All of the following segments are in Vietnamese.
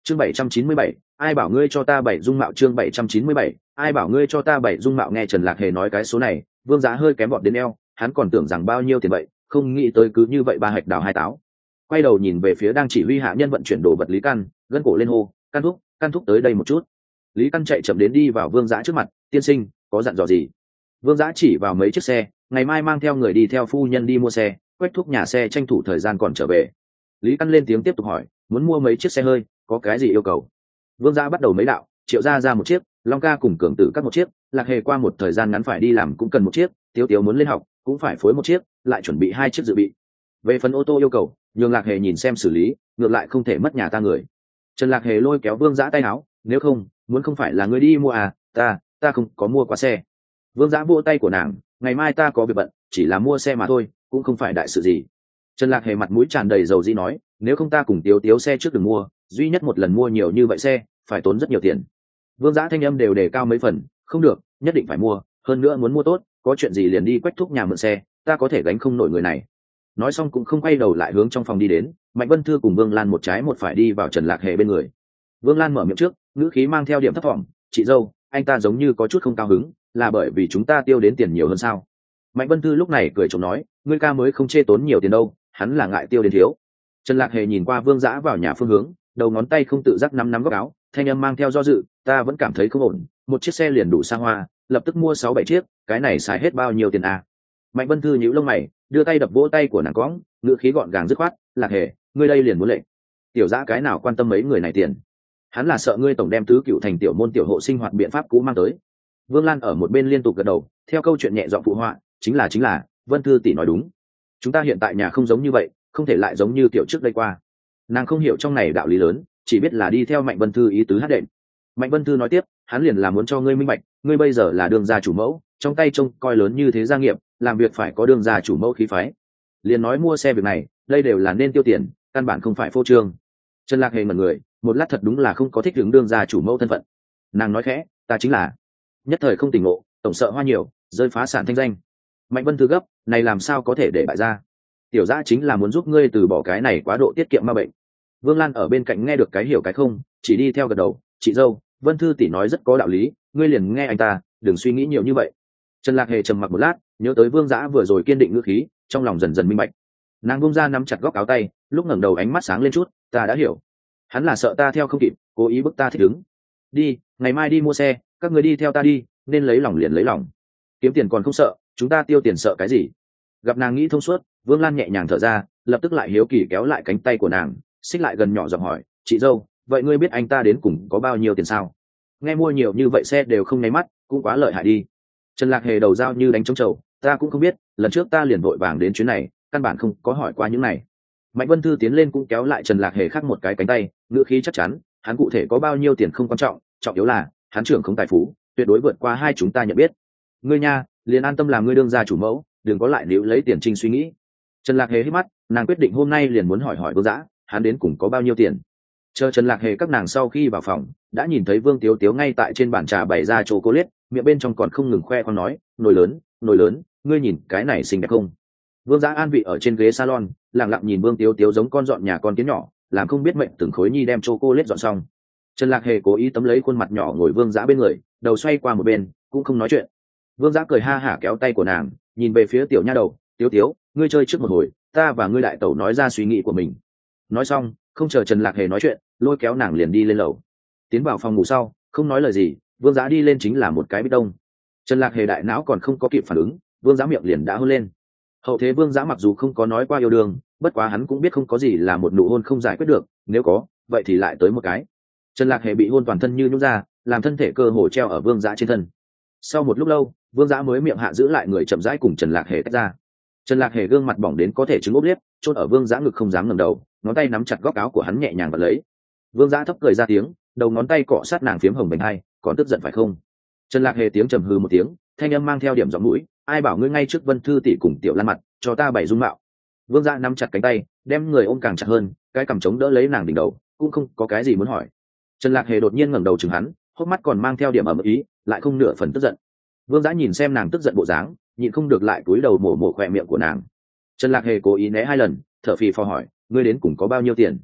chương 797, ai bảo ngươi cho ta bảy dung mạo. Chương 797, ai bảo ngươi cho ta bảy dung mạo. Nghe Trần Lạc Hề nói cái số này, Vương Giá hơi kém vọt đến eo, hắn còn tưởng rằng bao nhiêu tiền vậy, không nghĩ tới cứ như vậy ba hạch đào hai táo. Quay đầu nhìn về phía đang chỉ huy hạ nhân vận chuyển đồ vật Lý Căn, gân cổ lên hô, căn thúc tới đây một chút. Lý Căn chạy chậm đến đi vào Vương Giá trước mặt, tiên sinh, có dặn dò gì? Vương Giá chỉ vào mấy chiếc xe, ngày mai mang theo người đi theo phu nhân đi mua xe, Quách thúc nhà xe tranh thủ thời gian còn trở về. Lý Căn lên tiếng tiếp tục hỏi, muốn mua mấy chiếc xe hơi, có cái gì yêu cầu? Vương Giá bắt đầu mấy đạo, Triệu gia ra một chiếc, Long ca cùng Cường Tử cắt một chiếc, Lạc Hề qua một thời gian ngắn phải đi làm cũng cần một chiếc, Tiếu Tiếu muốn lên học cũng phải phối một chiếc, lại chuẩn bị hai chiếc dự bị. Về phần ô tô yêu cầu, nhường Lạc Hề nhìn xem xử lý, ngược lại không thể mất nhà ta người. Trần Lạc Hề lôi kéo Vương Giá tay áo, nếu không, muốn không phải là ngươi đi mua à, ta không có mua qua xe. Vương Giá vỗ tay của nàng, ngày mai ta có việc bận, chỉ là mua xe mà thôi, cũng không phải đại sự gì. Trần Lạc Hề mặt mũi tràn đầy dầu dĩ nói, nếu không ta cùng Tiếu Tiếu xe trước đừng mua, duy nhất một lần mua nhiều như vậy xe, phải tốn rất nhiều tiền. Vương Giá thanh âm đều đề cao mấy phần, không được, nhất định phải mua, hơn nữa muốn mua tốt, có chuyện gì liền đi Quách thúc nhà mượn xe, ta có thể gánh không nổi người này. Nói xong cũng không quay đầu lại hướng trong phòng đi đến. Mạnh Vân Thư cùng Vương Lan một trái một phải đi vào Trần Lạc Hề bên người. Vương Lan mở miệng trước, ngữ khí mang theo điểm thấp thỏm, chị dâu, anh ta giống như có chút không cao hứng, là bởi vì chúng ta tiêu đến tiền nhiều hơn sao? Mạnh Vân Thư lúc này cười chồng nói, ngươi ca mới không chê tốn nhiều tiền đâu, hắn là ngại tiêu đến thiếu. Trần Lạc Hề nhìn qua Vương Dã vào nhà phương hướng, đầu ngón tay không tự giác nắm góc áo, thanh âm mang theo do dự, ta vẫn cảm thấy không ổn, một chiếc xe liền đủ xa hoa, lập tức mua 6-7 chiếc, cái này xài hết bao nhiêu tiền à? Mạnh Vân Thư nhíu lông mày, đưa tay đập vỗ tay của nàng cõng, ngữ khí gọn gàng dứt khoát, Lạc Hề, ngươi đây liền muốn lệnh. Tiểu Dã cái nào quan tâm mấy người này tiền? Hắn là sợ ngươi tổng đem tứ cựu thành tiểu môn tiểu hộ sinh hoạt biện pháp cũ mang tới. Vương Lan ở một bên liên tục gật đầu, theo câu chuyện nhẹ giọng phụ họa, chính là, Vân Thư tỷ nói đúng. Chúng ta hiện tại nhà không giống như vậy, không thể lại giống như tiểu trước đây qua. Nàng không hiểu trong này đạo lý lớn, chỉ biết là đi theo Mạnh Vân Thư ý tứ hát đệm. Mạnh Vân Thư nói tiếp, hắn liền là muốn cho ngươi minh bạch, ngươi bây giờ là đương gia chủ mẫu, trong tay trông coi lớn như thế gia nghiệp, làm việc phải có đương gia chủ mẫu khí phái. Liền nói mua xe việc này, đây đều là nên tiêu tiền, căn bản không phải phô trương. Trần Lạc Hề mật người, một lát thật đúng là không có thích ứng đương gia chủ mẫu thân phận. Nàng nói khẽ, ta chính là, nhất thời không tỉnh ngộ, tổng sợ hoa nhiều, rơi phá sản thanh danh. Mạnh Vân Thư gấp, này làm sao có thể để bại ra? Tiểu Dã chính là muốn giúp ngươi từ bỏ cái này quá độ tiết kiệm ma bệnh. Vương Lan ở bên cạnh nghe được cái hiểu cái không, chỉ đi theo gật đầu, chị dâu, Vân Thư tỷ nói rất có đạo lý, ngươi liền nghe anh ta, đừng suy nghĩ nhiều như vậy. Trần Lạc Hề trầm mặc một lát, nhớ tới Vương Dã vừa rồi kiên định ngữ khí, trong lòng dần dần minh bạch. Nàng buông ra nắm chặt góc áo tay, lúc ngẩng đầu ánh mắt sáng lên chút, ta đã hiểu. Hắn là sợ ta theo không kịp, cố ý bức ta thích ứng. Đi, ngày mai đi mua xe, các người đi theo ta đi, nên lấy lòng liền lấy lòng. Kiếm tiền còn không sợ, chúng ta tiêu tiền sợ cái gì? Gặp nàng nghĩ thông suốt, Vương Lan nhẹ nhàng thở ra, lập tức lại hiếu kỳ kéo lại cánh tay của nàng, xích lại gần nhỏ giọng hỏi, chị dâu, vậy ngươi biết anh ta đến cùng có bao nhiêu tiền sao? Nghe mua nhiều như vậy xe đều không nháy mắt, cũng quá lợi hại đi. Trần Lạc Hề đầu dao như đánh trống trầu, ta cũng không biết, lần trước ta liền vội vàng đến chuyến này, căn bản không có hỏi qua những này. Mạnh Vân Thư tiến lên cũng kéo lại Trần Lạc Hề khác một cái cánh tay, ngữ khí chắc chắn, hắn cụ thể có bao nhiêu tiền không quan trọng, trọng yếu là hắn trưởng không tài phú, tuyệt đối vượt qua hai chúng ta nhận biết. Ngươi nha, liền an tâm làm ngươi đương gia chủ mẫu, đừng có lại níu lấy tiền trinh suy nghĩ. Trần Lạc Hề hít mắt, nàng quyết định hôm nay liền muốn hỏi Vương Dã, hắn đến cùng có bao nhiêu tiền. Chờ Trần Lạc Hề các nàng sau khi vào phòng, đã nhìn thấy Vương Tiếu Tiếu ngay tại trên bàn trà bày ra chocolate, miệng bên trong còn không ngừng khoe khoang nói, nồi lớn, ngươi nhìn cái này xinh đẹp không? Vương Dã an vị ở trên ghế salon, lặng lặng nhìn Vương Tiếu Tiếu giống con dọn nhà con kiến nhỏ, làm không biết mệnh từng khối nhi đem chocolate dọn xong. Trần Lạc Hề cố ý tấm lấy khuôn mặt nhỏ ngồi Vương Dã bên người, đầu xoay qua một bên, cũng không nói chuyện. Vương Dã cười ha hả kéo tay của nàng, nhìn về phía tiểu nha đầu, Tiếu Tiếu, ngươi chơi trước một hồi, ta và ngươi đại tẩu nói ra suy nghĩ của mình. Nói xong, không chờ Trần Lạc Hề nói chuyện, lôi kéo nàng liền đi lên lầu. Tiến vào phòng ngủ sau, không nói lời gì, Vương Dã đi lên chính là một cái bít đông. Trần Lạc Hề đại não còn không có kịp phản ứng, Vương Dã miệng liền đã hôn lên. Hậu thế Vương Dã mặc dù không có nói qua yêu đương, bất quá hắn cũng biết không có gì là một nụ hôn không giải quyết được, nếu có, vậy thì lại tới một cái. Trần Lạc Hề bị hôn toàn thân như nhũn ra, làm thân thể cơ hồ treo ở Vương Dã trên thân. Sau một lúc lâu, Vương Dã mới miệng hạ giữ lại người chậm rãi cùng Trần Lạc Hề tách ra. Trần Lạc Hề gương mặt bỏng đến có thể trứng ốp liếp, chôn ở Vương Dã ngực không dám ngẩng đầu, ngón tay nắm chặt góc áo của hắn nhẹ nhàng và lấy. Vương Dã thấp cười ra tiếng, đầu ngón tay cọ sát nàng phiếm hồng bềnh hai, còn tức giận phải không? Trần Lạc Hề tiếng trầm hư một tiếng, thanh âm mang theo điểm giọng mũi, ai bảo ngươi ngay trước Vân Thư tỷ cùng Tiểu Lan mặt, cho ta bày dung mạo. Vương Dã nắm chặt cánh tay, đem người ôm càng chặt hơn, cái cằm chống đỡ lấy nàng đỉnh đầu, cũng không có cái gì muốn hỏi. Trần Lạc Hề đột nhiên ngẩng đầu chừng hắn, hốc mắt còn mang theo điểm ẩm ý, lại không nửa phần tức giận. Vương Dã nhìn xem nàng tức giận bộ dáng, nhịn không được lại cúi đầu mổ khóe miệng của nàng. Trần Lạc Hề cố ý né hai lần, thở phì phò hỏi, ngươi đến cùng có bao nhiêu tiền?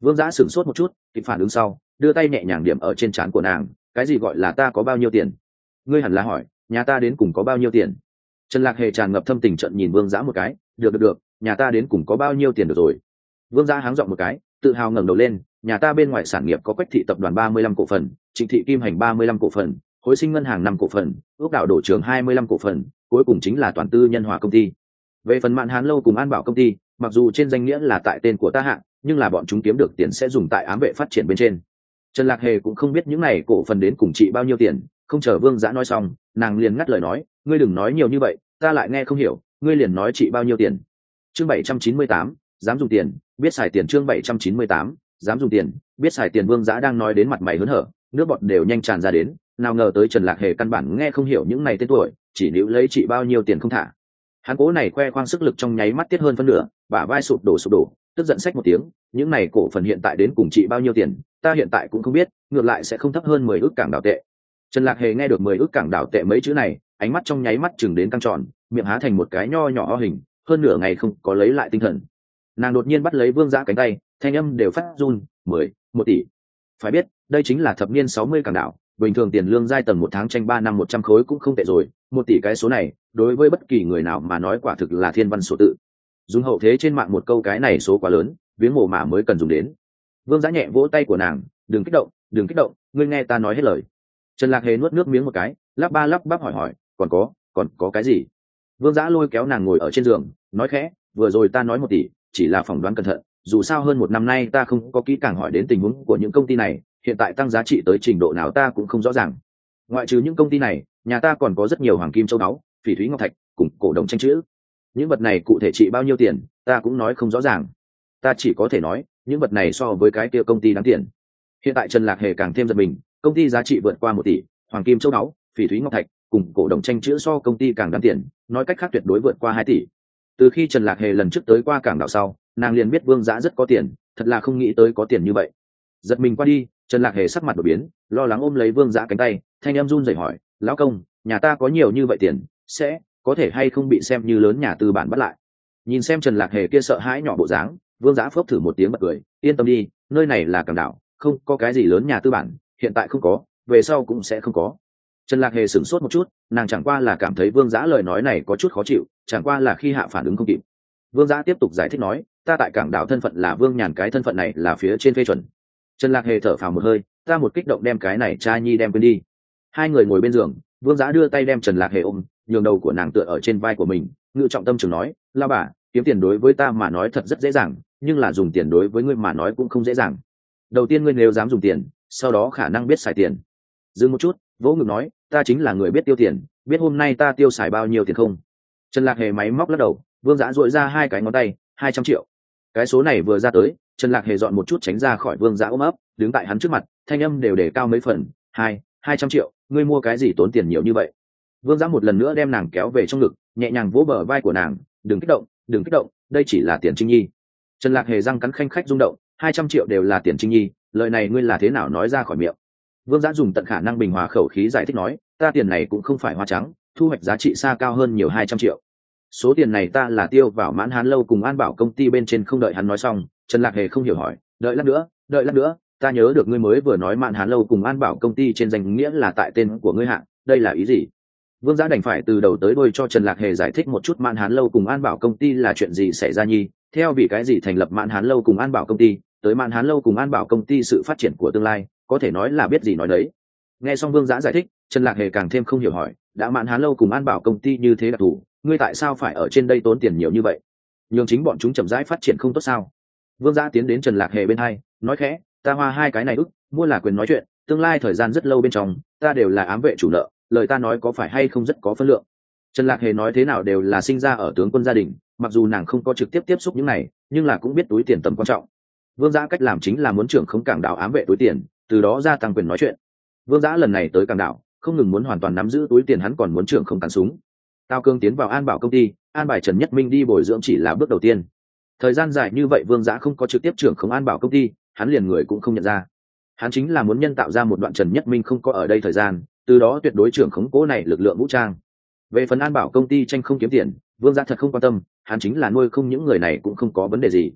Vương Giã sửng sốt một chút, kịp phản ứng sau, đưa tay nhẹ nhàng điểm ở trên trán của nàng. Cái gì gọi là ta có bao nhiêu tiền? Ngươi hẳn là hỏi, nhà ta đến cùng có bao nhiêu tiền? Trần Lạc Hề tràn ngập thâm tình trận nhìn Vương Giã một cái. Được, nhà ta đến cùng có bao nhiêu tiền được rồi. Vương Giã háng giọng một cái, tự hào ngẩng đầu lên. Nhà ta bên ngoài sản nghiệp có Quách thị tập đoàn 35 cổ phần, Trịnh thị kim hành 35 cổ phần, Hối sinh ngân hàng 5 cổ phần, Ước đảo đổ trường 25 cổ phần, cuối cùng chính là toàn tư nhân hòa công ty. Về phần Mạn Hán lâu cùng An Bảo công ty, mặc dù trên danh nghĩa là tại tên của ta hạng, nhưng là bọn chúng kiếm được tiền sẽ dùng tại ám vệ phát triển bên trên. Trần Lạc Hề cũng không biết những này cổ phần đến cùng trị bao nhiêu tiền, không chờ Vương Giã nói xong, nàng liền ngắt lời nói, ngươi đừng nói nhiều như vậy, ta lại nghe không hiểu, ngươi liền nói trị bao nhiêu tiền. Chương 798, dám dùng tiền, biết xài tiền. Chương 798, dám dùng tiền, biết xài tiền. Vương Giã đang nói đến mặt mày hớn hở, nước bọt đều nhanh tràn ra đến, nào ngờ tới Trần Lạc Hề căn bản nghe không hiểu những này tên tuổi, chỉ níu lấy trị bao nhiêu tiền không thả. Hắn cố này khoe khoang sức lực trong nháy mắt tiết hơn phân nửa, bả vai sụp đổ, tức giận xách một tiếng, những này cổ phần hiện tại đến cùng trị bao nhiêu tiền, ta hiện tại cũng không biết, ngược lại sẽ không thấp hơn 10 ức cảng đảo tệ. Trần Lạc Hề nghe được 10 ức cảng đảo tệ mấy chữ này, ánh mắt trong nháy mắt chừng đến căng tròn, miệng há thành một cái nho nhỏ ho hình, hơn nửa ngày không có lấy lại tinh thần. Nàng đột nhiên bắt lấy Vương Giã cánh tay, thanh âm đều phát run, 1 tỷ. Phải biết, đây chính là thập niên 60 cảng đảo, bình thường tiền lương giai tầng một tháng tranh 3 năm 100 khối cũng không tệ rồi, 1 tỷ cái số này, đối với bất kỳ người nào mà nói quả thực là thiên văn số tự. Dùng hậu thế trên mạng một câu cái này số quá lớn, viếng mồ mà mới cần dùng đến. Vương Giã nhẹ vỗ tay của nàng, đừng kích động, ngươi nghe ta nói hết lời. Trần Lạc Hề nuốt nước miếng một cái, lắp bắp hỏi, còn có cái gì? Vương Giã lôi kéo nàng ngồi ở trên giường, nói khẽ, vừa rồi ta nói 1 tỷ, chỉ là phỏng đoán cẩn thận, dù sao hơn 1 năm nay ta không có kỹ càng hỏi đến tình huống của những công ty này, hiện tại tăng giá trị tới trình độ nào ta cũng không rõ ràng. Ngoại trừ những công ty này, nhà ta còn có rất nhiều hoàng kim châu báu, phỉ thúy ngọc thạch, cùng cổ đồng tranh chữ. Những vật này cụ thể trị bao nhiêu tiền, ta cũng nói không rõ ràng. Ta chỉ có thể nói, những vật này so với cái kia công ty đáng tiền. Hiện tại Trần Lạc Hề càng thêm giật mình, công ty giá trị vượt qua 1 tỷ, hoàng kim châu báu, phỉ thúy ngọc thạch, cùng cổ đồng tranh chữ so công ty càng đáng tiền, nói cách khác tuyệt đối vượt qua 2 tỷ. Từ khi Trần Lạc Hề lần trước tới qua cảng đảo sau, nàng liền biết Vương Giã rất có tiền, thật là không nghĩ tới có tiền như vậy. Giật mình qua đi, Trần Lạc Hề sắc mặt đổi biến, lo lắng ôm lấy Vương Giã cánh tay, thanh em run rẩy hỏi, lão công, nhà ta có nhiều như vậy tiền, sẽ có thể hay không bị xem như lớn nhà tư bản bắt lại? Nhìn xem Trần Lạc Hề kia sợ hãi nhỏ bộ dáng, Vương Giã phốc thử một tiếng bật cười, yên tâm đi, nơi này là cảng đảo, không có cái gì lớn nhà tư bản, hiện tại không có, về sau cũng sẽ không có. Trần Lạc Hề sửng sốt một chút, nàng chẳng qua là cảm thấy Vương Giã lời nói này có chút khó chịu, chẳng qua là khi hạ phản ứng không kịp. Vương Giã tiếp tục giải thích nói, ta tại cảng đảo thân phận là Vương Nhàn, cái thân phận này là phía trên phê chuẩn. Trần Lạc Hề thở phào một hơi, ta một kích động đem cái này cha nhi đem quên đi. Hai người ngồi bên giường, Vương Giã đưa tay đem Trần Lạc Hề ôm, nhường đầu của nàng tựa ở trên vai của mình, ngự trọng tâm trường nói, la bà, kiếm tiền đối với ta mà nói thật rất dễ dàng, nhưng là dùng tiền đối với ngươi mà nói cũng không dễ dàng. Đầu tiên ngươi nếu dám dùng tiền, sau đó khả năng biết xài tiền. Dừng một chút, vỗ ngực nói, ta chính là người biết tiêu tiền, biết hôm nay ta tiêu xài bao nhiêu tiền không? Trần Lạc Hề máy móc lắc đầu, Vương Giã duỗi ra hai cái ngón tay, 200 triệu. Cái số này vừa ra tới, Trần Lạc Hề dọn một chút tránh ra khỏi Vương Giã ôm ấp, đứng tại hắn trước mặt, thanh âm đều đề cao mấy phần, 200 triệu, ngươi mua cái gì tốn tiền nhiều như vậy? Vương Giã một lần nữa đem nàng kéo về trong ngực, nhẹ nhàng vỗ bờ vai của nàng, đừng kích động, đây chỉ là tiền Trinh Nhi. Trần Lạc Hề răng cắn khanh khách rung động, 200 triệu đều là tiền Trinh Nhi, lời này ngươi là thế nào nói ra khỏi miệng? Vương Giã dùng tận khả năng bình hòa khẩu khí giải thích nói, ta tiền này cũng không phải hoa trắng, thu hoạch giá trị xa cao hơn nhiều 200 triệu. Số tiền này ta là tiêu vào Mãn Hán lâu cùng An Bảo công ty bên trên. Không đợi hắn nói xong, Trần Lạc Hề không hiểu hỏi, đợi lát nữa, ta nhớ được ngươi mới vừa nói Mãn Hán lâu cùng An Bảo công ty trên danh nghĩa là tại tên của ngươi hạng, đây là ý gì? Vương Giã đành phải từ đầu tới đuôi cho Trần Lạc Hề giải thích một chút Mãn Hán lâu cùng An Bảo công ty là chuyện gì xảy ra nhi, theo vì cái gì thành lập Mãn Hán lâu cùng An Bảo công ty, tới Mãn Hán lâu cùng An Bảo công ty sự phát triển của tương lai, có thể nói là biết gì nói đấy. Nghe xong Vương Giã giải thích, Trần Lạc Hề càng thêm không hiểu hỏi, đã Mãn Hán lâu cùng An Bảo công ty như thế đặc thù, ngươi tại sao phải ở trên đây tốn tiền nhiều như vậy? Nhường chính bọn chúng chậm rãi phát triển không tốt sao? Vương Giã tiến đến Trần Lạc Hề bên hai, nói khẽ, ta hoa hai cái này ức, mua là quyền nói chuyện, tương lai thời gian rất lâu bên trong, ta đều là ám vệ chủ nợ, lời ta nói có phải hay không rất có phân lượng. Trần Lạc Hề nói thế nào đều là sinh ra ở tướng quân gia đình, mặc dù nàng không có trực tiếp tiếp xúc những này, nhưng là cũng biết túi tiền tầm quan trọng. Vương Giã cách làm chính là muốn trưởng không cảng đảo ám vệ túi tiền, từ đó gia tăng quyền nói chuyện. Vương Giã lần này tới cảng đảo, không ngừng muốn hoàn toàn nắm giữ túi tiền, hắn còn muốn trưởng không cắn súng. Tao Cương tiến vào An Bảo công ty, an bài Trần Nhất Minh đi bồi dưỡng chỉ là bước đầu tiên. Thời gian dài như vậy Vương Giã không có trực tiếp trưởng không An Bảo công ty, hắn liền người cũng không nhận ra. Hắn chính là muốn nhân tạo ra một đoạn Trần Nhất Minh không có ở đây thời gian, từ đó tuyệt đối trưởng khống cố này lực lượng vũ trang. Về phần An Bảo công ty tranh không kiếm tiền, Vương Giã thật không quan tâm, hắn chính là nuôi không những người này cũng không có vấn đề gì.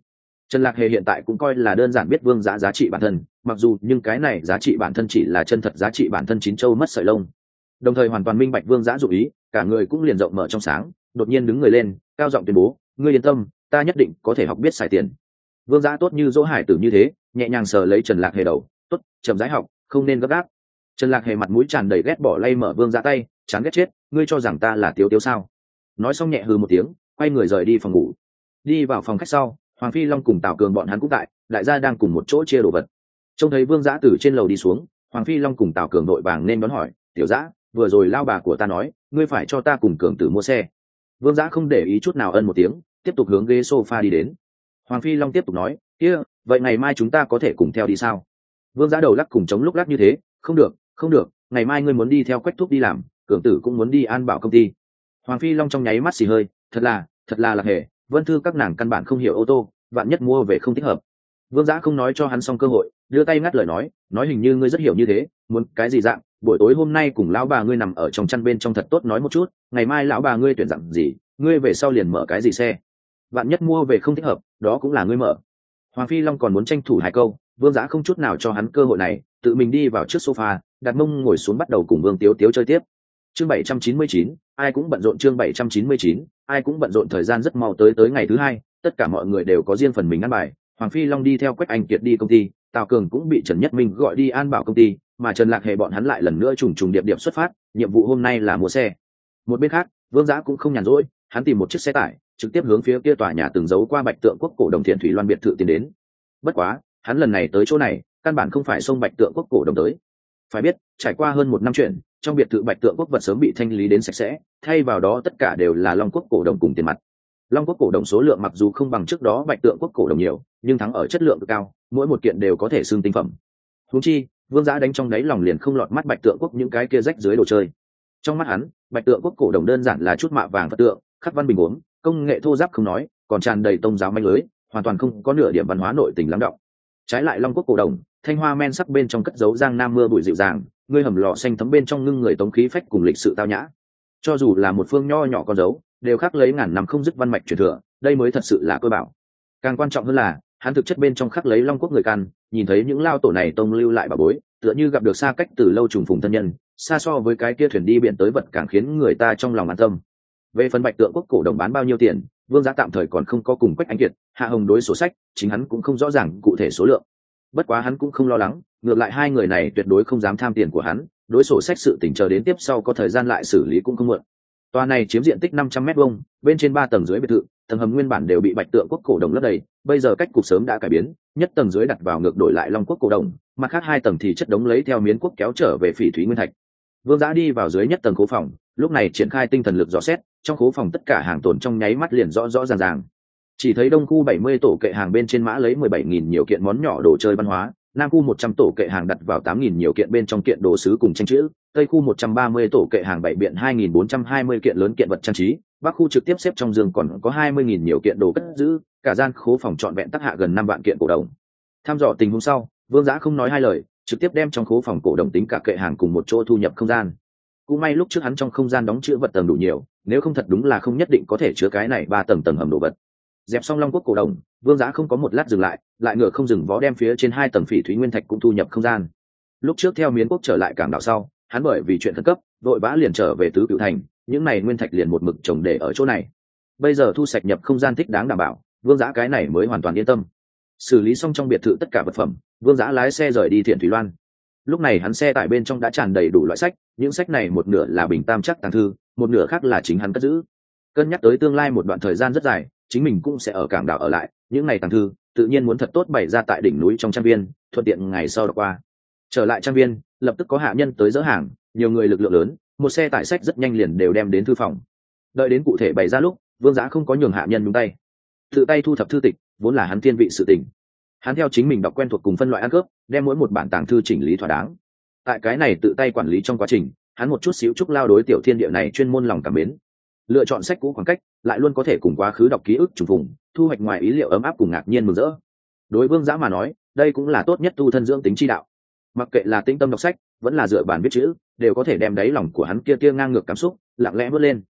Trần Lạc Hề hiện tại cũng coi là đơn giản biết Vương Giá giá trị bản thân, mặc dù nhưng cái này giá trị bản thân chỉ là chân thật giá trị bản thân chín châu mất sợi lông. Đồng thời hoàn toàn minh bạch Vương Giá dụng ý, cả người cũng liền rộng mở trong sáng, đột nhiên đứng người lên, cao giọng tuyên bố, ngươi yên tâm, ta nhất định có thể học biết xài tiền. Vương Giá tốt như dỗ hải tử như thế, nhẹ nhàng sờ lấy Trần Lạc Hề đầu, tốt, chậm rãi học, không nên gấp gáp. Trần Lạc Hề mặt mũi tràn đầy ghét bỏ lay mở Vương Giá tay, chán ghét chết, ngươi cho rằng ta là Tiếu Tiếu sao? Nói xong nhẹ hừ một tiếng, quay người rời đi phòng ngủ. Đi vào phòng khách sau, Hoàng Phi Long cùng Tào Cường bọn hắn cũng tại, đại gia đang cùng một chỗ chia đồ vật. Trông thấy Vương Giã từ trên lầu đi xuống, Hoàng Phi Long cùng Tào Cường đội vàng nên đón hỏi, tiểu Giã, vừa rồi lao bà của ta nói, ngươi phải cho ta cùng Cường tử mua xe. Vương Giã không để ý chút nào ân một tiếng, tiếp tục hướng ghế sofa đi đến. Hoàng Phi Long tiếp tục nói, kia, vậy ngày mai chúng ta có thể cùng theo đi sao? Vương Giã đầu lắc cùng chống lúc lắc như thế, không được, không được, ngày mai ngươi muốn đi theo Quách Thúc đi làm, Cường tử cũng muốn đi An Bảo công ty. Hoàng Phi Long trong nháy mắt xì hơi, thật là Lạc Hề, Vân Thư các nàng căn bản không hiểu ô tô, vạn nhất mua về không thích hợp. Vương Giã không nói cho hắn xong cơ hội, đưa tay ngắt lời nói hình như ngươi rất hiểu như thế, muốn cái gì dạng, buổi tối hôm nay cùng lão bà ngươi nằm ở trong chăn bên trong thật tốt nói một chút, ngày mai lão bà ngươi tuyển dặn gì, ngươi về sau liền mở cái gì xe, vạn nhất mua về không thích hợp, đó cũng là ngươi mở. Hoàng Phi Long còn muốn tranh thủ hai câu, Vương Giã không chút nào cho hắn cơ hội này, tự mình đi vào trước sofa, đặt mông ngồi xuống bắt đầu cùng Vương Tiếu Tiếu chơi tiếp. Chương 799, ai cũng bận rộn. Chương 799, ai cũng bận rộn. Thời gian rất mau tới ngày thứ hai, tất cả mọi người đều có riêng phần mình ăn bài. Hoàng Phi Long đi theo Quách Anh Kiệt đi công ty, Tào Cường cũng bị Trần Nhất Minh gọi đi An Bảo công ty, mà Trần Lạc Hề bọn hắn lại lần nữa trùng điệp xuất phát, nhiệm vụ hôm nay là mua xe. Một bên khác, Vương Giã cũng không nhàn rỗi, hắn tìm một chiếc xe tải, trực tiếp hướng phía kia tòa nhà từng giấu qua Bạch Tượng Quốc cổ đồng Thiện Thủy Loan biệt thự tiến đến. Bất quá, hắn lần này tới chỗ này, căn bản không phải xông Bạch Tượng Quốc cổ đồng tới. Phải biết, trải qua hơn một năm chuyện, trong biệt thự Bạch Tượng Quốc vật sớm bị thanh lý đến sạch sẽ, thay vào đó tất cả đều là Long Quốc cổ đồng cùng tiền mặt. Long Quốc cổ đồng số lượng mặc dù không bằng trước đó Bạch Tượng Quốc cổ đồng nhiều, nhưng thắng ở chất lượng cực cao, mỗi một kiện đều có thể xưng tinh phẩm. Huống chi, Vương Giã đánh trong đáy lòng liền không lọt mắt Bạch Tượng Quốc những cái kia rách dưới đồ chơi. Trong mắt hắn, Bạch Tượng Quốc cổ đồng đơn giản là chút mạ vàng Phật tượng, khắc văn bình uống, công nghệ thô ráp không nói, còn tràn đầy tông giáo manh lưới, hoàn toàn không có nửa điểm văn hóa nội tình lắng đọng. Trái lại Long Quốc cổ đồng, thanh hoa men sắc bên trong cất giấu giang nam mưa bụi dịu dàng, ngươi hầm lò xanh thấm bên trong ngưng người tống khí phách cùng lịch sự tao nhã. Cho dù là một phương nho nhỏ con dấu, đều khắc lấy ngàn năm không dứt văn mạch truyền thừa, đây mới thật sự là cơ bảo. Càng quan trọng hơn là, hắn thực chất bên trong khắc lấy Long Quốc người căn, nhìn thấy những lao tổ này tông lưu lại bảo bối, tựa như gặp được xa cách từ lâu trùng phùng thân nhân, xa so với cái kia thuyền đi biển tới vật càng khiến người ta trong lòng an tâm. Về phần Bạch Tượng Quốc cổ đồng bán bao nhiêu tiền, Vương Giã tạm thời còn không có cùng Quách Anh Kiệt, Hạ Hồng đối sổ sách, chính hắn cũng không rõ ràng cụ thể số lượng. Bất quá hắn cũng không lo lắng, ngược lại hai người này tuyệt đối không dám tham tiền của hắn, đối sổ sách sự tình chờ đến tiếp sau có thời gian lại xử lý cũng không muộn. Tòa này chiếm diện tích 500 m², bên trên 3 tầng dưới biệt thự, tầng hầm nguyên bản đều bị Bạch Tượng Quốc cổ đồng lấp đầy, bây giờ cách cục sớm đã cải biến, nhất tầng dưới đặt vào ngược đổi lại Long Quốc cổ đồng, mặt khác 2 tầng thì chất đống lấy theo Miến Quốc kéo trở về Phỉ Thúy Nguyên Thạch. Vương Giã đi vào dưới nhất tầng khố phòng, lúc này triển khai tinh thần lực dò xét, trong khố phòng tất cả hàng tồn trong nháy mắt liền rõ ràng. Chỉ thấy đông khu 70 tổ kệ hàng bên trên mã lấy 17.000 nhiều kiện món nhỏ đồ chơi văn hóa, nam khu 100 tổ kệ hàng đặt vào 8.000 nhiều kiện bên trong kiện đồ sứ cùng tranh chữ, tây khu 130 tổ kệ hàng bảy biện 2.420 kiện lớn kiện vật trang trí, bắc khu trực tiếp xếp trong giường còn có 20.000 nhiều kiện đồ cất giữ, cả gian khố phòng trọn vẹn tác hạ gần 5 vạn kiện cổ đồng. Tham dò tình huống sau, Vương Giã không nói hai lời, trực tiếp đem trong khố phòng cổ đồng tính cả kệ hàng cùng một chỗ thu nhập không gian. Cũng may lúc trước hắn trong không gian đóng chứa vật tầng đủ nhiều, nếu không thật đúng là không nhất định có thể chứa cái này 3 tầng hầm đồ vật. Dẹp xong Long Quốc cổ đồng, Vương Giã không có một lát dừng lại ngựa không dừng vó đem phía trên 2 tầng Phỉ Thúy Nguyên Thạch cũng thu nhập không gian. Lúc trước theo Miến Quốc trở lại cảng đảo sau, hắn bởi vì chuyện khẩn cấp, vội vã liền trở về Tứ Cửu Thành, những này nguyên thạch liền một mực trồng để ở chỗ này. Bây giờ thu sạch nhập không gian thích đáng đảm bảo, Vương Giã cái này mới hoàn toàn yên tâm. Xử lý xong trong biệt thự tất cả vật phẩm, Vương Giã lái xe rời đi Thiện Thủy Loan. Lúc này hắn xe tải bên trong đã tràn đầy đủ loại sách, những sách này một nửa là bình tam chắc tàng thư, một nửa khác là chính hắn cất giữ. Cân nhắc tới tương lai một đoạn thời gian rất dài, chính mình cũng sẽ ở cảng đảo ở lại, những này tàng thư tự nhiên muốn thật tốt bày ra tại đỉnh núi trong trang viên, thuận tiện ngày sau đọc qua. Trở lại trang viên, lập tức có hạ nhân tới dỡ hàng, nhiều người lực lượng lớn, một xe tải sách rất nhanh liền đều đem đến thư phòng. Đợi đến cụ thể bày ra lúc, Vương Giã không có nhường hạ nhân nhúng tay, tự tay thu thập thư tịch, vốn là hắn thiên vị sự tình. Hắn theo chính mình đọc quen thuộc cùng phân loại ăn cướp, đem mỗi một bản tàng thư chỉnh lý thỏa đáng. Tại cái này tự tay quản lý trong quá trình, hắn một chút xíu chúc lao đối tiểu thiên địa này chuyên môn lòng cảm mến. Lựa chọn sách cũ khoảng cách, lại luôn có thể cùng quá khứ đọc ký ức trùng phùng, thu hoạch ngoài ý liệu ấm áp cùng ngạc nhiên mừng rỡ. Đối Vương Giã mà nói, đây cũng là tốt nhất tu thân dưỡng tính chi đạo. Mặc kệ là tĩnh tâm đọc sách, vẫn là dựa bản viết chữ, đều có thể đem đáy lòng của hắn kia ngang ngược cảm xúc lặng lẽ vớt lên.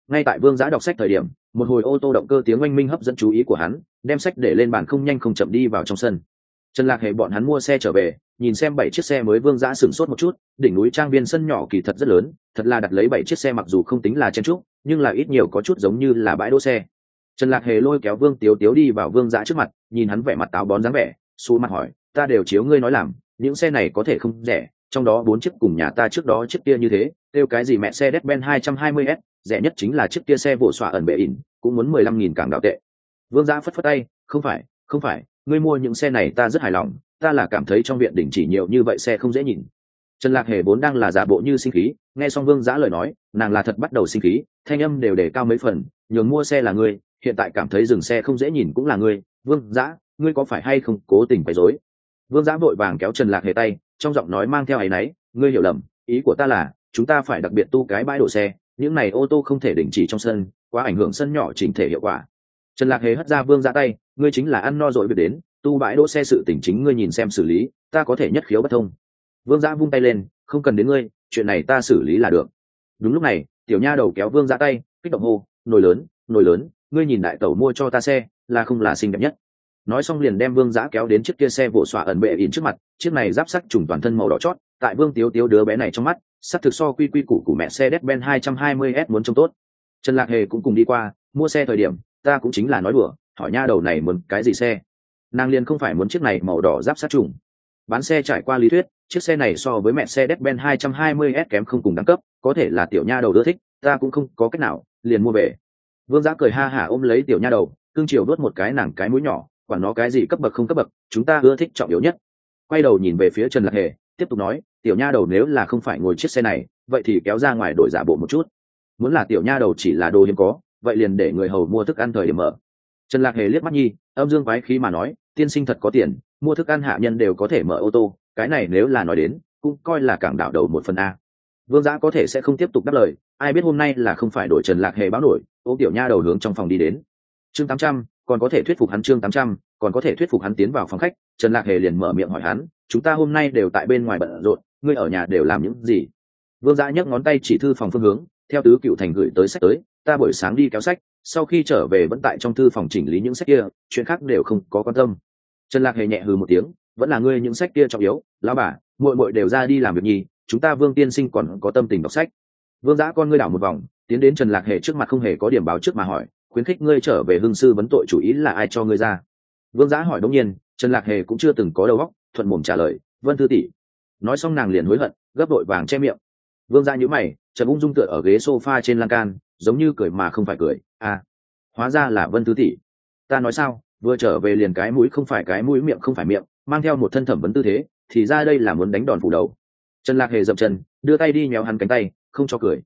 Ngay tại Vương Giã đọc sách thời điểm, một hồi ô tô động cơ tiếng oanh minh hấp dẫn chú ý của hắn, đem sách để lên bàn không nhanh không chậm đi vào trong sân. Trần Lạc Hề bọn hắn mua xe trở về, nhìn xem 7 chiếc xe mới. Vương Giã sửng sốt một chút, đỉnh núi trang viên sân nhỏ kỳ thật rất lớn, thật là đặt lấy 7 chiếc xe mặc dù không tính là chen chúc, nhưng là ít nhiều có chút giống như là bãi đỗ xe. Trần Lạc Hề lôi kéo Vương Tiếu Tiếu đi vào Vương Giã trước mặt, nhìn hắn vẻ mặt táo bón dáng vẻ, xù mặt hỏi, ta đều chiếu ngươi nói làm, những xe này có thể không rẻ, trong đó 4 chiếc cùng nhà ta trước đó chiếc kia như thế, kêu cái gì mẹ xe Mercedes-Benz 220S, rẻ nhất chính là chiếc kia xe vỗ xọa ẩn bệ ỉn, cũng muốn 15.000 cảng đạo tệ. Vương Giã phất phất tay, không phải, ngươi mua những xe này ta rất hài lòng, ta là cảm thấy trong viện đỉnh chỉ nhiều như vậy xe không dễ nhìn. Trần Lạc Hề vốn đang là giả bộ như sinh khí, nghe xong Vương Giã lời nói, nàng là thật bắt đầu sinh khí, thanh âm đều đề cao mấy phần, nhường mua xe là ngươi, hiện tại cảm thấy dừng xe không dễ nhìn cũng là ngươi. Vương Giã, ngươi có phải hay không cố tình quấy rối? Vương Giã vội vàng kéo Trần Lạc Hề tay, trong giọng nói mang theo áy náy, ngươi hiểu lầm, ý của ta là chúng ta phải đặc biệt tu cái bãi đổ xe, những này ô tô không thể đình chỉ trong sân, quá ảnh hưởng sân nhỏ chỉnh thể hiệu quả. Trần Lạc Hề hất ra Vương Giã tay, ngươi chính là ăn no rồi việc đến, tu bãi đỗ xe sự tình chính ngươi nhìn xem xử lý, ta có thể nhất khiếu bất thông. Vương Giã vung tay lên, không cần đến ngươi, chuyện này ta xử lý là được. Đúng lúc này, tiểu nha đầu kéo Vương Giã tay, kích động hô, nồi lớn, ngươi nhìn đại tẩu mua cho ta xe, là không là xinh đẹp nhất. Nói xong liền đem Vương Giã kéo đến chiếc kia xe vỗ xọa ẩn bệ ỉn trước mặt, chiếc này giáp sắt trùng toàn thân màu đỏ chót, tại Vương Tiếu Tiếu đứa bé này trong mắt, sắt thực so quy quy củ của mẹ xe Mercedes-Benz 220S muốn trông tốt. Trần Lạc Hề cũng cùng đi qua, mua xe thời điểm, ta cũng chính là nói đùa, hỏi nha đầu này muốn cái gì xe. Nàng liền không phải muốn chiếc này màu đỏ giáp sắt trùng. Bán xe trải qua lý thuyết, chiếc xe này so với mẹ xe Mercedes-Benz 220S kém không cùng đẳng cấp, có thể là tiểu nha đầu ưa thích, ta cũng không có cách nào, liền mua về. Vương Giã cười ha hả ôm lấy tiểu nha đầu, cưng chiều đốt một cái nàng cái mũi nhỏ, quản nó cái gì cấp bậc không cấp bậc, chúng ta ưa thích trọng yếu nhất. Quay đầu nhìn về phía Trần Lạc Hề, tiếp tục nói, tiểu nha đầu nếu là không phải ngồi chiếc xe này, vậy thì kéo ra ngoài đổi giả bộ một chút. Muốn là tiểu nha đầu chỉ là đồ hiếm có, vậy liền để người hầu mua thức ăn thời điểm mở. Trần Lạc Hề liếc mắt nhi, âm dương quái khí mà nói, tiên sinh thật có tiền, mua thức ăn hạ nhân đều có thể mở ô tô, cái này nếu là nói đến, cũng coi là cảng đảo đầu 1/1. Vương Giã có thể sẽ không tiếp tục đáp lời, ai biết hôm nay là không phải đổi Trần Lạc Hề báo nổi, ôm tiểu nha đầu hướng trong phòng đi đến. Chương 800, còn có thể thuyết phục hắn. Chương 800, còn có thể thuyết phục hắn tiến vào phòng khách. Trần Lạc Hề liền mở miệng hỏi hắn, chúng ta hôm nay đều tại bên ngoài bận rộn, ngươi ở nhà đều làm những gì? Vương Giã nhấc ngón tay chỉ thư phòng phương hướng, theo Tứ Cựu Thành gửi tới sách tới, ta buổi sáng đi kéo sách, sau khi trở về vẫn tại trong thư phòng chỉnh lý những sách kia, chuyện khác đều không có quan tâm. Trần Lạc Hề nhẹ hừ một tiếng, vẫn là ngươi những sách kia trọng yếu, lão bà, muội muội đều ra đi làm việc nhì, chúng ta Vương tiên sinh còn có tâm tình đọc sách. Vương Giã con ngươi đảo một vòng, tiến đến Trần Lạc Hề trước mặt không hề có điểm báo trước mà hỏi, khuyến khích ngươi trở về hương sư vấn tội chủ ý là ai cho ngươi ra? Vương Giã hỏi đống nhiên, Trần Lạc Hề cũng chưa từng có đầu óc, thuận mồm trả lời, Vân thư tỷ. Nói xong nàng liền hối hận, gấp đội vàng che miệng. Vương Giã nhíu mày, Trần ung dung tựa ở ghế sofa trên lan can, giống như cười mà không phải cười, à, hóa ra là Vân thư tỷ. Ta nói sao, vừa trở về liền cái mũi không phải cái mũi, miệng không phải miệng, mang theo một thân thẩm vấn tư thế, thì ra đây là muốn đánh đòn phủ đầu. Trần Lạc Hề dậm chân, đưa tay đi nhéo hắn cánh tay, không cho cười.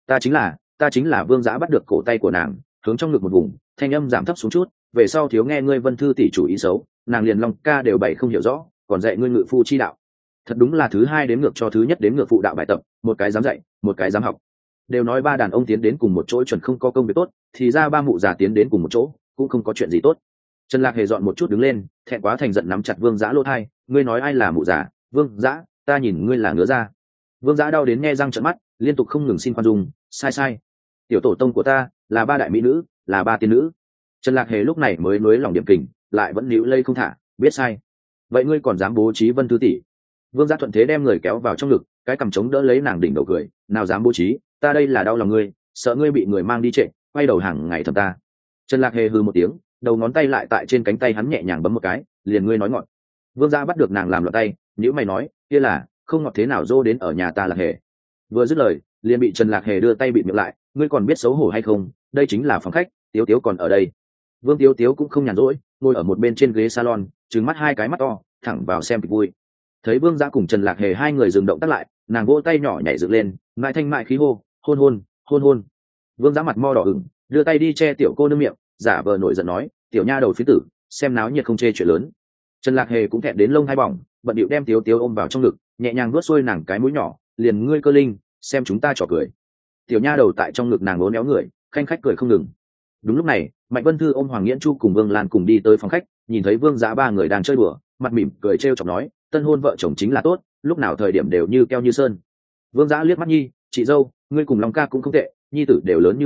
Ta chính là Vương Giã bắt được cổ tay của nàng, hướng trong ngực một vùng, thanh âm giảm thấp xuống chút, về sau thiếu nghe ngươi Vân thư tỷ chủ ý xấu, nàng liền long ca đều bày không hiểu rõ, còn dạy ngươi ngự phu chi đạo. Thật đúng là thứ hai đếm ngược cho thứ nhất đếm ngược phụ đạo bài tập, một cái dám dạy, một cái dám học. Đều nói ba đàn ông tiến đến cùng một chỗ chuẩn không có công việc tốt, thì ra ba mụ già tiến đến cùng một chỗ, cũng không có chuyện gì tốt. Trần Lạc Hề dọn một chút đứng lên, thẹn quá thành giận nắm chặt Vương Giã lỗ thai, ngươi nói ai là mụ già? Vương Giã, ta nhìn ngươi là ngứa ra. Vương Giã đau đến nghe răng trợn mắt, liên tục không ngừng xin khoan dung, sai, tiểu tổ tông của ta là ba đại mỹ nữ, là ba tiên nữ. Trần Lạc Hề lúc này mới nối lòng điểm kình, lại vẫn níu lây không thả, biết sai. Vậy ngươi còn dám bố trí Vân thư tỷ? Vương Giã thuận thế đem người kéo vào trong ngực, cái cằm chống đỡ lấy nàng đỉnh đầu cười, nào dám bố trí, ta đây là đau lòng ngươi, sợ ngươi bị người mang đi trệ, quay đầu hàng ngày thầm ta. Trần Lạc Hề hừ một tiếng, đầu ngón tay lại tại trên cánh tay hắn nhẹ nhàng bấm một cái, liền ngươi nói ngọt. Vương Giã bắt được nàng làm loạn tay, nhữ mày nói, kia là không ngọt thế nào dô đến ở nhà ta Lạc Hề. Vừa dứt lời, liền bị Trần Lạc Hề đưa tay bịt miệng lại, ngươi còn biết xấu hổ hay không, đây chính là phòng khách, Tiếu Tiếu còn ở đây. Vương Tiếu Tiếu cũng không nhàn rỗi, ngồi ở một bên trên ghế salon, trừng mắt hai cái mắt to, thẳng vào xem kịch vui. Thấy Vương Giã cùng Trần Lạc Hề hai người dừng động tác lại, nàng vỗ tay nhỏ nhảy dựng lên, mại thanh mại khí hô, hôn. Vương Giã mặt mo đỏ ửng, đưa tay đi che tiểu cô nương miệng, giả vờ nổi giận nói, tiểu nha đầu phí tử, xem náo nhiệt không chê chuyện lớn. Trần Lạc Hề cũng thẹn đến lông hai bỏng, bận điệu đem Tiếu Tiếu ôm vào trong ngực, nhẹ nhàng vuốt xuôi nàng cái mũi nhỏ, liền ngươi cơ linh, xem chúng ta trò cười. Tiểu nha đầu tại trong ngực nàng lố néo người, khanh khách cười không ngừng. Đúng lúc này, Mạnh Vân Thư ôm Hoàng Nghiễn Chu cùng Vương Lan cùng đi tới phòng khách, nhìn thấy Vương Giã ba người đang chơi đùa, mặt mỉm cười trêu chọc nói, tân hôn vợ chồng chính là tốt, lúc nào thời điểm đều như keo như sơn. Vương Giã liếc mắt nhi, chị dâu, ngươi cùng Long ca cũng không tệ, nhi tử đều lớn như vậy,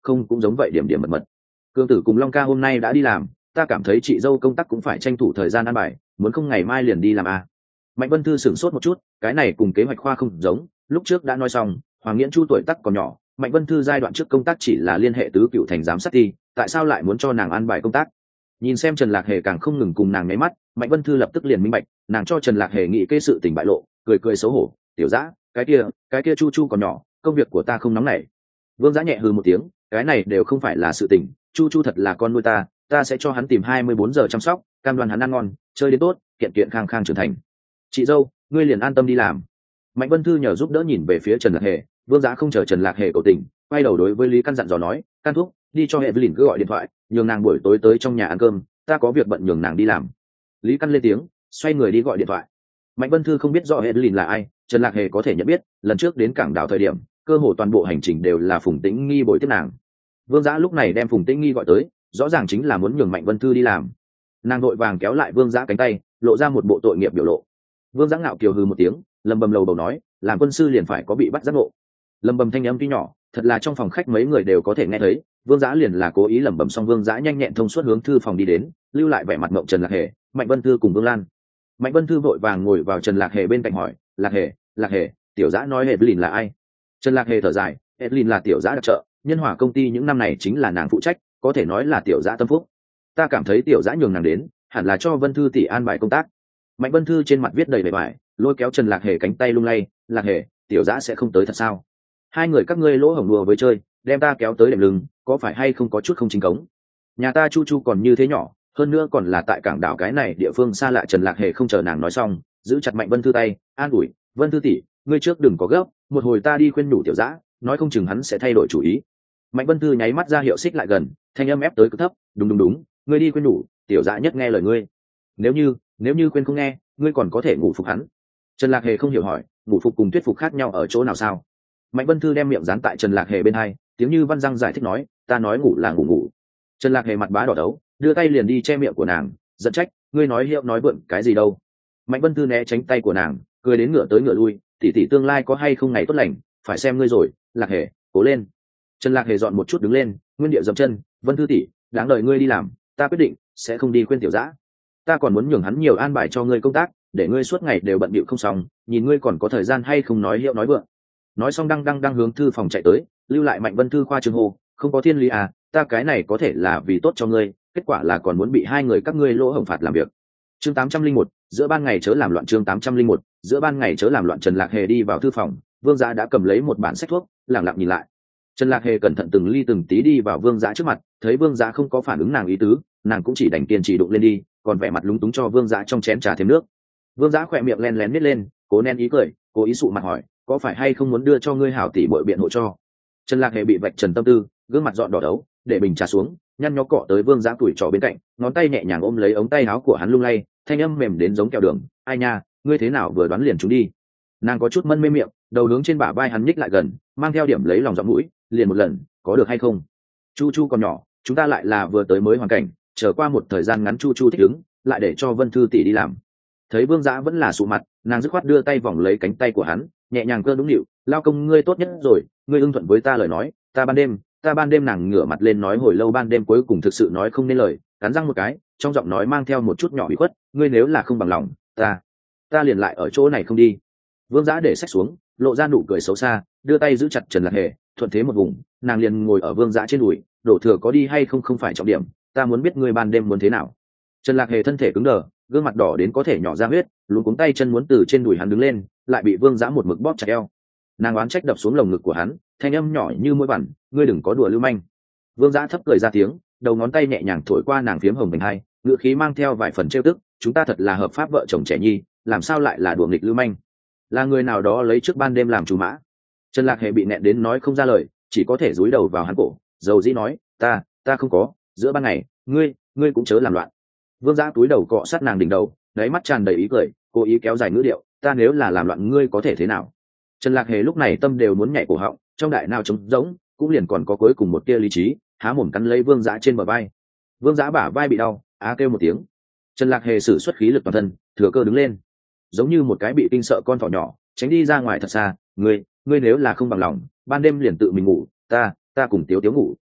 không cũng giống vậy điểm điểm mật mật. Cương tử cùng Long ca hôm nay đã đi làm, ta cảm thấy chị dâu công tác cũng phải tranh thủ thời gian ăn bài, muốn không ngày mai liền đi làm à. Mạnh Vân Thư sửng sốt một chút, cái này cùng kế hoạch khoa không giống, lúc trước đã nói xong, Hoàng Nghiễn Chu tuổi tác còn nhỏ, Mạnh Vân Thư giai đoạn trước công tác chỉ là liên hệ tứ cựu thành giám sát ty, tại sao lại muốn cho nàng ăn bài công tác? Nhìn xem Trần Lạc Hề càng không ngừng cùng nàng nháy mắt, Mạnh Vân Thư lập tức liền minh bạch, nàng cho Trần Lạc Hề nghĩ kê sự tình bại lộ, cười cười xấu hổ, "Tiểu Dã, cái kia Chu Chu còn nhỏ, công việc của ta không nóng nảy." Vương Dã nhẹ hừ một tiếng, "Cái này đều không phải là sự tình, Chu Chu thật là con nuôi ta sẽ cho hắn tìm 24 giờ chăm sóc, cam đoan hắn ăn ngon, chơi đến tốt, kiện kiện khang khang trưởng thành. Chị dâu, ngươi liền an tâm đi làm." Mạnh Vân Thư nhờ giúp đỡ nhìn về phía Trần Lạc Hề, Vương Dã không chờ Trần Lạc Hề cầu tình, quay đầu đối với Lý Căn dặn dò nói, "Căn thúc, đi cho Evelyn cứ gọi điện thoại, nhường nàng buổi tối tới trong nhà ăn cơm, ta có việc bận nhường nàng đi làm." Lý Căn lên tiếng, xoay người đi gọi điện thoại. Mạnh Vân Thư không biết rõ Evelyn là ai, Trần Lạc Hề có thể nhận biết, lần trước đến cảng đảo thời điểm, cơ hồ toàn bộ hành trình đều là Phùng Tĩnh Nghi bồi tiếp nàng. Vương Dã lúc này đem Phùng Tĩnh Nghi gọi tới, rõ ràng chính là muốn nhường Mạnh Vân Thư đi làm. Nàng vội vàng kéo lại Vương Dã cánh tay, lộ ra một bộ tội nghiệp biểu lộ. Vương Dã ngạo kiều hừ một tiếng, lầm bầm lầu bầu nói, làm quân sư liền phải có bị bắt giác ngộ. Lầm bầm thanh âm tuy nhỏ, thật là trong phòng khách mấy người đều có thể nghe thấy. Vương Dã liền là cố ý lẩm bẩm, xong Vương Dã nhanh nhẹn thông suốt hướng thư phòng đi đến, lưu lại vẻ mặt ngộng Trần Lạc Hề, Mạnh Vân Thư cùng Vương Lan. Mạnh Vân Thư vội vàng ngồi vào Trần Lạc Hề bên cạnh hỏi, Lạc Hề, tiểu Dã nói Evelyn là ai?" Trần Lạc Hề thở dài, "Evelyn là tiểu Dã đặc trợ, nhân hòa công ty những năm này chính là nàng phụ trách, có thể nói là tiểu Dã tâm phúc. Ta cảm thấy tiểu Dã nhường nàng đến, hẳn là cho Vân Thư tỷ an bài công tác." Mạnh Vân Thư trên mặt viết đầy vẻ vải, lôi kéo Trần Lạc Hề cánh tay lung lay, "Lạc Hề, tiểu Dã sẽ không tới thật sao? Hai người các ngươi lỗ hổng đùa với chơi, đem ta kéo tới đệm lưng, có phải hay không có chút không chính cống? Nhà ta Chu Chu còn như thế nhỏ, hơn nữa còn là tại cảng đảo cái này địa phương xa lạ." Trần Lạc Hề không chờ nàng nói xong, giữ chặt Mạnh Vân Thư tay, an ủi, "Vân Thư tỷ, ngươi trước đừng có gấp, một hồi ta đi khuyên nhủ tiểu Dã, nói không chừng hắn sẽ thay đổi chủ ý." Mạnh Vân Thư nháy mắt ra hiệu xích lại gần, thanh âm ép tới cực thấp, "Đúng, ngươi đi khuyên nhủ, tiểu Dã nhất nghe lời ngươi. Nếu như khuyên không nghe, ngươi còn có thể ngủ phục hắn." Trần Lạc Hề không hiểu hỏi, ngủ phục cùng thuyết phục khác nhau ở chỗ nào sao? Mạnh Vân Thư đem miệng dán tại Trần Lạc Hề bên hai, tiếng như văn răng giải thích nói, "Ta nói ngủ là ngủ." Trần Lạc Hề mặt bá đỏ đấu, đưa tay liền đi che miệng của nàng, giận trách, "Ngươi nói hiệu nói vượn cái gì đâu?" Mạnh Vân Thư né tránh tay của nàng, cười đến ngửa tới ngửa lui, "Tỷ tỷ tương lai có hay không ngày tốt lành, phải xem ngươi rồi, Lạc Hề, cố lên." Trần Lạc Hề dọn một chút đứng lên, nguyên địa dậm chân, "Vân Thư tỷ, đáng đợi ngươi đi làm, ta quyết định sẽ không đi khuyên tiểu Dã. Ta còn muốn nhường hắn nhiều an bài cho ngươi công tác, để ngươi suốt ngày đều bận bịu không xong, nhìn ngươi còn có thời gian hay không nói hiệu nói vượng." Nói xong đang hướng thư phòng chạy tới, lưu lại Mạnh Vân Thư khoa trương hô, "Không có thiên lý à, ta cái này có thể là vì tốt cho ngươi, kết quả là còn muốn bị hai người các ngươi lỗ hổng phạt làm việc." Chương 801, giữa ban ngày chớ làm loạn. Chương 801, giữa ban ngày chớ làm loạn. Trần Lạc Hề đi vào thư phòng, Vương Dã đã cầm lấy một bản sách thuốc, lặng lặng nhìn lại. Trần Lạc Hề cẩn thận từng ly từng tí đi vào Vương Dã trước mặt, thấy Vương Dã không có phản ứng nàng ý tứ, nàng cũng chỉ đành kiên trì đụng lên đi, còn vẻ mặt lúng túng cho Vương Dã trong chén trà thêm nước. Vương Dã khỏe miệng len lén nít lên, cố nén ý cười, cố ý sụ mặt hỏi, "Có phải hay không muốn đưa cho ngươi hảo tỷ bội biện hộ cho?" Trần Lạc Hề bị vạch trần tâm tư, gương mặt dọn đỏ đấu, để bình trà xuống, nhăn nhó cọ tới Vương Dã tuổi trò bên cạnh, ngón tay nhẹ nhàng ôm lấy ống tay áo của hắn lung lay, thanh âm mềm đến giống kẹo đường, "Ai nha, ngươi thế nào vừa đoán liền chúng đi." Nàng có chút mân mê miệng, đầu hướng trên bả vai hắn nhích lại gần, mang theo điểm lấy lòng giọng mũi, "Liền một lần, có được hay không? Chu Chu còn nhỏ, chúng ta lại là vừa tới mới hoàn cảnh, chờ qua một thời gian ngắn Chu Chu thích ứng, lại để cho Vân Thư tỷ đi làm." Thấy Vương Dã vẫn là sụ mặt, nàng dứt khoát đưa tay vòng lấy cánh tay của hắn, nhẹ nhàng cơ đúng nịu, "Lao công ngươi tốt nhất rồi, ngươi ưng thuận với ta lời nói, ta ban đêm." Nàng ngửa mặt lên nói hồi lâu ban đêm, cuối cùng thực sự nói không nên lời, cắn răng một cái, trong giọng nói mang theo một chút nhỏ bị khuất, "Ngươi nếu là không bằng lòng, ta liền lại ở chỗ này không đi." Vương Dã để sách xuống, lộ ra nụ cười xấu xa, đưa tay giữ chặt Trần Lạc Hề, thuận thế một vùng, nàng liền ngồi ở Vương Dã trên đùi, "Đổ thừa có đi hay không không phải trọng điểm, ta muốn biết ngươi ban đêm muốn thế nào." Trần Lạc Hề thân thể cứng đờ, gương mặt đỏ đến có thể nhỏ ra huyết, luống cuống tay chân muốn từ trên đùi hắn đứng lên, lại bị Vương Dã một mực bóp chặt eo. Nàng oán trách đập xuống lồng ngực của hắn, thanh âm nhỏ như mũi vằn, "Ngươi đừng có đùa lưu manh." Vương Dã thấp cười ra tiếng, đầu ngón tay nhẹ nhàng thổi qua nàng phiếm hồng vành hai, ngữ khí mang theo vài phần trêu tức, "Chúng ta thật là hợp pháp vợ chồng trẻ nhi, làm sao lại là đùa nghịch lưu manh? Là người nào đó lấy trước ban đêm làm chủ mã." Trần Lạc Hề bị nẹn đến nói không ra lời, chỉ có thể cúi đầu vào hắn cổ, dầu dĩ nói, ta không có, giữa ban ngày, ngươi cũng chớ làm loạn." Vương Dã cúi đầu cọ sát nàng đỉnh đầu, đáy mắt tràn đầy ý cười, cố ý kéo dài ngữ điệu, "Ta nếu là làm loạn ngươi có thể thế nào?" Trần Lạc Hề lúc này tâm đều muốn nhảy cổ họng, trong đại não trống rỗng, cũng liền còn có cuối cùng một tia lý trí, há mồm cắn lấy Vương Dã trên bờ vai. Vương Dã bả vai bị đau, kêu một tiếng. Trần Lạc Hề sử xuất khí lực toàn thân, thừa cơ đứng lên, giống như một cái bị kinh sợ con thỏ nhỏ, tránh đi ra ngoài thật xa, ngươi nếu là không bằng lòng, ban đêm liền tự mình ngủ, ta cùng Tiếu Tiếu ngủ."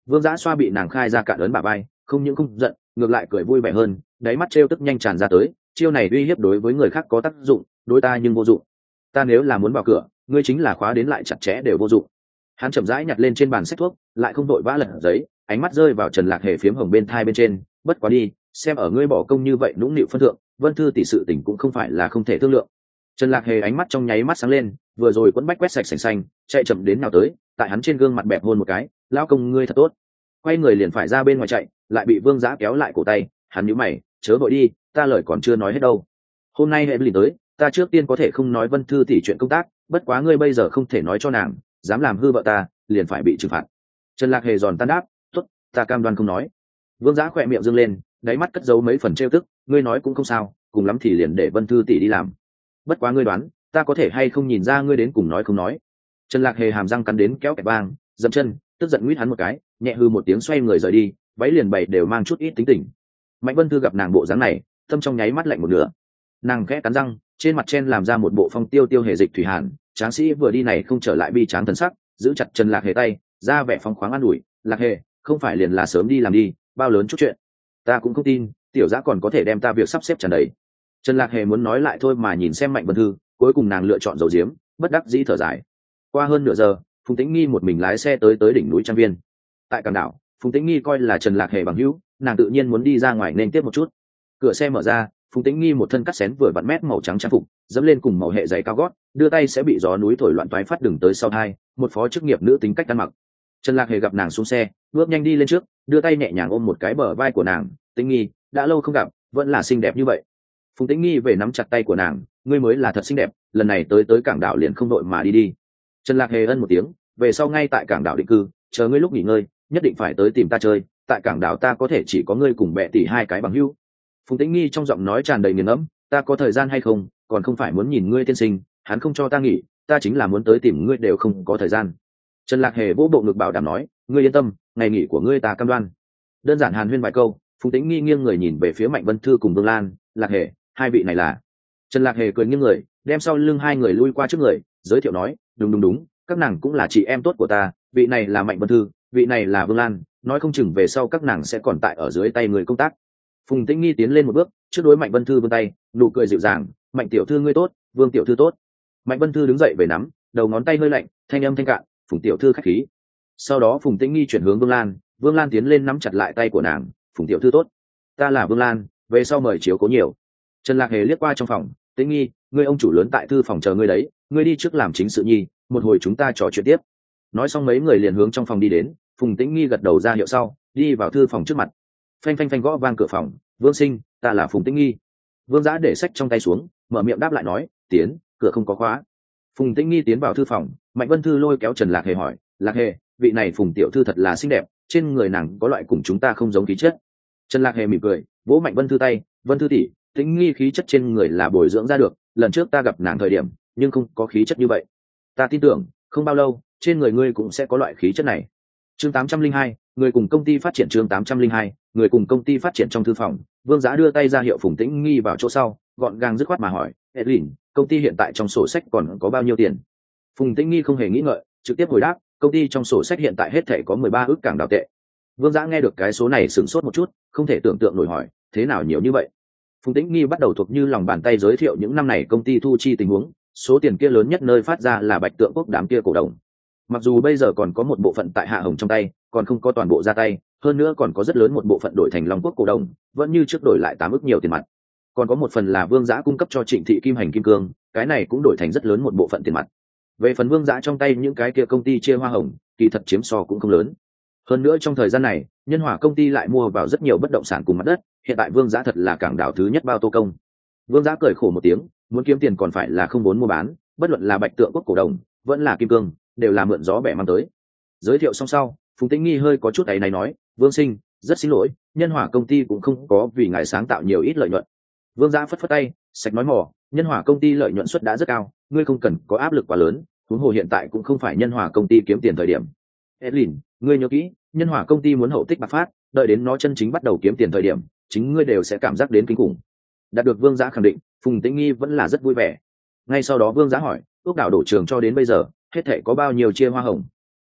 Vương Giã xoa bị nàng khai ra cạn ấn bả vai, không những không giận, ngược lại cười vui vẻ hơn, đáy mắt trêu tức nhanh tràn ra tới, chiêu này uy hiếp đối với người khác có tác dụng, đối ta nhưng vô dụng. Ta nếu là muốn vào cửa, ngươi chính là khóa đến lại chặt chẽ đều vô dụng. Hắn chậm rãi nhặt lên trên bàn sách thuốc, lại không đội vã lật giấy, ánh mắt rơi vào Trần Lạc Hề phiếm hồng bên thai bên trên, bất quá đi, xem ở ngươi bỏ công như vậy nũng nịu phân thượng, Vân Thư tỷ sự tình cũng không phải là không thể thương lượng. Trần Lạc Hề ánh mắt trong nháy mắt sáng lên, vừa rồi quấn bách quét sạch sành xanh, chạy chậm đến nào tới, tại hắn trên gương mặt bẹp hôn một cái, lão công ngươi thật tốt. Quay người liền phải ra bên ngoài chạy, lại bị Vương Giã kéo lại cổ tay, hắn nhíu mày, chớ vội đi, ta lời còn chưa nói hết đâu. Hôm nay Evelyn tới, ta trước tiên có thể không nói Vân Thư tỷ chuyện công tác, bất quá ngươi bây giờ không thể nói cho nàng, dám làm hư vợ ta, liền phải bị trừng phạt. Trần Lạc Hề giòn tan đáp, tốt, ta cam đoan không nói. Vương Giã khỏe miệng dương lên, đáy mắt cất giấu mấy phần trêu tức, ngươi nói cũng không sao, cùng lắm thì liền để Vân Thư tỷ đi làm. Bất quá ngươi đoán, ta có thể hay không nhìn ra ngươi đến cùng nói không nói. Trần Lạc Hề hàm răng cắn đến kéo kẹt bang, dậm chân, tức giận nguyết hắn một cái, nhẹ hư một tiếng xoay người rời đi, váy liền bày đều mang chút ít tính tình. Mạnh Vân Thư gặp nàng bộ dáng này, tâm trong nháy mắt lạnh một nửa. Nàng khẽ cắn răng, trên mặt chen làm ra một bộ phong tiêu tiêu hề dịch thủy hàn, tráng sĩ vừa đi này không trở lại bi tráng thần sắc, giữ chặt Trần Lạc Hề tay, ra vẻ phong khoáng an ủi, Lạc Hề, không phải liền là sớm đi làm đi, bao lớn chút chuyện. Ta cũng không tin, tiểu Giã còn có thể đem ta việc sắp xếp tràn đầy. Trần Lạc Hề muốn nói lại thôi mà nhìn xem Mạnh Vân Thư, cuối cùng nàng lựa chọn dầu diếm, bất đắc dĩ thở dài. Qua hơn nửa giờ, Phùng Tĩnh Nghi một mình lái xe tới đỉnh núi Trang Viên. Tại cảng đảo, Phùng Tĩnh Nghi coi là Trần Lạc Hề bằng hữu, nàng tự nhiên muốn đi ra ngoài nên tiếp một chút. Cửa xe mở ra, Phùng Tĩnh Nghi một thân cắt xén vừa vặn mét màu trắng trang phục, dẫm lên cùng màu hệ giày cao gót, đưa tay sẽ bị gió núi thổi loạn toái phát đường tới sau hai, một phó chức nghiệp nữ tính cách ăn mặc. Trần Lạc Hề gặp nàng xuống xe, bước nhanh đi lên trước, đưa tay nhẹ nhàng ôm một cái bờ vai của nàng, Tĩnh Nghi, đã lâu không gặp, vẫn là xinh đẹp như vậy. Phùng Tĩnh Nghi về nắm chặt tay của nàng, ngươi mới là thật xinh đẹp, lần này tới cảng đảo liền không đội mà đi. Trần Lạc Hề ân một tiếng, về sau ngay tại cảng đảo định cư, chờ ngươi lúc nghỉ ngơi, nhất định phải tới tìm ta chơi, tại cảng đảo ta có thể chỉ có ngươi cùng bệ tỷ hai cái bằng hữu. Phùng Tĩnh Nghi trong giọng nói tràn đầy nghiền ngẫm, ta có thời gian hay không, còn không phải muốn nhìn ngươi tiên sinh, hắn không cho ta nghỉ, ta chính là muốn tới tìm ngươi đều không có thời gian. Trần Lạc Hề vỗ bộ ngực bảo đảm nói, ngươi yên tâm, ngày nghỉ của ngươi ta cam đoan. Đơn giản hàn huyên vài câu, Phùng Tĩnh Nghi nghiêng người nhìn về phía Mạnh Vân Thư cùng Vương Lan, Lạc Hề, hai vị này là. Trần Lạc Hề cười nghiêng người, đem sau lưng hai người lui qua trước người, giới thiệu nói, đúng, các nàng cũng là chị em tốt của ta, vị này là Mạnh Vân Thư, vị này là Vương Lan, nói không chừng về sau các nàng sẽ còn tại ở dưới tay người công tác. Phùng Tĩnh Nghi tiến lên một bước, trước đối Mạnh Vân Thư vươn tay, nụ cười dịu dàng, Mạnh tiểu thư ngươi tốt, Vương tiểu thư tốt. Mạnh Vân Thư đứng dậy về nắm, đầu ngón tay hơi lạnh, thanh âm thanh cạn, Phùng tiểu thư khách khí. Sau đó Phùng Tĩnh Nghi chuyển hướng Vương Lan, Vương Lan tiến lên nắm chặt lại tay của nàng, Phùng tiểu thư tốt, ta là Vương Lan, về sau mời chiếu cố nhiều. Trần Lạc Hề liếc qua trong phòng, Tĩnh Nghi, ngươi ông chủ lớn tại thư phòng chờ ngươi đấy, ngươi đi trước làm chính sự nhi, một hồi chúng ta trò chuyện tiếp. Nói xong mấy người liền hướng trong phòng đi đến, Phùng Tĩnh Nghi gật đầu ra hiệu sau, đi vào thư phòng trước mặt. Phanh phanh phanh gõ vang cửa phòng, Vương sinh, ta là Phùng Tĩnh Nghi. Vương Giã để sách trong tay xuống, mở miệng đáp lại nói, tiến, cửa không có khóa. Phùng Tĩnh Nghi tiến vào thư phòng, Mạnh Vân Thư lôi kéo Trần Lạc Hề hỏi, Lạc Hề, vị này Phùng tiểu thư thật là xinh đẹp, trên người nàng có loại cùng chúng ta không giống khí chất. Trần Lạc Hề mỉm cười, vỗ Mạnh Vân Thư tay, Vân Thư tỷ, Tĩnh Nghi khí chất trên người là bồi dưỡng ra được, lần trước ta gặp nàng thời điểm, nhưng không có khí chất như vậy. Ta tin tưởng, không bao lâu, trên người ngươi cũng sẽ có loại khí chất này. Chương 802, người cùng công ty phát triển. Chương 802, người cùng công ty phát triển. Trong thư phòng, Vương Giã đưa tay ra hiệu Phùng Tĩnh Nghi vào chỗ sau, gọn gàng dứt khoát mà hỏi, Edwin, công ty hiện tại trong sổ sách còn có bao nhiêu tiền? Phùng Tĩnh Nghi không hề nghĩ ngợi, trực tiếp hồi đáp, công ty trong sổ sách hiện tại hết thể có 13 ức cảng đảo tệ. Vương Giã nghe được cái số này sửng sốt một chút, không thể tưởng tượng nổi hỏi, thế nào nhiều như vậy? Phùng Tĩnh Nghi bắt đầu thuộc như lòng bàn tay giới thiệu những năm này công ty thu chi tình huống, số tiền kia lớn nhất nơi phát ra là Bạch Tượng Quốc đám kia cổ đông. Mặc dù bây giờ còn có một bộ phận tại Hạ Hồng trong tay, còn không có toàn bộ ra tay, hơn nữa còn có rất lớn một bộ phận đổi thành Long Quốc cổ đông, vẫn như trước đổi lại 8 ức nhiều tiền mặt. Còn có một phần là Vương Giã cung cấp cho Trịnh Thị Kim Hành Kim Cương, cái này cũng đổi thành rất lớn một bộ phận tiền mặt. Về phần Vương Giã trong tay những cái kia công ty chia hoa hồng, kỳ thật chiếm so cũng không lớn. Hơn nữa trong thời gian này, Nhân Hòa công ty lại mua vào rất nhiều bất động sản cùng mặt đất, hiện tại Vương Giã thật là cảng đảo thứ nhất bao tô công. Vương Giã cười khổ một tiếng, muốn kiếm tiền còn phải là không vốn mua bán, bất luận là Bạch Tượng Quốc cổ đông, vẫn là Kim Cương, đều là mượn gió bẻ mang tới. Giới thiệu xong sau, Phùng Tĩnh Nghi hơi có chút áy náy nói, Vương sinh, rất xin lỗi, Nhân Hòa công ty cũng không có vì ngài sáng tạo nhiều ít lợi nhuận. Vương Giã phất phất tay, sạch nói mỏ, Nhân Hòa công ty lợi nhuận suất đã rất cao, ngươi không cần có áp lực quá lớn, huống hồ hiện tại cũng không phải Nhân Hòa công ty kiếm tiền thời điểm. Edlin, ngươi nhớ kỹ, Nhân Hòa công ty muốn hậu tích bạc phát, đợi đến nó chân chính bắt đầu kiếm tiền thời điểm, chính ngươi đều sẽ cảm giác đến kinh khủng. Đạt được Vương Giã khẳng định, Phùng Tĩnh Nghi vẫn là rất vui vẻ. Ngay sau đó Vương Giã hỏi, ước đảo đổ trường cho đến bây giờ, hết thể có bao nhiêu chia hoa hồng?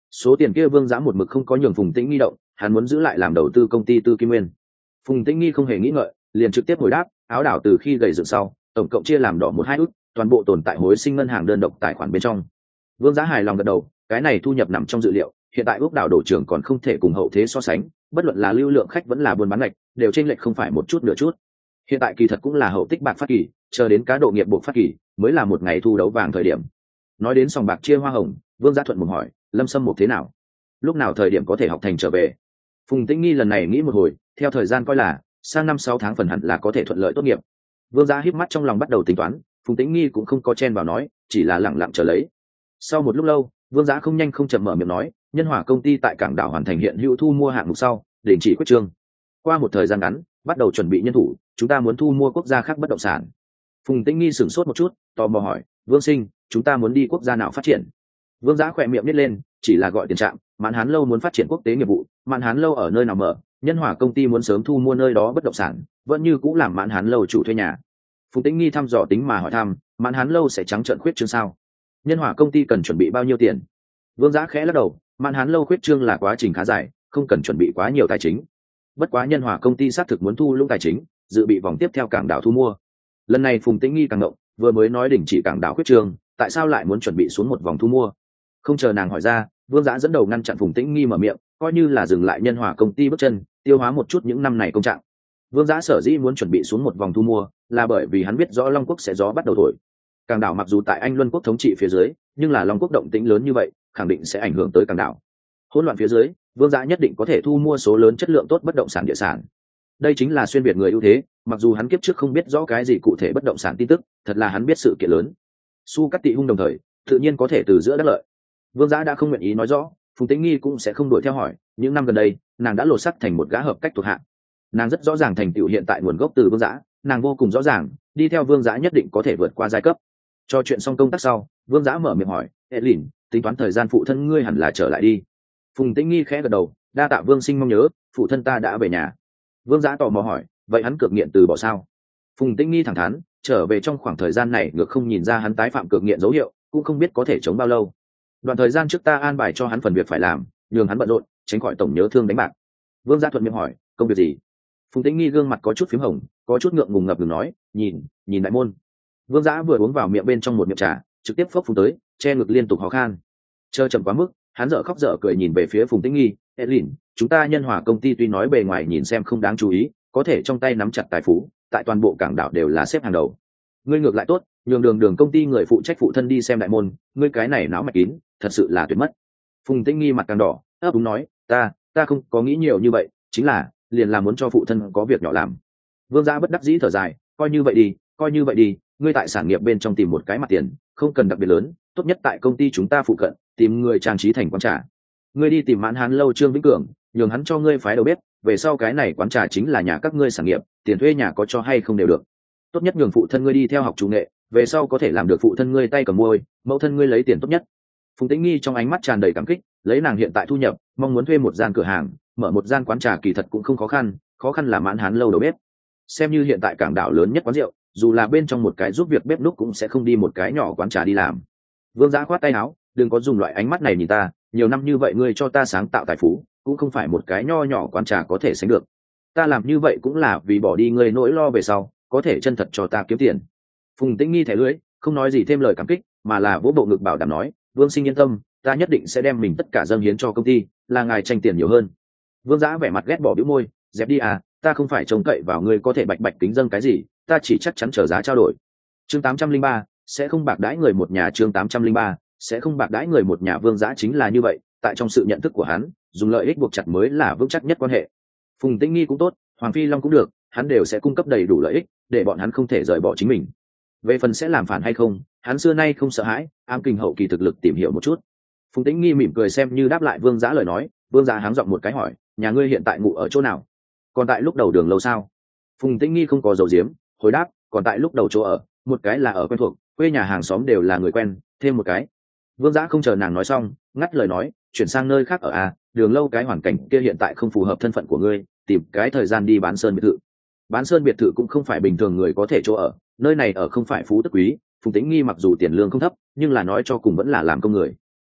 Số tiền kia Vương Giã một mực không có nhường Phùng Tĩnh Nghi động, hắn muốn giữ lại làm đầu tư công ty Tư Kim Nguyên. Phùng Tĩnh Nghi không hề nghĩ ngợi, liền trực tiếp hồi đáp, áo đảo từ khi gầy dựng sau, tổng cộng chia làm đỏ 1-2 ức, toàn bộ tồn tại hối sinh ngân hàng đơn độc tài khoản bên trong. Vương Giã hài lòng gật đầu, cái này thu nhập nằm trong dự liệu, hiện tại ước đảo đổ trường còn không thể cùng hậu thế so sánh, bất luận là lưu lượng khách vẫn là buôn bán ngạch, đều chênh lệch không phải một chút nửa chút. Hiện tại kỳ thật cũng là hậu tích bạc phát kỳ, chờ đến cá độ nghiệp buộc phát kỳ, mới là một ngày thu đấu vàng thời điểm. Nói đến sòng bạc chia hoa hồng, Vương Giã thuận mồm hỏi, Lâm Sâm Mục thế nào? Lúc nào thời điểm có thể học thành trở về? Phùng Tĩnh Nghi lần này nghĩ một hồi, theo thời gian coi là sang 5-6 tháng phần hẳn là có thể thuận lợi tốt nghiệp. Vương Giã híp mắt trong lòng bắt đầu tính toán, Phùng Tĩnh Nghi cũng không có chen vào nói, chỉ là lẳng lặng chờ lấy. Sau một lúc lâu, Vương Giã không nhanh không chậm mở miệng nói, Nhân Hòa công ty tại cảng đảo hoàn thành hiện hữu thu mua hạng mục sau, đình chỉ quyết trương. Qua một thời gian ngắn, bắt đầu chuẩn bị nhân thủ, chúng ta muốn thu mua quốc gia khác bất động sản. Phùng Tĩnh Nghi sửng sốt một chút, tò mò hỏi, Vương Sinh, chúng ta muốn đi quốc gia nào phát triển? Vương Giã khỏe miệng nít lên, chỉ là gọi tiền trạm, Mãn Hán Lâu muốn phát triển quốc tế nghiệp vụ, Mãn Hán Lâu ở nơi nào mở, Nhân Hòa công ty muốn sớm thu mua nơi đó bất động sản, vẫn như cũng làm Mãn Hán Lâu chủ thuê nhà. Phùng Tĩnh Nghi thăm dò tính mà hỏi thăm, Mãn Hán Lâu sẽ trắng trợn khuyết trương sao? Nhân Hòa công ty cần chuẩn bị bao nhiêu tiền? Vương Giã khẽ lắc đầu, Mãn Hán Lâu khuyết trương là quá trình khá dài, không cần chuẩn bị quá nhiều tài chính. Bất quá Nhân Hòa công ty xác thực muốn thu lũng tài chính, dự bị vòng tiếp theo cảng đảo thu mua. Lần này Phùng Tĩnh Nghi càng ngộng, vừa mới nói đình chỉ cảng đảo khuyết trương, tại sao lại muốn chuẩn bị xuống một vòng thu mua? Không chờ nàng hỏi ra, Vương Giã dẫn đầu ngăn chặn Phùng Tĩnh Nghi mở miệng, coi như là dừng lại Nhân Hòa công ty bước chân, tiêu hóa một chút những năm này công trạng. Vương Giã sở dĩ muốn chuẩn bị xuống một vòng thu mua, là bởi vì hắn biết rõ Long Quốc sẽ gió bắt đầu thổi. Cảng đảo mặc dù tại Anh Luân Quốc thống trị phía dưới, nhưng là Long Quốc động tĩnh lớn như vậy, khẳng định sẽ ảnh hưởng tới cảng đảo. Hỗn loạn phía dưới, Vương Giã nhất định có thể thu mua số lớn chất lượng tốt bất động sản địa sản. Đây chính là xuyên việt người ưu thế, mặc dù hắn kiếp trước không biết rõ cái gì cụ thể bất động sản tin tức, thật là hắn biết sự kiện lớn. Su Cát Tị Hung đồng thời, tự nhiên có thể từ giữa đắc lợi. Vương Giã đã không nguyện ý nói rõ, Phùng Tĩnh Nghi cũng sẽ không đuổi theo hỏi, những năm gần đây, nàng đã lột sắc thành một gã hợp cách thuộc hạ. Nàng rất rõ ràng thành tựu hiện tại nguồn gốc từ Vương Giã, nàng vô cùng rõ ràng, đi theo Vương Giã nhất định có thể vượt qua giai cấp. Cho chuyện xong công tác sau, Vương Giã mở miệng hỏi, Lìn, tính toán thời gian phụ thân ngươi hẳn là trở lại đi. Phùng Tĩnh Nghi khẽ gật đầu, đa tạ Vương Sinh mong nhớ, phụ thân ta đã về nhà. Vương Giã tò mò hỏi, vậy hắn cược nghiện từ bỏ sao? Phùng Tĩnh Nghi thẳng thắn, trở về trong khoảng thời gian này ngược không nhìn ra hắn tái phạm cược nghiện dấu hiệu, cũng không biết có thể chống bao lâu. Đoạn thời gian trước ta an bài cho hắn phần việc phải làm, nhường hắn bận rộn, tránh khỏi tổng nhớ thương đánh bạc. Vương Giã thuận miệng hỏi, công việc gì? Phùng Tĩnh Nghi gương mặt có chút phím hồng, có chút ngượng ngùng ngập ngừng nói, nhìn đại môn. Vương Giã vừa uống vào miệng bên trong một miệng trà, trực tiếp phốc phun tới, che ngực liên tục ho khan. Chờ chậm quá mức, hắn dở khóc dở cười nhìn về phía Phùng Tĩnh Nghi, Lìn, chúng ta Nhân Hòa công ty tuy nói bề ngoài nhìn xem không đáng chú ý, có thể trong tay nắm chặt tài phú, tại toàn bộ cảng đảo đều là xếp hàng đầu. Ngươi ngược lại tốt, nhường đường công ty người phụ trách phụ thân đi xem đại môn, ngươi cái này não mạch kín, thật sự là tuyệt mất. Phùng Tĩnh Nghi mặt càng đỏ, ấp úng nói, ta không có nghĩ nhiều như vậy, chính là liền là muốn cho phụ thân có việc nhỏ làm. Vương Giã bất đắc dĩ thở dài, coi như vậy đi, ngươi tại sản nghiệp bên trong tìm một cái mặt tiền, không cần đặc biệt lớn, tốt nhất tại công ty chúng ta phụ cận, tìm người trang trí thành quán trà. Ngươi đi tìm Mãn Hán Lâu Trương Vĩnh Cường, nhường hắn cho ngươi phái đầu bếp, về sau cái này quán trà chính là nhà các ngươi sản nghiệp, tiền thuê nhà có cho hay không đều được. Tốt nhất nhường phụ thân ngươi đi theo học chủ nghệ, về sau có thể làm được phụ thân ngươi tay cầm môi, mẫu thân ngươi lấy tiền tốt nhất. Phùng Tĩnh Nghi trong ánh mắt tràn đầy cảm kích, lấy nàng hiện tại thu nhập, mong muốn thuê một gian cửa hàng, mở một gian quán trà kỳ thật cũng không khó khăn là Mãn Hán Lâu đầu bếp. Xem như hiện tại cảng đảo lớn nhất quán rượu, dù là bên trong một cái giúp việc bếp núc cũng sẽ không đi một cái nhỏ quán trà đi làm. Vương Giã khoát tay áo, đừng có dùng loại ánh mắt này nhìn ta, nhiều năm như vậy ngươi cho ta sáng tạo tài phú, cũng không phải một cái nho nhỏ quán trà có thể sánh được. Ta làm như vậy cũng là vì bỏ đi ngươi nỗi lo về sau, có thể chân thật cho ta kiếm tiền. Phùng Tĩnh Nghi thẻ lưới, không nói gì thêm lời cảm kích, mà là vỗ bộ ngực bảo đảm nói, Vương Sinh yên tâm, ta nhất định sẽ đem mình tất cả dâng hiến cho công ty, là ngài tranh tiền nhiều hơn. Vương Giã vẻ mặt ghét bỏ bĩu môi, dẹp đi à, ta không phải trông cậy vào ngươi có thể bạch kính dâng cái gì, ta chỉ chắc chắn trở giá trao đổi. Chương 803, sẽ không bạc đãi người một nhà. Chương 803, sẽ không bạc đãi người một nhà. Vương Giã chính là như vậy, tại trong sự nhận thức của hắn, dùng lợi ích buộc chặt mới là vững chắc nhất quan hệ. Phùng Tĩnh Nghi cũng tốt, Hoàng Phi Long cũng được, hắn đều sẽ cung cấp đầy đủ lợi ích, để bọn hắn không thể rời bỏ chính mình. Về phần sẽ làm phản hay không, hắn xưa nay không sợ hãi, ám kình hậu kỳ thực lực tìm hiểu một chút. Phùng Tĩnh Nghi mỉm cười xem như đáp lại Vương Giã lời nói. Vương Giã háng giọng một cái hỏi, nhà ngươi hiện tại ngủ ở chỗ nào? Còn tại lúc đầu đường lâu sao? Phùng Tĩnh Nghi không có dầu diếm, hồi đáp, còn tại lúc đầu chỗ ở, một cái là ở quen thuộc, quê nhà hàng xóm đều là người quen, thêm một cái. Vương Giã không chờ nàng nói xong, ngắt lời nói, chuyển sang nơi khác ở à, đường lâu cái hoàn cảnh kia hiện tại không phù hợp thân phận của ngươi, tìm cái thời gian đi bán sơn biệt thự. Bán sơn biệt thự cũng không phải bình thường người có thể chỗ ở, nơi này ở không phải phú tức quý. Phùng Tĩnh Nghi mặc dù tiền lương không thấp, nhưng là nói cho cùng vẫn là làm công người.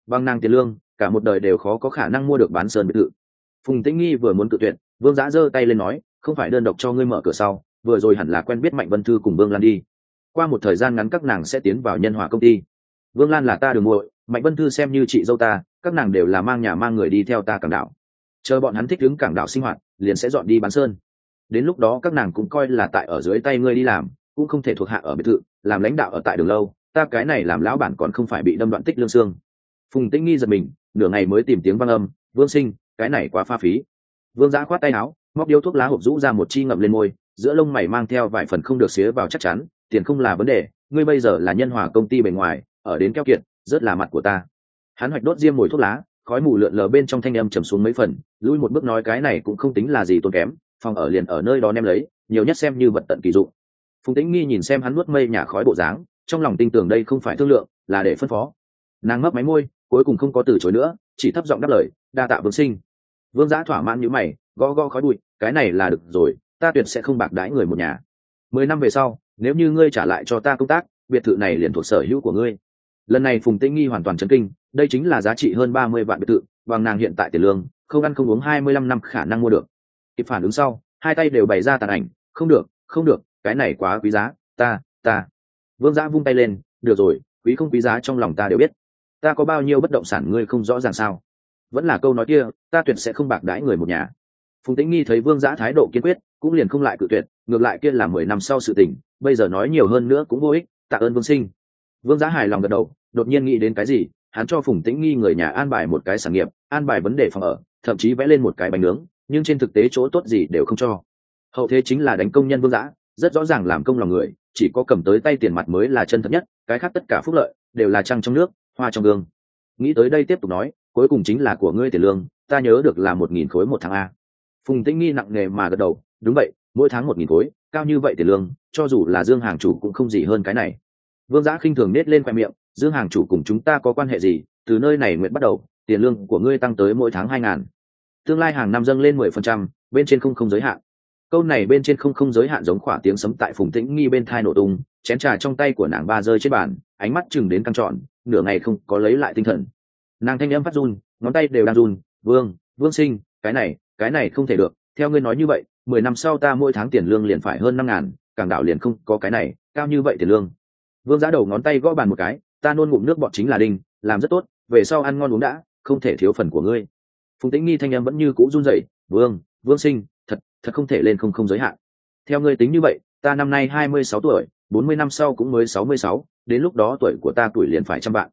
Bằng nàng tiền lương cả một đời đều khó có khả năng mua được bán sơn biệt thự. Phùng Tĩnh Nghi vừa muốn cự tuyệt, Vương Giã giơ tay lên nói, không phải đơn độc cho ngươi mở cửa sau, vừa rồi hẳn là quen biết Mạnh Vân Thư cùng Vương Lan đi. Qua một thời gian ngắn các nàng sẽ tiến vào Nhân Hòa công ty. Vương Lan là ta đường muội, Mạnh Vân Thư xem như chị dâu ta, các nàng đều là mang nhà mang người đi theo ta Cảng Đảo. Chờ bọn hắn thích ứng Cảng Đảo sinh hoạt, liền sẽ dọn đi bán sơn. Đến lúc đó các nàng cũng coi là tại ở dưới tay ngươi đi làm, cũng không thể thuộc hạ ở biệt thự, làm lãnh đạo ở tại Đường Lâu, ta cái này làm lão bản còn không phải bị đâm đoạn tích lương xương. Phùng Tĩnh Nghi giật mình, nửa ngày mới tìm tiếng vang âm, Vương Sinh, cái này quá pha phí. Vương Giã khoát tay áo, móc điếu thuốc lá hộp rũ ra một chi ngậm lên môi, giữa lông mày mang theo vài phần không được xía vào chắc chắn, tiền không là vấn đề, ngươi bây giờ là Nhân Hòa công ty bề ngoài, ở đến keo kiệt, rất là mặt của ta. Hắn hoạch đốt diêm mồi thuốc lá, khói mù lượn lờ bên trong thanh âm trầm xuống mấy phần, lùi một bước nói cái này cũng không tính là gì tốn kém, phòng ở liền ở nơi đó nem lấy, nhiều nhất xem như vật tận kỳ dụng. Phùng Tĩnh Nghi nhìn xem hắn nuốt mây nhả khói bộ dáng, trong lòng tin tưởng đây không phải thương lượng, là để phân phó. Nàng mấp máy môi, cuối cùng không có từ chối nữa, chỉ thấp giọng đáp lời, đa tạ Vương Sinh. Vương Giã thỏa mãn nhíu mày, gõ gõ khói bụi, cái này là được rồi, ta tuyệt sẽ không bạc đãi người một nhà. 10 năm về sau, nếu như ngươi trả lại cho ta công tác, biệt thự này liền thuộc sở hữu của ngươi. Lần này Phùng Tĩnh Nghi hoàn toàn chấn kinh, đây chính là giá trị hơn 30 vạn biệt thự, bằng nàng hiện tại tiền lương, không ăn không uống 25 năm khả năng mua được. Kịp phản ứng sau, hai tay đều bày ra tàn ảnh, không được, không được, cái này quá quý giá, ta. Vương Giã vung tay lên, được rồi, quý không quý giá trong lòng ta đều biết. Ta có bao nhiêu bất động sản ngươi không rõ ràng sao? Vẫn là câu nói kia, ta tuyệt sẽ không bạc đãi người một nhà. Phùng Tĩnh Nghi thấy Vương Giã thái độ kiên quyết, cũng liền không lại cự tuyệt, ngược lại kia là 10 năm sau sự tình, bây giờ nói nhiều hơn nữa cũng vô ích, tạ ơn Vương Sinh. Vương Giã hài lòng gật đầu, đột nhiên nghĩ đến cái gì, hắn cho Phùng Tĩnh Nghi người nhà an bài một cái sản nghiệp, an bài vấn đề phòng ở, thậm chí vẽ lên một cái bánh nướng, nhưng trên thực tế chỗ tốt gì đều không cho. Hậu thế chính là đánh công nhân Vương Giã, rất rõ ràng làm công lòng người, chỉ có cầm tới tay tiền mặt mới là chân thật nhất, cái khác tất cả phúc lợi đều là trăng trong nước, hoa trong gương. Nghĩ tới đây tiếp tục nói, cuối cùng chính là của ngươi tiền lương, ta nhớ được là 1.000 khối một tháng a. Phùng Tĩnh Nghi nặng nề mà gật đầu, đúng vậy, mỗi tháng 1.000 khối, cao như vậy tiền lương, cho dù là Dương hàng chủ cũng không gì hơn cái này. Vương Giã khinh thường nết lên khoe miệng, Dương hàng chủ cùng chúng ta có quan hệ gì, từ nơi này nguyện bắt đầu, tiền lương của ngươi tăng tới mỗi tháng 2.000. Tương lai hàng năm dâng lên 10%, bên trên không giới hạn. Câu này bên trên không giới hạn giống khỏa tiếng sấm tại Phùng Tĩnh Nghi bên thai nổ tung, chén trà trong tay của nàng ba rơi trên bàn, ánh mắt chừng đến căng trọn, nửa ngày không có lấy lại tinh thần. Nàng thanh âm phát run, ngón tay đều đang run, Vương Sinh, cái này không thể được, theo ngươi nói như vậy, 10 năm sau ta mỗi tháng tiền lương liền phải hơn 5.000, Cảng Đảo liền không có cái này, cao như vậy tiền lương. Vương Giã đầu ngón tay gõ bàn một cái, ta nôn ngụm nước bọt chính là đinh, làm rất tốt, về sau ăn ngon uống đã, không thể thiếu phần của ngươi. Phùng Tĩnh Nghi thanh âm vẫn như cũ run rẩy, Vương Sinh, thật không thể lên không giới hạn. Theo ngươi tính như vậy, ta năm nay 26 tuổi, 40 năm sau cũng mới 66, đến lúc đó tuổi của ta tuổi liền phải 100 vạn.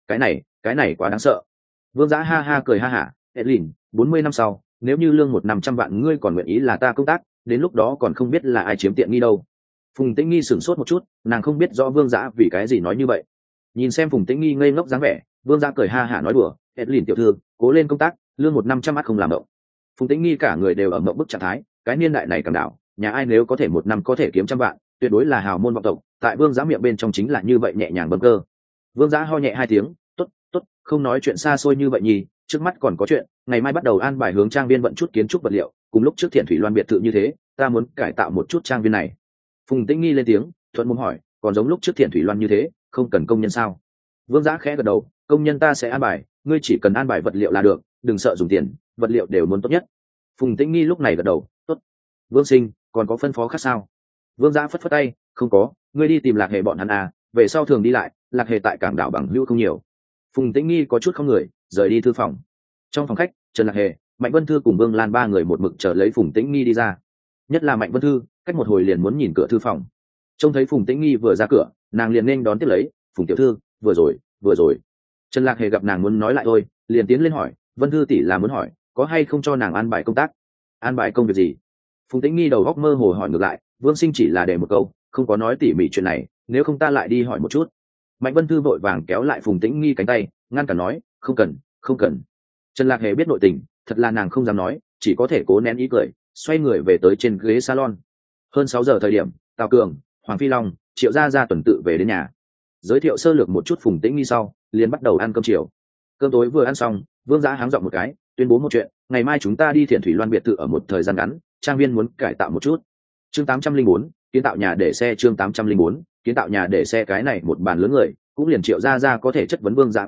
Cái này quá đáng sợ. Vương Giã ha ha cười ha hả, Edlin, 40 năm sau, nếu như lương 100 vạn ngươi còn nguyện ý là ta công tác, đến lúc đó còn không biết là ai chiếm tiện nghi đâu. Phùng Tĩnh Nghi sửng sốt một chút, nàng không biết rõ Vương Giã vì cái gì nói như vậy. Nhìn xem Phùng Tĩnh Nghi ngây ngốc dáng vẻ, Vương Giã cười ha hả nói đùa, Edlin tiểu thư, cố lên công tác, lương 100 ắt không làm động. Phùng Tĩnh Nghi cả người đều ở mộng bức trạng thái, cái niên đại này Cảng Đảo, nhà ai nếu có thể một năm có thể kiếm 100 vạn, tuyệt đối là hào môn vọng tộc, tại Vương Giã miệng bên trong chính là như vậy nhẹ nhàng bâng cơ. Vương Giã ho nhẹ 2 tiếng, tốt, không nói chuyện xa xôi như vậy nhỉ, trước mắt còn có chuyện, ngày mai bắt đầu an bài hướng trang viên vận chút kiến trúc vật liệu, cùng lúc trước Thiện Thủy Loan biệt thự như thế, ta muốn cải tạo một chút trang viên này. Phùng Tĩnh Nghi lên tiếng, thuận mồm hỏi, còn giống lúc trước Thiện Thủy Loan như thế, không cần công nhân sao? Vương Giã khẽ gật đầu, công nhân ta sẽ an bài, ngươi chỉ cần an bài vật liệu là được, đừng sợ dùng tiền, vật liệu đều muốn tốt nhất. Phùng Tĩnh Nghi lúc này gật đầu, tốt. Vương Sinh, còn có phân phó khác sao? Vương Giã phất phất tay, không có, ngươi đi tìm Lạc Hề bọn hắn à, về sau thường đi lại, Lạc Hề tại Cảng Đảo bằng hữu không nhiều. Phùng Tĩnh Nghi có chút không người, rời đi thư phòng. Trong phòng khách, Trần Lạc Hề, Mạnh Vân Thư cùng Vương Lan ba người một mực chờ lấy Phùng Tĩnh Nghi đi ra. Nhất là Mạnh Vân Thư, cách một hồi liền muốn nhìn cửa thư phòng. Trông thấy Phùng Tĩnh Nghi vừa ra cửa, nàng liền nên đón tiếp lấy, Phùng tiểu thư, vừa rồi. Trần Lạc Hề gặp nàng muốn nói lại thôi, liền tiến lên hỏi, Vân Thư tỷ là muốn hỏi, có hay không cho nàng an bài công tác? An bài công việc gì? Phùng Tĩnh Nghi đầu góc mơ hồ hỏi ngược lại, Vương Sinh chỉ là để một câu, không có nói tỉ mỉ chuyện này, nếu không ta lại đi hỏi một chút. Mạnh Vân Thư vội vàng kéo lại Phùng Tĩnh Nghi cánh tay, ngăn cản nói, không cần. Trần Lạc Hề biết nội tình, thật là nàng không dám nói, chỉ có thể cố nén ý cười, xoay người về tới trên ghế salon. Hơn 6 giờ thời điểm, Tào Cường, Hoàng Phi Long, Triệu Gia Gia tuần tự về đến nhà. Giới thiệu sơ lược một chút Phùng Tĩnh Nghi sau, liền bắt đầu ăn cơm chiều. Cơm tối vừa ăn xong, Vương Giã háng giọng một cái, tuyên bố một chuyện, ngày mai chúng ta đi Thiện Thủy Loan biệt thự ở một thời gian ngắn, trang viên muốn cải tạo một chút. Chương 804, kiến tạo nhà để xe. Chương 804, kiến tạo nhà để xe. Cái này một bàn lớn người, cũng liền Triệu Gia Gia có thể chất vấn Vương Giã quyết định,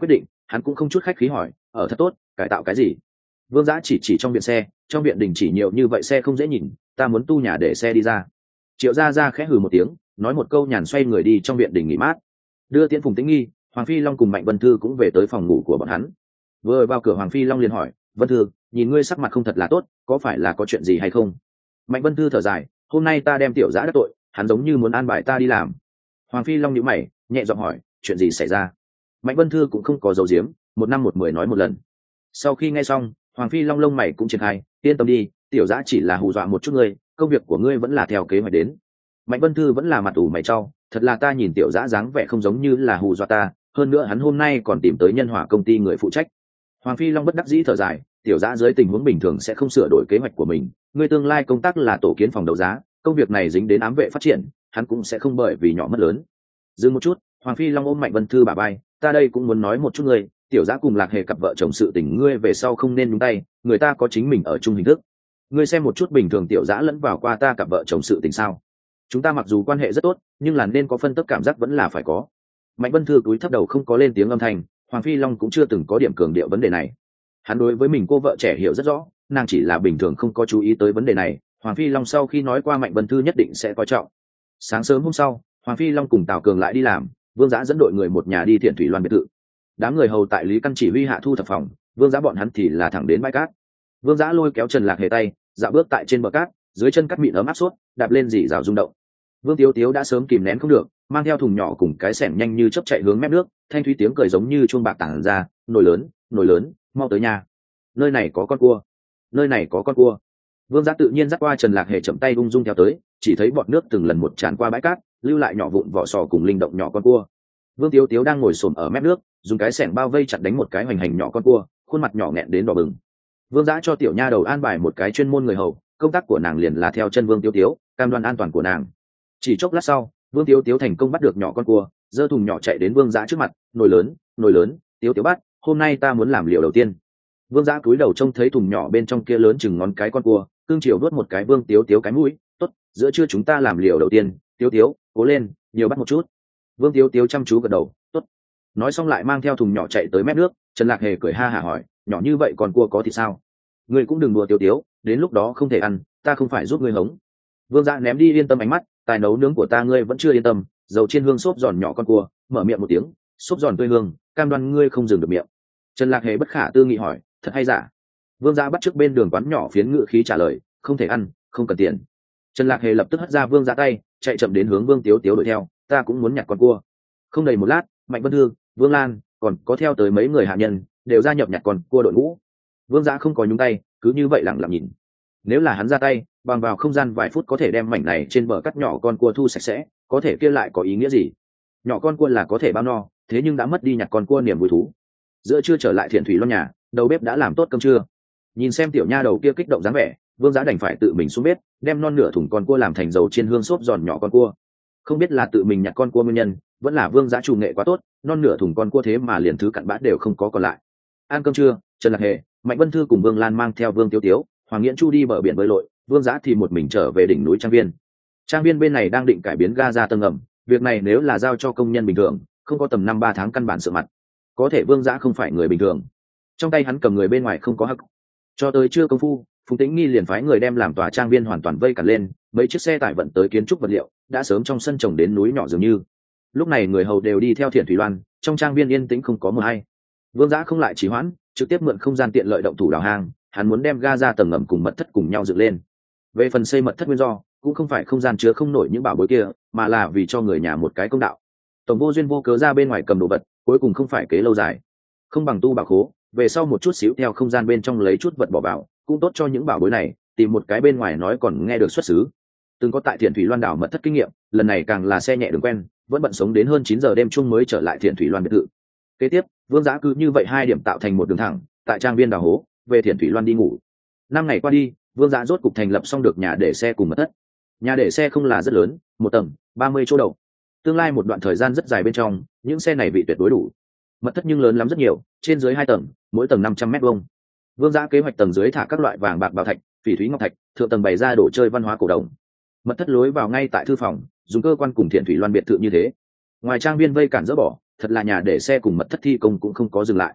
hắn cũng không chút khách khí hỏi, ở thật tốt, cải tạo cái gì? Vương Giã chỉ trong viện xe, trong viện đình chỉ nhiều như vậy xe không dễ nhìn, ta muốn tu nhà để xe đi ra. Triệu gia gia khẽ hừ một tiếng, nói một câu nhàn xoay người đi trong viện đình nghỉ mát. Đưa tiễn Phùng Tĩnh Nghi, Hoàng Phi Long cùng Mạnh Vân Thư cũng về tới phòng ngủ của bọn hắn. Vừa vào cửa Hoàng Phi Long liền hỏi, Vân Thư, nhìn ngươi sắc mặt không thật là tốt, có phải là có chuyện gì hay không? Mạnh Vân Thư thở dài, hôm nay ta đem Tiểu Giã đắc tội, hắn giống như muốn an bài ta đi làm. Hoàng Phi Long nhíu mày, nhẹ giọng hỏi, chuyện gì xảy ra? Mạnh Vân Thư cũng không có dấu diếm, một năm một mười nói một lần. Sau khi nghe xong, Hoàng Phi Long lông mày cũng triển khai, yên tâm đi, Tiểu Giã chỉ là hù dọa một chút ngươi, công việc của ngươi vẫn là theo kế hoạch đến. Mạnh Vân Thư vẫn là mặt ủ mày trao, thật là ta nhìn Tiểu Giã dáng vẻ không giống như là hù dọa ta, hơn nữa hắn hôm nay còn tìm tới Nhân Hòa công ty người phụ trách. Hoàng Phi Long bất đắc dĩ thở dài, Tiểu Giã dưới tình huống bình thường sẽ không sửa đổi kế hoạch của mình, ngươi tương lai công tác là tổ kiến phòng đấu giá, công việc này dính đến ám vệ phát triển, hắn cũng sẽ không bởi vì nhỏ mất lớn. Dừng một chút, Hoàng Phi Long ôm Mạnh Vân Thư bả vai, ta đây cũng muốn nói một chút ngươi, Tiểu Giã cùng Lạc Hề cặp vợ chồng sự tình ngươi về sau không nên nhúng tay, người ta có chính mình ở chung hình thức. Ngươi xem một chút bình thường Tiểu Giã lẫn vào qua ta cặp vợ chồng sự tình sao? Chúng ta mặc dù quan hệ rất tốt, nhưng là nên có phân tức cảm giác vẫn là phải có. Mạnh Vân Thư cúi thấp đầu không có lên tiếng âm thanh, Hoàng Phi Long cũng chưa từng có điểm cường điệu vấn đề này. Hắn đối với mình cô vợ trẻ hiểu rất rõ, nàng chỉ là bình thường không có chú ý tới vấn đề này. Hoàng Phi Long sau khi nói qua Mạnh Vân Thư nhất định sẽ coi trọng. Sáng sớm hôm sau, Hoàng Phi Long cùng Tào Cường lại đi làm, Vương Giã dẫn đội người một nhà đi Thiện Thủy Loan biệt thự. Đám người hầu tại Lý Căn chỉ huy hạ thu thập phòng, Vương Giã bọn hắn thì là thẳng đến bãi cát. Vương Giã lôi kéo Trần Lạc Hề tay, dạo bước tại trên bờ cát, dưới chân cát mịn ấm áp suốt, đạp lên dì rào rung động. Vương Tiếu Tiếu đã sớm kìm nén không được, mang theo thùng nhỏ cùng cái xẻng nhanh như chớp chạy hướng mép nước, thanh thúy tiếng cười giống như chuông bạc tản ra, nồi lớn, mau tới nhà. Nơi này có con cua, nơi này có con cua. Vương Giã tự nhiên dắt qua Trần Lạc Hề chậm tay ung dung theo tới, chỉ thấy bọt nước từng lần một tràn qua bãi cát, lưu lại nhỏ vụn vỏ sò cùng linh động nhỏ con cua. Vương Tiếu Tiếu đang ngồi xổm ở mép nước, dùng cái xẻng bao vây chặt đánh một cái hoành hành nhỏ con cua, khuôn mặt nhỏ nghẹn đến đỏ bừng. Vương Giã cho tiểu nha đầu an bài một cái chuyên môn người hầu, công tác của nàng liền là theo chân Vương Tiếu Tiếu, cam đoan an toàn của nàng. Chỉ chốc lát sau, Vương Tiếu Tiếu thành công bắt được nhỏ con cua, giơ thùng nhỏ chạy đến Vương Giã trước mặt, nồi lớn, Tiếu Tiếu bắt, hôm nay ta muốn làm liều đầu tiên. Vương Giã cúi đầu trông thấy thùng nhỏ bên trong kia lớn chừng ngón cái con cua, cương chiều đuốt một cái Vương Tiếu Tiếu cái mũi, tốt, giữa trưa chúng ta làm liều đầu tiên, Tiếu Tiếu, cố lên, nhiều bắt một chút. Vương Tiếu Tiếu chăm chú gật đầu, tốt. Nói xong lại mang theo thùng nhỏ chạy tới mép nước. Trần Lạc Hề cười ha hả hỏi, nhỏ như vậy còn cua có thì sao? Ngươi cũng đừng đùa Tiếu Tiếu, đến lúc đó không thể ăn, ta không phải giúp ngươi hống. Vương Giã ném đi yên tâm ánh mắt, tài nấu nướng của ta ngươi vẫn chưa yên tâm, dầu chiên hương xốp giòn nhỏ con cua, mở miệng một tiếng, xốp giòn tươi hương, cam đoan ngươi không dừng được miệng. Trần Lạc Hề bất khả tư nghị hỏi, thật hay giả? Vương Giã bắt trước bên đường quán nhỏ phiến ngự khí trả lời, không thể ăn, không cần tiền. Trần Lạc Hề lập tức hất ra Vương Giã tay, chạy chậm đến hướng Vương Tiếu Tiếu đuổi theo, ta cũng muốn nhặt con cua. Không đầy một lát, Mạnh Vân Thư, Vương Lan, còn có theo tới mấy người hạ nhân, đều gia nhập nhặt con cua đội ngũ. Vương Giã không có nhúng tay, cứ như vậy lặng lặng nhìn. Nếu là hắn ra tay, bằng vào không gian vài phút có thể đem mảnh này trên bờ cắt nhỏ con cua thu sạch sẽ, có thể kia lại có ý nghĩa gì? Nhỏ con cua là có thể bao no, thế nhưng đã mất đi nhặt con cua niềm vui thú. Giữa trưa trở lại Thiện Thủy Loan nhà, đầu bếp đã làm tốt cơm trưa. Nhìn xem tiểu nha đầu kia kích động dáng vẻ, Vương Giã đành phải tự mình xuống bếp, đem non nửa thùng con cua làm thành dầu chiên hương xốp giòn nhỏ con cua. Không biết là tự mình nhặt con cua nguyên nhân, vẫn là Vương Giã chủ nghệ quá tốt, non nửa thùng con cua thế mà liền thứ cặn bã đều không có còn lại. Ăn cơm trưa, Trần Lạc Hề, Mạnh Vân Thư cùng Vương Lan mang theo Vương Tiếu Tiếu, Hoàng Nghiễn Chu đi bờ biển bơi lội, Vương Giã thì một mình trở về đỉnh núi Trang Viên. Trang Viên bên này đang định cải biến ga ra tầng ngầm, việc này nếu là giao cho công nhân bình thường, không có tầm 5-3 tháng căn bản sửa mặt. Có thể Vương Giã không phải người bình thường, trong tay hắn cầm người bên ngoài không có hắc. Cho tới trưa công phu, Phùng Tĩnh Nghi liền phái người đem làm tòa Trang Viên hoàn toàn vây cản lên, mấy chiếc xe tải vận tới kiến trúc vật liệu đã sớm trong sân trồng đến núi nhỏ dường như. Lúc này người hầu đều đi theo Thiện Thủy Loan, trong Trang Viên yên tĩnh không có mờ hay. Vương Giã không lại trì hoãn, trực tiếp mượn không gian tiện lợi động thủ đào hang, hắn muốn đem ga ra tầng ngầm cùng mật thất cùng nhau dựng lên. Về phần xây mật thất nguyên do, cũng không phải không gian chứa không nổi những bảo bối kia, mà là vì cho người nhà một cái công đạo. Tổng vô duyên vô cớ ra bên ngoài cầm đồ vật, cuối cùng không phải kế lâu dài. Không bằng tu bảo khố, về sau một chút xíu theo không gian bên trong lấy chút vật bỏ vào, cũng tốt cho những bảo bối này, tìm một cái bên ngoài nói còn nghe được xuất xứ. Từng có tại Thiện Thủy Loan đảo mật thất kinh nghiệm, lần này càng là xe nhẹ đường quen, vẫn bận sống đến hơn 9 giờ đêm chung mới trở lại Thiện Thủy Loan biệt thự. Kế tiếp, Vương Giã cứ như vậy 2 điểm tạo thành một đường thẳng, tại Trang Viên đào hố, về Thiện Thủy Loan đi ngủ. 5 ngày qua đi, Vương Giã rốt cục thành lập xong được nhà để xe cùng mật thất. Nhà để xe không là rất lớn, 1 tầng, 30 chỗ đậu. Tương lai một đoạn thời gian rất dài bên trong, những xe này vị tuyệt đối đủ. Mật thất nhưng lớn lắm rất nhiều, trên dưới 2 tầng, mỗi tầng 500 mét vuông. Vương Giã kế hoạch tầng dưới thả các loại vàng bạc bảo thạch, phỉ thúy ngọc thạch, thượng tầng bày ra đồ chơi văn hóa cổ đồng. Mật thất lối vào ngay tại thư phòng, dùng cơ quan cùng Thiện Thủy Loan biệt thự như thế. Ngoài Trang Viên vây cản dỡ bỏ, thật là nhà để xe cùng mật thất thi công cũng không có dừng lại.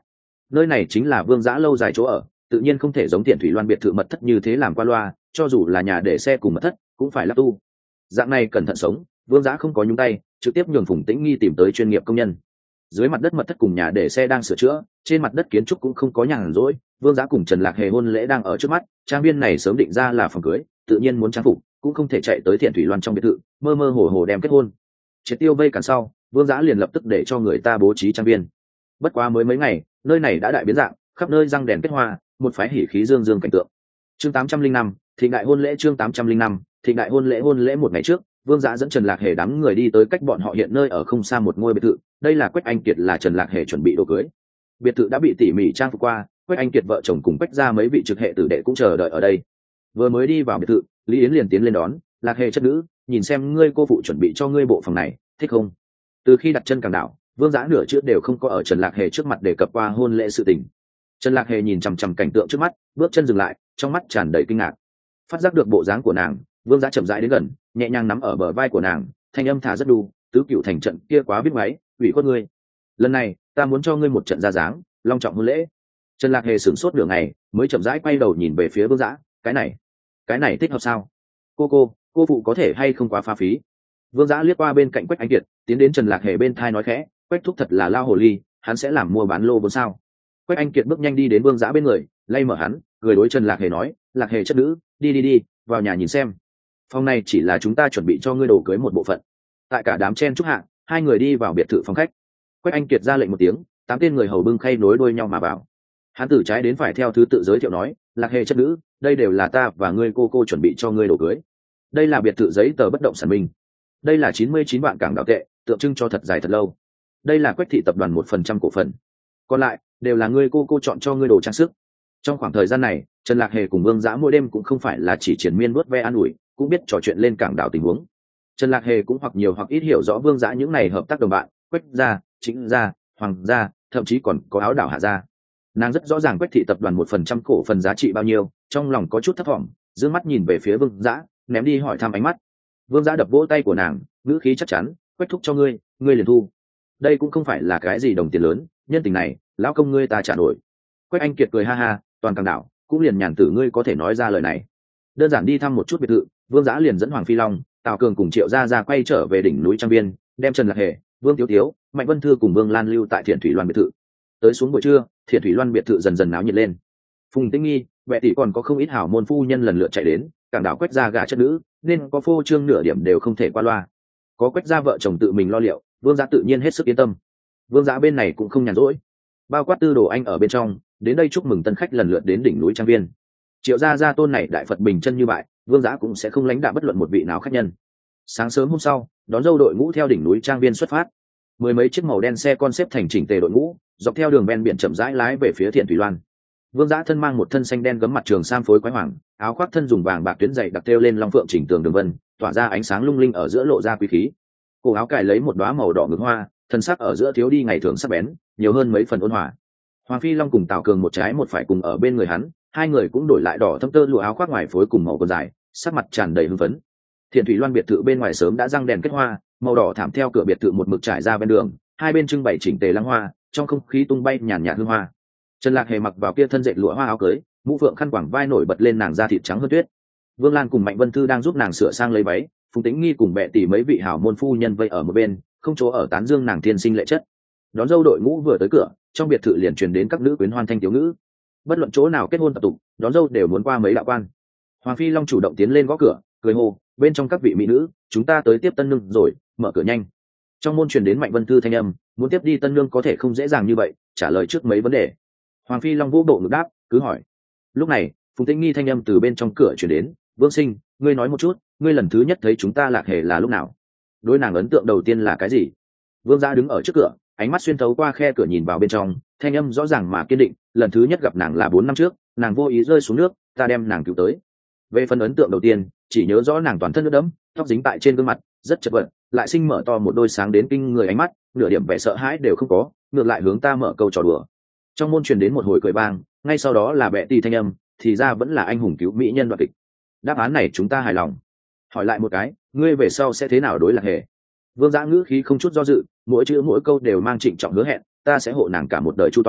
nơi này chính là vương giã lâu dài chỗ ở, tự nhiên không thể giống Thiện Thủy Loan biệt thự mật thất như thế làm qua loa, cho dù là nhà để xe cùng mật thất cũng phải lắp tu. Dạng này cẩn thận sống, vương giã không có nhúng tay, trực tiếp nhường Phùng Tĩnh Nghi tìm tới chuyên nghiệp công nhân. Dưới mặt đất mật thất cùng nhà để xe đang sửa chữa, trên mặt đất kiến trúc cũng không có nhàn rỗi. Vương giã cùng Trần Lạc Hề hôn lễ đang ở trước mắt, trang viên này sớm định ra là phòng cưới, tự nhiên muốn trang phục cũng không thể chạy tới Thiện Thủy Loan trong biệt thự mơ mơ hồ hồ đem kết hôn. Triệt tiêu vây cản sau, vương giã liền lập tức để cho người ta bố trí trang viên. Bất quá mới mấy ngày, nơi này đã đại biến dạng, khắp nơi răng đèn kết hoa, một phái hỉ khí dương dương cảnh tượng. Chương 805, thịnh đại hôn lễ. Chương 805, thịnh đại hôn lễ một ngày trước, vương giã dẫn Trần Lạc Hề đám người đi tới cách bọn họ hiện nơi ở không xa một ngôi biệt thự. Đây là Quách Anh Kiệt là Trần Lạc Hề chuẩn bị đồ cưới. Biệt thự đã bị tỉ mỉ trang phục qua, Quách Anh Kiệt vợ chồng cùng Quách ra mấy vị trực hệ tử đệ cũng chờ đợi ở đây. Vừa mới đi vào biệt thự, Lý Yến liền tiến lên đón. Lạc Hề chất nữ, nhìn xem ngươi cô phụ chuẩn bị cho ngươi bộ phòng này, thích không? Từ khi đặt chân Cảng Đảo, vương giã nửa chữ đều không có ở Trần Lạc Hề trước mặt đề cập qua hôn lễ sự tình. Trần Lạc Hề nhìn chằm chằm cảnh tượng trước mắt, bước chân dừng lại, trong mắt tràn đầy kinh ngạc. Phát giác được bộ dáng của nàng, vương giã chậm rãi đến gần, nhẹ nhàng nắm ở bờ vai của nàng, thanh âm thả rất đu, tứ cựu thành trận kia quá biết máy, ủy khuất ngươi. Lần này ta muốn cho ngươi một trận ra dáng, long trọng hôn lễ. Trần Lạc Hề sửng sốt nửa ngày, mới chậm rãi quay đầu nhìn về phía vương giã, cái này thích hợp sao? Cô phụ có thể hay không quá pha phí? Vương giã liếc qua bên cạnh Quách Anh Kiệt, tiến đến Trần Lạc Hề bên thai nói khẽ, Quách thúc thật là lao hồ ly, hắn sẽ làm mua bán lô vốn sao? Quách Anh Kiệt bước nhanh đi đến vương giã bên người, lay mở hắn, người đối Trần Lạc Hề nói, Lạc Hề chất nữ, đi vào nhà nhìn xem. Phòng này chỉ là chúng ta chuẩn bị cho ngươi đồ cưới một bộ phận. Tại cả đám chen chúc hạ, hai người đi vào biệt thự phòng khách. Quách Anh Kiệt ra lệnh một tiếng, 8 tên người hầu bưng khay nối đuôi nhau mà vào. Hắn từ trái đến phải theo thứ tự giới thiệu nói, Lạc Hề chất nữ, đây đều là ta và ngươi cô chuẩn bị cho ngươi đồ cưới. Đây là biệt thự giấy tờ bất động sản minh. Đây là 99 vạn Cảng Đảo tệ, tượng trưng cho thật dài thật lâu. Đây là Quách thị tập đoàn 1% cổ phần. Còn lại đều là ngươi cô chọn cho ngươi đồ trang sức. Trong khoảng thời gian này, Trần Lạc Hề cùng vương giã mỗi đêm cũng không phải là chỉ triển miên nuốt ve an ủi, cũng biết trò chuyện lên Cảng Đảo tình huống. Trần Lạc Hề cũng hoặc nhiều hoặc ít hiểu rõ vương giã những này hợp tác đồng bạn, Quách gia, Chính gia, Hoàng gia, thậm chí còn có Áo Đảo Hạ gia. Nàng rất rõ ràng Quách thị tập đoàn 1% cổ phần giá trị bao nhiêu, trong lòng có chút thất vọng, dương mắt nhìn về phía vương giã, ném đi hỏi thăm ánh mắt. Vương giã đập vỗ tay của nàng, ngữ khí chắc chắn, Quách thúc cho ngươi liền thu. Đây cũng không phải là cái gì đồng tiền lớn, nhân tình này lão công ngươi ta trả nổi. Quách Anh Kiệt cười ha ha, toàn Cảng Đảo cũng liền nhàn tử ngươi có thể nói ra lời này. Đơn giản đi thăm một chút biệt thự, vương giã liền dẫn Hoàng Phi Long, Tào Cường cùng Triệu gia quay trở về đỉnh núi Trang Viên, đem Trần Lạc Hề, Vương Tiếu Tiếu, Mạnh Vân Thư cùng Vương Lan lưu tại Thiện Thủy Loan biệt thự. Tới xuống buổi trưa, Thiện Thủy Loan biệt thự dần dần náo nhiệt lên. Phùng Tĩnh Nghi, Vệ tỷ còn có không ít hảo môn phu nhân lần lượt chạy đến, Cảng Đảo Quách gia gả chất nữ, nên có phô trương nửa điểm đều không thể qua loa. Có Quách gia vợ chồng tự mình lo liệu, vương giã tự nhiên hết sức yên tâm. Vương giã bên này cũng không nhàn rỗi, bao quát Tư Đồ Anh ở bên trong, đến đây chúc mừng tân khách lần lượt đến đỉnh núi Trang Viên. Triệu gia tôn này đại Phật bình chân như bại, vương giã cũng sẽ không lãnh đạm bất luận một vị nào khách nhân. Sáng sớm hôm sau, đón dâu đội ngũ theo đỉnh núi Trang Viên xuất phát. Mười mấy chiếc màu đen xe con xếp thành chỉnh tề đội ngũ, dọc theo đường ven biển chậm rãi lái về phía Thiện Thủy Loan. Vương giã thân mang một thân xanh đen gấm mặt trường sam phối quái hoàng, áo khoác thân dùng vàng bạc tuyến dày đặc thêu lên long phượng chỉnh tường đường vân, tỏa ra ánh sáng lung linh ở giữa lộ ra quý khí. Cổ áo cài lấy một đóa màu đỏ ngực hoa, thân sắc ở giữa thiếu đi ngày thường sắc bén, nhiều hơn mấy phần ôn hòa. Hoàng Phi Long cùng Tào Cường một trái một phải cùng ở bên người hắn, hai người cũng đổi lại đỏ thâm tơ lụa áo khoác ngoài phối cùng màu quần dài, sắc mặt tràn đầy hưng phấn. Thiện Thủy Loan biệt thự bên ngoài sớm đã răng đèn kết hoa, màu đỏ thảm theo cửa biệt thự một mực trải ra bên đường, hai bên trưng bày chỉnh tề lăng hoa, trong không khí tung bay nhàn nhạt hương hoa. Trần Lạc Hề mặc vào kia thân dệt lụa hoa áo cưới, mũ phượng khăn quàng vai nổi bật lên nàng da thịt trắng hơn tuyết. Vương Lan cùng Mạnh Vân Thư đang giúp nàng sửa sang lấy váy, Phùng Tĩnh Nghi cùng Bệ tỷ mấy vị hảo môn phu nhân vây ở một bên, không chỗ ở tán dương nàng thiên sinh lệ chất. Đón dâu đội ngũ vừa tới cửa, trong biệt thự liền truyền đến các nữ quyến hoan thanh thiếu ngữ. Bất luận chỗ nào kết hôn tập tục, đón dâu đều muốn qua mấy đạo quan. Hoàng Phi Long chủ động tiến lên gõ cửa, cười hô, bên trong các vị mỹ nữ, chúng ta tới tiếp tân nương rồi, mở cửa nhanh. Trong môn truyền đến Mạnh Vân Thư thanh âm, muốn tiếp đi tân nương có thể không dễ dàng như vậy, trả lời trước mấy vấn đề. Hoàng Phi Long vũ bộ ngực đáp, cứ hỏi. Lúc này, Phùng Tĩnh Nghi thanh âm từ bên trong cửa truyền đến, Vương Sinh, ngươi nói một chút, ngươi lần thứ nhất thấy chúng ta Lạc Hề là lúc nào? Đối nàng ấn tượng đầu tiên là cái gì? Vương Gia đứng ở trước cửa, ánh mắt xuyên thấu qua khe cửa nhìn vào bên trong, thanh âm rõ ràng mà kiên định, lần thứ nhất gặp nàng là 4 năm trước, nàng vô ý rơi xuống nước, ta đem nàng cứu tới. Về phần ấn tượng đầu tiên, chỉ nhớ rõ nàng toàn thân nước đẫm, tóc dính tại trên gương mặt, rất chật vật, lại sinh mở to một đôi sáng đến kinh người ánh mắt, nửa điểm vẻ sợ hãi đều không có, ngược lại hướng ta mở câu trò đùa. Trong môn truyền đến một hồi cười vang, ngay sau đó là Bệ tỷ thanh âm, thì ra vẫn là anh hùng cứu mỹ nhân đoạt kịch. Đáp án này chúng ta hài lòng. Hỏi lại một cái, ngươi về sau sẽ thế nào đối Lạc Hề? Vương Dã ngữ khí không chút do dự, mỗi chữ mỗi câu đều mang trịnh trọng hứa hẹn, ta sẽ hộ nàng cả một đời chu toàn,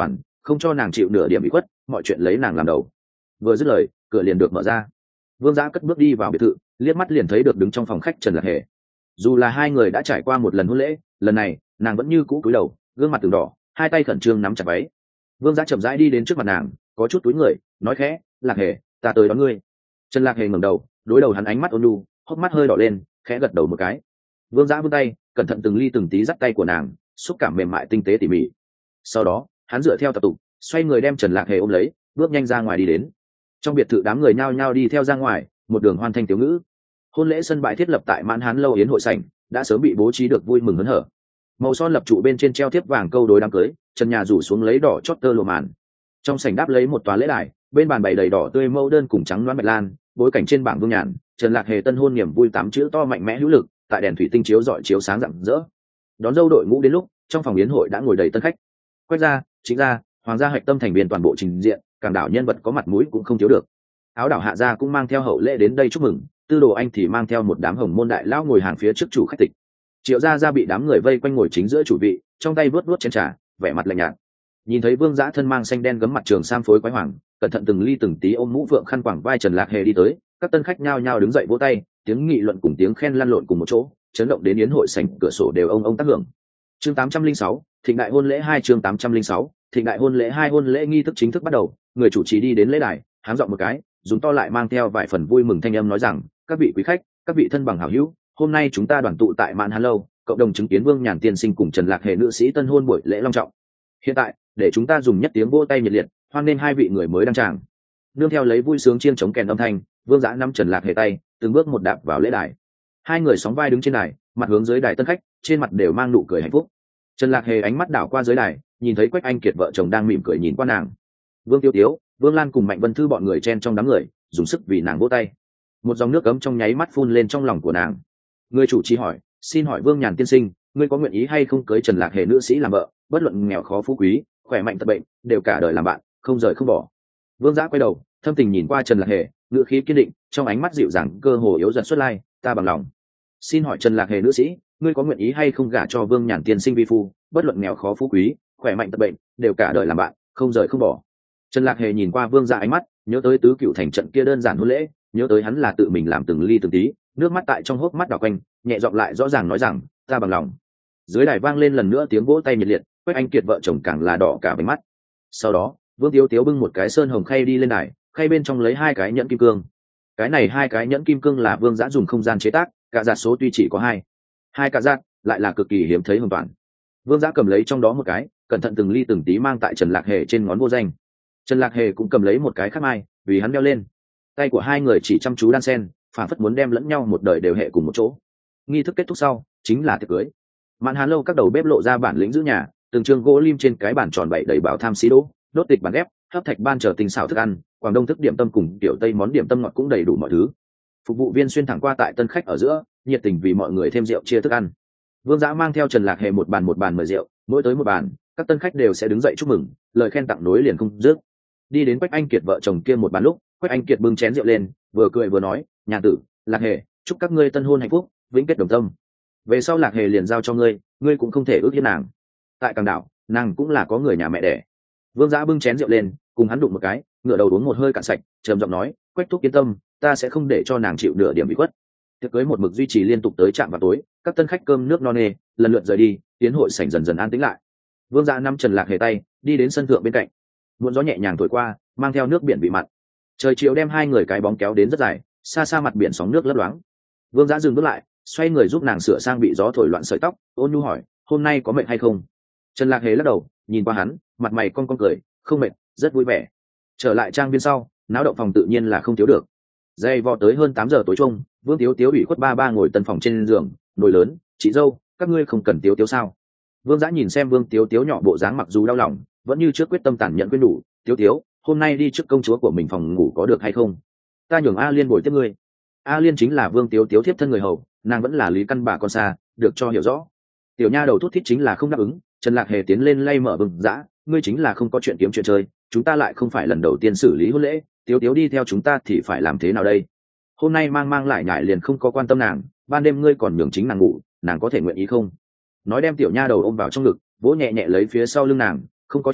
không cho nàng chịu nửa điểm bị khuất, mọi chuyện lấy nàng làm đầu. Vừa dứt lời, cửa liền được mở ra. Vương Dã cất bước đi vào biệt thự, liếc mắt liền thấy được đứng trong phòng khách Trần Lạc Hề. Dù là hai người đã trải qua một lần hôn lễ, lần này nàng vẫn như cũ cúi đầu, gương mặt từng đỏ, hai tay khẩn trương nắm chặt váy. Vương Dã chậm rãi đi đến trước mặt nàng, có chút túi người, nói khẽ, Lạc Hề, ta tới đón ngươi. Trần Lạc Hề ngẩng đầu, đối đầu hắn ánh mắt ôn nhu, hốc mắt hơi đỏ lên, khẽ gật đầu một cái. Vương Dã vươn tay, cẩn thận từng ly từng tí dắt tay của nàng, xúc cảm mềm mại tinh tế tỉ mỉ. Sau đó hắn dựa theo tập tục, xoay người đem Trần Lạc Hề ôm lấy, bước nhanh ra ngoài đi đến. Trong biệt thự đám người nhao nhao đi theo ra ngoài, một đường hoan thanh tiểu ngữ. Hôn lễ sân bãi thiết lập tại Mãn Hán lâu yến hội sảnh đã sớm bị bố trí được vui mừng hớn hở. Màu son lập trụ bên trên treo thiếp vàng câu đối đám cưới, trần nhà rủ xuống lấy đỏ chót tơ lụa màn. Trong sảnh đáp lấy một tòa lễ đài, bên bàn bày đầy đỏ tươi mẫu đơn cùng trắng loáng bạch lan, bối cảnh trên bảng vương nhàn, Trần Lạc Hề tân hôn niềm vui tám chữ to mạnh mẽ hữu lực, tại đèn thủy tinh chiếu rọi chiếu sáng rạng rỡ. Đón dâu đội ngũ đến lúc, trong phòng yến hội đã ngồi đầy tân khách. Quách gia, Trịnh gia, Hoàng gia hạch tâm thành viên toàn bộ trình diện, càng đảo nhân vật có mặt mũi cũng không thiếu được. Áo đảo Hạ gia cũng mang theo hậu lễ đến đây chúc mừng, Tư Đồ Anh thì mang theo một đám hồng môn đại lão ngồi hàng phía trước chủ khách tịch. Triệu gia bị đám người vây quanh ngồi chính giữa chủ vị, trong tay vuốt chén trà, vẻ mặt lạnh nhạt. Nhìn thấy Vương Dã thân mang xanh đen gấm mặt trường sam phối quái hoàng, cẩn thận từng ly từng tí ôm mũ vượng khăn quàng vai Trần Lạc Hề đi tới, các tân khách nhao nhao đứng dậy vỗ tay, tiếng nghị luận cùng tiếng khen lăn lộn cùng một chỗ, chấn động đến yến hội sảnh cửa sổ đều ông tác hưởng. Chương 806, Thịnh đại hôn lễ 2 chương 806, Thịnh đại hôn lễ 2 hôn lễ nghi thức chính thức bắt đầu, người chủ trì đi đến lễ đài, háng giọng một cái, dùng to lại mang theo vài phần vui mừng thanh âm nói rằng, các vị quý khách, các vị thân bằng hảo hữu, hôm nay chúng ta đoàn tụ tại Mãn Hán lâu, cộng đồng chứng kiến Vương Nhàn tiên sinh cùng Trần Lạc Hề nữ sĩ tân hôn buổi lễ long trọng. Hiện tại, để chúng ta dùng nhất tiếng vỗ tay nhiệt liệt, hoan nghênh hai vị người mới đăng tràng. Nương theo lấy vui sướng chiêng chống kèn âm thanh, Vương Dã nắm Trần Lạc Hề tay, từng bước một đạp vào lễ đài. Hai người sóng vai đứng trên đài, mặt hướng dưới đài tân khách, trên mặt đều mang nụ cười hạnh phúc. Trần Lạc Hề ánh mắt đảo qua dưới đài, nhìn thấy Quách Anh Kiệt vợ chồng đang mỉm cười nhìn qua nàng. Vương Tiêu Tiếu, Vương Lan cùng Mạnh Vân Thư bọn người chen trong đám người, dùng sức vì nàng vỗ tay. Một dòng nước ấm trong nháy mắt phun lên trong lòng của nàng. Người chủ trì hỏi, xin hỏi Vương Nhàn tiên sinh, ngươi có nguyện ý hay không cưới Trần Lạc Hề nữ sĩ làm vợ, bất luận nghèo khó phú quý, khỏe mạnh tật bệnh, đều cả đời làm bạn, không rời không bỏ. Vương Dã quay đầu, thâm tình nhìn qua Trần Lạc Hề, ngữ khí kiên định, trong ánh mắt dịu dàng cơ hồ yếu dần xuất lai, ta bằng lòng. Xin hỏi Trần Lạc Hề nữ sĩ, ngươi có nguyện ý hay không gả cho Vương Nhàn tiên sinh vi phu, bất luận nghèo khó phú quý, khỏe mạnh tật bệnh, đều cả đời làm bạn, không rời không bỏ. Trần Lạc Hề nhìn qua Vương Dã ánh mắt, nhớ tới tứ cựu thành trận kia đơn giản hôn lễ, nhớ tới hắn là tự mình làm từng ly từng tí, nước mắt tại trong hốc mắt đảo quanh, nhẹ giọng lại rõ ràng nói rằng, ta bằng lòng. Dưới đài vang lên lần nữa tiếng vỗ tay nhiệt liệt, Quách Anh Kiệt vợ chồng càng là đỏ cả váy mắt. Sau đó, Vương Tiếu Tiếu bưng một cái sơn hồng khay đi lên đài, khay bên trong lấy hai cái nhẫn kim cương. Cái này hai cái nhẫn kim cương là Vương Dã dùng không gian chế tác, cả giạt số tuy chỉ có hai cả giạt, lại là cực kỳ hiếm thấy hồng toàn. Vương Dã cầm lấy trong đó một cái, cẩn thận từng ly từng tí mang tại Trần Lạc Hề trên ngón vô danh. Trần Lạc Hề cũng cầm lấy một cái khác mai, vì hắn đeo lên. Tay của hai người chỉ chăm chú đan sen, phản phất muốn đem lẫn nhau một đời đều hệ cùng một chỗ. Nghi thức kết thúc sau, chính là tiệc cưới. Mãn Hán lâu các đầu bếp lộ ra bản lĩnh giữ nhà, từng chương gỗ lim trên cái bàn tròn bậy đầy bảo tham xí đỗ, đốt tịch bàn ghép, hấp thạch ban chờ tinh xảo thức ăn, Quảng Đông thức điểm tâm cùng tiểu Tây món điểm tâm ngọt cũng đầy đủ mọi thứ. Phục vụ viên xuyên thẳng qua tại tân khách ở giữa, nhiệt tình vì mọi người thêm rượu chia thức ăn. Vương Dã mang theo Trần Lạc Hề một bàn mời rượu, mỗi tới một bàn, các tân khách đều sẽ đứng dậy chúc mừng, lời khen tặng nối liền không dứt. Đi đến Quách Anh Kiệt vợ chồng kia một bàn lúc, Quách Anh Kiệt bưng chén rượu lên, vừa cười vừa nói, "Nhàn tử, Lạc Hề, chúc các ngươi tân hôn hạnh phúc, vĩnh kết đồng tâm. Về sau Lạc Hề liền giao cho ngươi, ngươi cũng không thể ước hiếp nàng. Tại Càng Đảo, nàng cũng là có người nhà mẹ đẻ." Vương Dã bưng chén rượu lên, cùng hắn đụng một cái, ngửa đầu uống một hơi cạn sạch, trầm giọng nói, "Quách thúc yên tâm, ta sẽ không để cho nàng chịu nửa điểm bị khuất." Tiệc cưới một mực duy trì liên tục tới trạm vào tối, các tân khách cơm nước no nê, lần lượt rời đi, tiến hội sảnh dần dần an tĩnh lại. Vương Dã nắm Trần Lạc Hề tay, đi đến sân thượng bên cạnh. Muộn gió nhẹ nhàng thổi qua, mang theo nước biển bị mặn. Trời chiều đem hai người cái bóng kéo đến rất dài, xa xa mặt biển sóng nước lấp loáng. Vương Dã dừng bước lại, xoay người giúp nàng sửa sang bị gió thổi loạn sợi tóc, ôn nhu hỏi, "Hôm nay có mệt hay không?" Trần Lạc Hề lắc đầu, nhìn qua hắn, mặt mày cong cong cười, "Không mệt, rất vui vẻ." Trở lại trang viên sau, náo động phòng tự nhiên là không thiếu được. Dây vò tới hơn 8 giờ tối chung, Vương Tiếu Tiếu ủy khuất ba ngồi tân phòng trên giường, nồi lớn, "Chị dâu, các ngươi không cần Tiếu Tiếu sao?" Vương Dã nhìn xem Vương Tiếu Tiếu nhỏ bộ dáng mặc dù đau lòng, vẫn như trước quyết tâm tàn nhẫn quyến đủ, "Tiếu Tiếu, hôm nay đi trước công chúa của mình phòng ngủ có được hay không? Ta nhường A Liên bồi tiếp ngươi." A Liên chính là Vương Tiếu Tiếu thiếp thân người hầu, nàng vẫn là Lý Căn bà con xa, được cho hiểu rõ. Tiểu nha đầu thút thít chính là không đáp ứng. Trần Lạc Hề tiến lên lay mở Vương Dã, "Ngươi chính là không có chuyện kiếm chuyện chơi, chúng ta lại không phải lần đầu tiên xử lý hôn lễ, Tiếu Tiếu đi theo chúng ta thì phải làm thế nào đây? Hôm nay mang lại nhải liền không có quan tâm nàng, ban đêm ngươi còn nhường chính nàng ngủ, nàng có thể nguyện ý không?" Nói đem tiểu nha đầu ôm vào trong ngực, vỗ nhẹ nhẹ lấy phía sau lưng nàng,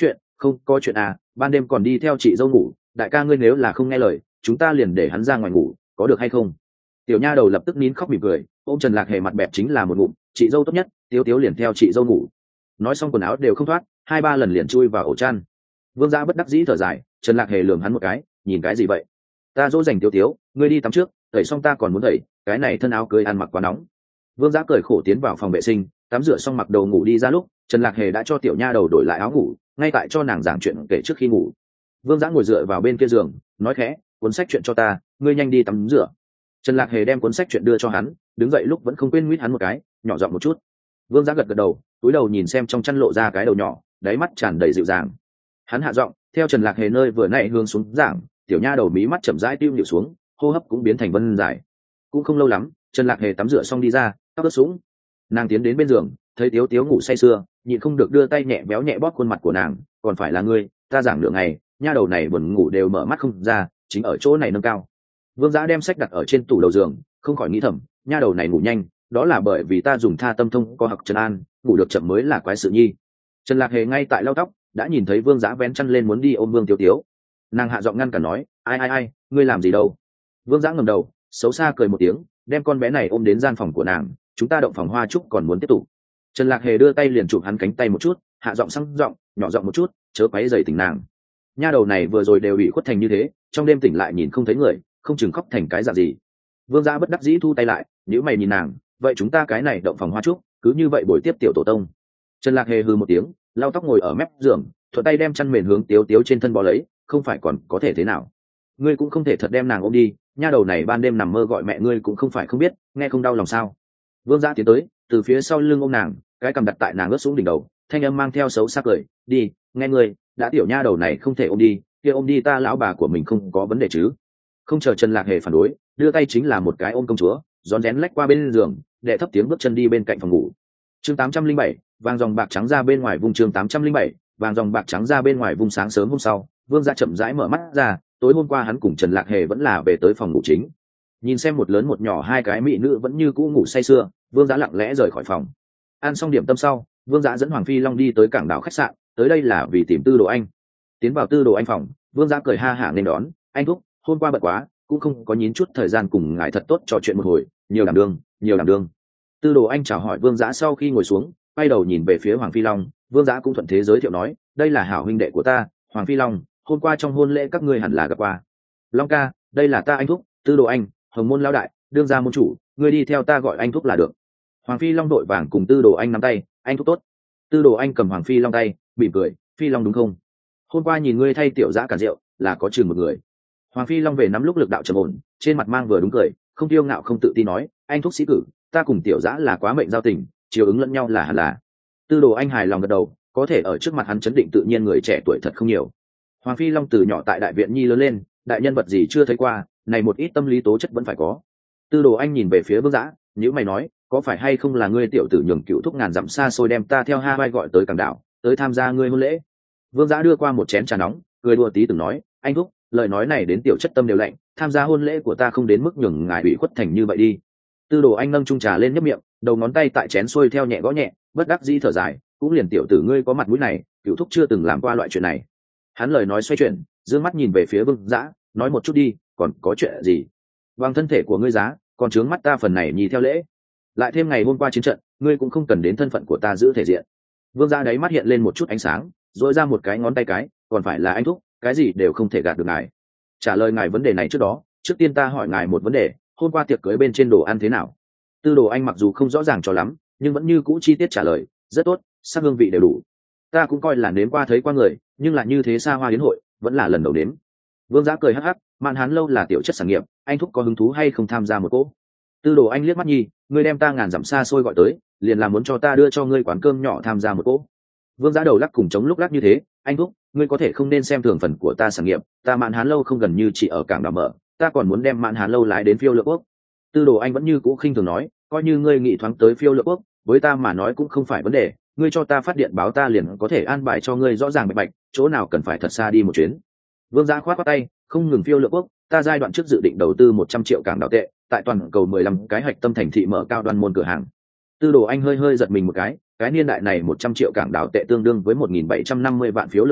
Không có chuyện à, ban đêm còn đi theo chị dâu ngủ, đại ca ngươi nếu là không nghe lời chúng ta liền để hắn ra ngoài ngủ, có được hay không? Tiểu nha đầu lập tức nín khóc mỉm cười, ôm Trần Lạc Hề mặt bẹp chính là một ngụm, chị dâu tốt nhất, tiếu tiếu liền theo chị dâu ngủ. Nói xong quần áo đều không thoát, 2-3 lần liền chui vào ổ chăn. Vương Dã bất đắc dĩ thở dài, Trần Lạc Hề lườm hắn một cái, nhìn cái gì vậy? Ta dỗ dành tiếu tiếu, ngươi đi tắm trước, tẩy xong ta còn muốn tẩy, cái này thân áo cưới ăn mặc quá nóng. Vương Dã cười khổ tiến vào phòng vệ sinh, tắm rửa xong mặc đồ ngủ đi ra lúc, Trần Lạc Hề đã cho tiểu nha đầu đổi lại áo ngủ, ngay tại cho nàng giảng chuyện kể trước khi ngủ. Vương Dã ngồi dựa vào bên kia giường, nói khẽ, cuốn sách chuyện cho ta, ngươi nhanh đi tắm rửa. Trần Lạc Hề đem cuốn sách chuyện đưa cho hắn, đứng dậy lúc vẫn không quên nguyết hắn một cái, nhỏ giọng một chút. Vương Dã gật gật đầu, cúi đầu nhìn xem trong chăn lộ ra cái đầu nhỏ, đáy mắt tràn đầy dịu dàng. Hắn hạ giọng, theo Trần Lạc Hề nơi vừa nãy hướng xuống giảng, tiểu nha đầu mí mắt chậm rãi tiêu nhịu xuống, hô hấp cũng biến thành vân dài. Cũng không lâu lắm, Trần Lạc Hề tắm rửa xong đi ra, tóc ướt sũng. Nàng tiến đến bên giường, thấy Tiếu Tiếu ngủ say sưa, nhịn không được đưa tay nhẹ béo nhẹ bóp khuôn mặt của nàng, còn phải là ngươi, ta giảng nửa ngày, nha đầu này buồn ngủ đều mở mắt không ra, chính ở chỗ này nâng cao. Vương Dã đem sách đặt ở trên tủ đầu giường, không khỏi nghĩ thầm, nha đầu này ngủ nhanh, đó là bởi vì ta dùng tha tâm thông có học Trần An, ngủ được chậm mới là quái sự nhi. Trần Lạc Hề ngay tại lau tóc, đã nhìn thấy Vương Dã vén chăn lên muốn đi ôm Vương Tiếu Tiếu. Nàng hạ giọng ngăn cản nói, ai, ngươi làm gì đâu? Vương Dã ngẩng đầu, xấu xa cười một tiếng, đem con bé này ôm đến gian phòng của nàng, chúng ta động phòng hoa trúc còn muốn tiếp tục. Trần Lạc Hề đưa tay liền chụp hắn cánh tay một chút, hạ giọng sang giọng, nhỏ giọng một chút, chớ quấy rầy tỉnh nàng. Nha đầu này vừa rồi đều bị khuất thành như thế, trong đêm tỉnh lại nhìn không thấy người, không chừng khóc thành cái dạng gì. Vương Dã bất đắc dĩ thu tay lại, nếu mày nhìn nàng, vậy chúng ta cái này động phòng hoa trúc, cứ như vậy bồi tiếp tiểu tổ tông. Trần Lạc Hề hừ một tiếng, lau tóc ngồi ở mép giường, thuận tay đem chăn mền hướng Tiếu Tiếu trên thân bò lấy, không phải còn có thể thế nào? Ngươi cũng không thể thật đem nàng ôm đi, nha đầu này ban đêm nằm mơ gọi mẹ ngươi cũng không phải không biết, nghe không đau lòng sao? Vương Dã tiến tới, từ phía sau lưng ôm nàng, cái cầm đặt tại nàng ướt xuống đỉnh đầu, thanh âm mang theo xấu sắc cười, đi, nghe ngươi, đã tiểu nha đầu này không thể ôm đi, kia ôm đi ta lão bà của mình không có vấn đề chứ? Không chờ Trần Lạc Hề phản đối, đưa tay chính là một cái ôm công chúa, rón rén lách qua bên giường, đệ thấp tiếng bước chân đi bên cạnh phòng ngủ. Chương 807, vàng dòng bạc trắng ra bên ngoài vùng. Chương 807, vàng dòng bạc trắng ra bên ngoài vùng. Sáng sớm hôm sau, Vương Dã chậm rãi mở mắt ra, tối hôm qua hắn cùng Trần Lạc Hề vẫn là về tới phòng ngủ chính. Nhìn xem một lớn một nhỏ hai cái mỹ nữ vẫn như cũ ngủ say sưa, Vương Dã lặng lẽ rời khỏi phòng. Ăn xong điểm tâm sau, Vương Dã dẫn Hoàng Phi Long đi tới cảng đảo khách sạn, tới đây là vì tìm Tư Đồ Anh. Tiến vào Tư Đồ Anh phòng, Vương Dã cười ha hả nên đón, anh thúc, hôm qua bận quá, cũng không có nhín chút thời gian cùng ngài thật tốt trò chuyện một hồi, nhiều đảm đương, nhiều đảm đương. Tư Đồ Anh chào hỏi Vương Dã sau khi ngồi xuống, quay đầu nhìn về phía Hoàng Phi Long, Vương Dã cũng thuận thế giới thiệu nói, đây là hảo huynh đệ của ta, Hoàng Phi Long, hôm qua trong hôn lễ các ngươi hẳn là gặp qua. Long ca, đây là ta anh thúc, Tư Đồ Anh, Hồng môn lão đại, đương gia môn chủ, ngươi đi theo ta gọi anh thúc là được. Hoàng Phi Long đội vàng cùng Tư Đồ Anh nắm tay, anh thúc tốt. Tư Đồ Anh cầm Hoàng Phi Long tay, mỉm cười, Phi Long đúng không? Hôm qua nhìn ngươi thay tiểu Dã cản rượu, là có chừng một người. Hoàng Phi Long về nắm lúc lực đạo trầm ổn, trên mặt mang vừa đúng cười, không kiêu ngạo không tự tin nói, anh thúc sĩ cử, ta cùng tiểu Dã là quá mệnh giao tình, chiều ứng lẫn nhau là hẳn là. Tư Đồ Anh hài lòng gật đầu, có thể ở trước mặt hắn chấn định tự nhiên người trẻ tuổi thật không nhiều. Hoàng Phi Long từ nhỏ tại đại viện nhi lớn lên, đại nhân vật gì chưa thấy qua, này một ít tâm lý tố chất vẫn phải có. Tư Đồ Anh nhìn về phía Vương Dã, nếu mày nói, có phải hay không là ngươi tiểu tử nhường cựu thúc ngàn dặm xa xôi đem ta theo Hawaii gọi tới cảng đảo, tới tham gia ngươi hôn lễ? Vương Dã đưa qua một chén trà nóng, cười đùa tí từng nói, anh thúc, lời nói này đến tiểu chất tâm đều lạnh, tham gia hôn lễ của ta không đến mức nhường ngài bị khuất thành như vậy đi. Tư Đồ Anh nâng chung trà lên nhấp miệng, đầu ngón tay tại chén xuôi theo nhẹ gõ nhẹ, bất đắc dĩ thở dài, cũng liền tiểu tử ngươi có mặt mũi này, cựu thúc chưa từng làm qua loại chuyện này. Hắn lời nói xoay chuyển, dương mắt nhìn về phía Vương Dã, nói một chút đi, còn có chuyện gì? Bằng thân thể của ngươi giá, còn trướng mắt ta phần này nhì theo lễ. Lại thêm ngày hôm qua chiến trận, ngươi cũng không cần đến thân phận của ta giữ thể diện. Vương Dã đáy mắt hiện lên một chút ánh sáng, dội ra một cái ngón tay cái, còn phải là anh thúc, cái gì đều không thể gạt được ngài. Trả lời ngài vấn đề này trước đó, trước tiên ta hỏi ngài một vấn đề, hôm qua tiệc cưới bên trên đồ ăn thế nào? Tư Đồ Anh mặc dù không rõ ràng cho lắm, nhưng vẫn như cũ chi tiết trả lời, rất tốt, sắc hương vị đều đủ. Ta cũng coi là nếm qua thấy qua người, nhưng là như thế xa hoa đến hội, vẫn là lần đầu nếm. Vương Dã cười hắc hắc, Mạn Hán lâu là tiểu chất sản nghiệp, anh thúc có hứng thú hay không tham gia một cỗ? Tư Đồ Anh liếc mắt nhi, ngươi đem ta ngàn dặm xa xôi gọi tới, liền là muốn cho ta đưa cho ngươi quán cơm nhỏ tham gia một cỗ. Vương Dã đầu lắc cùng chống lúc lắc như thế, anh thúc, ngươi có thể không nên xem thường phần của ta sản nghiệp, ta Mạn Hán lâu không gần như chỉ ở cảng đảo mở, ta còn muốn đem Mạn Hán lâu lái đến Phiêu Lược Quốc. Tư Đồ Anh vẫn như cũ khinh thường nói, coi như ngươi nghĩ thoáng tới Phiêu Lược Quốc, với ta mà nói cũng không phải vấn đề, ngươi cho ta phát điện báo ta liền có thể an bài cho ngươi rõ ràng bạch bạch, chỗ nào cần phải thật xa đi một chuyến. Vương Dã khoát tay, không ngừng Phiêu Lược Quốc, ta giai đoạn trước dự định đầu tư 100 triệu cảng đảo tệ, tại toàn cầu 15 cái hạch tâm thành thị mở cao đoan môn cửa hàng. Tư Đồ Anh hơi hơi giật mình một cái niên đại này 100 triệu cảng đảo tệ tương đương với 1.750 vạn phiếu lượng tệ,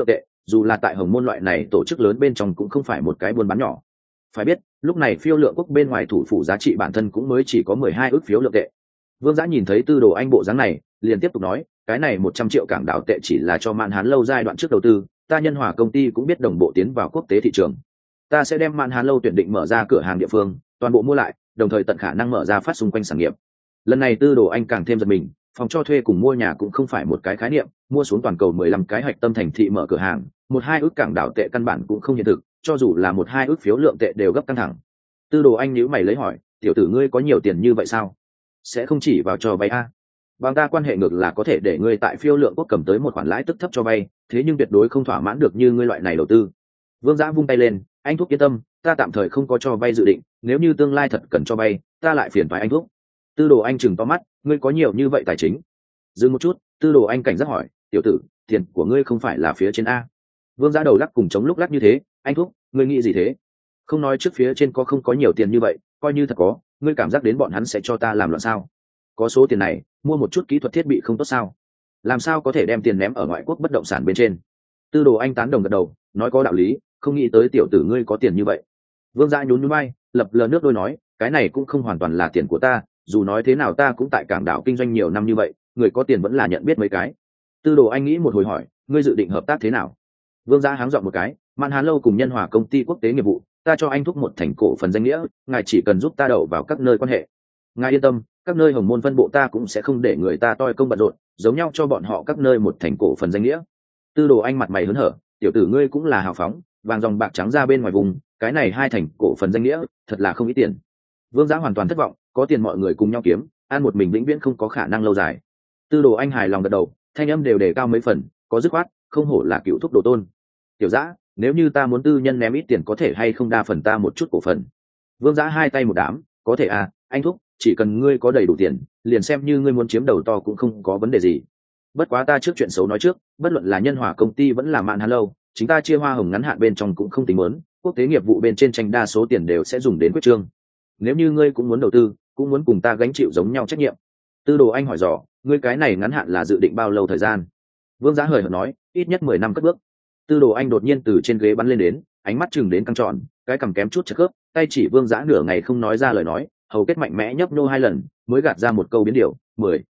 dù là tại hồng môn loại này tổ chức lớn bên trong cũng không phải một cái buôn bán nhỏ. Phải biết lúc này phiêu lượng quốc bên ngoài thủ phủ giá trị bản thân cũng mới chỉ có 12 ức phiếu lượng tệ. Vương Giã nhìn thấy Tư Đồ Anh bộ dáng này liền tiếp tục nói, cái này 100 triệu cảng đảo tệ chỉ là cho Mạn Hán lâu giai đoạn trước đầu tư, ta Nhân Hòa công ty cũng biết đồng bộ tiến vào quốc tế thị trường. Ta sẽ đem Mạn Hán lâu tuyển định mở ra cửa hàng địa phương, toàn bộ mua lại, đồng thời tận khả năng mở ra phát xung quanh sản nghiệp. Lần này Tư Đồ Anh càng thêm giật mình, phòng cho thuê cùng mua nhà cũng không phải một cái khái niệm, mua xuống toàn cầu 15 cái hạch tâm thành thị mở cửa hàng, 1-2 ức cảng đảo tệ căn bản cũng không hiện thực, cho dù là 1-2 ức phiếu lượng tệ đều gấp căng thẳng. Tư Đồ Anh nhíu mày lấy hỏi, tiểu tử ngươi có nhiều tiền như vậy sao? Sẽ không chỉ vào cho vay a? Bằng ta quan hệ ngược là có thể để ngươi tại phiêu lượng quốc cầm tới một khoản lãi tức thấp cho vay, thế nhưng tuyệt đối không thỏa mãn được như ngươi loại này đầu tư. Vương Giã vung tay lên, anh thúc yên tâm, ta tạm thời không có cho vay dự định, nếu như tương lai thật cần cho vay, ta lại phiền toái anh thúc. Tư Đồ Anh chừng to mắt, ngươi có nhiều như vậy tài chính? Dừng một chút, Tư Đồ Anh cảnh giác hỏi, tiểu tử, tiền của ngươi không phải là phía trên a? Vương Giã đầu lắc cùng chống lúc lắc như thế, anh thúc, ngươi nghĩ gì thế? Không nói trước phía trên có không có nhiều tiền như vậy, coi như thật có, ngươi cảm giác đến bọn hắn sẽ cho ta làm loạn sao? Có số tiền này, mua một chút kỹ thuật thiết bị không tốt sao? Làm sao có thể đem tiền ném ở ngoại quốc bất động sản bên trên? Tư Đồ Anh tán đồng gật đầu, nói có đạo lý, không nghĩ tới tiểu tử ngươi có tiền như vậy. Vương Giã nhún nhún vai, lập lờ nước đôi nói, cái này cũng không hoàn toàn là tiền của ta, dù nói thế nào ta cũng tại cảng đảo kinh doanh nhiều năm như vậy, người có tiền vẫn là nhận biết mấy cái. Tư Đồ Anh nghĩ một hồi hỏi, ngươi dự định hợp tác thế nào? Vương Giã háng dọn một cái, Mạn Hán lâu cùng Nhân Hòa công ty quốc tế nghiệp vụ, ta cho anh thúc một thành cổ phần danh nghĩa, ngài chỉ cần giúp ta đậu vào các nơi quan hệ. Ngài yên tâm, các nơi hồng môn phân bộ ta cũng sẽ không để người ta toi công bận rộn, giống nhau cho bọn họ các nơi một thành cổ phần danh nghĩa. Tư Đồ Anh mặt mày hớn hở, tiểu tử ngươi cũng là hào phóng, vàng dòng bạc trắng ra bên ngoài vùng, cái này 2 thành cổ phần danh nghĩa, thật là không ít tiền. Vương Giã hoàn toàn thất vọng, có tiền mọi người cùng nhau kiếm, ăn một mình vĩnh viễn không có khả năng lâu dài. Tư Đồ Anh hài lòng gật đầu, thanh âm đều đề cao mấy phần, có dứt khoát, không hổ là cựu thúc đồ tôn. Tiểu Giã, nếu như ta muốn tư nhân ném ít tiền có thể hay không đa phần ta một chút cổ phần? Vương Giã hai tay một đám, có thể à, anh thúc, chỉ cần ngươi có đầy đủ tiền, liền xem như ngươi muốn chiếm đầu to cũng không có vấn đề gì. Bất quá ta trước chuyện xấu nói trước, bất luận là Nhân Hòa công ty vẫn là Mạn Hán lâu, chúng ta chia hoa hồng ngắn hạn bên trong cũng không tính muốn, quốc tế nghiệp vụ bên trên tranh đa số tiền đều sẽ dùng đến quyết trương. Nếu như ngươi cũng muốn đầu tư, cũng muốn cùng ta gánh chịu giống nhau trách nhiệm. Tư Đồ Anh hỏi dò, ngươi cái này ngắn hạn là dự định bao lâu thời gian? Vương Giã hời hợt nói, ít nhất 10 năm cất bước. Tư Đồ Anh đột nhiên từ trên ghế bắn lên đến, ánh mắt chừng đến căng tròn, cái cằm kém chút chật khớp, tay chỉ Vương Giã nửa ngày không nói ra lời nói, hầu kết mạnh mẽ nhấp nô 2 lần, mới gạt ra một câu biến điệu,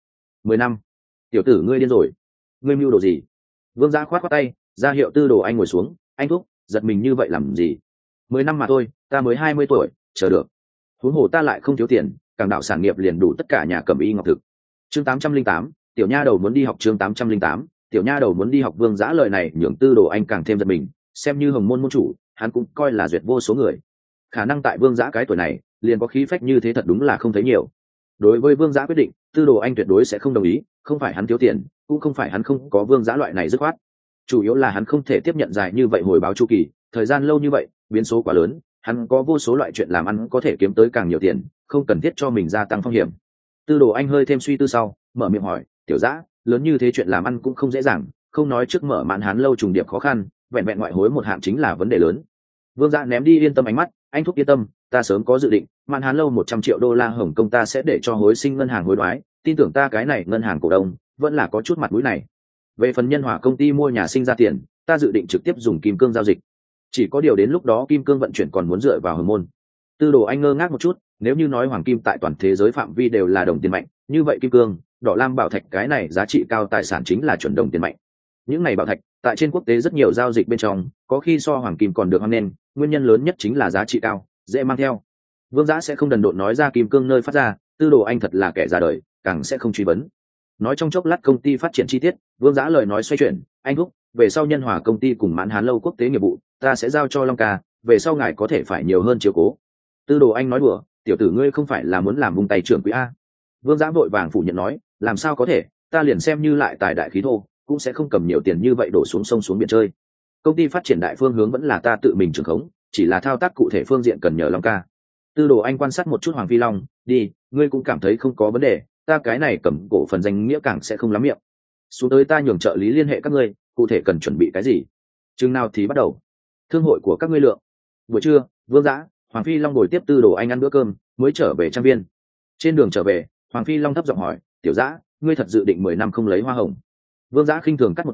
10 năm. Tiểu tử ngươi điên rồi, ngươi mưu đồ gì? Vương Giã khoát khoát tay, ra hiệu Tư Đồ Anh ngồi xuống, anh thúc, giật mình như vậy làm gì? 10 năm mà thôi, ta mới 20 tuổi, chờ được. Huống hồ ta lại không thiếu tiền, cảng đảo sản nghiệp liền đủ tất cả nhà cẩm y ngọc thực. Chương 808, tiểu nha đầu muốn đi học. Chương 808, tiểu nha đầu muốn đi học. Vương Giã lời này nhường Tư Đồ Anh càng thêm giật mình, xem như hồng môn môn chủ, hắn cũng coi là duyệt vô số người. Khả năng tại Vương Giã cái tuổi này, liền có khí phách như thế thật đúng là không thấy nhiều. Đối với Vương Giã quyết định, Tư Đồ Anh tuyệt đối sẽ không đồng ý, không phải hắn thiếu tiền, cũng không phải hắn không có Vương Giã loại này dứt khoát. Chủ yếu là hắn không thể tiếp nhận dài như vậy hồi báo chu kỳ, thời gian lâu như vậy, biến số quá lớn, hắn có vô số loại chuyện làm ăn có thể kiếm tới càng nhiều tiền, không cần thiết cho mình gia tăng phong hiểm. Tư Đồ Anh hơi thêm suy tư sau, mở miệng hỏi, tiểu Giã, lớn như thế chuyện làm ăn cũng không dễ dàng, không nói trước mở Mạn Hán lâu trùng điệp khó khăn, vẹn vẹn ngoại hối một hạng chính là vấn đề lớn. Vương Giã ném đi yên tâm ánh mắt, anh thúc yên tâm, ta sớm có dự định, Mạn Hán lâu 100 triệu đô la Hồng Kông ta sẽ để cho hối sinh ngân hàng hối đoái, tin tưởng ta cái này ngân hàng cổ đông vẫn là có chút mặt mũi này. Về phần Nhân Hòa công ty mua nhà sinh ra tiền, ta dự định trực tiếp dùng kim cương giao dịch. Chỉ có điều đến lúc đó kim cương vận chuyển còn muốn dựa vào hồng môn. Tư Đồ Anh ngơ ngác một chút, nếu như nói hoàng kim tại toàn thế giới phạm vi đều là đồng tiền mạnh, như vậy kim cương, đỏ lam bảo thạch cái này giá trị cao tài sản chính là chuẩn đồng tiền mạnh. Những này bảo thạch tại trên quốc tế rất nhiều giao dịch bên trong, có khi so hoàng kim còn được hoan nghênh, nguyên nhân lớn nhất chính là giá trị cao, dễ mang theo. Vương Giã sẽ không đần độn nói ra kim cương nơi phát ra, Tư Đồ Anh thật là kẻ già đời, càng sẽ không truy vấn. Nói trong chốc lát công ty phát triển chi tiết, Vương Giã lời nói xoay chuyển, anh thúc, về sau Nhân Hòa công ty cùng Mạn Hán lâu quốc tế nghiệp vụ, ta sẽ giao cho Long ca, về sau ngài có thể phải nhiều hơn chiếu cố. Tư Đồ Anh nói đùa, tiểu tử ngươi không phải là muốn làm vung tay trưởng quỹ a? Vương Giã vội vàng phủ nhận nói, làm sao có thể, ta liền xem như lại tài đại khí thô, cũng sẽ không cầm nhiều tiền như vậy đổ xuống sông xuống biển chơi. Công ty phát triển đại phương hướng vẫn là ta tự mình trưởng khống, chỉ là thao tác cụ thể phương diện cần nhờ Long ca. Tư Đồ Anh quan sát một chút Hoàng Phi Long, đi, ngươi cũng cảm thấy không có vấn đề, ta cái này cầm cổ phần danh nghĩa càng sẽ không lắm miệng. Xuống tới ta nhường trợ lý liên hệ các ngươi, cụ thể cần chuẩn bị cái gì, chừng nào thì bắt đầu thương hội của các ngươi lượng. Buổi trưa, Vương Giã, Hoàng Phi Long ngồi tiếp Tư Đồ Anh ăn bữa cơm, mới trở về trang viên. Trên đường trở về, Hoàng Phi Long thấp giọng hỏi, tiểu Giã, ngươi thật dự định 10 năm không lấy hoa hồng? Vương Giã khinh thường cắt một tiếng,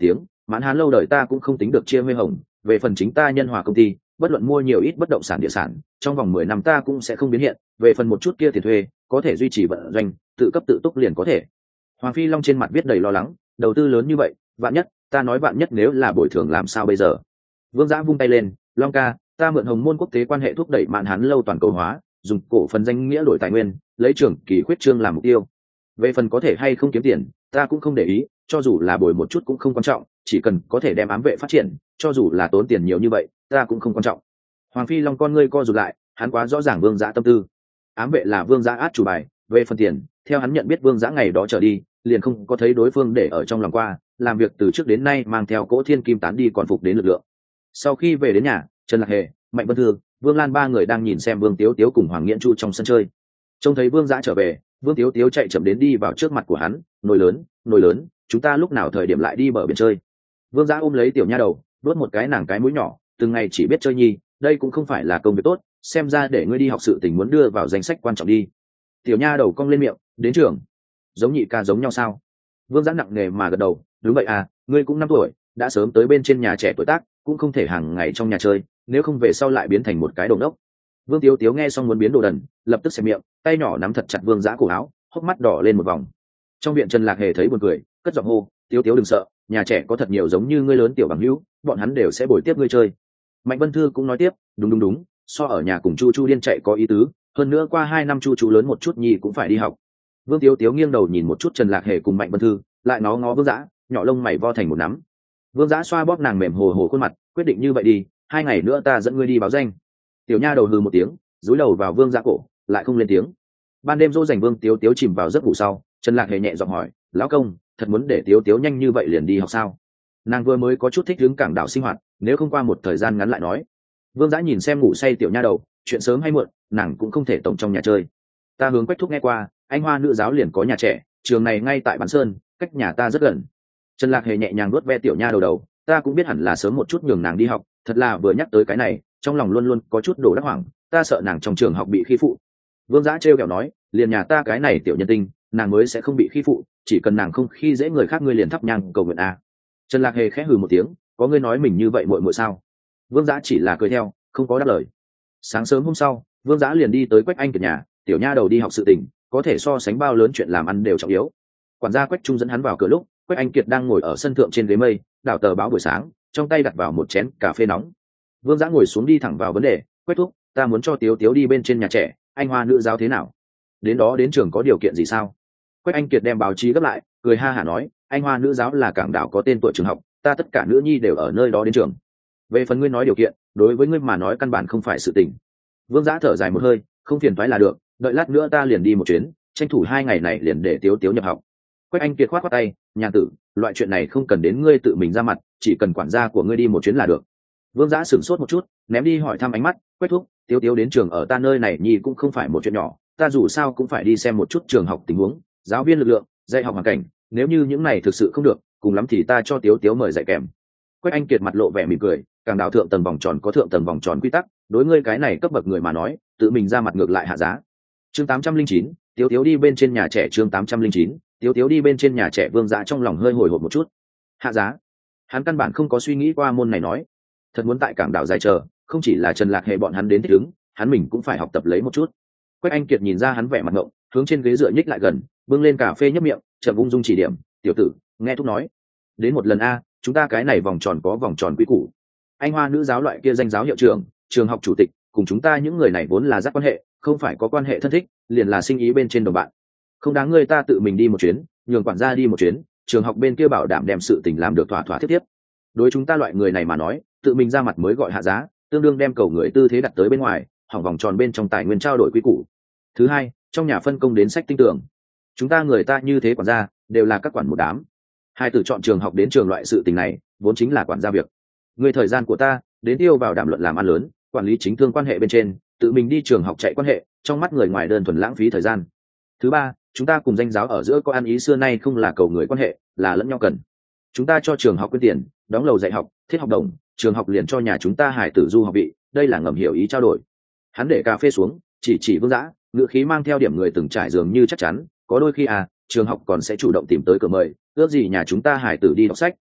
Mãn Hán lâu đời ta cũng không tính được chia huê hồng, về phần chính ta Nhân Hòa công ty, bất luận mua nhiều ít bất động sản địa sản, trong vòng 10 năm ta cũng sẽ không biến hiện, về phần một chút kia tiền thuê, có thể duy trì vận doanh, tự cấp tự túc liền có thể. Hoàng Phi Long trên mặt viết đầy lo lắng, đầu tư lớn như vậy, vạn nhất, ta nói vạn nhất nếu là bồi thường làm sao bây giờ? Vương Giã vung tay lên, Long ca, ta mượn Hồng Môn quốc tế quan hệ thúc đẩy Mạn Hán lâu toàn cầu hóa, dùng cổ phần danh nghĩa đổi tài nguyên, lấy trưởng kỳ khuyết trương làm mục tiêu. Về phần có thể hay không kiếm tiền, ta cũng không để ý, cho dù là bồi một chút cũng không quan trọng, chỉ cần có thể đem ám vệ phát triển, cho dù là tốn tiền nhiều như vậy, ta cũng không quan trọng. Hoàng Phi Long con ngươi co rụt lại, hắn quá rõ ràng Vương Giã tâm tư. Ám vệ là Vương Giã át chủ bài, về phần tiền, theo hắn nhận biết Vương Giã ngày đó trở đi, liền không có thấy đối phương để ở trong lòng qua, làm việc từ trước đến nay mang theo cỗ thiên kim tán đi còn phục đến lực lượng. Sau khi về đến nhà, Trần Lạc Hề, Mạnh Vân Thư, Vương Lan ba người đang nhìn xem Vương Tiếu Tiếu cùng Hoàng Nghiễn Chu trong sân chơi. Trông thấy Vương Giã trở về, Vương Tiếu Tiếu chạy chậm đến đi vào trước mặt của hắn, nồi lớn, chúng ta lúc nào thời điểm lại đi bờ biển chơi. Vương Giã ôm lấy tiểu nha đầu, đốt một cái nàng cái mũi nhỏ, từng ngày chỉ biết chơi nhi, đây cũng không phải là công việc tốt, xem ra để ngươi đi học sự tình muốn đưa vào danh sách quan trọng đi. Tiểu nha đầu cong lên miệng, đến trường. Giống nhị ca giống nhau sao? Vương Giã nặng nề mà gật đầu, đúng vậy à, ngươi cũng 5 tuổi, đã sớm tới bên trên nhà trẻ tuổi tác, cũng không thể hàng ngày trong nhà chơi, nếu không về sau lại biến thành một cái đồ đốc. Vương Tiếu Tiếu nghe xong muốn biến đồ đần, lập tức xẻ miệng, tay nhỏ nắm thật chặt Vương Giã cổ áo, hốc mắt đỏ lên một vòng. Trong viện Trần Lạc Hề thấy buồn cười, cất giọng hô, Tiếu Tiếu đừng sợ, nhà trẻ có thật nhiều giống như ngươi lớn tiểu bằng hữu, bọn hắn đều sẽ bồi tiếp ngươi chơi. Mạnh Vân Thư cũng nói tiếp, đúng, so ở nhà cùng Chu Chu điên chạy có ý tứ, hơn nữa qua 2 năm Chu Chu lớn một chút nhi cũng phải đi học. Vương Tiếu Tiếu nghiêng đầu nhìn một chút Trần Lạc Hề cùng Mạnh Vân Thư, lại nó ngó Vương Giã, nhỏ lông mày vo thành một nắm. Vương Giã xoa bóp nàng mềm hồ hồ khuôn mặt, quyết định như vậy đi, 2 ngày nữa ta dẫn ngươi đi báo danh. Tiểu nha đầu hừ một tiếng, dúi đầu vào Vương Giã cổ, lại không lên tiếng. Ban đêm dỗ dành Vương Tiếu Tiếu chìm vào giấc ngủ sau, Trần Lạc Hề nhẹ giọng hỏi, lão công, thật muốn để Tiếu Tiếu nhanh như vậy liền đi học sao? Nàng vừa mới có chút thích ứng cảng đảo sinh hoạt, nếu không qua một thời gian ngắn lại nói. Vương Giã nhìn xem ngủ say tiểu nha đầu, chuyện sớm hay muộn, nàng cũng không thể tổng trong nhà chơi. Ta hướng Quách thúc nghe qua, anh Hoa nữ giáo liền có nhà trẻ, trường này ngay tại Bán Sơn, cách nhà ta rất gần. Trần Lạc Hề nhẹ nhàng vuốt ve tiểu nha đầu, ta cũng biết hẳn là sớm một chút nhường nàng đi học, thật là vừa nhắc tới cái này, trong lòng luôn luôn có chút đổ đắc hoảng, ta sợ nàng trong trường học bị khi phụ. Vương Giã trêu ghẹo nói, liền nhà ta cái này tiểu nhân tinh, nàng mới sẽ không bị khi phụ, chỉ cần nàng không khi dễ người khác ngươi liền thắp nhang cầu nguyện a. Trần Lạc Hề khẽ hừ một tiếng, có ngươi nói mình như vậy muội muội sao? Vương Giã chỉ là cười theo, không có đáp lời. Sáng sớm hôm sau, Vương Giã liền đi tới Quách Anh Kiệt nhà, tiểu nha đầu đi học sự tình, có thể so sánh bao lớn chuyện làm ăn đều trọng yếu. Quản gia Quách Trung dẫn hắn vào cửa lúc, Quách Anh Kiệt đang ngồi ở sân thượng trên ghế mây, đảo tờ báo buổi sáng, trong tay đặt vào một chén cà phê nóng. Vương Giã ngồi xuống đi thẳng vào vấn đề, Quách thúc, ta muốn cho Tiếu Tiếu đi bên trên nhà trẻ, anh Hoa nữ giáo thế nào? Đến đó đến trường có điều kiện gì sao? Quách Anh Kiệt đem báo chí gấp lại, cười ha hả nói, anh Hoa nữ giáo là cảng đảo có tên tuổi trường học, ta tất cả nữ nhi đều ở nơi đó đến trường. Về phần ngươi nói điều kiện, đối với ngươi mà nói căn bản không phải sự tình. Vương Giã thở dài một hơi, không phiền toái là được, đợi lát nữa ta liền đi một chuyến, tranh thủ 2 ngày này liền để Tiếu Tiếu nhập học. Quách Anh Kiệt khoát khoát tay, nhà tử, loại chuyện này không cần đến ngươi tự mình ra mặt, chỉ cần quản gia của ngươi đi một chuyến là được. Vương Giã sửng sốt một chút, ném đi hỏi thăm ánh mắt, Quách thúc, Tiếu Tiếu đến trường ở ta nơi này nhi cũng không phải một chuyện nhỏ, ta dù sao cũng phải đi xem một chút trường học tình huống, giáo viên lực lượng, dạy học hoàn cảnh, nếu như những này thực sự không được, cùng lắm thì ta cho Tiếu Tiếu mời dạy kèm. Quách Anh Kiệt mặt lộ vẻ mỉm cười, càng đảo thượng tầng vòng tròn có thượng tầng vòng tròn quy tắc, đối ngươi cái này cấp bậc người mà nói, tự mình ra mặt ngược lại hạ giá. Chương 809, Tiếu Tiếu đi bên trên nhà trẻ. Chương 809, Tiếu Tiếu đi bên trên nhà trẻ. Vương Giã trong lòng hơi hồi hộp một chút. Hạ giá? Hắn căn bản không có suy nghĩ qua môn này nói. Thật muốn tại cảng đảo dài chờ, không chỉ là Trần Lạc Hề bọn hắn đến thích ứng, hắn mình cũng phải học tập lấy một chút. Quách Anh Kiệt nhìn ra hắn vẻ mặt ngộng, hướng trên ghế dựa nhích lại gần, bưng lên cà phê nhấp miệng, chậm ung dung chỉ điểm, tiểu tử, nghe thúc nói, đến một lần a, chúng ta cái này vòng tròn có vòng tròn quy củ. Anh Hoa nữ giáo loại kia danh giáo hiệu trưởng, trường học chủ tịch, cùng chúng ta những người này vốn là giác quan hệ, không phải có quan hệ thân thích, liền là sinh ý bên trên đồng bạn. Không đáng người ta tự mình đi một chuyến, nhường quản gia đi một chuyến, trường học bên kia bảo đảm đem sự tình làm được thỏa thỏa thiết tiếp. Đối chúng ta loại người này mà nói, tự mình ra mặt mới gọi hạ giá, tương đương đem cầu người tư thế đặt tới bên ngoài, hỏng vòng tròn bên trong tài nguyên trao đổi quy củ. Thứ hai, trong nhà phân công đến sách tinh tưởng, chúng ta người ta như thế quản gia đều là các quản một đám. Hai từ chọn trường học đến trường loại sự tình này vốn chính là quản gia việc. Người thời gian của ta đến tiêu vào đàm luận làm ăn lớn, quản lý chính thương quan hệ bên trên, tự mình đi trường học chạy quan hệ, trong mắt người ngoài đơn thuần lãng phí thời gian. Thứ ba, chúng ta cùng danh giáo ở giữa có ăn ý xưa nay không là cầu người quan hệ, là lẫn nhau cần. Chúng ta cho trường học quyên tiền, đóng lầu dạy học, thiết học đồng, trường học liền cho nhà chúng ta hải tử du học vị, đây là ngầm hiểu ý trao đổi. Hắn để cà phê xuống, chỉ Vương Giã, ngữ khí mang theo điểm người từng trải dường như chắc chắn, có đôi khi trường học còn sẽ chủ động tìm tới cửa mời, ước gì nhà chúng ta hải tử đi đọc sách,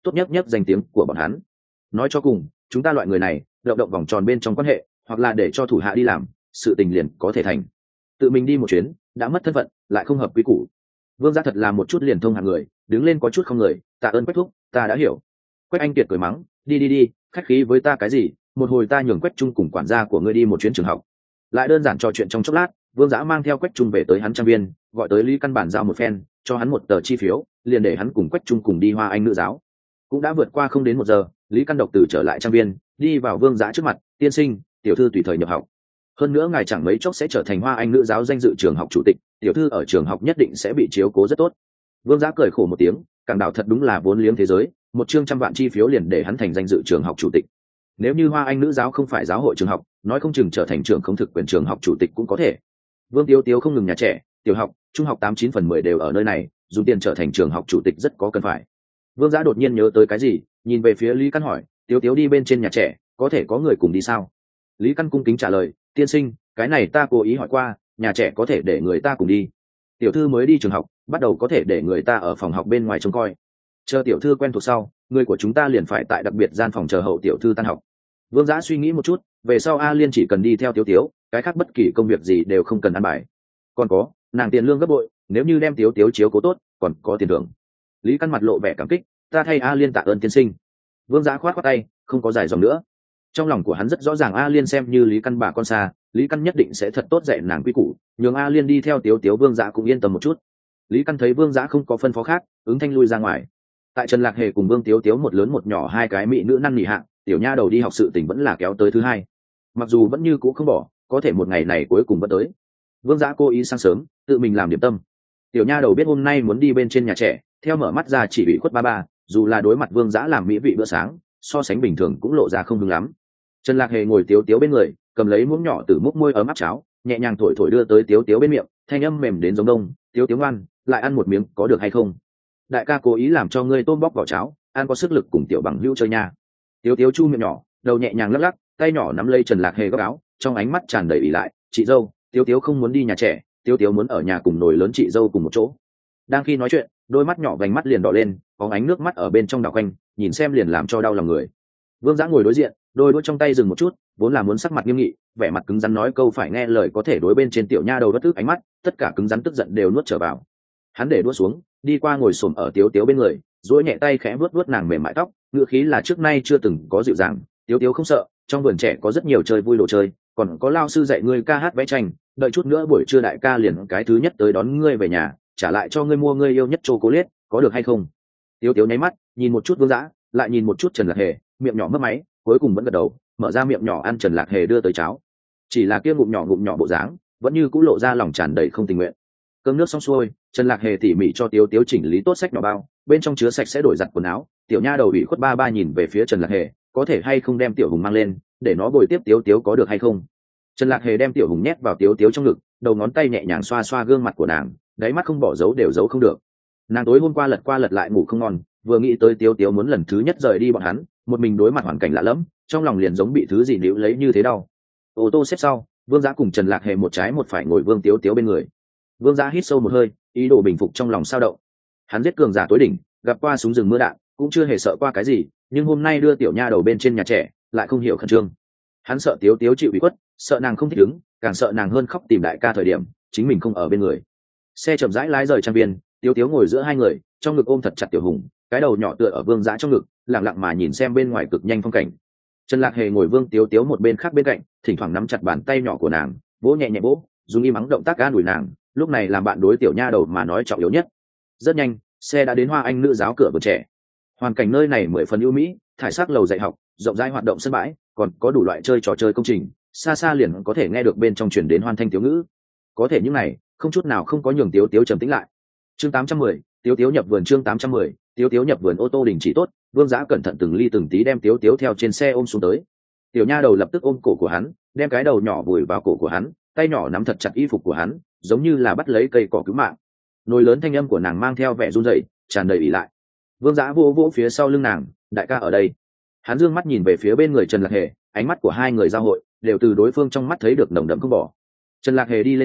tốt nhất nhất danh tiếng của bọn hắn. Nói cho cùng, chúng ta loại người này động động vòng tròn bên trong quan hệ, hoặc là để cho thủ hạ đi làm, sự tình liền có thể thành. Tự mình đi một chuyến đã mất thân phận, lại không hợp quy củ. Vương Giá thật là một chút liền thông hàng người, đứng lên có chút không người, tạ ơn Quách thúc, ta đã hiểu. Quách Anh Kiệt cười mắng, đi, khách khí với ta cái gì, một hồi ta nhường Quách Trung cùng quản gia của ngươi đi một chuyến trường học. Lại đơn giản trò chuyện trong chốc lát, Vương Giá mang theo Quách Trung về tới hắn trang viên, gọi tới Lý Căn bản giao một phen, cho hắn một tờ chi phiếu, liền để hắn cùng Quách Trung cùng đi Hoa Anh nữ giáo. Cũng đã vượt qua không đến 1 giờ, Lý Căn độc từ trở lại trang viên, đi vào Vương Giá trước mặt, tiên sinh, tiểu thư tùy thời nhập học. Hơn nữa ngài chẳng mấy chốc sẽ trở thành Hoa Anh nữ giáo danh dự trường học chủ tịch, tiểu thư ở trường học nhất định sẽ bị chiếu cố rất tốt. Vương Giá cười khổ một tiếng, Cảng Đảo thật đúng là vốn liếng thế giới, một chương trăm vạn chi phiếu liền để hắn thành danh dự trường học chủ tịch. Nếu như Hoa Anh nữ giáo không phải giáo hội trường học, nói không chừng trở thành trưởng không thực quyền trường học chủ tịch cũng có thể. Vương Tiếu Tiếu không ngừng nhà trẻ, tiểu học, trung học 89/10 đều ở nơi này, dùng tiền trở thành trường học chủ tịch rất có cần phải. Vương Giá đột nhiên nhớ tới cái gì, nhìn về phía Lý Căn hỏi, Tiếu Tiếu đi bên trên nhà trẻ, có thể có người cùng đi sao? Lý Căn cung kính trả lời, tiên sinh, cái này ta cố ý hỏi qua, nhà trẻ có thể để người ta cùng đi. Tiểu thư mới đi trường học, bắt đầu có thể để người ta ở phòng học bên ngoài trông coi. Chờ tiểu thư quen thuộc sau, người của chúng ta liền phải tại đặc biệt gian phòng chờ hậu tiểu thư tan học. Vương Giá suy nghĩ một chút, về sau A Liên chỉ cần đi theo Tiếu Tiếu, cái khác bất kỳ công việc gì đều không cần ăn bài. Còn có, nàng tiền lương gấp bội, nếu như đem Tiếu Tiếu chiếu cố tốt, còn có tiền thưởng. Lý Căn mặt lộ vẻ cảm kích, ta thay A Liên tạ ơn tiên sinh. Vương Giá khoát khoát tay, không có dài dòng nữa. Trong lòng của hắn rất rõ ràng A Liên xem như Lý Căn bà con xa, Lý Căn nhất định sẽ thật tốt dạy nàng quy củ, nhường A Liên đi theo Tiếu Tiếu. Vương Giá cũng yên tâm một chút. Lý Căn thấy Vương Giá không có phân phó khác, ứng thanh lui ra ngoài. Tại Trần Lạc Hề cùng Vương Tiếu Tiếu một lớn một nhỏ hai cái mỹ nữ năn nỉ hạng, tiểu nha đầu đi học sự tình vẫn là kéo tới thứ hai. Mặc dù vẫn như cũ không bỏ, có thể một ngày này cuối cùng vẫn tới. Vương Giá cố ý sáng sớm, tự mình làm điểm tâm. Tiểu nha đầu biết hôm nay muốn đi bên trên nhà trẻ, theo mở mắt ra chỉ bị khuất ba, dù là đối mặt Vương Giá làm mỹ vị bữa sáng, so sánh bình thường cũng lộ ra không đúng lắm. Trần Lạc Hề ngồi Tiếu Tiếu bên người, cầm lấy muỗng nhỏ từ múc môi ấm áp cháo, nhẹ nhàng thổi thổi đưa tới Tiếu Tiếu bên miệng, thanh âm mềm đến giống đông, Tiếu Tiếu ngoan, lại ăn một miếng có được hay không? Đại ca cố ý làm cho ngươi tôm bóc vào cháo, ăn có sức lực cùng tiểu bằng hữu chơi nha. Tiếu Tiếu chu miệng nhỏ, đầu nhẹ nhàng lắc lắc, tay nhỏ nắm lấy Trần Lạc Hề góc áo, trong ánh mắt tràn đầy ỷ lại, chị dâu, Tiếu Tiếu không muốn đi nhà trẻ, Tiếu Tiếu muốn ở nhà cùng nồi lớn chị dâu cùng một chỗ. Đang khi nói chuyện, đôi mắt nhỏ vành mắt liền đỏ lên, có ánh nước mắt ở bên trong đảo quanh, nhìn xem liền làm cho đau lòng người. Vương Giá ngồi đối diện, đôi đũa trong tay dừng một chút, vốn là muốn sắc mặt nghiêm nghị, vẻ mặt cứng rắn nói câu phải nghe lời có thể đối bên trên tiểu nha đầu bất tức ánh mắt, tất cả cứng rắn tức giận đều nuốt trở vào. Hắn để đũa xuống, đi qua ngồi xổm ở Tiếu Tiếu bên người, duỗi nhẹ tay khẽ vuốt vuốt nàng mềm mại tóc, ngữ khí là trước nay chưa từng có dịu dàng. Tiếu Tiếu không sợ, trong vườn trẻ có rất nhiều chơi vui đồ chơi, còn có lao sư dạy ngươi ca hát vẽ tranh, đợi chút nữa buổi trưa đại ca liền cái thứ nhất tới đón ngươi về nhà, trả lại cho ngươi mua ngươi yêu nhất chocolate, có được hay không? Tiếu Tiếu nháy mắt, nhìn một chút Vương Giá, lại nhìn một chút Trần Lạc Hề, miệng nhỏ mấp máy, cuối cùng vẫn gật đầu, mở ra miệng nhỏ ăn Trần Lạc Hề đưa tới cháo. Chỉ là kia ngụm nhỏ bộ dáng, vẫn như cũ lộ ra lòng tràn đầy không tình nguyện. Cơm nước xong xuôi, Trần Lạc Hề tỉ mỉ cho Tiếu Tiếu chỉnh lý tốt sách nhỏ bao, bên trong chứa sạch sẽ đổi giặt quần áo. Tiểu nha đầu ủy khuất ba nhìn về phía Trần Lạc Hề, có thể hay không đem Tiểu Hùng mang lên, để nó bồi tiếp Tiếu Tiếu có được hay không? Trần Lạc Hề đem Tiểu Hùng nhét vào Tiếu Tiếu trong ngực, đầu ngón tay nhẹ nhàng xoa xoa gương mặt của nàng, đáy mắt không bỏ dấu đều giấu không được. Nàng tối hôm qua lật lại ngủ không ngon, vừa nghĩ tới Tiếu Tiếu muốn lần thứ nhất rời đi bọn hắn, một mình đối mặt hoàn cảnh lạ lẫm, trong lòng liền giống bị thứ gì níu lấy như thế đau. Ô tô xếp sau, Vương Giá cùng Trần Lạc Hề một trái một phải ngồi Vương Tiếu Tiếu bên người. Vương Giá hít sâu một hơi, ý đồ bình phục trong lòng sao động. Hắn giết cường giả tối đỉnh, gặp qua súng rừng mưa đạn, cũng chưa hề sợ qua cái gì, nhưng hôm nay đưa tiểu nha đầu bên trên nhà trẻ, lại không hiểu khẩn trương. Hắn sợ Tiếu Tiếu chịu ủy khuất, sợ nàng không thích ứng, càng sợ nàng hơn khóc tìm đại ca thời điểm chính mình không ở bên người. Xe chậm rãi lái rời trang viên, Tiếu Tiếu ngồi giữa hai người, trong ngực ôm thật chặt Tiểu Hùng, cái đầu nhỏ tựa ở Vương Giá trong ngực, lặng lặng mà nhìn xem bên ngoài cực nhanh phong cảnh. Trần Lạc Hề ngồi Vương Tiếu Tiếu một bên khác bên cạnh, thỉnh thoảng nắm chặt bàn tay nhỏ của nàng, vỗ nhẹ nhẹ vỗ, dùng im mắng động tác an ủi nàng, lúc này làm bạn đối tiểu nha đầu mà nói trọng yếu nhất. Rất nhanh, xe đã đến Hoa Anh nữ giáo cửa vườn trẻ. Hoàn cảnh nơi này 10 phần ưu mỹ, thải sắc lầu dạy học, rộng rãi hoạt động sân bãi, còn có đủ loại chơi trò chơi công trình, xa xa liền có thể nghe được bên trong truyền đến hoan thanh tiếu ngữ. Có thể những này, không chút nào không có nhường Tiếu Tiếu trầm tĩnh lại. Chương 810, Tiếu Tiếu nhập vườn. Chương 810, Tiếu Tiếu nhập vườn. Ô tô đình chỉ tốt, Vương Giá cẩn thận từng ly từng tí đem Tiếu Tiếu theo trên xe ôm xuống tới. Tiểu nha đầu lập tức ôm cổ của hắn, đem cái đầu nhỏ vùi vào cổ của hắn, tay nhỏ nắm thật chặt y phục của hắn, giống như là bắt lấy cây cỏ cứu mạng. Nồi lớn thanh âm của nàng mang theo vẻ run rẩy, tràn đầy ỷ lại. Vương Giá vỗ vỗ phía sau lưng nàng, đại ca ở đây. Hắn dương mắt nhìn về phía bên người Trần Lạc Hề, ánh mắt của hai người giao hội, đều từ đối phương trong mắt thấy được nồng đậm không bỏ. Trần Lạc Hề đi lên trước,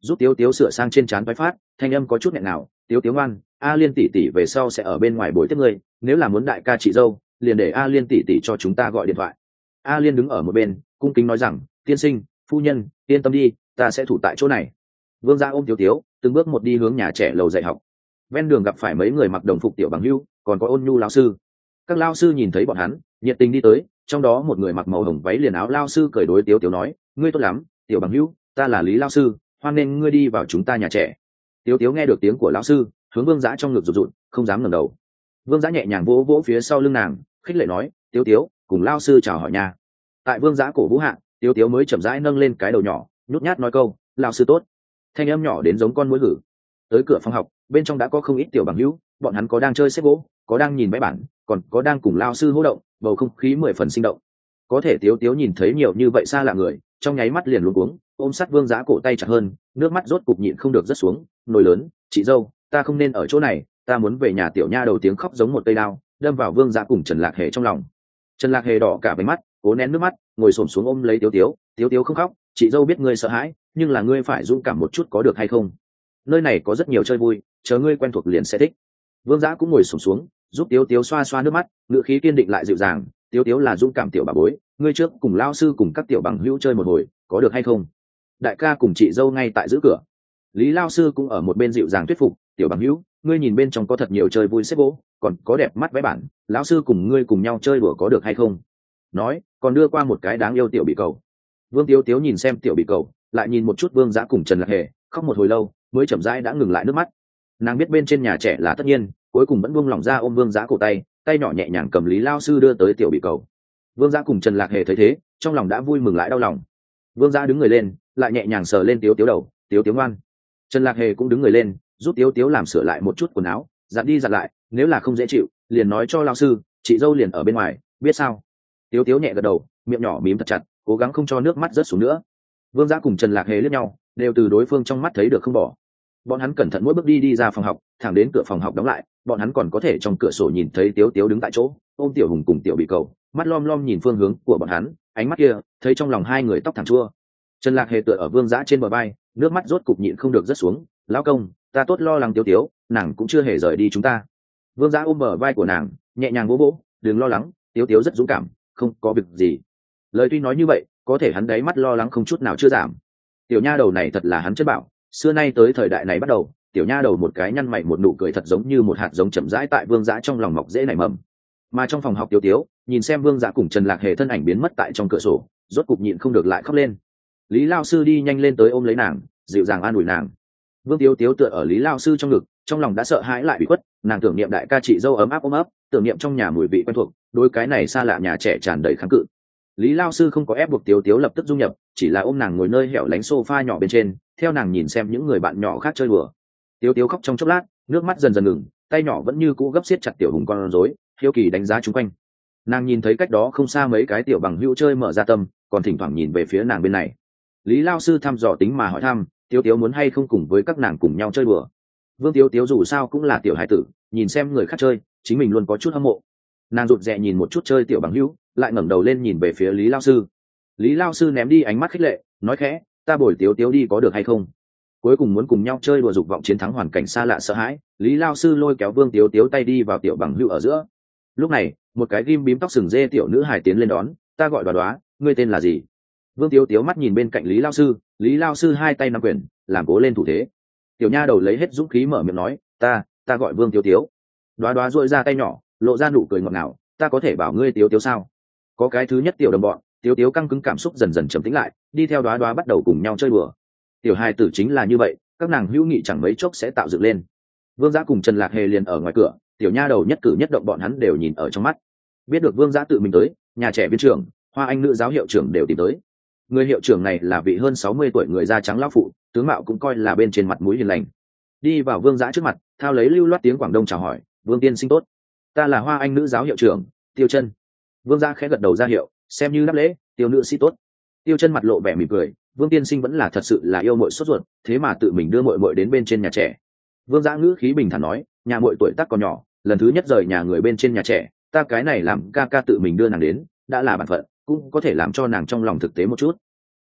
giúp tiếu tiếu sửa sang trên trán toái phát, thanh âm có chút nghẹn nào. Tiếu tiếu ngoan, A Liên tỷ tỷ về sau sẽ ở bên ngoài bồi tiếp ngươi, nếu là muốn đại ca chị dâu liền để A Liên tỷ tỷ cho chúng ta gọi điện thoại. A Liên đứng ở một bên cung kính nói rằng, tiên sinh phu nhân yên tâm đi, ta sẽ thủ tại chỗ này. Vương gia ôm tiếu tiếu từng bước một đi hướng nhà trẻ lầu dạy học. Ven đường gặp phải mấy người mặc đồng phục tiểu bằng hưu, còn có Ôn Nhu lão sư. Các lao sư nhìn thấy bọn hắn nhiệt tình đi tới, trong đó một người mặc màu hồng váy liền áo lao sư cười đối tiếu tiếu nói, ngươi tốt lắm tiểu bằng hưu, ta là Lý lao sư, hoan nên ngươi đi vào chúng ta nhà trẻ. Tiếu tiếu nghe được tiếng của lão sư, hướng Vương Dã trong ngực rụt rụt, không dám ngẩng đầu. Vương Dã nhẹ nhàng vỗ vỗ phía sau lưng nàng, khích lệ nói, tiếu tiếu cùng lao sư chào hỏi nha. Tại Vương Dã cổ vũ hạ, tiếu tiếu mới chậm rãi nâng lên cái đầu nhỏ, nhút nhát nói câu, lao sư tốt. Thanh âm nhỏ đến giống con muỗi gử. Tới cửa phòng học, bên trong đã có không ít tiểu bằng hữu, bọn hắn có đang chơi xếp gỗ, có đang nhìn máy bản, còn có đang cùng lao sư hô động, bầu không khí 10 phần sinh động. Có thể tiếu tiếu nhìn thấy nhiều như vậy xa lạ người, trong nháy mắt liền luống cuống, ôm sát Vương Dã cổ tay chặt hơn, nước mắt rốt cục nhịn không được rớt xuống, nổi lớn, chị dâu, ta không nên ở chỗ này, ta muốn về nhà. Tiểu nha đầu tiếng khóc giống một cây đao, đâm vào Vương Dã cùng Trần Lạc Hề trong lòng. Trần Lạc Hề đỏ cả váy mắt, cố nén nước mắt, ngồi xổm xuống ôm lấy tiếu tiếu. Tiếu tiếu không khóc, chị dâu biết ngươi sợ hãi, nhưng là ngươi phải dũng cảm một chút có được hay không? Nơi này có rất nhiều chơi vui, chờ ngươi quen thuộc liền sẽ thích. Vương Dã cũng ngồi xổm xuống, giúp tiếu tiếu xoa xoa nước mắt, ngữ khí kiên định lại dịu dàng. Tiếu tiếu là dũng cảm tiểu bà bối, ngươi trước cùng lao sư cùng các tiểu bằng hữu chơi một hồi, có được hay không? Đại ca cùng chị dâu ngay tại giữ cửa. Lý lao sư cũng ở một bên dịu dàng thuyết phục, tiểu bằng hữu, ngươi nhìn bên trong có thật nhiều chơi vui xếp gỗ, còn có đẹp mắt vẽ bản, lão sư cùng ngươi cùng nhau chơi đùa có được hay không? Nói, còn đưa qua một cái đáng yêu tiểu bị cầu. Vương Tiếu Tiếu nhìn xem tiểu bị cầu, lại nhìn một chút Vương Dã cùng Trần Lạc Hề, khóc một hồi lâu, mới chậm rãi đã ngừng lại nước mắt. Nàng biết bên trên nhà trẻ là tất nhiên, cuối cùng vẫn buông lỏng ra ôm Vương Dã cổ tay, tay nhỏ nhẹ nhàng cầm Lý lao sư đưa tới tiểu bị cầu. Vương Dã cùng Trần Lạc Hề thấy thế, trong lòng đã vui mừng lại đau lòng. Vương Dã đứng người lên, lại nhẹ nhàng sờ lên Tiếu Tiếu đầu, Tiếu Tiếu ngoan. Trần Lạc Hề cũng đứng người lên, giúp Tiếu Tiếu làm sửa lại một chút quần áo, dặn đi dặn lại, nếu là không dễ chịu, liền nói cho lao sư, chị dâu liền ở bên ngoài, biết sao? Tiếu Tiếu nhẹ gật đầu, miệng nhỏ mím thật chặt, cố gắng không cho nước mắt rớt xuống nữa. Vương Dã cùng Trần Lạc Hề liếc nhau, đều từ đối phương trong mắt thấy được không bỏ. Bọn hắn cẩn thận mỗi bước đi ra phòng học, thẳng đến cửa phòng học đóng lại, bọn hắn còn có thể trong cửa sổ nhìn thấy Tiếu Tiếu đứng tại chỗ, ôm Tiểu Hùng cùng Tiểu Bị Cầu, mắt lom lom nhìn phương hướng của bọn hắn, ánh mắt kia, thấy trong lòng hai người tóc thẳng chua. Trần Lạc Hề tựa ở Vương Dã trên bờ vai, nước mắt rốt cục nhịn không được rớt xuống, lão công, ta tốt lo lắng Tiếu Tiếu, nàng cũng chưa hề rời đi chúng ta. Vương Dã ôm bờ vai của nàng, nhẹ nhàng vỗ vỗ, đừng lo lắng, Tiếu Tiếu rất dũng cảm, không có việc gì. Lời tuy nói như vậy, có thể hắn đáy mắt lo lắng không chút nào chưa giảm. Tiểu nha đầu này thật là hắn chất bảo, xưa nay tới thời đại này bắt đầu, tiểu nha đầu một cái nhăn mày một nụ cười thật giống như một hạt giống chậm rãi tại Vương Dã trong lòng mọc dễ nảy mầm. Mà trong phòng học Tiếu Tiếu, nhìn xem Vương Dã cùng Trần Lạc Hề thân ảnh biến mất tại trong cửa sổ, rốt cục nhịn không được lại khóc lên. Lý lao sư đi nhanh lên tới ôm lấy nàng, dịu dàng an ủi nàng. Vương Tiếu Tiếu tựa ở Lý lao sư trong ngực, trong lòng đã sợ hãi lại bị khuất, nàng tưởng niệm đại ca chị dâu ấm áp ôm ấp, tưởng niệm trong nhà mùi vị quen thuộc, đôi cái này xa lạ nhà trẻ tràn đầy kháng cự. Lý lao sư không có ép buộc Tiếu Tiếu lập tức dung nhập, chỉ là ôm nàng ngồi nơi hẻo lánh sofa nhỏ bên trên, theo nàng nhìn xem những người bạn nhỏ khác chơi đùa. Tiếu Tiếu khóc trong chốc lát, nước mắt dần dần ngừng, tay nhỏ vẫn như cũ gấp siết chặt Tiểu Hùng con rối, hiếu kỳ đánh giá chung quanh. Nàng nhìn thấy cách đó không xa mấy cái tiểu bằng hữu chơi mở ra tâm, còn thỉnh thoảng nhìn về phía nàng bên này. Lý lao sư thăm dò tính mà hỏi thăm, Tiếu Tiếu muốn hay không cùng với các nàng cùng nhau chơi đùa. Vương Tiếu Tiếu dù sao cũng là tiểu hải tử, nhìn xem người khác chơi, chính mình luôn có chút hâm mộ. Nàng rụt rè nhìn một chút chơi tiểu bằng hữu, lại ngẩng đầu lên nhìn về phía Lý lao sư. Lý lao sư ném đi ánh mắt khích lệ, nói khẽ, ta bồi Tiếu Tiếu đi có được hay không? Cuối cùng muốn cùng nhau chơi đùa, dục vọng chiến thắng hoàn cảnh xa lạ sợ hãi, Lý lao sư lôi kéo Vương Tiếu Tiếu tay đi vào tiểu bằng hữu ở giữa. Lúc này, một cái ghim bím tóc sừng dê tiểu nữ hài tiến lên đón, ta gọi Đoá Đoá, ngươi tên là gì? Vương Tiếu Tiếu mắt nhìn bên cạnh Lý lao sư hai tay nắm quyền, làm cố lên thủ thế. Tiểu nha đầu lấy hết dũng khí mở miệng nói, ta gọi Vương Tiếu Tiếu. Đoá Đoá duỗi ra tay nhỏ, lộ ra nụ cười ngọt ngào, ta có thể bảo ngươi Tiếu Tiếu sao? Có cái thứ nhất tiểu đồng bọn, Tiếu Tiếu căng cứng cảm xúc dần dần trầm tĩnh lại, đi theo Đoá Đoá bắt đầu cùng nhau chơi đùa. Tiểu hài tử chính là như vậy, các nàng hữu nghị chẳng mấy chốc sẽ tạo dựng lên. Vương Dã cùng Trần Lạc Hề liền ở ngoài cửa, tiểu nha đầu nhất cử nhất động bọn hắn đều nhìn ở trong mắt. Biết được Vương Dã tự mình tới, nhà trẻ viên trưởng, Hoa Anh nữ giáo hiệu trưởng đều tìm tới. Người hiệu trưởng này là vị hơn 60 tuổi người da trắng lão phụ, tướng mạo cũng coi là bên trên mặt mũi hiền lành. Đi vào Vương Dã trước mặt, thao lấy lưu loát tiếng Quảng Đông chào hỏi, "Vương tiên sinh tốt, ta là Hoa Anh nữ giáo hiệu trưởng, Tiêu Chân." Vương Dã khẽ gật đầu ra hiệu, xem như đáp lễ, "Tiêu nữ sĩ tốt." Tiêu Chân mặt lộ vẻ mỉm cười, Vương tiên sinh vẫn là thật sự là yêu muội sốt ruột, thế mà tự mình đưa muội muội đến bên trên nhà trẻ. Vương Dã ngữ khí bình thản nói, nhà muội tuổi tác còn nhỏ, lần thứ nhất rời nhà người bên trên nhà trẻ, ta cái này làm ca ca tự mình đưa nàng đến, đã là bản phận, cũng có thể làm cho nàng trong lòng thực tế một chút.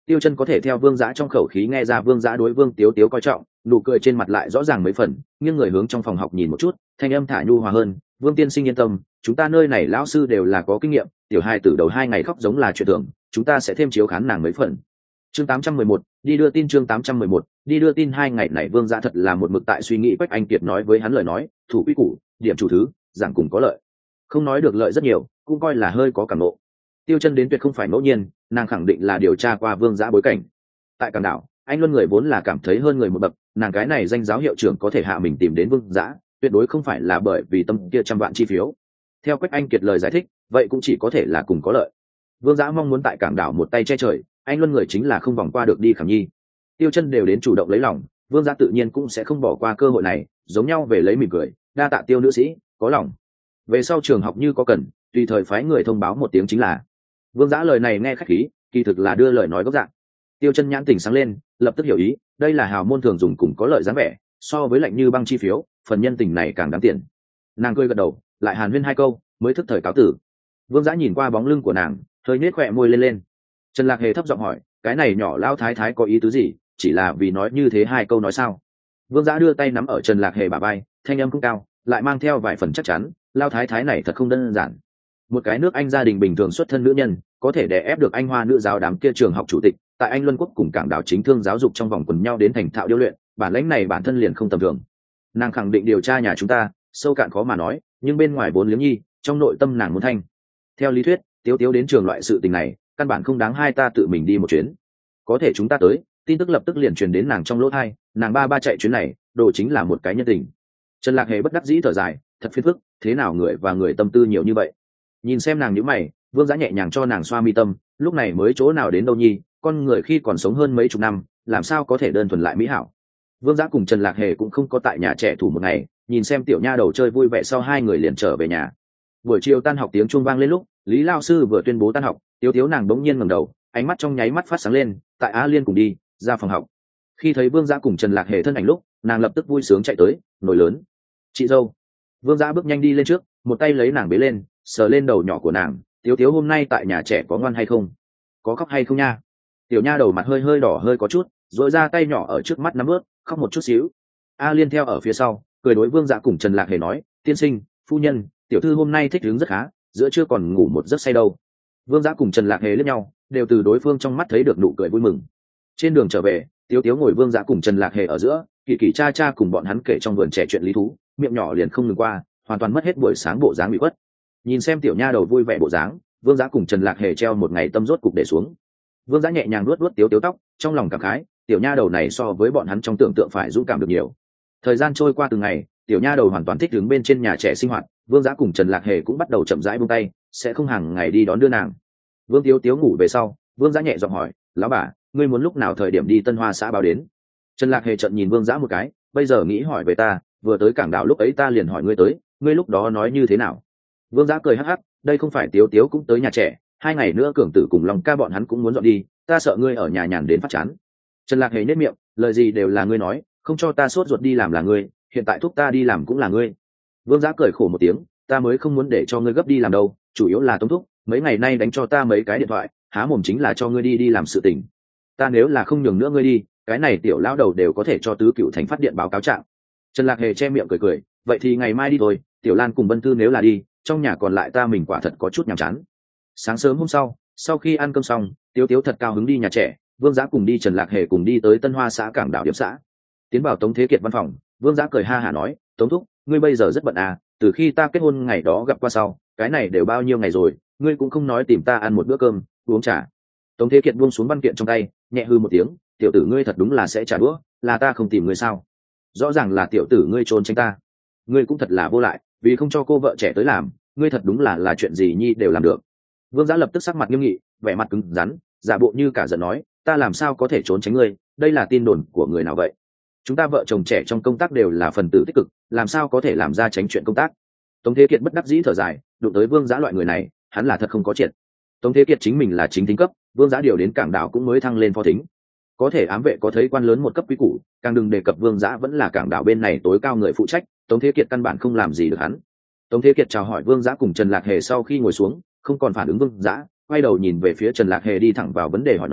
Tiêu Chân có thể theo Vương Dã trong khẩu khí nghe ra Vương Dã đối Vương Tiếu Tiếu coi trọng, nụ cười trên mặt lại rõ ràng mấy phần, nghiêng người hướng trong phòng học nhìn một chút, thanh âm thả nhu hòa hơn, "Vương tiên sinh yên tâm, chúng ta nơi này lão sư đều là có kinh nghiệm, tiểu hai tử đầu 2 ngày khóc giống là chuyện thường, chúng ta sẽ thêm chiếu khán nàng mấy phần." Chương 811, đi đưa tin. Chương 811, đi đưa tin. 2 ngày này Vương Dã thật là một mực tại suy nghĩ Quách Anh Kiệt nói với hắn lời nói, thủ quy củ, điểm chủ thứ, giảng cùng có lợi. Không nói được lợi rất nhiều, cũng coi là hơi có cảm ngộ. Tiêu Chân đến tuyệt không phải ngẫu nhiên, nàng khẳng định là điều tra qua Vương Dã bối cảnh. Tại Cảng Đảo, anh Luân người vốn là cảm thấy hơn người một bậc, nàng cái này danh giáo hiệu trưởng có thể hạ mình tìm đến Vương Dã, tuyệt đối không phải là bởi vì tâm kia trăm vạn chi phiếu. Theo Quách Anh Kiệt lời giải thích, vậy cũng chỉ có thể là cùng có lợi. Vương Dã mong muốn tại Cảng Đảo một tay che trời, anh Luân người chính là không vòng qua được đi Khảm Nhi. Tiêu Chân đều đến chủ động lấy lòng, Vương Dã tự nhiên cũng sẽ không bỏ qua cơ hội này, giống nhau về lấy mỉm cười, đa tạ Tiêu nữ sĩ, có lòng. Về sau trường học như có cần, tùy thời phái người thông báo một tiếng chính là. Vương Dã lời này nghe khách khí, kỳ thực là đưa lời nói gốc dạng. Tiêu Chân nhãn tỉnh sáng lên, lập tức hiểu ý, đây là hào môn thường dùng cùng có lợi dáng vẻ, so với lạnh như băng chi phiếu, phần nhân tình này càng đáng tiền. Nàng cười gật đầu, lại hàn huyên 2 câu, mới thức thời cáo tử. Vương Dã nhìn qua bóng lưng của nàng, hơi nhếch khóe môi lên. Trần Lạc Hề thấp giọng hỏi, cái này nhỏ lao thái thái có ý tứ gì, chỉ là vì nói như thế 2 câu nói sao? Vương Dã đưa tay nắm ở Trần Lạc Hề bả vai, thanh âm cũng cao, lại mang theo vài phần chắc chắn, lao thái thái này thật không đơn giản. Một cái nước Anh gia đình bình thường xuất thân nữ nhân, có thể đè ép được Anh Hoa nữ giáo đám kia trường học chủ tịch, tại Anh Luân quốc cùng Cảng Đảo chính thương giáo dục trong vòng quần nhau đến thành thạo điêu luyện, bản lĩnh này bản thân liền không tầm thường. Nàng khẳng định điều tra nhà chúng ta, sâu cạn khó mà nói, nhưng bên ngoài vốn liếng nhi, trong nội tâm nàng muốn thanh. Theo lý thuyết, Tiếu Tiếu đến trường loại sự tình này, căn bản không đáng hai ta tự mình đi một chuyến. Có thể chúng ta tới, tin tức lập tức liền truyền đến nàng trong lỗ tai, nàng ba chạy chuyến này, đồ chính là một cái nhân tình. Trần Lạc Hề bất đắc dĩ thở dài, thật phiền phức, thế nào người và người tâm tư nhiều như vậy. Nhìn xem nàng nhíu mày, Vương Dã nhẹ nhàng cho nàng xoa mi tâm, lúc này mới chỗ nào đến đâu nhi, con người khi còn sống hơn mấy chục năm, làm sao có thể đơn thuần lại mỹ hảo. Vương Dã cùng Trần Lạc Hề cũng không có tại nhà trẻ thủ một ngày, nhìn xem tiểu nha đầu chơi vui vẻ sau 2 người liền trở về nhà. Buổi chiều tan học tiếng chuông vang lên lúc, Lý lao sư vừa tuyên bố tan học, Tiếu Tiếu nàng bỗng nhiên ngẩng đầu, ánh mắt trong nháy mắt phát sáng lên, tại Á Liên cùng đi ra phòng học. Khi thấy Vương Dã cùng Trần Lạc Hề thân ảnh lúc, nàng lập tức vui sướng chạy tới, nổi lớn, chị dâu. Vương Dã bước nhanh đi lên trước, một tay lấy nàng bế lên, sờ lên đầu nhỏ của nàng, Tiếu Tiếu hôm nay tại nhà trẻ có ngoan hay không, có khóc hay không nha? Tiểu nha đầu mặt hơi hơi đỏ hơi có chút, rồi ra tay nhỏ ở trước mắt nắm ướt, khóc một chút xíu. A Liên theo ở phía sau, cười đối Vương Dã cùng Trần Lạc Hề nói, tiên sinh, phu nhân, tiểu thư hôm nay thích ứng rất khá, giữa trưa còn ngủ một giấc say đâu. Vương Dã cùng Trần Lạc Hề liếc nhau, đều từ đối phương trong mắt thấy được nụ cười vui mừng. Trên đường trở về, Tiếu Tiếu ngồi Vương Dã cùng Trần Lạc Hề ở giữa, kỳ kỳ cha cha cùng bọn hắn kể trong vườn trẻ chuyện lý thú, miệng nhỏ liền không ngừng qua, hoàn toàn mất hết buổi sáng bộ dáng bị quất. Nhìn xem tiểu nha đầu vui vẻ bộ dáng, Vương Dã cùng Trần Lạc Hề treo một ngày tâm rốt cục để xuống. Vương Dã nhẹ nhàng luốt Tiếu Tiếu tóc, trong lòng cảm khái, tiểu nha đầu này so với bọn hắn trong tưởng tượng phải dũng cảm được nhiều. Thời gian trôi qua từng ngày, tiểu nha đầu hoàn toàn thích ứng bên trên nhà trẻ sinh hoạt, Vương Dã cùng Trần Lạc Hề cũng bắt đầu chậm rãi buông tay, sẽ không hàng ngày đi đón đưa nàng. Vương Tiếu Tiếu ngủ về sau, Vương Dã nhẹ giọng hỏi, lão bà, ngươi muốn lúc nào thời điểm đi Tân Hoa xã báo đến? Trần Lạc Hề trợn nhìn Vương Dã một cái, bây giờ nghĩ hỏi về ta, vừa tới Cảng Đảo lúc ấy ta liền hỏi ngươi tới, ngươi lúc đó nói như thế nào? Vương Dã cười hắc hắc, đây không phải Tiếu Tiếu cũng tới nhà trẻ, 2 ngày nữa Cường Tử cùng Long ca bọn hắn cũng muốn dọn đi, ta sợ ngươi ở nhà nhàn đến phát chán. Trần Lạc Hề nhếch miệng, lời gì đều là ngươi nói, không cho ta sốt ruột đi làm là ngươi, hiện tại thúc ta đi làm cũng là ngươi. Vương Dã cười khổ một tiếng, ta mới không muốn để cho ngươi gấp đi làm đâu, chủ yếu là Tống thúc, mấy ngày nay đánh cho ta mấy cái điện thoại, há mồm chính là cho ngươi đi làm sự tình. Ta nếu là không nhường nữa ngươi đi, cái này tiểu lão đầu đều có thể cho tứ cựu thành phát điện báo cáo trạng. Trần Lạc Hề che miệng cười cười, vậy thì ngày mai đi thôi, Tiểu Lan cùng Vân Thư nếu là đi, trong nhà còn lại ta mình quả thật có chút nhàm chán. Sáng sớm hôm sau, sau khi ăn cơm xong, Tiếu Tiếu thật cao hứng đi nhà trẻ, Vương Dã cùng đi, Trần Lạc Hề cùng đi tới Tân Hoa xã Cảng Đảo điểm xã. Tiến vào Tống Thế Kiệt văn phòng, Vương Dã cười ha hả nói, Tống thúc, ngươi bây giờ rất bận à, từ khi ta kết hôn ngày đó gặp qua sau, cái này đều bao nhiêu ngày rồi, ngươi cũng không nói tìm ta ăn một bữa cơm, uống trà. Tống Thế Kiệt buông xuống văn kiện trong tay, nhẹ hư một tiếng, tiểu tử ngươi thật đúng là sẽ trả đũa, là ta không tìm ngươi sao? Rõ ràng là tiểu tử ngươi trốn tránh ta, ngươi cũng thật là vô lại, vì không cho cô vợ trẻ tới làm, ngươi thật đúng là chuyện gì nhi đều làm được. Vương Dã lập tức sắc mặt nghiêm nghị, vẻ mặt cứng rắn, giả bộ như cả giận nói, ta làm sao có thể trốn tránh ngươi, đây là tin đồn của người nào vậy? Chúng ta vợ chồng trẻ trong công tác đều là phần tử tích cực, làm sao có thể làm ra tránh chuyện công tác? Tống Thế Kiệt bất đắc dĩ thở dài, đụng tới Vương Dã loại người này, hắn là thật không có triệt. Tống Thế Kiệt chính mình là chính thính cấp, Vương Dã điều đến Cảng Đảo cũng mới thăng lên phó thính. Có thể ám vệ có thấy quan lớn một cấp quý củ, càng đừng đề cập Vương Dã vẫn là Cảng Đảo bên này tối cao người phụ trách, Tống Thế Kiệt căn bản không làm gì được hắn. Tống Thế Kiệt chào hỏi Vương Dã cùng Trần Lạc Hề sau khi ngồi xuống, không còn phản ứng Vương Dã, quay đầu nhìn về phía Trần Lạc Hề đi thẳng vào vấn đề hỏi nói,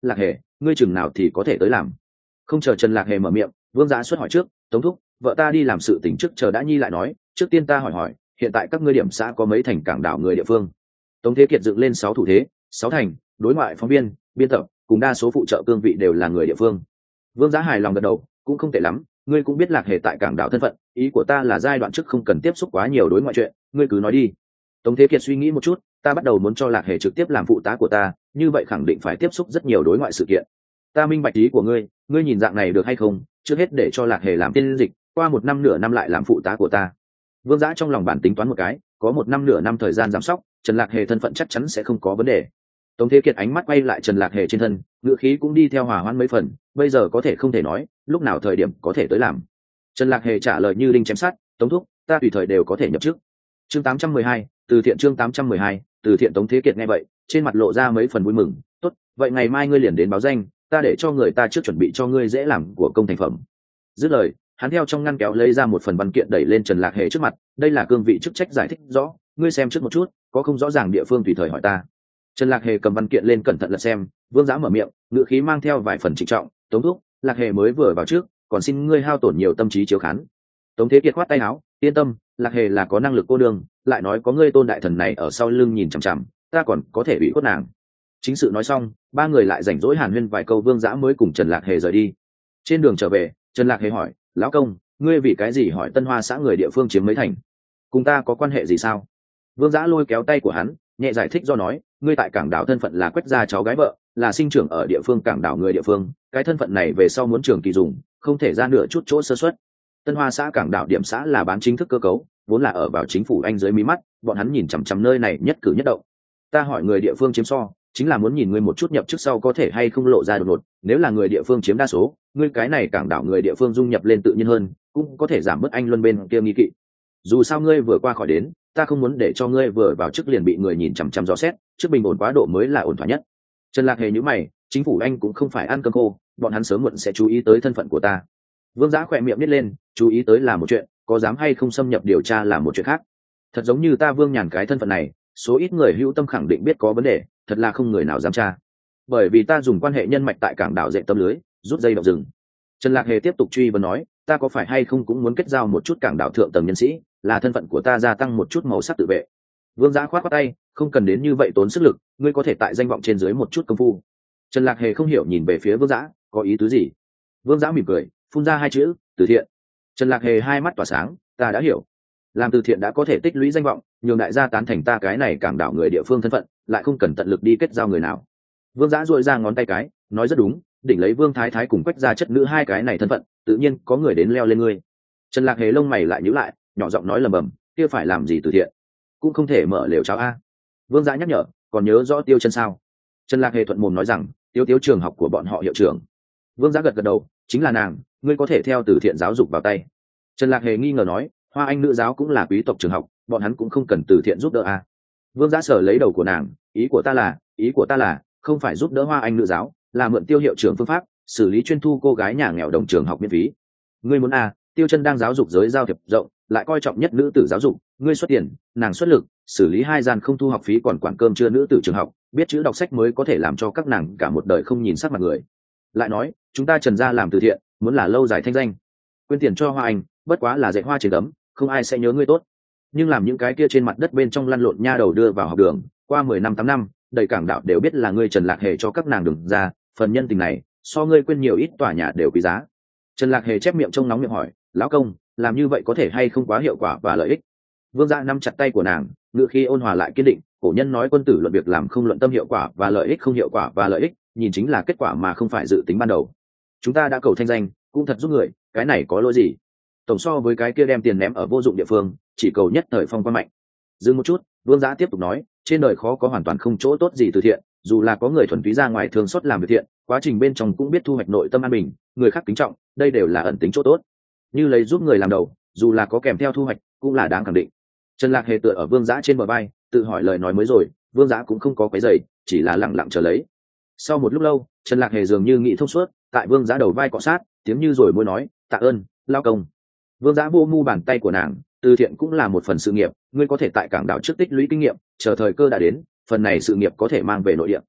Lạc Hề, ngươi chừng nào thì có thể tới làm? Không chờ Trần Lạc Hề mở miệng, Vương Giá xuất hỏi trước, Tống thúc, vợ ta đi làm sự tình trước chờ đã nhi lại nói, trước tiên ta hỏi, hiện tại các ngươi điểm xã có mấy thành cảng đảo người địa phương? Tống Thế Kiệt dựng lên 6 thủ thế, 6 thành, đối ngoại phóng viên, biên tập, cùng đa số phụ trợ cương vị đều là người địa phương. Vương Giá hài lòng gật đầu, cũng không tệ lắm, ngươi cũng biết Lạc Hề tại cảng đảo thân phận, ý của ta là giai đoạn trước không cần tiếp xúc quá nhiều đối ngoại chuyện, ngươi cứ nói đi. Tống Thế Kiệt suy nghĩ một chút, ta bắt đầu muốn cho Lạc Hề trực tiếp làm phụ tá của ta, như vậy khẳng định phải tiếp xúc rất nhiều đối ngoại sự kiện. Ta minh bạch ý của ngươi, ngươi nhìn dạng này được hay không? Trước hết để cho Lạc Hề làm tiên dịch, qua 1 năm nửa năm lại làm phụ tá của ta. Vương Giá trong lòng bản tính toán một cái, có 1 năm nửa năm thời gian giám sóc, Trần Lạc Hề thân phận chắc chắn sẽ không có vấn đề. Tống Thế Kiệt ánh mắt quay lại Trần Lạc Hề trên thân, ngữ khí cũng đi theo hòa hoãn mấy phần, bây giờ có thể không thể nói, lúc nào thời điểm có thể tới làm. Trần Lạc Hề trả lời như đinh chém sắt, Tống thúc, ta tùy thời đều có thể nhập chức. Chương 812, từ thiện chương 812, từ thiện. Tống Thế Kiệt nghe vậy, trên mặt lộ ra mấy phần vui mừng, tốt, vậy ngày mai ngươi liền đến báo danh, ta để cho người ta trước chuẩn bị cho ngươi dễ làm của công thành phẩm. Dứt lời, hắn theo trong ngăn kéo lấy ra một phần văn kiện đẩy lên Trần Lạc Hề trước mặt, đây là cương vị chức trách giải thích rõ, ngươi xem trước một chút, có không rõ ràng địa phương tùy thời hỏi ta. Trần Lạc Hề cầm văn kiện lên cẩn thận lật xem, Vương Giá mở miệng, ngữ khí mang theo vài phần trịnh trọng, Tống thúc, Lạc Hề mới vừa vào trước, còn xin ngươi hao tổn nhiều tâm trí chiếu khán. Tống Thế Kiệt khoát tay áo, yên tâm, Lạc Hề là có năng lực cô đương, lại nói có ngươi Tôn đại thần này ở sau lưng nhìn chằm chằm, ta còn có thể ủy khuất nàng. Chính sự nói xong, ba người lại rảnh rỗi hàn huyên vài câu, Vương Giá mới cùng Trần Lạc Hề rời đi. Trên đường trở về, Trần Lạc Hề hỏi, lão công, ngươi vì cái gì hỏi Tân Hoa xã người địa phương chiếm mấy thành? Cùng ta có quan hệ gì sao? Vương Giá lôi kéo tay của hắn, nhẹ giải thích do nói, ngươi tại cảng đảo thân phận là Quách gia cháu gái vợ, là sinh trưởng ở địa phương cảng đảo người địa phương, cái thân phận này về sau muốn trường kỳ dùng, không thể ra nửa chút chỗ sơ suất. Tân Hoa xã cảng đảo điểm xã là bán chính thức cơ cấu, vốn là ở vào chính phủ Anh dưới mí mắt, bọn hắn nhìn chằm chằm nơi này nhất cử nhất động. Ta hỏi người địa phương chiếm so, chính là muốn nhìn ngươi một chút nhập chức sau có thể hay không lộ ra đột ngột, nếu là người địa phương chiếm đa số, ngươi cái này cảng đảo người địa phương dung nhập lên tự nhiên hơn, cũng có thể giảm bớt anh luân bên kia nghi kỵ. Dù sao ngươi vừa qua khỏi đến, ta không muốn để cho ngươi vừa vào chức liền bị người nhìn chằm chằm dò xét, trước bình ổn quá độ mới là ổn thỏa nhất. Trần Lạc Hề nhíu mày, chính phủ Anh cũng không phải ăn cơm khô, bọn hắn sớm muộn sẽ chú ý tới thân phận của ta. Vương Giá khỏe miệng nít lên, chú ý tới là một chuyện, có dám hay không xâm nhập điều tra là một chuyện khác. Thật giống như ta Vương Nhàn cái thân phận này, số ít người hữu tâm khẳng định biết có vấn đề, thật là không người nào dám tra. Bởi vì ta dùng quan hệ nhân mạch tại cảng đảo dệt tâm lưới, rút dây động rừng. Trần Lạc Hề tiếp tục truy vấn nói, ta có phải hay không cũng muốn kết giao một chút cảng đảo thượng tầng nhân sĩ, là thân phận của ta gia tăng một chút màu sắc tự vệ. Vương Giá khoát khoát tay, không cần đến như vậy tốn sức lực, ngươi có thể tại danh vọng trên dưới một chút công phu. Trần Lạc Hề không hiểu nhìn về phía Vương Giá, có ý tứ gì? Vương Giá mỉm cười, phun ra 2 chữ, từ thiện. Trần Lạc Hề hai mắt tỏa sáng, ta đã hiểu. Làm từ thiện đã có thể tích lũy danh vọng, nhường đại gia tán thành ta cái này cảng đảo người địa phương thân phận, lại không cần tận lực đi kết giao người nào. Vương Giá duỗi ra ngón tay cái, nói rất đúng, đỉnh lấy Vương Thái Thái cùng Quách gia chất nữ hai cái này thân phận, tự nhiên có người đến leo lên ngươi. Trần Lạc Hề lông mày lại nhíu lại, nhỏ giọng nói lầm bầm, kia phải làm gì từ thiện? Cũng không thể mở lều cháo a. Vương Giá nhắc nhở, còn nhớ rõ Tiêu Chân sao? Trần Lạc Hề thuận mồm nói rằng, Tiêu trường học của bọn họ hiệu trưởng. Vương Giá gật gật đầu, chính là nàng, ngươi có thể theo từ thiện giáo dục vào tay. Trần Lạc Hề nghi ngờ nói, Hoa Anh nữ giáo cũng là quý tộc trường học, bọn hắn cũng không cần từ thiện giúp đỡ a. Vương Giá sở lấy đầu của nàng, ý của ta là không phải giúp đỡ Hoa Anh nữ giáo, là mượn Tiêu hiệu trưởng phương pháp xử lý chuyên thu cô gái nhà nghèo đồng trường học miễn phí. Ngươi muốn a? Tiêu Chân đang giáo dục giới giao thiệp rộng, lại coi trọng nhất nữ tử giáo dục, ngươi xuất tiền, nàng xuất lực, xử lý 2 gian không thu học phí còn quản cơm trưa nữ tử trường học, biết chữ đọc sách mới có thể làm cho các nàng cả một đời không nhìn sắc mặt người. Lại nói, chúng ta Trần gia làm từ thiện, muốn là lâu dài thanh danh. Quyên tiền cho Hoa Anh, bất quá là dạy hoa trên gấm, không ai sẽ nhớ ngươi tốt. Nhưng làm những cái kia trên mặt đất bên trong lăn lộn nha đầu đưa vào học đường, qua 10 năm 8 năm, đầy cảng đạo đều biết là ngươi Trần Lạc Hề cho các nàng đường ra, phần nhân tình này, so ngươi quên nhiều ít tòa nhà đều quý giá. Trần Lạc Hề chép miệng trông nóng miệng hỏi, lão công, làm như vậy có thể hay không quá hiệu quả và lợi ích? Vương Dạ nắm chặt tay của nàng, ngữ khi ôn hòa lại kiên định, cổ nhân nói quân tử luận việc làm không luận tâm hiệu quả và lợi ích, không hiệu quả và lợi ích, nhìn chính là kết quả mà không phải dự tính ban đầu. Chúng ta đã cầu thanh danh, cũng thật giúp người, cái này có lỗi gì? Tổng so với cái kia đem tiền ném ở vô dụng địa phương, chỉ cầu nhất thời phong quan mạnh. Dừng một chút, Vương Dạ tiếp tục nói, trên đời khó có hoàn toàn không chỗ tốt gì từ thiện, dù là có người thuần túy ra ngoài thường xót làm việc thiện, quá trình bên trong cũng biết thu hoạch nội tâm an bình, người khác kính trọng, đây đều là ẩn tính chỗ tốt. Như lấy giúp người làm đầu, dù là có kèm theo thu hoạch, cũng là đáng khẳng định. Trần Lạc Hề tựa ở Vương Dã trên bờ vai, tự hỏi lời nói mới rồi, Vương Dã cũng không có quấy rầy, chỉ là lặng lặng chờ lấy. Sau một lúc lâu, Trần Lạc Hề dường như nghĩ thông suốt, tại Vương Dã đầu vai cọ sát, tiếng như rồi môi nói, tạ ơn, lao công. Vương Dã vô mu bàn tay của nàng, từ thiện cũng là một phần sự nghiệp, ngươi có thể tại cảng đảo trước tích lũy kinh nghiệm, chờ thời cơ đã đến, phần này sự nghiệp có thể mang về nội địa.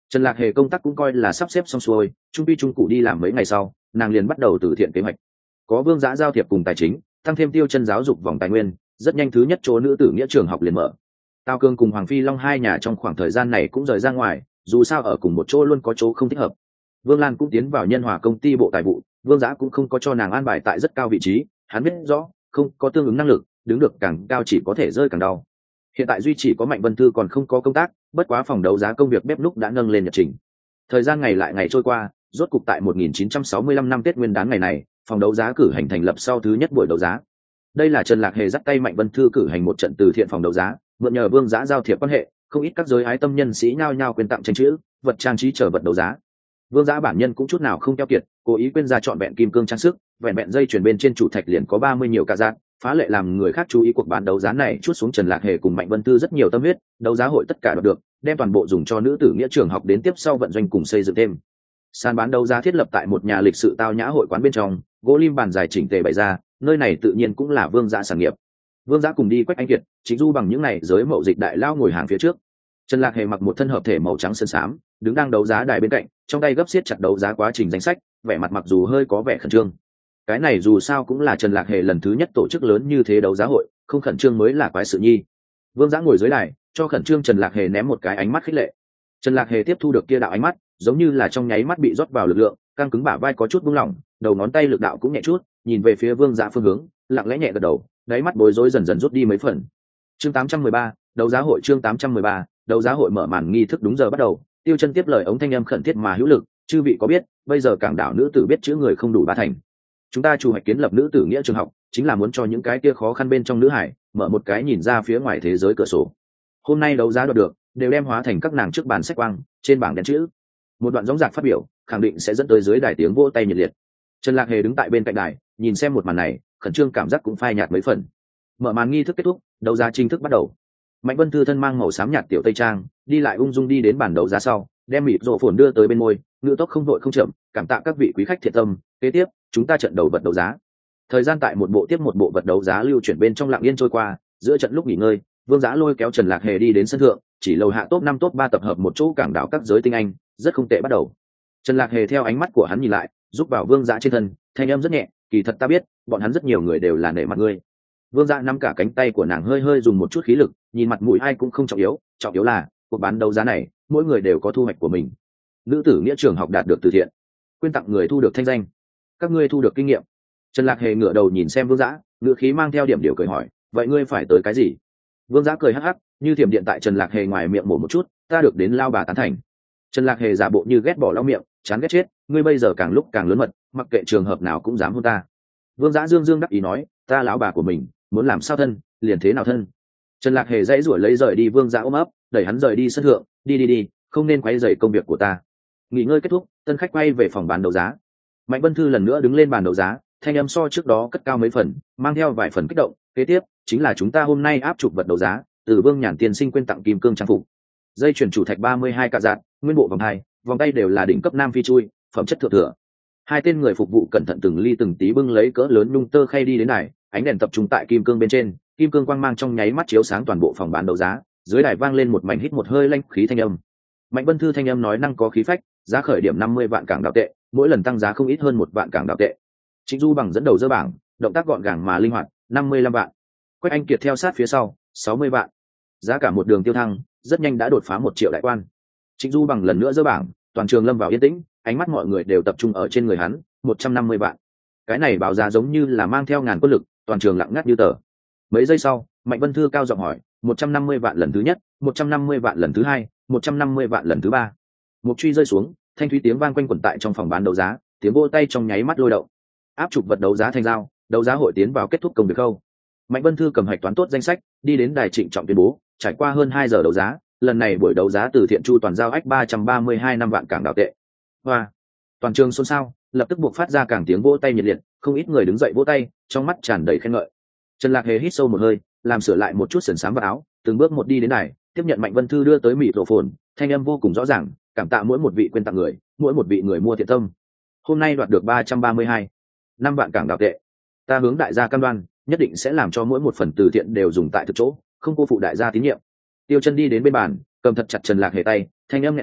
Trần Lạc Hề công tác cũng coi là sắp xếp xong xuôi, trung pi trung cụ đi làm mấy ngày sau, nàng liền bắt đầu từ thiện kế hoạch. Có Vương Dã giao thiệp cùng tài chính, tăng thêm Tiêu Chân giáo dục vòng tài nguyên, rất nhanh thứ nhất chỗ nữ tử nghĩa trường học liền mở. Tào Cương cùng Hoàng Phi Long hai nhà trong khoảng thời gian này cũng rời ra ngoài, dù sao ở cùng một chỗ luôn có chỗ không thích hợp. Vương Lan cũng tiến vào Nhân Hòa công ty bộ tài vụ, Vương Dã cũng không có cho nàng an bài tại rất cao vị trí, hắn biết rõ, không có tương ứng năng lực, đứng được càng cao chỉ có thể rơi càng đau. Hiện tại duy chỉ có Mạnh Vân Thư còn không có công tác, bất quá phòng đấu giá công việc bếp núc đã nâng lên nhật trình. Thời gian ngày lại ngày trôi qua, rốt cục tại 1965 năm Tết Nguyên đán ngày này, phòng đấu giá cử hành thành lập sau thứ nhất buổi đấu giá. Đây là Trần Lạc Hề dắt tay Mạnh Vân Thư cử hành một trận từ thiện phòng đấu giá, mượn nhờ Vương Dã giao thiệp quan hệ, không ít các giới ái tâm nhân sĩ nhao nhao quyên tặng tranh chữ, vật trang trí chờ vật đấu giá. Vương Dã bản nhân cũng chút nào không keo kiệt, cố ý quyên ra chọn vẹn kim cương trang sức, vẹn vẹn dây chuyền bên trên chủ thạch liền có 30 nhiều cả dạng, phá lệ làm người khác chú ý cuộc bán đấu giá này chút xuống Trần Lạc Hề cùng Mạnh Vân Thư rất nhiều tâm huyết, đấu giá hội tất cả đoạt được, đem toàn bộ dùng cho nữ tử nghĩa trường học đến tiếp sau vận doanh cùng xây dựng thêm. Sàn bán đấu giá thiết lập tại một nhà lịch sự tao nhã hội quán bên trong, gỗ lim bàn dài chỉnh tề bày ra, nơi này tự nhiên cũng là Vương Dã sản nghiệp. Vương Dã cùng đi Quách Anh Kiệt, Chính Du bằng những này giới mậu dịch đại lao ngồi hàng phía trước. Trần Lạc Hề mặc một thân hợp thể màu trắng sơn xám, đứng đang đấu giá đài bên cạnh, trong tay gấp siết chặt đấu giá quá trình danh sách, vẻ mặt mặc dù hơi có vẻ khẩn trương. Cái này dù sao cũng là Trần Lạc Hề lần thứ nhất tổ chức lớn như thế đấu giá hội, không khẩn trương mới là quái sự nhi. Vương Dã ngồi dưới đài, cho khẩn trương Trần Lạc Hề ném một cái ánh mắt khích lệ. Trần Lạc Hề tiếp thu được kia đạo ánh mắt, giống như là trong nháy mắt bị rót vào lực lượng, căng cứng bả vai có chút buông lỏng, đầu ngón tay lực đạo cũng nhẹ chút, nhìn về phía Vương Dã phương hướng, lặng lẽ nhẹ gật đầu, đáy mắt bối rối dần dần rút đi mấy phần. Chương 813, đấu giá hội chương 813, đấu giá hội mở màn nghi thức đúng giờ bắt đầu. Tiêu Chân tiếp lời ống thanh âm khẩn thiết mà hữu lực, chư vị có biết, bây giờ cảng đảo nữ tử biết chữ người không đủ ba thành. Chúng ta chủ hoạch kiến lập nữ tử nghĩa trường học, chính là muốn cho những cái kia khó khăn bên trong nữ hải mở một cái nhìn ra phía ngoài thế giới cửa sổ. Hôm nay đấu giá đoạt được, đều đem hóa thành các nàng trước bàn sách quang, trên bảng đen chữ. Một đoạn gióng giạc phát biểu, khẳng định sẽ dẫn tới dưới đài tiếng vỗ tay nhiệt liệt. Trần Lạc Hề đứng tại bên cạnh đài, nhìn xem một màn này, khẩn trương cảm giác cũng phai nhạt mấy phần. Mở màn nghi thức kết thúc, đấu giá chính thức bắt đầu. Mạnh Vân Thư thân mang màu xám nhạt tiểu tây trang, đi lại ung dung đi đến bàn đấu giá sau, đem mịt rộ phồn đưa tới bên môi, ngữ tốc không vội không chậm, cảm tạ các vị quý khách thiện tâm. Kế tiếp, chúng ta trận đầu vật đấu giá. Thời gian tại một bộ tiếp một bộ vật đấu giá lưu chuyển bên trong lặng yên trôi qua, giữa trận lúc nghỉ ngơi, Vương Dã lôi kéo Trần Lạc Hề đi đến sân thượng, chỉ lầu hạ top 5 top 3 tập hợp một chỗ cảng đảo các giới tinh anh, rất không tệ bắt đầu. Trần Lạc Hề theo ánh mắt của hắn nhìn lại, giúp vào Vương Dã trên thân, thanh âm rất nhẹ, kỳ thật ta biết, bọn hắn rất nhiều người đều là nể mặt ngươi. Vương Dã nắm cả cánh tay của nàng hơi hơi dùng một chút khí lực, nhìn mặt mũi ai cũng không trọng yếu là cuộc bán đấu giá này, mỗi người đều có thu hoạch của mình. Nữ tử nghĩa trường học đạt được từ thiện, quyên tặng người thu được thanh danh, các ngươi thu được kinh nghiệm. Trần Lạc Hề ngửa đầu nhìn xem Vương Dã, ngữ khí mang theo điểm điều cười hỏi, vậy ngươi phải tới cái gì? Vương Dã cười hắc hắc, như thiểm điện tại Trần Lạc Hề ngoài miệng mổ một chút, ta được đến lao bà tán thành. Trần Lạc Hề giả bộ như ghét bỏ lau miệng, chán ghét chết, ngươi bây giờ càng lúc càng lớn mật, mặc kệ trường hợp nào cũng dám hôn ta. Vương Dã dương dương đắc ý nói, ta lão bà của mình, muốn làm sao thân, liền thế nào thân. Trần Lạc Hề dãy rủi lấy rời đi Vương Dã ôm ấp, đẩy hắn rời đi sân thượng, đi, không nên quấy rầy công việc của ta. Nghỉ ngơi kết thúc, tân khách quay về phòng bán đấu giá. Mạnh Vân Thư lần nữa đứng lên bàn đấu giá, thanh âm so trước đó cất cao mấy phần, mang theo vài phần kích động. Kế tiếp chính là chúng ta hôm nay áp chụp vật đấu giá, từ Vương Nhàn tiên sinh quyên tặng kim cương trang phục, dây chuyền chủ thạch 32 cạ dạt, nguyên bộ vòng tay đều là đỉnh cấp nam phi chui, phẩm chất thượng thừa. Hai tên người phục vụ cẩn thận từng ly từng tí bưng lấy cỡ lớn nhung tơ khay đi đến này, ánh đèn tập trung tại kim cương bên trên, kim cương quang mang trong nháy mắt chiếu sáng toàn bộ phòng bán đấu giá, dưới đài vang lên một mảnh hít một hơi lanh khí thanh âm. Mạnh Vân Thư thanh âm nói năng có khí phách, giá khởi điểm 50 vạn cảng đảo tệ, mỗi lần tăng giá không ít hơn 1 vạn cảng đảo tệ. Trịnh Du bằng dẫn đầu dơ bảng, động tác gọn gàng mà linh hoạt, 55 vạn. Quách Anh Kiệt theo sát phía sau, 60 vạn. Giá cả một đường tiêu thăng, rất nhanh đã đột phá 1 triệu đại quan. Trịnh Du bằng lần nữa dơ bảng, toàn trường lâm vào yên tĩnh, ánh mắt mọi người đều tập trung ở trên người hắn, 150 vạn. Cái này báo giá giống như là mang theo ngàn quân lực, toàn trường lặng ngắt như tờ. Mấy giây sau, Mạnh Vân Thư cao giọng hỏi, 150 vạn lần thứ nhất, 150 vạn lần thứ hai, 150 vạn lần thứ ba. Một truy rơi xuống, thanh thúy tiếng vang quanh quẩn tại trong phòng bán đấu giá, tiếng vỗ tay trong nháy mắt lôi động. Áp chụp vật đấu giá thành giao, đấu giá hội tiến vào kết thúc công việc khâu. Mạnh Vân Thư cầm hạch toán tốt danh sách, đi đến đài trịnh trọng tuyên bố, trải qua hơn 2 giờ đấu giá, lần này buổi đấu giá từ thiện chu toàn giao ách 332 năm vạn cảng đảo tệ. Hoa! Toàn trường xôn xao, lập tức buộc phát ra càng tiếng vỗ tay nhiệt liệt, không ít người đứng dậy vỗ tay, trong mắt tràn đầy khen ngợi. Trần Lạc Hề hít sâu một hơi, làm sửa lại một chút sườn xám vào áo, từng bước một đi đến này, tiếp nhận Mạnh Vân Thư đưa tới mịt rộ phồn, thanh âm vô cùng rõ ràng, cảm tạ mỗi một vị quyên tặng người, mỗi một vị người mua thiện tâm. Hôm nay đoạt được 332 năm vạn cảng đảo tệ, ta hướng đại gia cam đoan, nhất định sẽ làm cho mỗi một phần từ thiện đều dùng tại thực chỗ, không cô phụ đại gia tín nhiệm. Tiêu Chân đi đến bên bàn, cầm thật chặt Trần Lạc Hề tay, thanh âm nghẹn nào,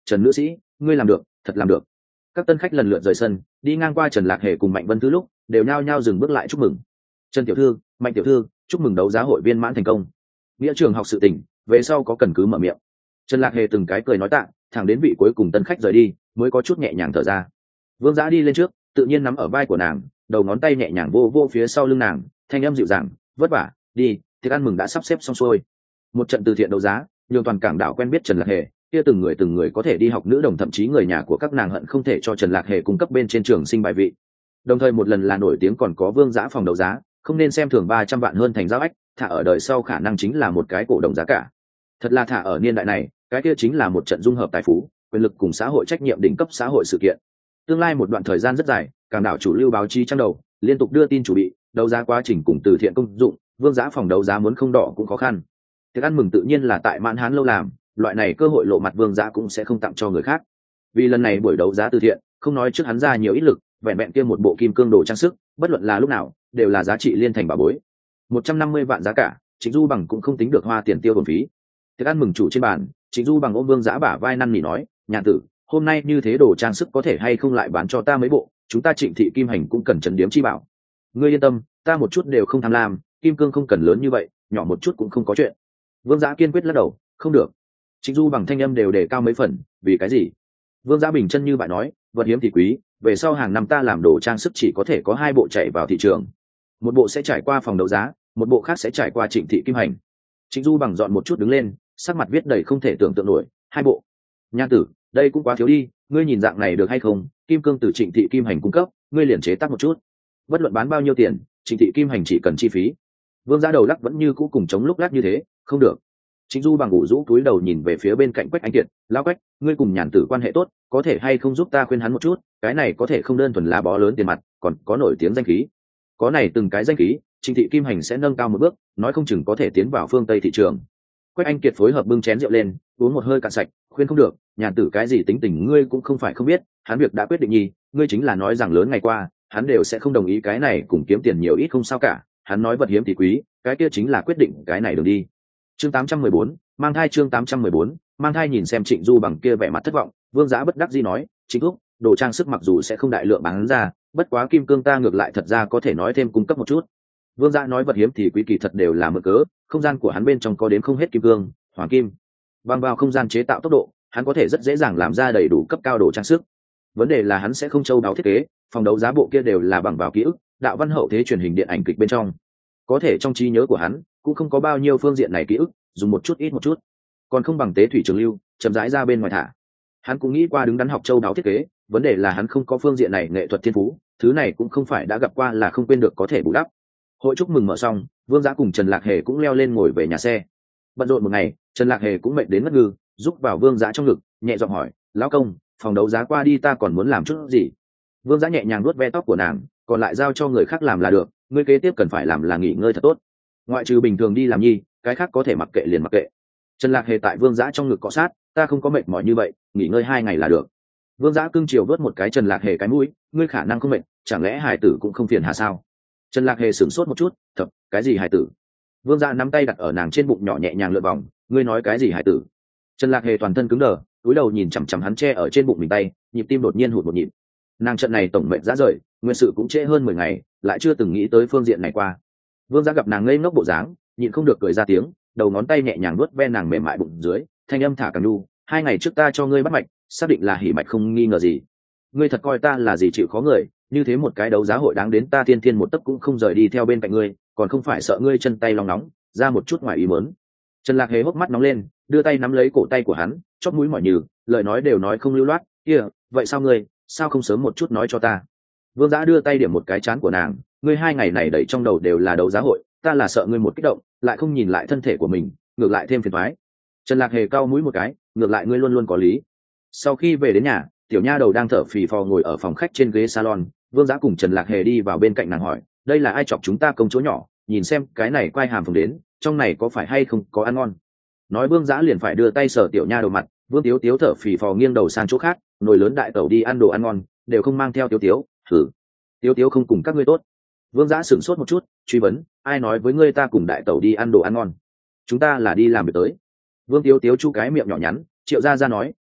Trần nữ sĩ, ngươi làm được, thật làm được. Các tân khách lần lượt rời sân, đi ngang qua Trần Lạc Hề cùng Mạnh Vân Thư lúc đều nhao nhao dừng bước lại chúc mừng. Trần tiểu thư, Mạnh tiểu thư, chúc mừng đấu giá hội viên mãn thành công. Nghĩa trường học sự tình, về sau có cần cứ mở miệng. Trần Lạc Hề từng cái cười nói tạ, thẳng đến vị cuối cùng tân khách rời đi mới có chút nhẹ nhàng thở ra. Vương Giã đi lên trước, tự nhiên nắm ở vai của nàng, đầu ngón tay nhẹ nhàng vô vô phía sau lưng nàng, thanh âm dịu dàng, vất vả, đi, tiệc ăn mừng đã sắp xếp xong xuôi. Một trận từ thiện đấu giá, nhiều toàn cảng đảo quen biết Trần Lạc Hề, kia từng người có thể đi học nữ đồng, thậm chí người nhà của các nàng hận không thể cho Trần Lạc Hề cung cấp bên trên trường sinh bài vị. Đồng thời một lần là nổi tiếng còn có Vương Giã phòng đấu giá, không nên xem thường 300 vạn hơn thành giao ách, thả ở đời sau khả năng chính là một cái cổ đồng giá cả. Thật là thả ở niên đại này, cái kia chính là một trận dung hợp tài phú, quyền lực cùng xã hội trách nhiệm đỉnh cấp xã hội sự kiện. Tương lai một đoạn thời gian rất dài, cảng đảo chủ lưu báo chí trang đầu liên tục đưa tin chủ bị đấu giá quá trình cùng từ thiện công dụng, Vương Giã phòng đấu giá muốn không đỏ cũng khó khăn. Tiệc ăn mừng tự nhiên là tại Mãn Hán lâu làm, loại này cơ hội lộ mặt Vương Giã cũng sẽ không tặng cho người khác. Vì lần này buổi đấu giá từ thiện, không nói trước hắn ra nhiều ít lực, vẹn vẹn kia một bộ kim cương đồ trang sức, bất luận là lúc nào đều là giá trị liên thành bảo bối. 150 vạn giá cả, Trịnh Du Bằng cũng không tính được hoa tiền tiêu bổn phí. Tiệc ăn mừng chủ trên bàn, Trịnh Du Bằng ôm Vương Giã bả vai năn nỉ nói, nhà tử, hôm nay như thế đồ trang sức có thể hay không lại bán cho ta mấy bộ, chúng ta Trịnh thị Kim Hành cũng cần trấn điếm chi bảo. Ngươi yên tâm, ta một chút đều không tham lam, kim cương không cần lớn như vậy, nhỏ một chút cũng không có chuyện. Vương Giã kiên quyết lắc đầu, không được. Trịnh Du Bằng thanh âm đều đề cao mấy phần, vì cái gì? Vương Giã bình chân như bạn nói, vật hiếm thì quý, về sau hàng năm ta làm đồ trang sức chỉ có thể có 2 bộ chạy vào thị trường, một bộ sẽ trải qua phòng đấu giá, một bộ khác sẽ trải qua Trịnh thị Kim Hành. Trịnh Du Bằng dọn một chút đứng lên, sắc mặt viết đầy không thể tưởng tượng nổi, 2 bộ. Nha tử, đây cũng quá thiếu đi, ngươi nhìn dạng này được hay không? Kim cương từ Trịnh thị Kim Hành cung cấp, ngươi liền chế tác một chút, bất luận bán bao nhiêu tiền, Trịnh thị Kim Hành chỉ cần chi phí. Vương Giã đầu lắc vẫn như cũ cùng chống lúc lắc như thế, không được. Trịnh Du Bằng ủ rũ túi đầu nhìn về phía bên cạnh Quách Anh Kiệt, lão Quách, ngươi cùng Nhàn tử quan hệ tốt, có thể hay không giúp ta khuyên hắn một chút, cái này có thể không đơn thuần là bó lớn tiền mặt, còn có nổi tiếng danh khí. Có này từng cái danh khí, Trịnh thị Kim Hành sẽ nâng cao một bước, nói không chừng có thể tiến vào phương Tây thị trường. Quách Anh Kiệt phối hợp bưng chén rượu lên, uống một hơi cạn sạch, khuyên không được, Nhàn tử cái gì tính tình ngươi cũng không phải không biết, hắn việc đã quyết định nhì, ngươi chính là nói rằng lớn ngày qua, hắn đều sẽ không đồng ý cái này, cùng kiếm tiền nhiều ít không sao cả, hắn nói vật hiếm thì quý, cái kia chính là quyết định cái này đường đi. Chương 814, mang thai. Chương 814, mang thai. Nhìn xem Trịnh Du Bằng kia vẻ mặt thất vọng, Vương Giã bất đắc dĩ nói, Trịnh thúc, đồ trang sức mặc dù sẽ không đại lượng bán ra, bất quá kim cương ta ngược lại thật ra có thể nói thêm cung cấp một chút. Vương Giã nói vật hiếm thì quý kỳ thật đều là mượn cớ, không gian của hắn bên trong có đến không hết kim cương, hoàng kim. Bằng vào không gian chế tạo tốc độ, hắn có thể rất dễ dàng làm ra đầy đủ cấp cao đồ trang sức. Vấn đề là hắn sẽ không châu đáo thiết kế, phòng đấu giá bộ kia đều là bằng vào ký ức, đạo văn hậu thế truyền hình điện ảnh kịch bên trong. Có thể trong trí nhớ của hắn cũng không có bao nhiêu phương diện này ký ức, dùng một chút ít một chút, còn không bằng tế thủy trường lưu, chậm rãi ra bên ngoài thả. Hắn cũng nghĩ qua đứng đắn học châu đáo thiết kế, vấn đề là hắn không có phương diện này nghệ thuật thiên phú, thứ này cũng không phải đã gặp qua là không quên được có thể bù đắp. Hội chúc mừng mở xong, Vương Giã cùng Trần Lạc Hề cũng leo lên ngồi về nhà xe. Bận rộn một ngày, Trần Lạc Hề cũng mệt đến ngất ngư, giúp vào Vương Giã trong ngực, nhẹ giọng hỏi, lão công, phòng đấu giá qua đi ta còn muốn làm chút gì? Vương Giã nhẹ nhàng nuốt ve tóc của nàng, còn lại giao cho người khác làm là được, ngươi kế tiếp cần phải làm là nghỉ ngơi thật tốt, ngoại trừ bình thường đi làm nhi, cái khác có thể mặc kệ liền mặc kệ. Trần Lạc Hề tại Vương Giã trong ngực cọ sát, ta không có mệt mỏi như vậy, nghỉ ngơi 2 ngày là được. Vương Giã cưng chiều vớt một cái Trần Lạc Hề cái mũi, ngươi khả năng không mệt, chẳng lẽ hài tử cũng không phiền hà sao? Trần Lạc Hề sửng sốt một chút, thập, cái gì hài tử? Vương Giã nắm tay đặt ở nàng trên bụng nhỏ nhẹ nhàng lượn vòng, ngươi nói cái gì hài tử? Trần Lạc Hề toàn thân cứng đờ, cúi đầu nhìn chằm chằm hắn che ở trên bụng mình tay, nhịp tim đột nhiên hụt một nhịp. Nàng trận này tổng mệnh rã rời, nguyên sự cũng trễ hơn 10 ngày, lại chưa từng nghĩ tới phương diện này qua. Vương Giã gặp nàng ngây ngốc bộ dáng, nhịn không được cười ra tiếng, đầu ngón tay nhẹ nhàng nuốt ve nàng mềm mại bụng dưới, thanh âm thả càng nhu, 2 ngày trước ta cho ngươi bắt mạch, xác định là hỉ mạch không nghi ngờ gì. Ngươi thật coi ta là gì chịu khó người, như thế một cái đấu giá hội đáng đến ta thiên thiên một tấc cũng không rời đi theo bên cạnh ngươi, còn không phải sợ ngươi chân tay long nóng, ra một chút ngoài ý muốn. Trần Lạc Hề hốc mắt nóng lên, đưa tay nắm lấy cổ tay của hắn, chóp mũi mỏi nhừ, lời nói đều nói không lưu loát, kia, vậy sao ngươi, sao không sớm một chút nói cho ta? Vương Giã đưa tay điểm một cái trán của nàng, ngươi 2 ngày này đẩy trong đầu đều là đấu giá hội, ta là sợ ngươi một kích động, lại không nhìn lại thân thể của mình, ngược lại thêm phiền toái. Trần Lạc Hề cau mũi một cái, ngược lại ngươi luôn luôn có lý. Sau khi về đến nhà, tiểu nha đầu đang thở phì phò ngồi ở phòng khách trên ghế salon, Vương Giã cùng Trần Lạc Hề đi vào bên cạnh nàng hỏi, đây là ai chọc chúng ta công chúa nhỏ, nhìn xem cái này quay hàm phồng đến, trong này có phải hay không có ăn ngon? Nói Vương Giã liền phải đưa tay sờ tiểu nha đầu mặt, Vương Tiếu Tiếu thở phì phò nghiêng đầu sang chỗ khác, nồi lớn đại tẩu đi ăn đồ ăn ngon, đều không mang theo Tiếu Tiếu, thử. Tiếu Tiếu không cùng các ngươi tốt. Vương Giã sửng sốt một chút, truy vấn, ai nói với ngươi ta cùng đại tẩu đi ăn đồ ăn ngon? Chúng ta là đi làm việc tới. Vương Tiếu Tiếu chu cái miệng nhỏ nhắn, Triệu Gia Gia nói,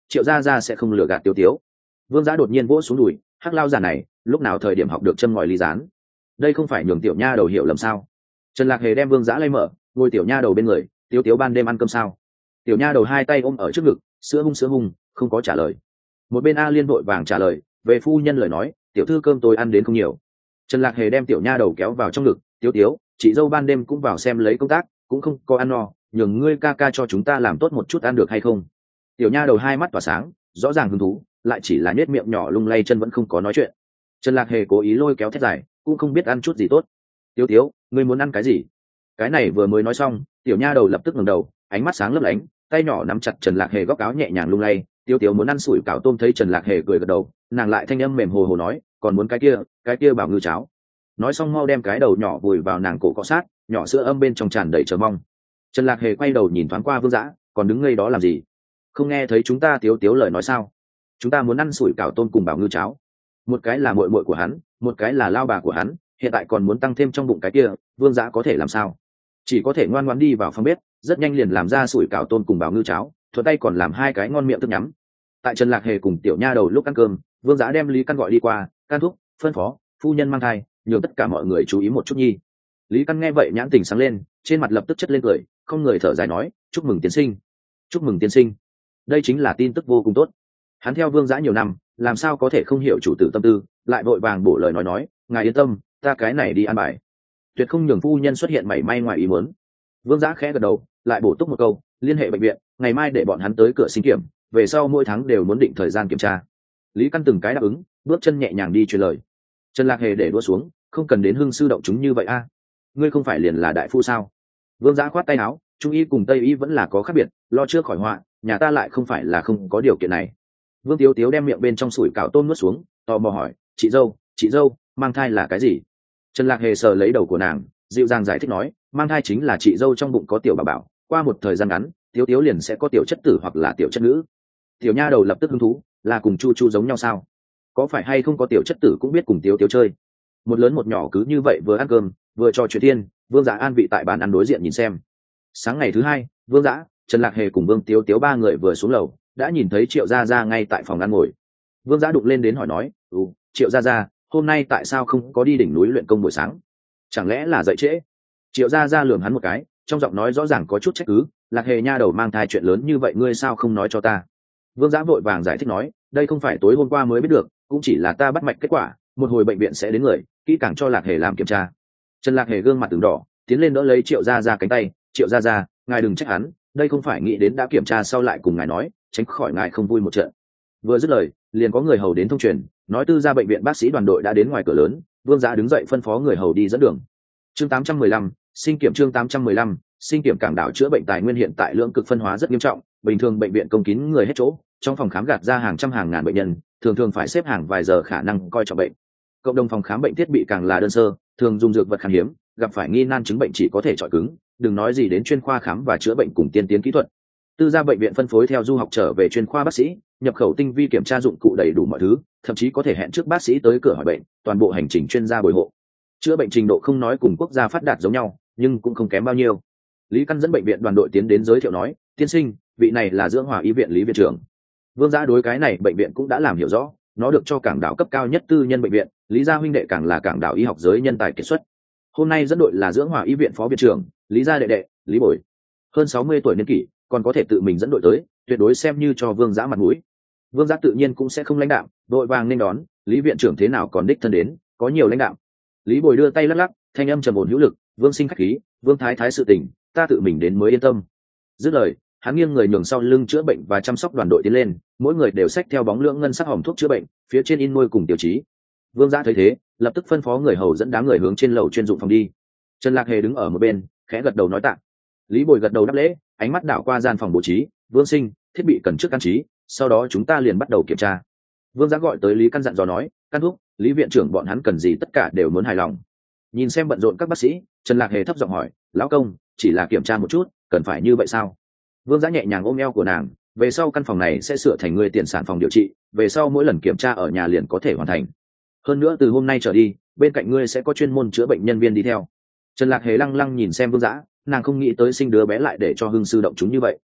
Triệu gia gia sẽ không lừa gạt Tiếu Tiếu. Vương Giã đột nhiên vỗ xuống đùi, hắc lao già này lúc nào thời điểm học được châm ngòi ly gián, đây không phải nhường tiểu nha đầu hiểu lầm sao? Trần Lạc Hề đem Vương Giã lay mở, ngồi tiểu nha đầu bên người. Tiếu Tiếu ban đêm ăn cơm sao? Tiểu nha đầu hai tay ôm ở trước ngực, sữa hung không có trả lời. Một bên A Liên vội vàng trả lời, về phu nhân lời nói, tiểu thư cơm tôi ăn đến không nhiều. Trần Lạc Hề đem tiểu nha đầu kéo vào trong ngực. Tiếu Tiếu, chị dâu ban đêm cũng vào xem lấy công tác, cũng không có ăn no, nhường ngươi ca ca cho chúng ta làm tốt một chút ăn được hay không? Tiểu nha đầu hai mắt tỏa sáng, rõ ràng hứng thú, lại chỉ là nhếch miệng nhỏ lung lay chân vẫn không có nói chuyện. Trần Lạc Hề cố ý lôi kéo thét dài, cũng không biết ăn chút gì tốt. Tiếu Tiếu, ngươi muốn ăn cái gì? Cái này vừa mới nói xong, tiểu nha đầu lập tức ngẩng đầu, ánh mắt sáng lấp lánh, tay nhỏ nắm chặt Trần Lạc Hề góc áo nhẹ nhàng lung lay. Tiếu Tiếu muốn ăn sủi cảo tôm, thấy Trần Lạc Hề cười gật đầu, nàng lại thanh âm mềm hồ hồ nói, còn muốn cái kia bảo ngư cháo. Nói xong mau đem cái đầu nhỏ vùi vào nàng cổ cọ sát, nhỏ sữa âm bên trong tràn đầy chờ mong. Trần Lạc Hề quay đầu nhìn thoáng qua Vương Dã, còn đứng ngây đó làm gì? Không nghe thấy chúng ta Tiếu Tiếu lời nói sao? Chúng ta muốn ăn sủi cảo tôm cùng bảo ngư cháo. Một cái là muội muội của hắn, một cái là lao bà của hắn, hiện tại còn muốn tăng thêm trong bụng cái kia, Vương Dã có thể làm sao? Chỉ có thể ngoan ngoãn đi vào phòng bếp, rất nhanh liền làm ra sủi cảo tôm cùng bảo ngư cháo, thuận tay còn làm hai cái ngon miệng thức nhắm. Tại Trần Lạc Hề cùng tiểu nha đầu lúc ăn cơm, Vương Dã đem Lý Căn gọi đi qua, Can thúc, phân phó, phu nhân mang thai, nhường tất cả mọi người chú ý một chút nhi. Lý Căn nghe vậy nhãn tình sáng lên, trên mặt lập tức chất lên cười, không người thở dài nói, chúc mừng tiên sinh. Chúc mừng tiên sinh. Đây chính là tin tức vô cùng tốt. Hắn theo Vương Dã nhiều năm, làm sao có thể không hiểu chủ tử tâm tư, lại vội vàng bổ lời nói, ngài yên tâm, ta cái này đi ăn bài, tuyệt không nhường phu nhân xuất hiện mảy may ngoài ý muốn. Vương Dã khẽ gật đầu, lại bổ túc một câu, liên hệ bệnh viện, ngày mai để bọn hắn tới cửa sinh kiểm, về sau mỗi tháng đều muốn định thời gian kiểm tra. Lý Căn từng cái đáp ứng, bước chân nhẹ nhàng đi truyền lời. Trần Lạc Hề để đua xuống, không cần đến hưng sư động chúng như vậy a. Ngươi không phải liền là đại phu sao? Vương Dã khoát tay áo, trung y cùng tây y vẫn là có khác biệt, lo trước khỏi họa, nhà ta lại không phải là không có điều kiện này. Vương Tiếu Tiếu đem miệng bên trong sủi cảo tôm nuốt xuống, tò mò hỏi, chị dâu, mang thai là cái gì? Trần Lạc Hề sờ lấy đầu của nàng, dịu dàng giải thích nói, mang thai chính là chị dâu trong bụng có tiểu bảo bảo, qua một thời gian ngắn, Tiếu Tiếu liền sẽ có tiểu chất tử hoặc là tiểu chất nữ. Tiểu nha đầu lập tức hứng thú, là cùng Chu Chu giống nhau sao? Có phải hay không có tiểu chất tử cũng biết cùng Tiếu Tiếu chơi? Một lớn một nhỏ cứ như vậy vừa ăn cơm, vừa trò chuyện thiên, Vương Dã an vị tại bàn ăn đối diện nhìn xem. Sáng ngày thứ hai, Vương Dã, Trần Lạc Hề cùng Vương Tiếu Tiếu ba người vừa xuống lầu, đã nhìn thấy Triệu Gia Gia ngay tại phòng ăn ngồi. Vương Dã đụng lên đến hỏi nói, Triệu Gia Gia, hôm nay tại sao không có đi đỉnh núi luyện công buổi sáng? Chẳng lẽ là dậy trễ? Triệu Gia Gia lườm hắn một cái, trong giọng nói rõ ràng có chút trách cứ, Lạc Hề nha đầu mang thai chuyện lớn như vậy ngươi sao không nói cho ta? Vương Dã vội vàng giải thích nói, đây không phải tối hôm qua mới biết được, cũng chỉ là ta bắt mạch kết quả, một hồi bệnh viện sẽ đến người, kỹ càng cho Lạc Hề làm kiểm tra. Trần Lạc Hề gương mặt từng đỏ, tiến lên đỡ lấy Triệu Gia Gia cánh tay, Triệu Gia Gia, ngài đừng trách hắn, đây không phải nghĩ đến đã kiểm tra sau lại cùng ngài nói, tránh khỏi ngài không vui một trận. Vừa dứt lời, liền có người hầu đến thông truyền, nói Tư gia bệnh viện bác sĩ đoàn đội đã đến ngoài cửa lớn. Vương Dã đứng dậy phân phó người hầu đi dẫn đường. Chương 815, sinh kiểm. Chương 815, sinh kiểm. Cảng đảo chữa bệnh tài nguyên hiện tại lượng cực phân hóa rất nghiêm trọng, bình thường bệnh viện công kín người hết chỗ, trong phòng khám gạt ra hàng trăm hàng ngàn bệnh nhân, thường thường phải xếp hàng vài giờ khả năng coi trọng bệnh. Cộng đồng phòng khám bệnh thiết bị càng là đơn sơ, thường dùng dược vật khan hiếm, gặp phải nghi nan chứng bệnh chỉ có thể chọi cứng, đừng nói gì đến chuyên khoa khám và chữa bệnh cùng tiên tiến kỹ thuật. Tư gia bệnh viện phân phối theo du học trở về chuyên khoa bác sĩ, nhập khẩu tinh vi kiểm tra dụng cụ đầy đủ mọi thứ, thậm chí có thể hẹn trước bác sĩ tới cửa hỏi bệnh, toàn bộ hành trình chuyên gia bồi hộ. Chữa bệnh trình độ không nói cùng quốc gia phát đạt giống nhau, nhưng cũng không kém bao nhiêu. Lý Căn dẫn bệnh viện đoàn đội tiến đến giới thiệu nói, tiên sinh, vị này là Dưỡng Hòa y viện Lý viện trưởng. Vương Dã đối cái này bệnh viện cũng đã làm hiểu rõ, nó được cho cảng đảo cấp cao nhất tư nhân bệnh viện, Lý gia huynh đệ càng là cảng đảo y học giới nhân tài kiệt xuất. Hôm nay dẫn đội là Dưỡng Hòa y viện phó viện trưởng, Lý gia đệ đệ, Lý Bồi. Hơn 60 tuổi niên kỷ, còn có thể tự mình dẫn đội tới, tuyệt đối xem như cho Vương Dã mặt mũi. Vương Dã tự nhiên cũng sẽ không lãnh đạm, đội vàng nên đón, Lý viện trưởng thế nào còn đích thân đến, có nhiều lãnh đạm. Lý Bồi đưa tay lắc lắc, thanh âm trầm ổn hữu lực, Vương sinh khách khí, Vương thái thái sự tình, ta tự mình đến mới yên tâm. Dứt lời, hắn nghiêng người nhường sau lưng chữa bệnh và chăm sóc đoàn đội tiến lên, mỗi người đều xách theo bóng lưỡng ngân sắc hòm thuốc chữa bệnh, phía trên in môi cùng tiêu chí. Vương Dã thấy thế, lập tức phân phó người hầu dẫn đám người hướng trên lầu chuyên dụng phòng đi. Trần Lạc Hề đứng ở một bên, khẽ gật đầu nói tạ. Lý Bồi gật đầu đáp lễ, ánh mắt đảo qua gian phòng bố trí, Vương sinh, thiết bị cần trước căn trí, sau đó chúng ta liền bắt đầu kiểm tra. Vương Dã gọi tới Lý Căn dặn dò nói, Căn thúc, Lý viện trưởng bọn hắn cần gì tất cả đều muốn hài lòng. Nhìn xem bận rộn các bác sĩ, Trần Lạc Hề thấp giọng hỏi, lão công, chỉ là kiểm tra một chút, cần phải như vậy sao? Vương Dã nhẹ nhàng ôm eo của nàng, về sau căn phòng này sẽ sửa thành người tiền sản phòng điều trị, về sau mỗi lần kiểm tra ở nhà liền có thể hoàn thành. Hơn nữa từ hôm nay trở đi, bên cạnh ngươi sẽ có chuyên môn chữa bệnh nhân viên đi theo. Trần Lạc Hề lăng lăng nhìn xem Vương Dã, nàng không nghĩ tới sinh đứa bé lại để cho hưng sư động chúng như vậy.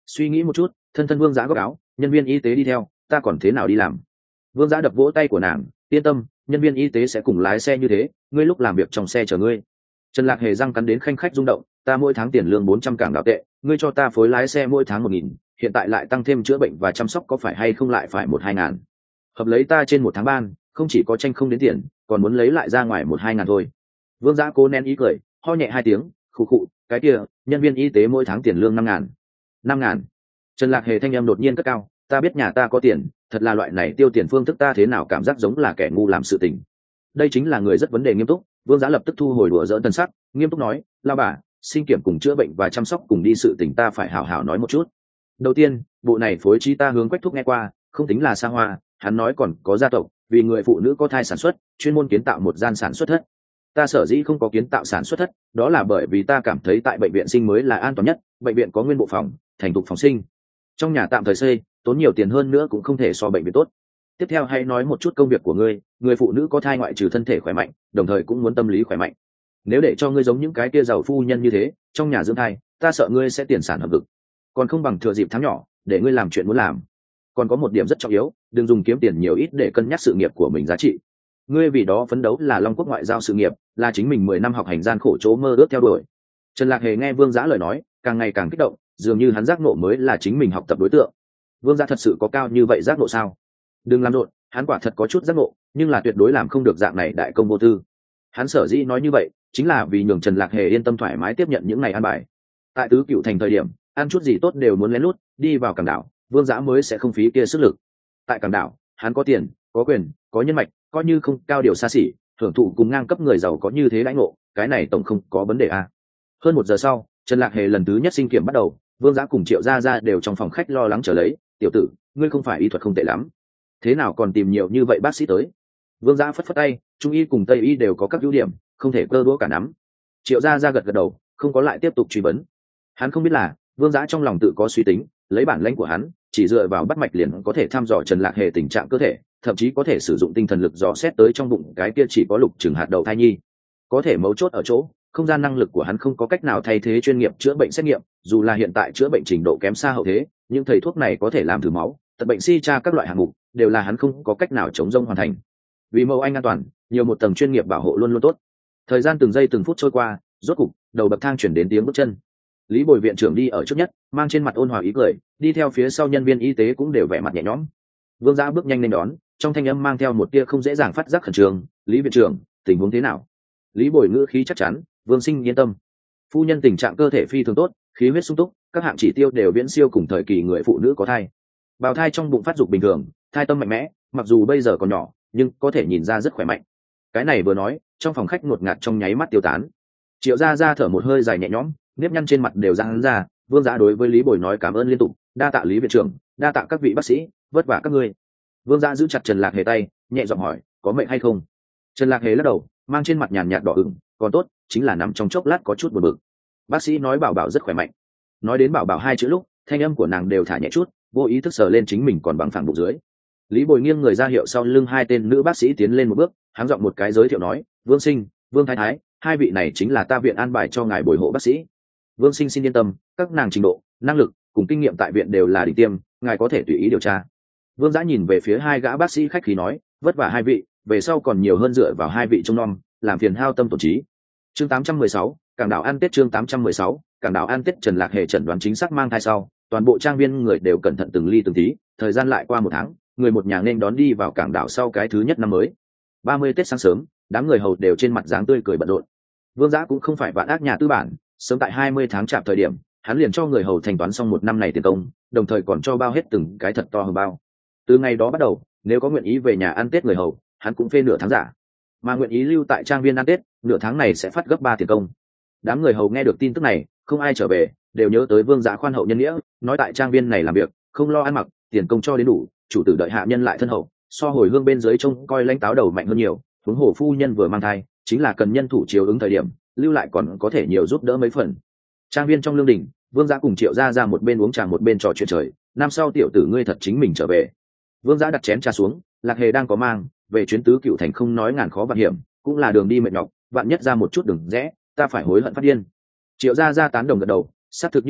Suy nghĩ một chút, thân thân vương giã góc áo, nhân viên y tế đi theo, ta còn thế nào đi làm? Vương giã đập vỗ tay của nàng, yên tâm, nhân viên y tế sẽ cùng lái xe như thế, ngươi lúc làm việc trong xe chở ngươi. Trần Lạc Hề răng cắn đến khanh khách rung động, ta mỗi tháng tiền lương 400 cảng đảo tệ, ngươi cho ta phối lái xe mỗi tháng 1.000, hiện tại lại tăng thêm chữa bệnh và chăm sóc có phải hay không lại phải 1-2 ngàn? Hợp lấy ta trên một tháng ban, không chỉ có tranh không đến tiền, còn muốn lấy lại ra ngoài 1-2 ngàn thôi. Vương Giã cố nén ý cười, ho nhẹ 2 tiếng, khụ khụ, cái kia, nhân viên y tế mỗi tháng tiền lương 5.000. 5.000? Trần Lạc Hề thanh âm đột nhiên cất cao, ta biết nhà ta có tiền, thật là loại này tiêu tiền phương thức ta thế nào cảm giác giống là kẻ ngu làm sự tình. Đây chính là người rất vấn đề nghiêm túc. Vương Giã lập tức thu hồi đùa giỡn tân sắc, nghiêm túc nói, lao bà, sinh kiểm cùng chữa bệnh và chăm sóc cùng đi sự tình ta phải hảo hảo nói một chút. Đầu tiên, bộ này phối trí ta hướng Quách Thúc nghe qua, không tính là xa hoa, hắn nói còn có gia tộc, vì người phụ nữ có thai sản xuất, chuyên môn kiến tạo một gian sản xuất thất. Ta sở dĩ không có kiến tạo sản xuất thất, đó là bởi vì ta cảm thấy tại bệnh viện sinh mới là an toàn nhất, bệnh viện có nguyên bộ phòng, thành thục phòng sinh. Trong nhà tạm thời xây, tốn nhiều tiền hơn nữa cũng không thể so bệnh viện tốt. Tiếp theo hãy nói một chút công việc của ngươi, người phụ nữ có thai ngoại trừ thân thể khỏe mạnh, đồng thời cũng muốn tâm lý khỏe mạnh. Nếu để cho ngươi giống những cái kia giàu phu nhân như thế, trong nhà dưỡng thai, ta sợ ngươi sẽ tiền sản hợp vực. Còn không bằng thừa dịp tháng nhỏ, để ngươi làm chuyện muốn làm. Còn có một điểm rất trọng yếu, đừng dùng kiếm tiền nhiều ít để cân nhắc sự nghiệp của mình giá trị. Ngươi vì đó phấn đấu là Long Quốc ngoại giao sự nghiệp, là chính mình 10 năm học hành gian khổ chỗ mơ ước theo đuổi. Trần Lạc Hề nghe Vương Giã lời nói, càng ngày càng kích động, dường như hắn giác ngộ mới là chính mình học tập đối tượng. Vương Giã thật sự có cao như vậy giác ngộ sao? Đừng làm rộn, hắn quả thật có chút giác ngộ, nhưng là tuyệt đối làm không được dạng này đại công vô tư. Hắn sở dĩ nói như vậy, chính là vì nhường Trần Lạc Hề yên tâm thoải mái tiếp nhận những ngày an bài. Tại Tứ Cựu Thành thời điểm, ăn chút gì tốt đều muốn lén lút đi vào Cảng Đảo, Vương Giã mới sẽ không phí kia sức lực. Tại Cảng Đảo, hắn có tiền, có quyền, có nhân mạch, coi như không cao điều xa xỉ, hưởng thụ cùng ngang cấp người giàu có như thế đãi ngộ, cái này tổng không có vấn đề a. Hơn 1 giờ sau, Trần Lạc Hề lần thứ nhất sinh kiểm bắt đầu, Vương Giã cùng Triệu Gia Gia đều trong phòng khách lo lắng chờ lấy, tiểu tử, ngươi không phải y thuật không tệ lắm, thế nào còn tìm nhiều như vậy bác sĩ tới? Vương Giã phất phất tay, trung y cùng tây y đều có các ưu điểm, không thể cơ đũa cả nắm. Triệu Gia Gia gật gật đầu, không có lại tiếp tục truy vấn. Hắn không biết là Vương Giã trong lòng tự có suy tính, lấy bản lĩnh của hắn, chỉ dựa vào bắt mạch liền có thể thăm dò Trần Lạc Hề tình trạng cơ thể, thậm chí có thể sử dụng tinh thần lực dò xét tới trong bụng cái kia chỉ có lục chừng hạt đậu thai nhi. Có thể mấu chốt ở chỗ, không gian năng lực của hắn không có cách nào thay thế chuyên nghiệp chữa bệnh xét nghiệm, dù là hiện tại chữa bệnh trình độ kém xa hậu thế, nhưng thầy thuốc này có thể làm thử máu, tật bệnh si tra các loại hạng mục, đều là hắn không có cách nào chống rông hoàn thành. Vì mẫu anh an toàn, nhiều một tầng chuyên nghiệp bảo hộ luôn luôn tốt. Thời gian từng giây từng phút trôi qua, rốt cục đầu bậc thang chuyển đến tiếng bước chân. Lý Bồi viện trưởng đi ở trước nhất, mang trên mặt ôn hòa ý cười, đi theo phía sau nhân viên y tế cũng đều vẻ mặt nhẹ nhõm. Vương Giã bước nhanh lên đón, trong thanh âm mang theo một tia không dễ dàng phát giác khẩn trương, Lý viện trưởng, tình huống thế nào? Lý Bồi ngữ khí chắc chắn, Vương sinh yên tâm, phu nhân tình trạng cơ thể phi thường tốt, khí huyết sung túc, các hạng chỉ tiêu đều viễn siêu cùng thời kỳ người phụ nữ có thai. Bào thai trong bụng phát dục bình thường, thai tâm mạnh mẽ, mặc dù bây giờ còn nhỏ, nhưng có thể nhìn ra rất khỏe mạnh. Cái này vừa nói, trong phòng khách ngột ngạt trong nháy mắt tiêu tán. Triệu Gia Gia thở một hơi dài nhẹ nhõm, nếp nhăn trên mặt đều giãn ra. Vương Giã đối với Lý Bồi nói cảm ơn liên tục, đa tạ Lý viện trưởng, đa tạ các vị bác sĩ, vất vả các ngươi. Vương Giã giữ chặt Trần Lạc Hề tay, nhẹ giọng hỏi, có mệnh hay không? Trần Lạc Hề lắc đầu, mang trên mặt nhàn nhạt đỏ ửng, còn tốt, chính là nằm trong chốc lát có chút buồn bực. Bác sĩ nói bảo bảo rất khỏe mạnh. Nói đến bảo bảo 2 chữ lúc, thanh âm của nàng đều thả nhẹ chút, vô ý thức sờ lên chính mình còn bằng phẳng bụng dưới. Lý Bồi nghiêng người ra hiệu sau lưng 2 tên nữ bác sĩ tiến lên một bước, háng giọng một cái giới thiệu nói, Vương Sinh, Vương Thái Thái, 2 vị này chính là ta viện an bài cho ngài bồi hộ bác sĩ. Vương Sinh xin yên tâm, các nàng trình độ, năng lực cùng kinh nghiệm tại viện đều là đỉnh tiêm, ngài có thể tùy ý điều tra. Vương Giã nhìn về phía 2 gã bác sĩ khách khí nói, vất vả 2 vị, về sau còn nhiều hơn dựa vào 2 vị trông nom, làm phiền hao tâm tổn trí. Chương 816, Cảng Đảo ăn Tết. Chương 816, Cảng Đảo ăn Tết. Trần Lạc Hề chẩn đoán chính xác mang thai sau, toàn bộ trang viên người đều cẩn thận từng ly từng tí. Thời gian lại qua 1 tháng, người một nhà nên đón đi vào Cảng Đảo sau cái thứ nhất năm mới. 30 Tết sáng sớm, đám người hầu đều trên mặt dáng tươi cười bận rộn. Vương Giã cũng không phải vạn ác nhà tư bản, sớm tại 20 tháng chạp thời điểm, hắn liền cho người hầu thanh toán xong 1 năm này tiền công, đồng thời còn cho bao hết từng cái thật to hồng bao. Từ ngày đó bắt đầu, nếu có nguyện ý về nhà ăn Tết người hầu, hắn cũng phê nửa tháng giả, mà nguyện ý lưu tại trang viên ăn Tết, nửa tháng này sẽ phát gấp 3 tiền công. Đám người hầu nghe được tin tức này, không ai trở về, đều nhớ tới Vương Giã khoan hậu nhân nghĩa, nói tại trang viên này làm việc, không lo ăn mặc, tiền công cho đến đủ, chủ tử đợi hạ nhân lại thân hậu, so hồi hương bên dưới trông coi lãnh táo đầu mạnh hơn nhiều. Huống hồ phu nhân vừa mang thai, chính là cần nhân thủ chiếu ứng thời điểm, lưu lại còn có thể nhiều giúp đỡ mấy phần. Trang viên trong lương đình, Vương Giã cùng Triệu Gia Gia một bên uống trà một bên trò chuyện trời, năm sau tiểu tử ngươi thật chính mình trở về. Vương Giã đặt chén trà xuống, Lạc Hề đang có mang, về chuyến Tứ Cựu Thành không nói ngàn khó vạn hiểm, cũng là đường đi mệt nhọc, vạn nhất ra một chút đừng rẽ, ta phải hối hận phát điên. Triệu Gia Gia tán đồng gật đầu, xác thực như vậy,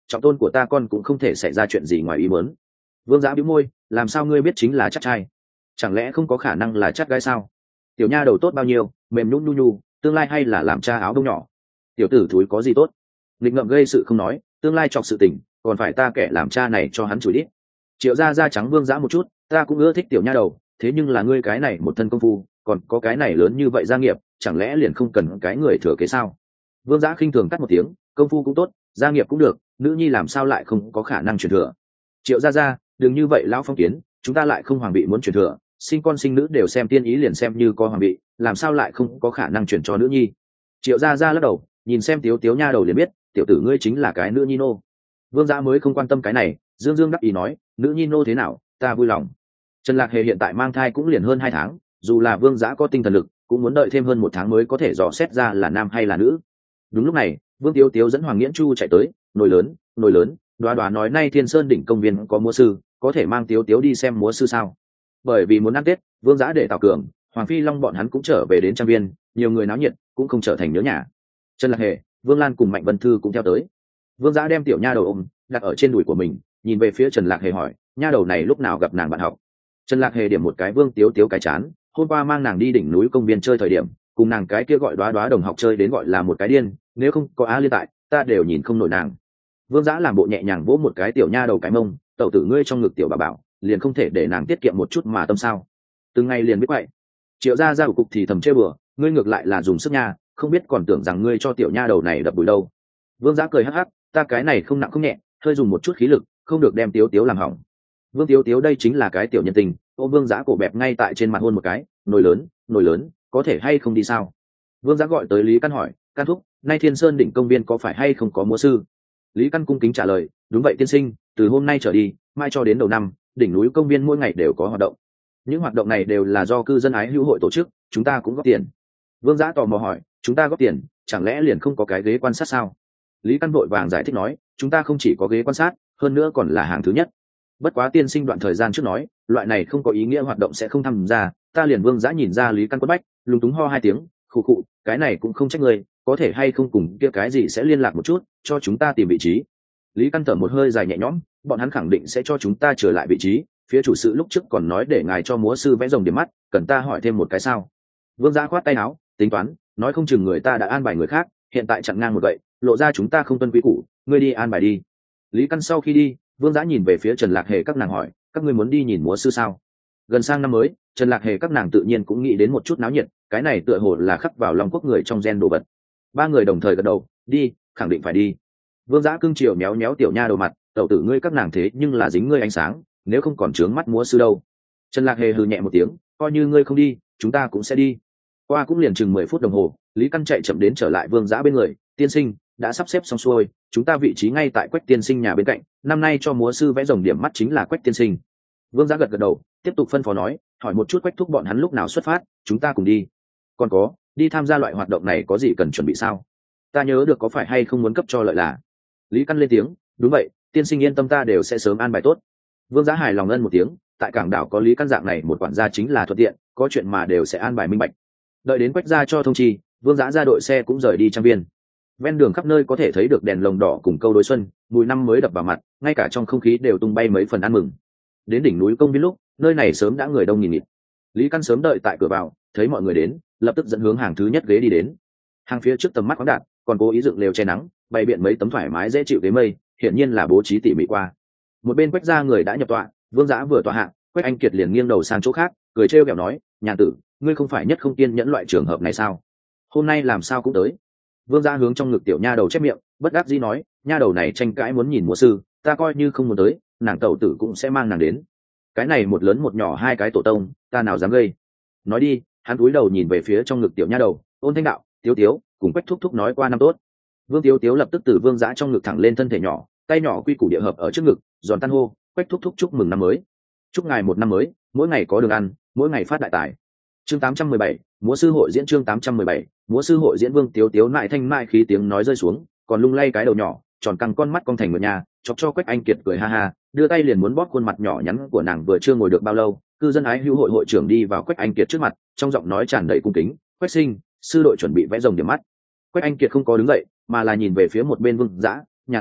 trọng tôn của ta con cũng không thể xảy ra chuyện gì ngoài ý muốn. Vương Giã bĩu môi, làm sao ngươi biết chính là chắc trai? Chẳng lẽ không có khả năng là chắc gái sao? Tiểu nha đầu tốt bao nhiêu, mềm nhũn nhu nhu, tương lai hay là làm cha áo đông nhỏ. Tiểu tử thúi có gì tốt? Nghịch ngợm gây sự không nói, tương lai chọc sự tình, còn phải ta kẻ làm cha này cho hắn chửi đít. Triệu gia da trắng Vương Giã một chút, ta cũng ưa thích tiểu nha đầu, thế nhưng là ngươi cái này một thân công phu, còn có cái này lớn như vậy gia nghiệp, chẳng lẽ liền không cần cái người thừa kế sao? Vương Giã khinh thường cắt một tiếng, công phu cũng tốt, gia nghiệp cũng được, nữ nhi làm sao lại không có khả năng truyền thừa? Triệu gia, đừng như vậy lão phong kiến, chúng ta lại không hoàng bị muốn truyền thừa, sinh con sinh nữ đều xem tiên ý liền xem như có hoàng bị, làm sao lại không có khả năng truyền cho nữ nhi? Triệu gia lắc đầu, nhìn xem Tiếu Tiếu nha đầu liền biết, tiểu tử ngươi chính là cái nữ nhi nô. Vương Giã mới không quan tâm cái này, dương dương đắc ý nói, nữ nhi nô thế nào, ta vui lòng. Trần Lạc Hề hiện tại mang thai cũng liền hơn 2 tháng, dù là Vương Giã có tinh thần lực, cũng muốn đợi thêm hơn 1 tháng mới có thể dò xét ra là nam hay là nữ. Đúng lúc này, Vương Tiếu Tiếu dẫn Hoàng Nghiễn Chu chạy tới, nồi lớn, đoá nói nay Thiên Sơn đỉnh công viên có múa sư, có thể mang Tiếu Tiếu đi xem múa sư sao? Bởi vì muốn ăn Tết, Vương Giã để Tào Cường, Hoàng Phi Long bọn hắn cũng trở về đến trang viên, nhiều người náo nhiệt, cũng không trở thành nhớ nhà. Trần Lạc Hề, Vương Lan cùng Mạnh Vân Thư cũng theo tới. Vương Giã đem tiểu nha đầu ôm, đặt ở trên đùi của mình, nhìn về phía Trần Lạc Hề hỏi, nha đầu này lúc nào gặp nàng bạn học? Trần Lạc Hề điểm một cái Vương Tiếu Tiếu cái chán, hôm qua mang nàng đi đỉnh núi công viên chơi thời điểm, cùng nàng cái kia gọi đoá đồng học chơi đến gọi là một cái điên, nếu không có Á Liên tại, ta đều nhìn không nổi nàng. Vương Giã làm bộ nhẹ nhàng vỗ một cái tiểu nha đầu cái mông, tẩu tử ngươi trong ngực tiểu bà bảo, liền không thể để nàng tiết kiệm một chút mà tâm sao? Từng ngày liền biết vậy. Triệu gia của cục thì thầm chê bừa, ngươi ngược lại là dùng sức nha, không biết còn tưởng rằng ngươi cho tiểu nha đầu này đập bùi đâu. Vương Giã cười hắc hắc, ta cái này không nặng không nhẹ, hơi dùng một chút khí lực, không được đem Tiếu Tiếu làm hỏng. Vương Tiếu Tiếu đây chính là cái tiểu nhân tình, ôm Vương Giã cổ bẹp ngay tại trên mặt hôn một cái, nồi lớn, có thể hay không đi sao? Vương Giã gọi tới Lý Căn hỏi, Căn thúc, nay Thiên Sơn đỉnh công viên có phải hay không có múa sư? Lý Căn cung kính trả lời, đúng vậy tiên sinh, từ hôm nay trở đi, mai cho đến đầu năm, đỉnh núi công viên mỗi ngày đều có hoạt động. Những hoạt động này đều là do cư dân ái hữu hội tổ chức, chúng ta cũng góp tiền. Vương Giã tò mò hỏi, chúng ta góp tiền, chẳng lẽ liền không có cái ghế quan sát sao? Lý Căn vội vàng giải thích nói, chúng ta không chỉ có ghế quan sát, hơn nữa còn là hàng thứ nhất. Bất quá tiên sinh đoạn thời gian trước nói, loại này không có ý nghĩa hoạt động sẽ không tham gia, ta liền Vương Giã nhìn ra Lý Căn quất bách, lúng túng ho 2 tiếng, khụ khụ, cái này cũng không trách người, có thể hay không cùng kia cái gì sẽ liên lạc một chút, cho chúng ta tìm vị trí. Lý Căn thở một hơi dài nhẹ nhõm, bọn hắn khẳng định sẽ cho chúng ta trở lại vị trí, phía chủ sự lúc trước còn nói để ngài cho múa sư vẽ rồng điểm mắt, cần ta hỏi thêm một cái sao? Vương Giã khoát tay áo, tính toán, nói không chừng người ta đã an bài người khác, hiện tại chặn ngang một vậy, lộ ra chúng ta không tuân quy củ, ngươi đi an bài đi. Lý Căn sau khi đi, Vương Giã nhìn về phía Trần Lạc Hề các nàng hỏi, các ngươi muốn đi nhìn múa sư sao? Gần sang năm mới, Trần Lạc Hề các nàng tự nhiên cũng nghĩ đến một chút náo nhiệt, cái này tựa hồ là khắc vào lòng quốc người trong gen đồ vật. 3 người đồng thời gật đầu, đi, khẳng định phải đi. Vương Giã cưng chiều méo méo tiểu nha đầu mặt, tẩu tử ngươi các nàng thế nhưng là dính ngươi ánh sáng, nếu không còn trướng mắt múa sư đâu. Trần Lạc Hề hừ nhẹ một tiếng, coi như ngươi không đi, chúng ta cũng sẽ đi. Qua cũng liền chừng 10 phút đồng hồ, Lý Căn chạy chậm đến trở lại Vương Giã bên người, tiên sinh đã sắp xếp xong xuôi, chúng ta vị trí ngay tại Quách tiên sinh nhà bên cạnh, năm nay cho múa sư vẽ rồng điểm mắt chính là Quách tiên sinh. Vương Giã gật gật đầu, tiếp tục phân phó nói, hỏi một chút Quách thúc bọn hắn lúc nào xuất phát, chúng ta cùng đi. Còn có, đi tham gia loại hoạt động này có gì cần chuẩn bị sao? Ta nhớ được có phải hay không muốn cấp cho lợi là? Lý Căn lên tiếng, đúng vậy, tiên sinh yên tâm ta đều sẽ sớm an bài tốt. Vương Giã hài lòng ân một tiếng, tại cảng đảo có Lý Căn dạng này một quản gia chính là thuận tiện, có chuyện mà đều sẽ an bài minh bạch. Đợi đến Quách gia cho thông chi, Vương Giã ra đội xe cũng rời đi trang viên. Ven đường khắp nơi có thể thấy được đèn lồng đỏ cùng câu đối xuân, mùi năm mới đập vào mặt, ngay cả trong không khí đều tung bay mấy phần ăn mừng. Đến đỉnh núi công viên lúc, nơi này sớm đã người đông nghìn nghịt. Lý Căn sớm đợi tại cửa vào, thấy mọi người đến, lập tức dẫn hướng hàng thứ nhất ghế đi đến. Hàng phía trước tầm mắt khoáng đạt, còn cố ý dựng lều che nắng, bày biện mấy tấm thoải mái dễ chịu ghế mây, hiển nhiên là bố trí tỉ mỉ qua. Một bên Quách gia người đã nhập tọa, Vương Giã vừa tọa hạng, Quách Anh Kiệt liền nghiêng đầu sang chỗ khác, cười trêu ghẹo nói, nhàn tử, ngươi không phải nhất không kiên nhẫn loại trường hợp này sao? Hôm nay làm sao cũng tới. Vương Giã hướng trong ngực tiểu nha đầu chép miệng, bất đắc dĩ nói, nha đầu này tranh cãi muốn nhìn múa sư, ta coi như không muốn tới, nàng tẩu tử cũng sẽ mang nàng đến. Cái này một lớn một nhỏ 2 cái tổ tông, ta nào dám gây. Nói đi, hắn cúi đầu nhìn về phía trong ngực tiểu nha đầu, ôn thanh đạo, Tiếu Tiếu, cùng Quách thúc thúc nói qua năm tốt. Vương Tiếu Tiếu lập tức từ Vương Giã trong ngực thẳng lên thân thể nhỏ, tay nhỏ quy củ địa hợp ở trước ngực, giòn tan hô, Quách thúc thúc chúc mừng năm mới, chúc ngài một năm mới, mỗi ngày có đường ăn, mỗi ngày phát đại tài. Chương 817, múa sư hội diễn. Chương 817, múa sư hội diễn. Vương Tiếu Tiếu lại thanh mại khí tiếng nói rơi xuống, còn lung lay cái đầu nhỏ, tròn căng con mắt cong thành một nhà, chọc cho Quách Anh Kiệt cười ha ha, đưa tay liền muốn bóp khuôn mặt nhỏ nhắn của nàng vừa chưa ngồi được bao lâu, cư dân ái hữu hội hội trưởng đi vào Quách Anh Kiệt trước mặt, trong giọng nói tràn đầy cung kính, Quách sinh, sư đội chuẩn bị vẽ rồng điểm mắt. Quách Anh Kiệt không có đứng dậy, mà là nhìn về phía một bên Vương Giã, nhà tử,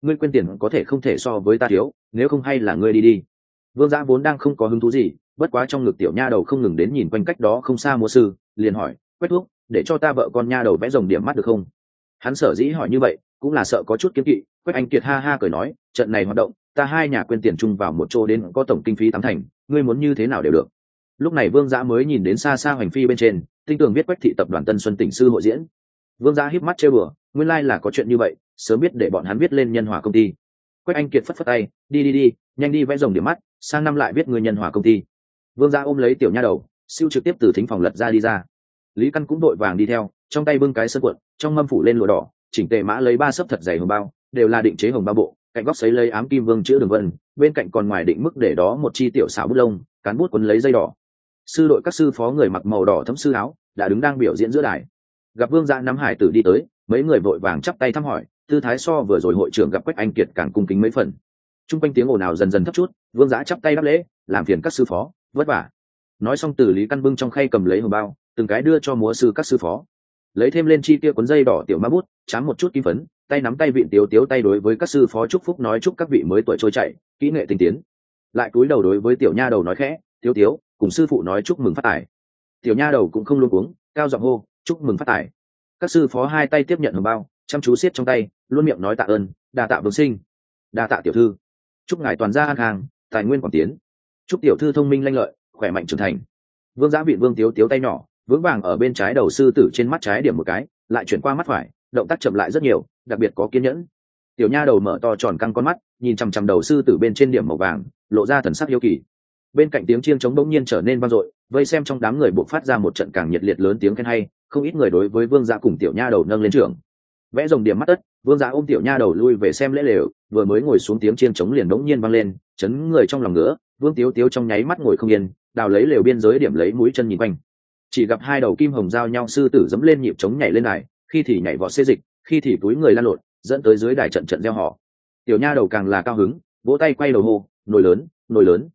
ngươi quên tiền có thể không thể so với ta thiếu, nếu không hay là ngươi đi đi. Vương Dã vốn đang không có hứng thú gì, bất quá trong ngực tiểu nha đầu không ngừng đến nhìn quanh cách đó không xa múa sư, liền hỏi, Quách thúc, để cho ta vợ con nha đầu vẽ rồng điểm mắt được không? Hắn sở dĩ hỏi như vậy cũng là sợ có chút kiêng kỵ. Quách Anh Kiệt ha ha cười nói, trận này hoạt động ta hai nhà quên tiền chung vào một chỗ đến có tổng kinh phí 8 thành, ngươi muốn như thế nào đều được. Lúc này Vương Dã mới nhìn đến xa xa hoành phi bên trên tinh tường viết Quách thị tập đoàn Tân Xuân tỉnh sư hội diễn. Vương Dã híp mắt trêu bừa, nguyên lai là có chuyện như vậy, sớm biết để bọn hắn viết lên nhân hòa công ty. Quách Anh Kiệt phất phất tay, đi, nhanh đi vẽ rồng điểm mắt, sang năm lại viết người nhân hòa công ty. Vương Dã ôm lấy tiểu nha đầu, siêu trực tiếp từ thính phòng lật ra đi ra. Lý Căn cũng đội vàng đi theo, trong tay bưng cái sơn cuộn, trong mâm phủ lên lụa đỏ, chỉnh tề mã lấy 3 sấp thật dày hồng bao, đều là định chế hồng bao bộ, cạnh góc sấy lấy ám kim vương chữ đường vân, bên cạnh còn ngoài định mức để đó một chi tiểu xảo bút lông, cán bút quấn lấy dây đỏ. Sư đội các sư phó người mặc màu đỏ thấm sư áo, đã đứng đang biểu diễn giữa đài. Gặp Vương Dã nắm hải tử đi tới, mấy người vội vàng chắp tay thăm hỏi, tư thái so vừa rồi hội trưởng gặp Quách Anh Kiệt càng cung kính mấy phần. Trung quanh tiếng ồn ào dần dần thấp chút, Vương Dã chắp tay đáp lễ, làm phiền các sư phó, vất vả. Nói xong từ Lý Căn bưng trong khay cầm lấy hồng bao, từng cái đưa cho múa sư các sư phó. Lấy thêm lên chi kia cuốn dây đỏ tiểu ma bút, chám một chút kim phấn, tay nắm tay vịn tiếu tiếu tay đối với các sư phó chúc phúc nói chúc các vị mới tuổi trôi chảy, kỹ nghệ tinh tiến. Lại cúi đầu đối với tiểu nha đầu nói khẽ, tiếu tiếu, cùng sư phụ nói chúc mừng phát tài. Tiểu nha đầu cũng không luống cuống, cao giọng hô, chúc mừng phát tài. Các sư phó hai tay tiếp nhận hồng bao, chăm chú siết trong tay, luôn miệng nói tạ ơn, đa tạ vương sinh, đa tạ tiểu thư, chúc ngài toàn gia an khang, tài nguyên quảng tiến, chúc tiểu thư thông minh lanh lợi, khỏe mạnh trưởng thành. Vương Dã vịn Vương tiếu tiếu tay nhỏ vững vàng ở bên trái đầu sư tử trên mắt trái điểm một cái, lại chuyển qua mắt phải, động tác chậm lại rất nhiều, đặc biệt có kiên nhẫn. Tiểu nha đầu mở to tròn căng con mắt, nhìn chằm chằm đầu sư tử bên trên điểm màu vàng, lộ ra thần sắc hiếu kỳ. Bên cạnh tiếng chiêng trống bỗng nhiên trở nên vang dội, vây xem trong đám người buộc phát ra một trận càng nhiệt liệt lớn tiếng khen hay, không ít người đối với Vương Dã cùng tiểu nha đầu nâng lên trưởng. Vẽ rồng điểm mắt tất, Vương Dã ôm tiểu nha đầu lui về xem lễ lều, vừa mới ngồi xuống tiếng chiêng trống liền bỗng nhiên vang lên, chấn người trong lòng ngứa. Vương Tiếu Tiếu trong nháy mắt ngồi không yên, đào lấy lều biên giới điểm lấy mũi chân nhìn quanh, chỉ gặp hai đầu kim hồng giao nhau sư tử dẫm lên nhịp trống nhảy lên đài, khi thì nhảy vọt xê dịch, khi thì túi người lan lộn, dẫn tới dưới đài trận trận reo hò. Tiểu nha đầu càng là cao hứng, vỗ tay quay đầu hô, nồi lớn,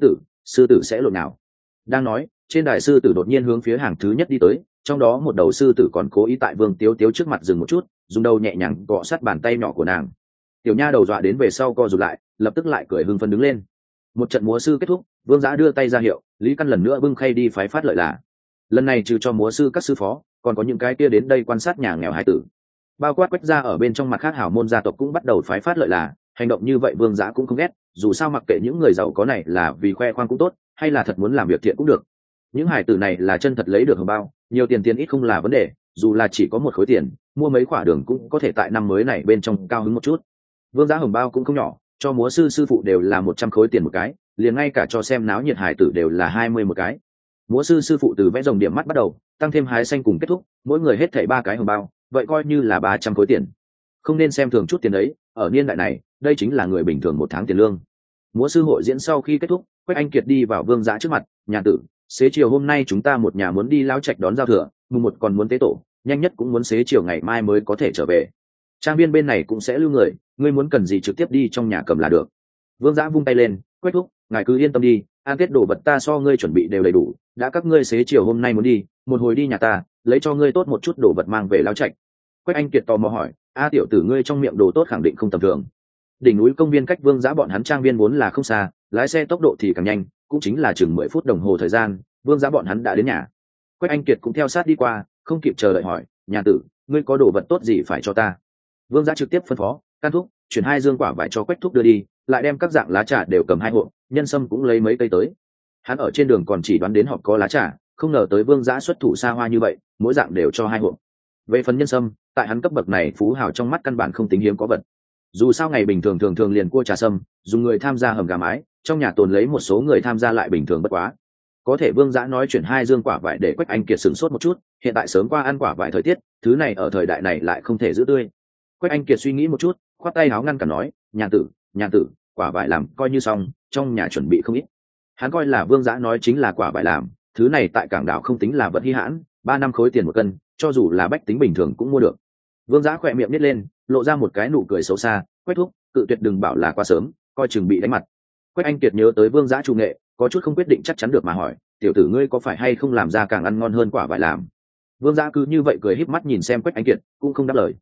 sư tử sẽ lộn nào. Đang nói, trên đài sư tử đột nhiên hướng phía hàng thứ nhất đi tới, trong đó một đầu sư tử còn cố ý tại Vương Tiếu Tiếu trước mặt dừng một chút, dùng đầu nhẹ nhàng cọ sát bàn tay nhỏ của nàng. Tiểu nha đầu dọa đến về sau co rụt lại, lập tức lại cười hưng phấn đứng lên. Một trận múa sư kết thúc, Vương Dã đưa tay ra hiệu, Lý Căn lần nữa bưng khay đi phái phát lợi là. Lần này trừ cho múa sư các sư phó, còn có những cái kia đến đây quan sát nhà nghèo hải tử, bao quát Quách gia ở bên trong mặt khác hảo môn gia tộc cũng bắt đầu phái phát lợi là. Hành động như vậy Vương Dã cũng không ghét, dù sao mặc kệ những người giàu có này là vì khoe khoang cũng tốt, hay là thật muốn làm việc thiện cũng được. Những hải tử này là chân thật lấy được hồng bao, nhiều tiền ít không là vấn đề, dù là chỉ có một khối tiền, mua mấy quả đường cũng có thể tại năm mới này bên trong cao hứng một chút. Vương Dã hồng bao cũng không nhỏ, cho múa sư sư phụ đều là 100 khối tiền một cái, liền ngay cả cho xem náo nhiệt hải tử đều là 20 một cái. Múa sư sư phụ từ vẽ rồng điểm mắt bắt đầu, tăng thêm hái xanh cùng kết thúc, mỗi người hết thảy 3 cái hồng bao, vậy coi như là 300 khối tiền. Không nên xem thường chút tiền đấy, ở niên đại này, đây chính là người bình thường một tháng tiền lương. Múa sư hội diễn sau khi kết thúc, Quách Anh Kiệt đi vào Vương Dã trước mặt, nhà tử, xế chiều hôm nay chúng ta một nhà muốn đi Lão Trạch đón giao thừa, mùng 1 còn muốn tế tổ, nhanh nhất cũng muốn xế chiều ngày mai mới có thể trở về. Trang viên bên này cũng sẽ lưu người, ngươi muốn cần gì trực tiếp đi trong nhà cầm là được. Vương Dã vung tay lên, Quách thúc, ngài cứ yên tâm đi, an kết đồ vật ta so ngươi chuẩn bị đều đầy đủ, đã các ngươi xế chiều hôm nay muốn đi, một hồi đi nhà ta, lấy cho ngươi tốt một chút đồ vật mang về Lão Trạch. Quách Anh Kiệt tò mò hỏi, a tiểu tử ngươi trong miệng đồ tốt khẳng định không tầm thường. Đỉnh núi công viên cách Vương Dã bọn hắn trang viên vốn là không xa, lái xe tốc độ thì càng nhanh, cũng chính là chừng 10 phút đồng hồ thời gian, Vương Dã bọn hắn đã đến nhà. Quách Anh Kiệt cũng theo sát đi qua, không kịp chờ đợi hỏi, nhà tử, ngươi có đồ vật tốt gì phải cho ta. Vương Dã trực tiếp phân phó, can thúc, chuyển 2 dương quả vải cho Quách thúc đưa đi, lại đem các dạng lá trà đều cầm 2 hộp, nhân sâm cũng lấy mấy cây tới. Hắn ở trên đường còn chỉ đoán đến hộp có lá trà, không ngờ tới Vương Dã xuất thủ xa hoa như vậy, mỗi dạng đều cho 2 hộp. Về phần nhân sâm, tại hắn cấp bậc này phú hào trong mắt căn bản không tính hiếm có vật. Dù sao ngày bình thường thường liền cua trà sâm, dùng người tham gia hầm gà mái, trong nhà tồn lấy một số người tham gia lại bình thường bất quá. Có thể Vương Dã nói chuyển 2 dương quả vải để Quách Anh Kiệt sửng sốt một chút, hiện tại sớm qua ăn quả vải thời tiết, thứ này ở thời đại này lại không thể giữ tươi. Quách Anh Kiệt suy nghĩ một chút, khoát tay áo ngăn cản nói, nhà tử, quả vải làm coi như xong, trong nhà chuẩn bị không ít. Hắn coi là Vương Dã nói chính là quả vải làm, thứ này tại cảng đảo không tính là vật hi hãn, 3-5 khối tiền một cân, cho dù là bách tính bình thường cũng mua được. Vương Dã khỏe miệng nít lên, lộ ra một cái nụ cười xấu xa, Quách thúc, cự tuyệt đừng bảo là quá sớm, coi chừng bị đánh mặt. Quách Anh Kiệt nhớ tới Vương Dã chủ nghệ, có chút không quyết định chắc chắn được mà hỏi, tiểu tử ngươi có phải hay không làm ra càng ăn ngon hơn quả vải làm. Vương Dã cứ như vậy cười híp mắt nhìn xem Quách Anh Kiệt, cũng không đáp lời.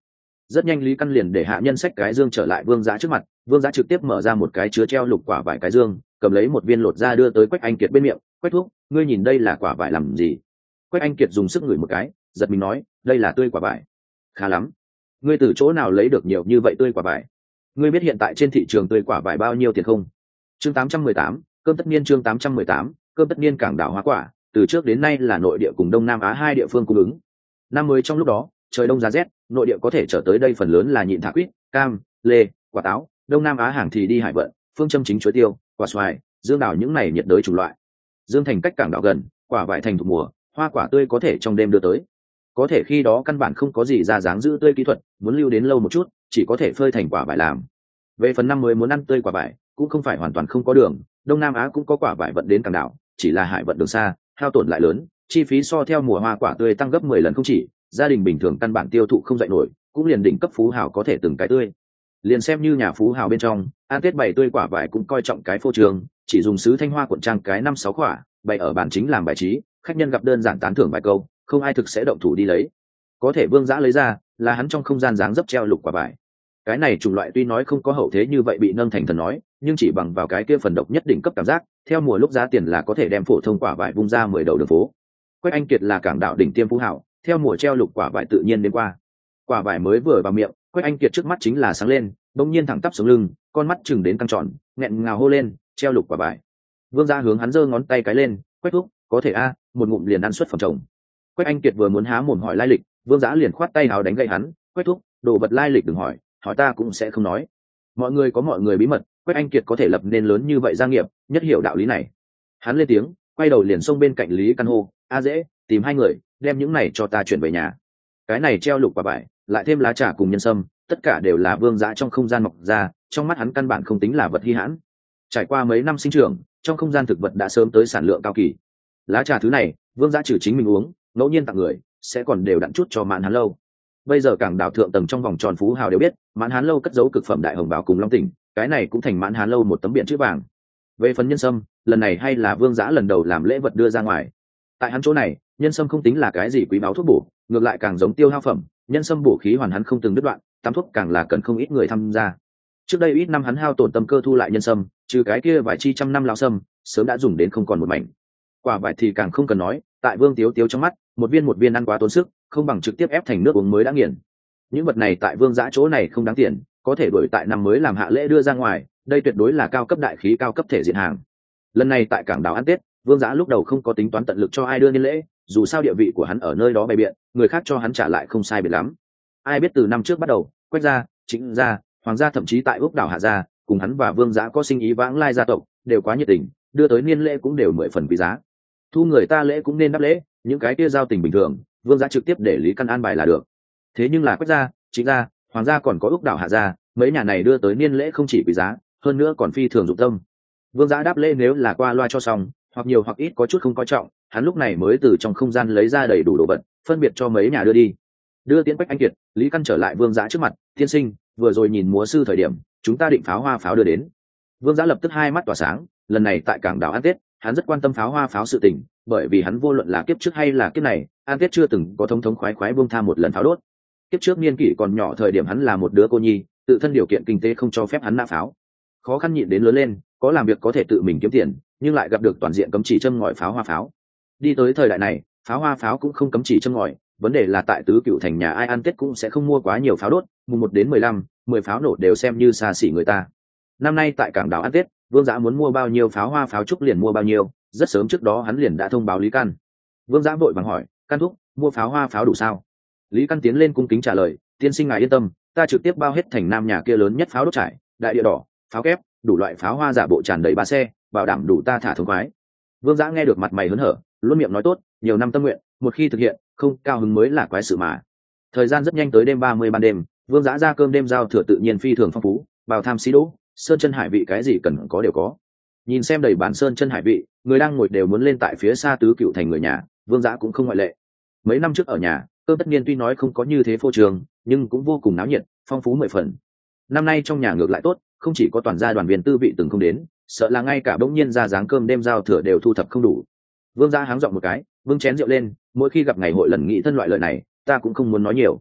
Rất nhanh Lý Căn liền để hạ nhân xách cái dương trở lại Vương Giá trước mặt. Vương Giá trực tiếp mở ra một cái chứa treo lục quả vải cái dương, cầm lấy một viên lột ra đưa tới Quách Anh Kiệt bên miệng. Quách thúc, ngươi nhìn đây là quả vải làm gì? Quách Anh Kiệt dùng sức ngửi một cái, giật mình nói, đây là tươi quả vải. Khá lắm, ngươi từ chỗ nào lấy được nhiều như vậy tươi quả vải? Ngươi biết hiện tại trên thị trường tươi quả vải bao nhiêu tiền không? Chương 818, cơm tất niên. Chương 818, cơm tất niên. Cảng đảo Hoa Quả từ trước đến nay là nội địa cùng Đông Nam Á hai địa phương cung ứng. Năm mới trong lúc đó, trời đông giá rét, nội địa có thể trở tới đây phần lớn là nhịn thả quýt, cam, lê, quả táo. Đông Nam Á hàng thì đi hải vận, phương châm chính chuối tiêu, quả xoài, dương đào những này nhiệt đới chủng loại. Dương Thành cách cảng đảo gần, quả vải thành thủ mùa, hoa quả tươi có thể trong đêm đưa tới. Có thể khi đó căn bản không có gì ra dáng giữ tươi kỹ thuật, muốn lưu đến lâu một chút, chỉ có thể phơi thành quả vải làm. Về phần năm mới muốn ăn tươi quả vải, cũng không phải hoàn toàn không có đường, Đông Nam Á cũng có quả vải vận đến cảng đảo, chỉ là hải vận đường xa, hao tổn lại lớn, chi phí so theo mùa hoa quả tươi tăng gấp 10 lần không chỉ, gia đình bình thường căn bản tiêu thụ không dậy nổi, cũng liền đỉnh cấp phú hào có thể từng cái tươi. Liền xem như nhà phú hào bên trong, ăn Tết bày tươi quả vải cũng coi trọng cái phô trường, chỉ dùng sứ Thanh Hoa cuộn trang cái 5-6 quả, bày ở bàn chính làm bài trí, khách nhân gặp đơn giản tán thưởng vài câu, không ai thực sẽ động thủ đi lấy. Có thể Vương Dã lấy ra, là hắn trong không gian dáng dấp treo lục quả vải. Cái này chủng loại tuy nói không có hậu thế như vậy bị nâng thành thần nói, nhưng chỉ bằng vào cái kia phần độc nhất định cấp cảm giác, theo mùa lúc giá tiền là có thể đem phổ thông quả vải vung ra 10 đầu đường phố. Quách Anh Kiệt là cảng đảo đỉnh tiêm phú hảo, theo mùa treo lục quả vải tự nhiên đến qua. Quả vải mới vừa vào miệng, Quách Anh Kiệt trước mắt chính là sáng lên, bỗng nhiên thẳng tắp sống lưng, con mắt chừng đến căng tròn, nghẹn ngào hô lên, treo lục quả vải. Vương Dã hướng hắn giơ ngón tay cái lên, Quách thúc, có thể a, một ngụm liền ăn xuất phẩm chồng. Quách Anh Kiệt vừa muốn há mồm hỏi lai lịch, Vương Dã liền khoát tay áo đánh gậy hắn, Quách thúc, đồ vật lai lịch đừng hỏi, hỏi ta cũng sẽ không nói. Mọi người có mọi người bí mật, Quách Anh Kiệt có thể lập nên lớn như vậy gia nghiệp, nhất hiểu đạo lý này. Hắn lên tiếng, quay đầu liền xông bên cạnh Lý Căn hô, a dễ, tìm hai người, đem những này cho ta chuyển về nhà. Cái này treo lục quả vải, lại thêm lá trà cùng nhân sâm, tất cả đều là Vương Dã trong không gian mọc ra, trong mắt hắn căn bản không tính là vật hi hãn. Trải qua mấy năm sinh trưởng, trong không gian thực vật đã sớm tới sản lượng cao kỳ. Lá trà thứ này, Vương Dã trừ chính mình uống, ngẫu nhiên tặng người, sẽ còn đều đặn chút cho Mãn Hán lâu. Bây giờ cảng đảo thượng tầng trong vòng tròn phú hào đều biết, Mãn Hán lâu cất giấu cực phẩm đại hồng báo cùng long tỉnh, cái này cũng thành Mãn Hán lâu một tấm biển chữ vàng. Về phần nhân sâm, lần này hay là Vương Dã lần đầu làm lễ vật đưa ra ngoài. Tại hắn chỗ này, nhân sâm không tính là cái gì quý báu thuốc bổ, ngược lại càng giống tiêu hao phẩm, nhân sâm bổ khí hoàn hắn không từng đứt đoạn, tắm thuốc càng là cần không ít người tham gia. Trước đây ít năm hắn hao tổn tâm cơ thu lại nhân sâm, trừ cái kia vài chi trăm năm lao sâm, sớm đã dùng đến không còn một mảnh. Quả vải thì càng không cần nói, tại Vương Tiếu Tiếu trong mắt, một viên ăn quá tốn sức, không bằng trực tiếp ép thành nước uống mới đã nghiền. Những vật này tại Vương Dã chỗ này không đáng tiền, có thể đổi tại năm mới làm hạ lễ đưa ra ngoài, đây tuyệt đối là cao cấp đại khí cao cấp thể diện hàng. Lần này tại cảng đảo ăn Tết, Vương Dã lúc đầu không có tính toán tận lực cho ai đưa niên lễ, dù sao địa vị của hắn ở nơi đó bày biện, người khác cho hắn trả lại không sai biệt lắm. Ai biết từ năm trước bắt đầu, Quách gia, Trịnh gia, Hoàng gia thậm chí tại Úc đảo Hạ gia, cùng hắn và Vương Dã có sinh ý vãng lai gia tộc, đều quá nhiệt tình, đưa tới niên lễ cũng đều 10 phần quý giá. Thu người ta lễ cũng nên đáp lễ, những cái kia giao tình bình thường, Vương Dã trực tiếp để Lý Căn an bài là được. Thế nhưng là Quách gia, Trịnh gia, Hoàng gia còn có Úc đảo Hạ gia, mấy nhà này đưa tới niên lễ không chỉ quý giá, hơn nữa còn phi thường dụng tâm. Vương Dã đáp lễ nếu là qua loa cho xong, hoặc nhiều hoặc ít có chút không coi trọng, hắn lúc này mới từ trong không gian lấy ra đầy đủ đồ vật, phân biệt cho mấy nhà đưa đi. Đưa tiễn Quách Anh Kiệt, Lý Căn trở lại Vương Dã trước mặt, tiên sinh, vừa rồi nhìn múa sư thời điểm, chúng ta định pháo hoa pháo đưa đến. Vương Dã lập tức hai mắt tỏa sáng, lần này tại cảng đảo ăn Tết, hắn rất quan tâm pháo hoa pháo sự tình, bởi vì hắn vô luận là kiếp trước hay là kiếp này, ăn Tết chưa từng có thống thống khoái khoái buông tha một lần pháo đốt. Kiếp trước niên kỷ còn nhỏ thời điểm hắn là một đứa cô nhi, tự thân điều kiện kinh tế không cho phép hắn nã pháo. Khó khăn nhịn đến lớn lên, có làm việc có thể tự mình kiếm tiền, nhưng lại gặp được toàn diện cấm chỉ châm ngòi pháo hoa pháo. Đi tới thời đại này, pháo hoa pháo cũng không cấm chỉ châm ngòi, vấn đề là tại Tứ Cựu thành nhà ai ăn Tết cũng sẽ không mua quá nhiều pháo đốt, mùng 1 đến 15, 10 pháo nổ đều xem như xa xỉ người ta. Năm nay tại cảng đảo ăn Tết, Vương Dã muốn mua bao nhiêu pháo hoa pháo trúc liền mua bao nhiêu, rất sớm trước đó hắn liền đã thông báo Lý Căn. Vương Dã vội vàng hỏi, Căn thúc, mua pháo hoa pháo đủ sao? Lý Căn tiến lên cung kính trả lời, tiên sinh ngài yên tâm, ta trực tiếp bao hết thành Nam nhà kia lớn nhất pháo đốt trải, đại địa đỏ, pháo kép, đủ loại pháo hoa giả bộ tràn đầy 3 xe, bảo đảm đủ ta thả thống khoái. Vương Dã nghe được mặt mày hớn hở, luôn miệng nói tốt, nhiều năm tâm nguyện, một khi thực hiện, không cao hứng mới là quái sự mà. Thời gian rất nhanh tới đêm 30 ban đêm, Vương Dã ra cơm đêm giao thừa tự nhiên phi thường phong phú, bào tham xí đỗ, sơn chân hải vị cái gì cần có đều có. Nhìn xem đầy bản sơn chân hải vị, người đang ngồi đều muốn lên tại phía xa Tứ Cựu thành người nhà, Vương Dã cũng không ngoại lệ. Mấy năm trước ở nhà, cơm tất niên tuy nói không có như thế phô trường, nhưng cũng vô cùng náo nhiệt, phong phú 10 phần. Năm nay trong nhà ngược lại tốt, không chỉ có toàn gia đoàn viên tư vị từng không đến, sợ là ngay cả bỗng nhiên ra dáng cơm đêm giao thừa đều thu thập không đủ. Vương Dã háng giọng một cái, vương chén rượu lên, mỗi khi gặp ngày hội lần nghĩ thân loại lời này, ta cũng không muốn nói nhiều.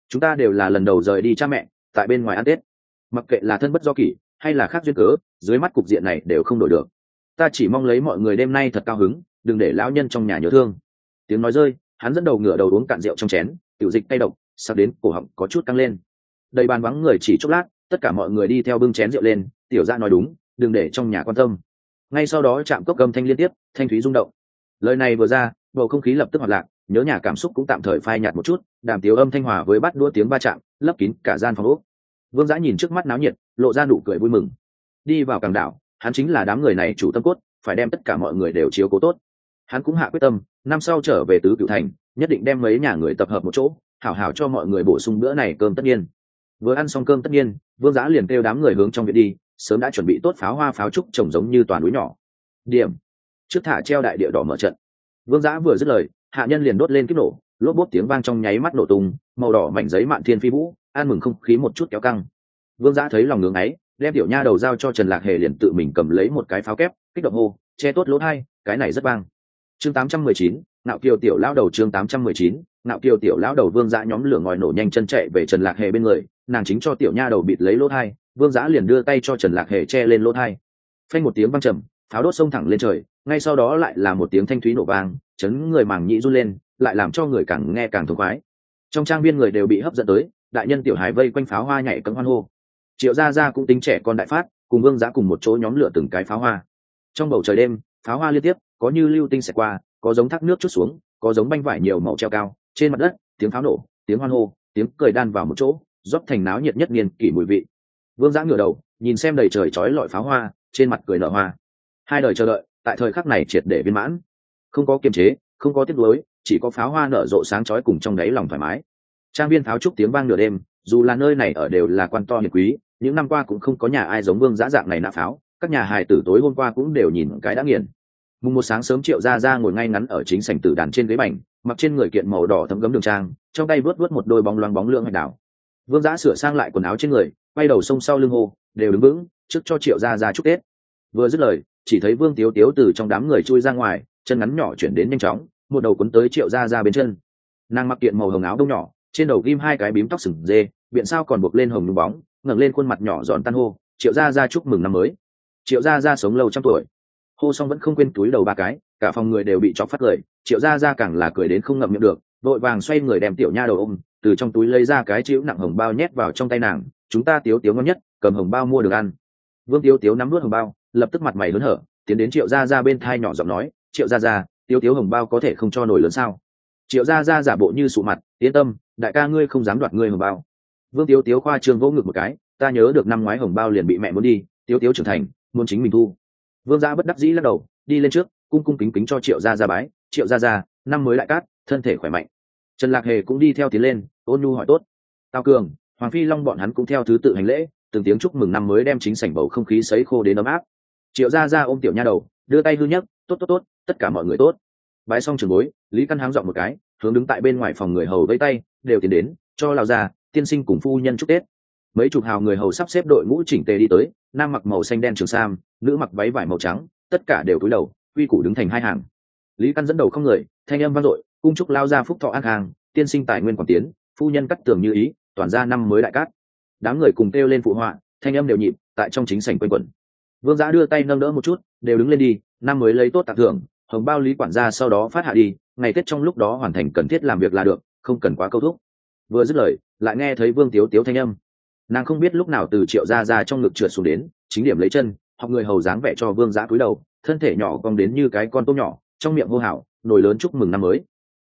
chúng ta đều là lần đầu rời đi cha mẹ tại bên ngoài ăn tết, mặc kệ là thân bất do kỷ hay là khác duyên cớ, dưới mắt cục diện này đều không đổi được. Ta chỉ mong lấy mọi người đêm nay thật cao hứng, đừng để lão nhân trong nhà nhớ thương. Tiếng nói rơi, hắn dẫn đầu ngửa đầu uống cạn rượu trong chén, tiểu dịch tay độc sắp đến cổ họng có chút căng lên. Đầy bàn vắng người chỉ chốc lát, tất cả mọi người đi theo bưng chén rượu lên. Tiểu Gia nói đúng, đừng để trong nhà quan tâm. Ngay sau đó chạm cốc gầm thanh liên tiếp, thanh thúy rung động. Lời này vừa ra, bầu không khí lập tức hoạt lạc, nhớ nhà cảm xúc cũng tạm thời phai nhạt một chút. Đàm tiếu âm thanh hòa với bát đũa tiếng va chạm, lấp kín cả gian phòng ốc. Vương Dã nhìn trước mắt náo nhiệt, lộ ra nụ cười vui mừng. Đi vào Càng Đảo, hắn chính là đám người này chủ tâm cốt, phải đem tất cả mọi người đều chiếu cố tốt. Hắn cũng hạ quyết tâm, năm sau trở về Tứ Cửu Thành, nhất định đem mấy nhà người tập hợp một chỗ, hảo hảo cho mọi người bổ sung bữa này cơm tất nhiên. Vừa ăn xong cơm tất nhiên, Vương Dã liền kêu đám người hướng trong viện đi, sớm đã chuẩn bị tốt pháo hoa pháo trúc trồng giống như toàn núi nhỏ. Điểm trước thả treo đại địa đỏ mở trận. Vương Dã vừa dứt lời, hạ nhân liền đốt lên kíp nổ, lốp bốp tiếng vang trong nháy mắt nổ tung, màu đỏ mảnh giấy mạn thiên phi vũ, an mừng không khí một chút kéo căng. Vương Dã thấy lòng ngưỡng ấy, đem tiểu nha đầu giao cho Trần Lạc Hề liền tự mình cầm lấy một cái pháo kép, kích động hô, che tốt lỗ hai, cái này rất vang. Chương 819, Nạo Kiều tiểu lão đầu. Chương 819, Nạo Kiều tiểu lão đầu. Vương Dã nhóm lửa ngòi nổ nhanh chân chạy về Trần Lạc Hề bên người, nàng chính cho tiểu nha đầu bịt lấy lỗ hai, Vương Dã liền đưa tay cho Trần Lạc Hề che lên lỗ hai. Phanh một tiếng vang trầm, pháo đốt xông thẳng lên trời, ngay sau đó lại là một tiếng thanh thúy nổ vang, chấn người màng nhĩ run lên, lại làm cho người càng nghe càng thống khoái. Trong trang viên người đều bị hấp dẫn tới, đại nhân tiểu hài vây quanh pháo hoa nhảy cẫng hoan hô. Triệu Gia Gia cũng tính trẻ con đại phát, cùng Vương Dã cùng một chỗ nhóm lửa từng cái pháo hoa. Trong bầu trời đêm, pháo hoa liên tiếp, có như lưu tinh xẹt qua, có giống thác nước chút xuống, có giống banh vải nhiều màu treo cao. Trên mặt đất, tiếng pháo nổ, tiếng hoan hô, tiếng cười đan vào một chỗ, rót thành náo nhiệt nhất niên kỷ mùi vị. Vương Dã ngửa đầu, nhìn xem đầy trời chói lọi pháo hoa, trên mặt cười nở hoa. Hai đời chờ đợi, tại thời khắc này triệt để viên mãn. Không có kiềm chế, không có tiếc nuối, chỉ có pháo hoa nở rộ sáng chói cùng trong đáy lòng thoải mái. Trang viên pháo trúc tiếng vang nửa đêm, dù là nơi này ở đều là quan to hiền quý, những năm qua cũng không có nhà ai giống Vương Dã dạng này nã pháo, các nhà hài tử tối hôm qua cũng đều nhìn cái đã nghiền. Mùng một sáng sớm Triệu Gia Gia ngồi ngay ngắn ở chính sảnh tử đàn trên ghế bành, mặc trên người kiện màu đỏ thấm gấm đường trang, trong tay vớt vớt một đôi bóng loáng bóng lượng hạch đảo. Vương Dã sửa sang lại quần áo trên người, quay đầu xông sau lưng hô, đều đứng vững, trước cho Triệu Gia Gia chúc Tết. Vừa dứt lời, chỉ thấy Vương Tiếu Tiếu từ trong đám người chui ra ngoài, chân ngắn nhỏ chuyển đến nhanh chóng, một đầu cuốn tới Triệu Gia Gia bên chân. Nàng mặc kiện màu hồng áo đông nhỏ, trên đầu ghim hai cái bím tóc sừng dê, biện sao còn buộc lên hồng nhung bóng, ngẩng lên khuôn mặt nhỏ giòn tan hô, Triệu Gia Gia chúc mừng năm mới. Triệu Gia Gia sống lâu trăm tuổi. Hô xong vẫn không quên túi đầu ba cái, cả phòng người đều bị chọc phát cười, Triệu Gia Gia càng là cười đến không ngậm miệng được, vội vàng xoay người đem tiểu nha đầu ôm, từ trong túi lấy ra cái chĩu nặng hồng bao nhét vào trong tay nàng, chúng ta Tiếu Tiếu ngon nhất, cầm hồng bao mua được ăn. Vương Tiếu Tiếu nắm nuốt hồng bao, lập tức mặt mày hớn hở, tiến đến Triệu Gia Gia bên thai nhỏ giọng nói, Triệu Gia Gia, Tiếu Tiếu hồng bao có thể không cho nổi lớn sao? Triệu Gia Gia giả bộ như sụ mặt, yên tâm, đại ca ngươi không dám đoạt ngươi hồng bao. Vương Tiếu Tiếu khoa trương vỗ ngực một cái, ta nhớ được năm ngoái hồng bao liền bị mẹ muốn đi, Tiếu Tiếu trưởng thành, muốn chính mình thu. Vương Dã bất đắc dĩ lắc đầu, đi lên trước, cung cung kính kính cho Triệu Gia Gia bái, Triệu Gia Gia, năm mới lại cát, thân thể khỏe mạnh. Trần Lạc Hề cũng đi theo tiến lên, ôn nhu hỏi tốt. Tào Cường, Hoàng Phi Long bọn hắn cũng theo thứ tự hành lễ, từng tiếng chúc mừng năm mới đem chính sảnh bầu không khí sấy khô đến ấm áp. Triệu Gia Gia ôm tiểu nha đầu, đưa tay hư nhấc, tốt tốt tốt, tất cả mọi người tốt. Bái xong trường bối, Lý Căn háng giọng một cái, hướng đứng tại bên ngoài phòng người hầu vẫy tay, đều tiến đến, cho lão gia, tiên sinh cùng phu nhân chúc Tết. Mấy chục hào người hầu sắp xếp đội ngũ chỉnh tề đi tới, nam mặc màu xanh đen trường sam, nữ mặc váy vải màu trắng, tất cả đều cúi đầu, quy củ đứng thành hai hàng. Lý Căn dẫn đầu không người, thanh âm vang dội, cung chúc lão gia phúc thọ an khang, tiên sinh tài nguyên quảng tiến, phu nhân cắt tường như ý, toàn gia năm mới đại cát. Đám người cùng kêu lên phụ họa, thanh âm đều nhịp, tại trong chính sảnh quanh quẩn. Vương Dã đưa tay nâng đỡ một chút, đều đứng lên đi, năm mới lấy tốt tặng thưởng, hồng bao Lý quản gia sau đó phát hạ đi, ngày Tết trong lúc đó hoàn thành cần thiết làm việc là được, không cần quá câu thúc. Vừa dứt lời, lại nghe thấy Vương Tiếu Tiếu thanh âm. Nàng không biết lúc nào từ Triệu Gia Gia trong ngực trượt xuống đến, chính điểm lấy chân, học người hầu dáng vẻ cho Vương Dã cúi đầu, thân thể nhỏ cong đến như cái con tôm nhỏ, trong miệng hô hào, nồi lớn chúc mừng năm mới.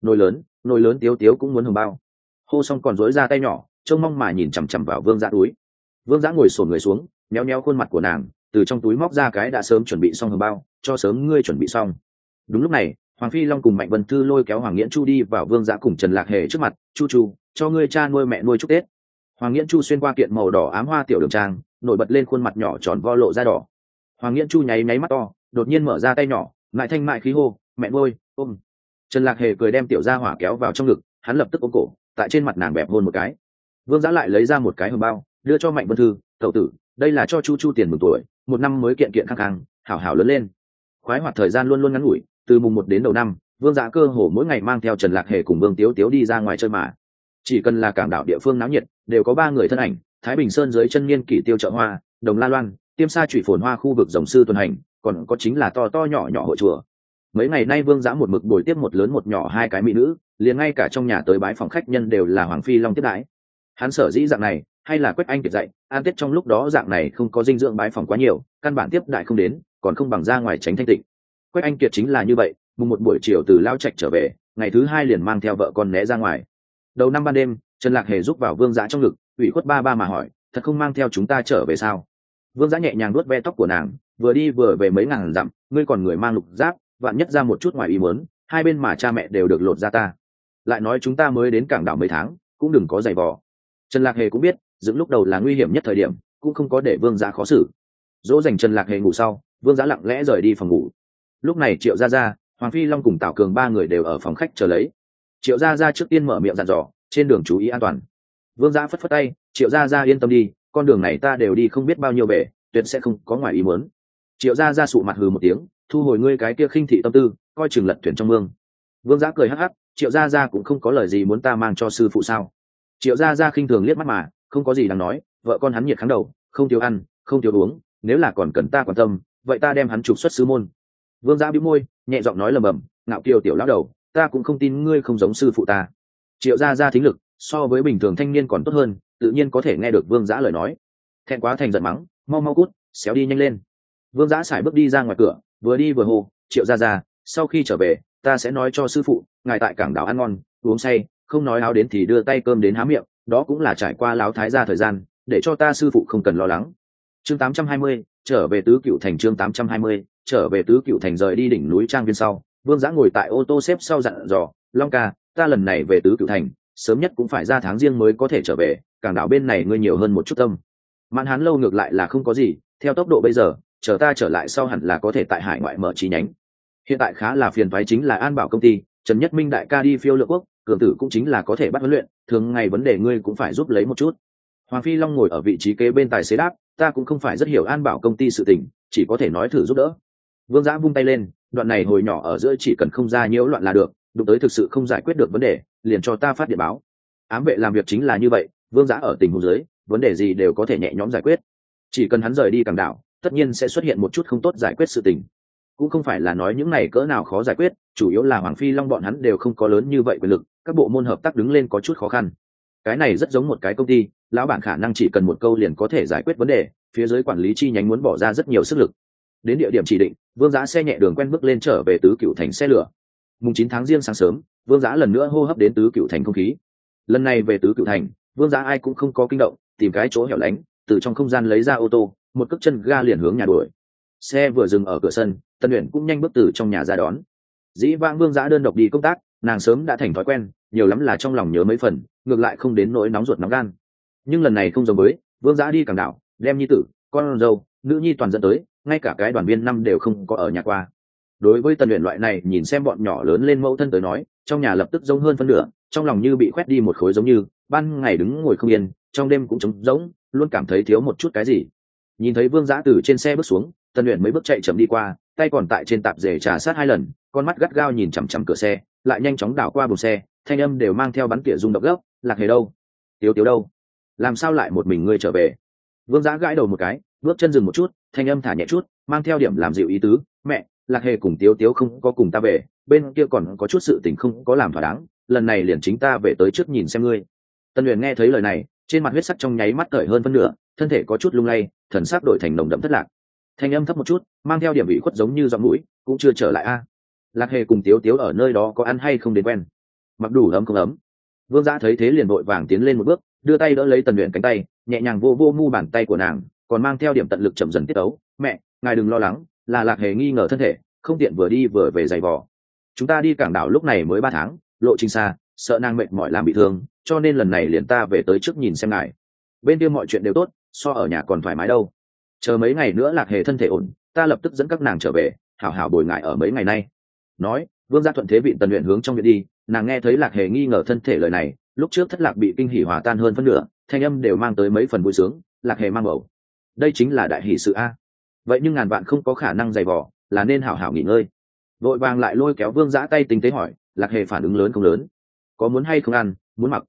Nồi lớn Tiếu Tiếu cũng muốn hồng bao. Hô xong còn duỗi ra tay nhỏ, trông mong mà nhìn chằm chằm vào Vương Dã túi. Vương Dã ngồi xổm người xuống, méo méo khuôn mặt của nàng, từ trong túi móc ra cái đã sớm chuẩn bị xong hồng bao, cho sớm ngươi chuẩn bị xong. Đúng lúc này, Hoàng Phi Long cùng Mạnh Vân Thư lôi kéo Hoàng Nghiễn Chu đi vào Vương Dã cùng Trần Lạc Hề trước mặt, chu cho ngươi cha nuôi mẹ nuôi chúc Tết. Hoàng Nghiễn Chu xuyên qua kiện màu đỏ ám hoa tiểu đường trang, nổi bật lên khuôn mặt nhỏ tròn vo lộ da đỏ. Hoàng Nghiễn Chu nháy mắt to, đột nhiên mở ra tay nhỏ, ngại thanh mại khí hô, mẹ nuôi, ôm. Trần Lạc Hề cười đem tiểu gia hỏa kéo vào trong ngực, hắn lập tức ôm cổ, tại trên mặt nàng bẹp hôn một cái. Vương Dã lại lấy ra một cái hồng bao, đưa cho Mạnh Vân Thư, tẩu tử, đây là cho Chu tiền mừng tuổi, một năm mới kiện kiện khang khang, hảo hảo lớn lên. Khoái hoạt thời gian luôn luôn ngắn ngủi, từ mùng 1 đến đầu năm, Vương Dã cơ hồ mỗi ngày mang theo Trần Lạc Hề cùng Vương Tiếu Tiếu đi ra ngoài chơi mà. chỉ cần là cảng đảo địa phương náo nhiệt đều có ba người thân ảnh. Thái Bình Sơn dưới chân niên kỷ tiêu chợ hoa, Đồng La Loan, Tiêm Sa Trụy Phồn Hoa khu vực rồng sư tuần hành, còn có chính là to to nhỏ nhỏ hội chùa. Mấy ngày nay Vương Giã một mực bồi tiếp một lớn một nhỏ hai cái mỹ nữ, liền ngay cả trong nhà tới bái phòng khách nhân đều là Hoàng Phi Long tiếp đãi. Hắn sở dĩ dạng này hay là Quách Anh Kiệt dạy, an tết trong lúc đó dạng này không có dinh dưỡng bái phòng quá nhiều, căn bản tiếp đại không đến, còn không bằng ra ngoài tránh thanh tịnh. Quách Anh Kiệt chính là như vậy, mùng một buổi chiều từ lao trạch trở về, ngày thứ hai liền mang theo vợ con né ra ngoài. Đầu năm ban đêm, Trần Lạc Hề giúp vào Vương Giã trong ngực, ủy khuất ba ba mà hỏi, thật không mang theo chúng ta trở về sao? Vương Giã nhẹ nhàng vuốt ve tóc của nàng, vừa đi vừa về mấy ngàn dặm, ngươi còn người mang lục giáp, vạn nhất ra một chút ngoài ý muốn, hai bên mà cha mẹ đều được lột ra ta. Lại nói chúng ta mới đến cảng đảo mấy tháng, cũng đừng có giày vò. Trần Lạc Hề cũng biết, dựng lúc đầu là nguy hiểm nhất thời điểm, cũng không có để Vương Giã khó xử. Dỗ dành Trần Lạc Hề ngủ sau, Vương Giã lặng lẽ rời đi phòng ngủ. Lúc này Triệu Gia Gia, Hoàng Phi Long cùng Tào Cường ba người đều ở phòng khách chờ lấy. Triệu Gia Gia trước tiên mở miệng dặn dò, trên đường chú ý an toàn. Vương Giã phất phất tay, Triệu Gia Gia yên tâm đi, con đường này ta đều đi không biết bao nhiêu bể, tuyệt sẽ không có ngoài ý muốn. Triệu Gia Gia sụ mặt hừ một tiếng, thu hồi ngươi cái kia khinh thị tâm tư, coi chừng lật thuyền trong mương. Vương Giã cười hắc hắc, Triệu Gia Gia cũng không có lời gì muốn ta mang cho sư phụ sao? Triệu Gia Gia khinh thường liếc mắt mà, không có gì đáng nói, vợ con hắn nhiệt kháng đầu, không thiếu ăn, không thiếu uống, nếu là còn cần ta quan tâm, vậy ta đem hắn trục xuất sư môn. Vương Giã bĩu môi, nhẹ giọng nói lầm bầm, ngạo kiều tiểu lão đầu, ta cũng không tin ngươi không giống sư phụ ta. Triệu Gia Gia thính lực so với bình thường thanh niên còn tốt hơn, tự nhiên có thể nghe được Vương Giã lời nói. Thẹn quá thành giận mắng, mau mau cút, xéo đi nhanh lên. Vương Giã sải bước đi ra ngoài cửa, vừa đi vừa hô, Triệu Gia Gia, sau khi trở về ta sẽ nói cho sư phụ, ngài tại cảng đảo ăn ngon uống say, không nói áo đến thì đưa tay cơm đến há miệng, đó cũng là trải qua láo thái gia thời gian, để cho ta sư phụ không cần lo lắng. Chương 820, trở về Tứ Cựu Thành. Chương 820, trở về Tứ Cựu Thành. Rời đi đỉnh núi trang viên sau, Vương Giã ngồi tại ô tô xếp sau dặn dò, Long ca, ta lần này về Tứ Cựu Thành, sớm nhất cũng phải ra tháng riêng mới có thể trở về, cảng đảo bên này ngươi nhiều hơn một chút tâm. Mãn Hán lâu ngược lại là không có gì, theo tốc độ bây giờ, chờ ta trở lại sau hẳn là có thể tại hải ngoại mở chi nhánh. Hiện tại khá là phiền toái chính là An Bảo công ty, Trần Nhất Minh đại ca đi phiêu lượng quốc, Cường Tử cũng chính là có thể bắt huấn luyện, thường ngày vấn đề ngươi cũng phải giúp lấy một chút. Hoàng Phi Long ngồi ở vị trí kế bên tài xế đáp, ta cũng không phải rất hiểu An Bảo công ty sự tình, chỉ có thể nói thử giúp đỡ. Vương Giã vung tay lên, đoạn này hồi nhỏ ở giữa chỉ cần không ra nhiễu loạn là được, đụng tới thực sự không giải quyết được vấn đề, liền cho ta phát điện báo. Ám vệ làm việc chính là như vậy, Vương Giã ở tình huống dưới, vấn đề gì đều có thể nhẹ nhõm giải quyết. Chỉ cần hắn rời đi cảng đảo, tất nhiên sẽ xuất hiện một chút không tốt giải quyết sự tình. Cũng không phải là nói những này cỡ nào khó giải quyết, chủ yếu là Hoàng Phi Long bọn hắn đều không có lớn như vậy quyền lực, các bộ môn hợp tác đứng lên có chút khó khăn. Cái này rất giống một cái công ty, lão bản khả năng chỉ cần một câu liền có thể giải quyết vấn đề, phía dưới quản lý chi nhánh muốn bỏ ra rất nhiều sức lực. Đến địa điểm chỉ định, Vương Giã xe nhẹ đường quen bước lên trở về Tứ Cựu Thành xe lửa. Mùng 9 tháng Giêng sáng sớm, Vương Giã lần nữa hô hấp đến Tứ Cựu Thành không khí. Lần này về Tứ Cựu Thành, Vương Giã ai cũng không có kinh động, tìm cái chỗ hẻo lánh, từ trong không gian lấy ra ô tô, một cước chân ga liền hướng nhà đuổi. Xe vừa dừng ở cửa sân, Tân Uyển cũng nhanh bước từ trong nhà ra đón. Dĩ vãng Vương Giã đơn độc đi công tác, nàng sớm đã thành thói quen, nhiều lắm là trong lòng nhớ mấy phần, ngược lại không đến nỗi nóng ruột nóng gan. Nhưng lần này không giống với, Vương Giã đi cảng đảo, đem nhi tử, con dâu, nữ nhi toàn dẫn tới, ngay cả cái đoàn viên năm đều không có ở nhà qua. Đối với Tân Uyển loại này nhìn xem bọn nhỏ lớn lên mẫu thân tới nói, trong nhà lập tức giống hơn phân nửa, trong lòng như bị khoét đi một khối, giống như ban ngày đứng ngồi không yên, trong đêm cũng trống rỗng, luôn cảm thấy thiếu một chút cái gì. Nhìn thấy Vương Giã từ trên xe bước xuống, Tân Uyển mấy bước chạy chậm đi qua, tay còn tại trên tạp dề trà sát hai lần, con mắt gắt gao nhìn chằm chằm cửa xe, lại nhanh chóng đảo qua buồng xe, thanh âm đều mang theo bắn tỉa rung động gấp, Lạc Hề đâu? Tiếu Tiếu đâu? Làm sao lại một mình ngươi trở về? Vương Giã gãi đầu một cái, bước chân dừng một chút, thanh âm thả nhẹ chút, mang theo điểm làm dịu ý tứ, mẹ, Lạc Hề cùng Tiếu Tiếu không có cùng ta về, bên kia còn có chút sự tình không có làm thỏa đáng, lần này liền chính ta về tới trước nhìn xem ngươi. Tân Uyển nghe thấy lời này, trên mặt huyết sắc trong nháy mắt cởi hơn phân nửa, thân thể có chút lung lay, thần sắc đổi thành nồng đậm thất lạc. Thanh âm thấp một chút, mang theo điểm ủy khuất giống như giọng mũi, cũng chưa trở lại a. Lạc Hề cùng Tiếu Tiếu ở nơi đó có ăn hay không đến quen, mặc đủ ấm không ấm. Vương Giã thấy thế liền vội vàng tiến lên một bước, đưa tay đỡ lấy Tần Uyển cánh tay, nhẹ nhàng vô vô mu bàn tay của nàng, còn mang theo điểm tận lực chậm dần tiết ấu, mẹ, ngài đừng lo lắng, là Lạc Hề nghi ngờ thân thể, không tiện vừa đi vừa về giày vò. Chúng ta đi cảng đảo lúc này mới 3 tháng, lộ trình xa, sợ nàng mệt mỏi làm bị thương, cho nên lần này liền ta về tới trước nhìn xem ngài. Bên kia mọi chuyện đều tốt, so ở nhà còn thoải mái đâu. Chờ mấy ngày nữa Lạc Hề thân thể ổn, ta lập tức dẫn các nàng trở về, hảo hảo bồi ngại ở mấy ngày nay. Nói, Vương Gia thuận thế vị Tần Uyển hướng trong viện đi, nàng nghe thấy Lạc Hề nghi ngờ thân thể lời này, lúc trước thất lạc bị kinh hỉ hòa tan hơn phân nửa, thanh âm đều mang tới mấy phần vui sướng, Lạc Hề mang bầu. Đây chính là đại hỷ sự a. Vậy nhưng ngàn vạn không có khả năng dày vò, là nên hảo hảo nghỉ ngơi. Vội vàng lại lôi kéo Vương Giã tay tinh tế hỏi, Lạc Hề phản ứng lớn không lớn? Có muốn hay không ăn, muốn mặc?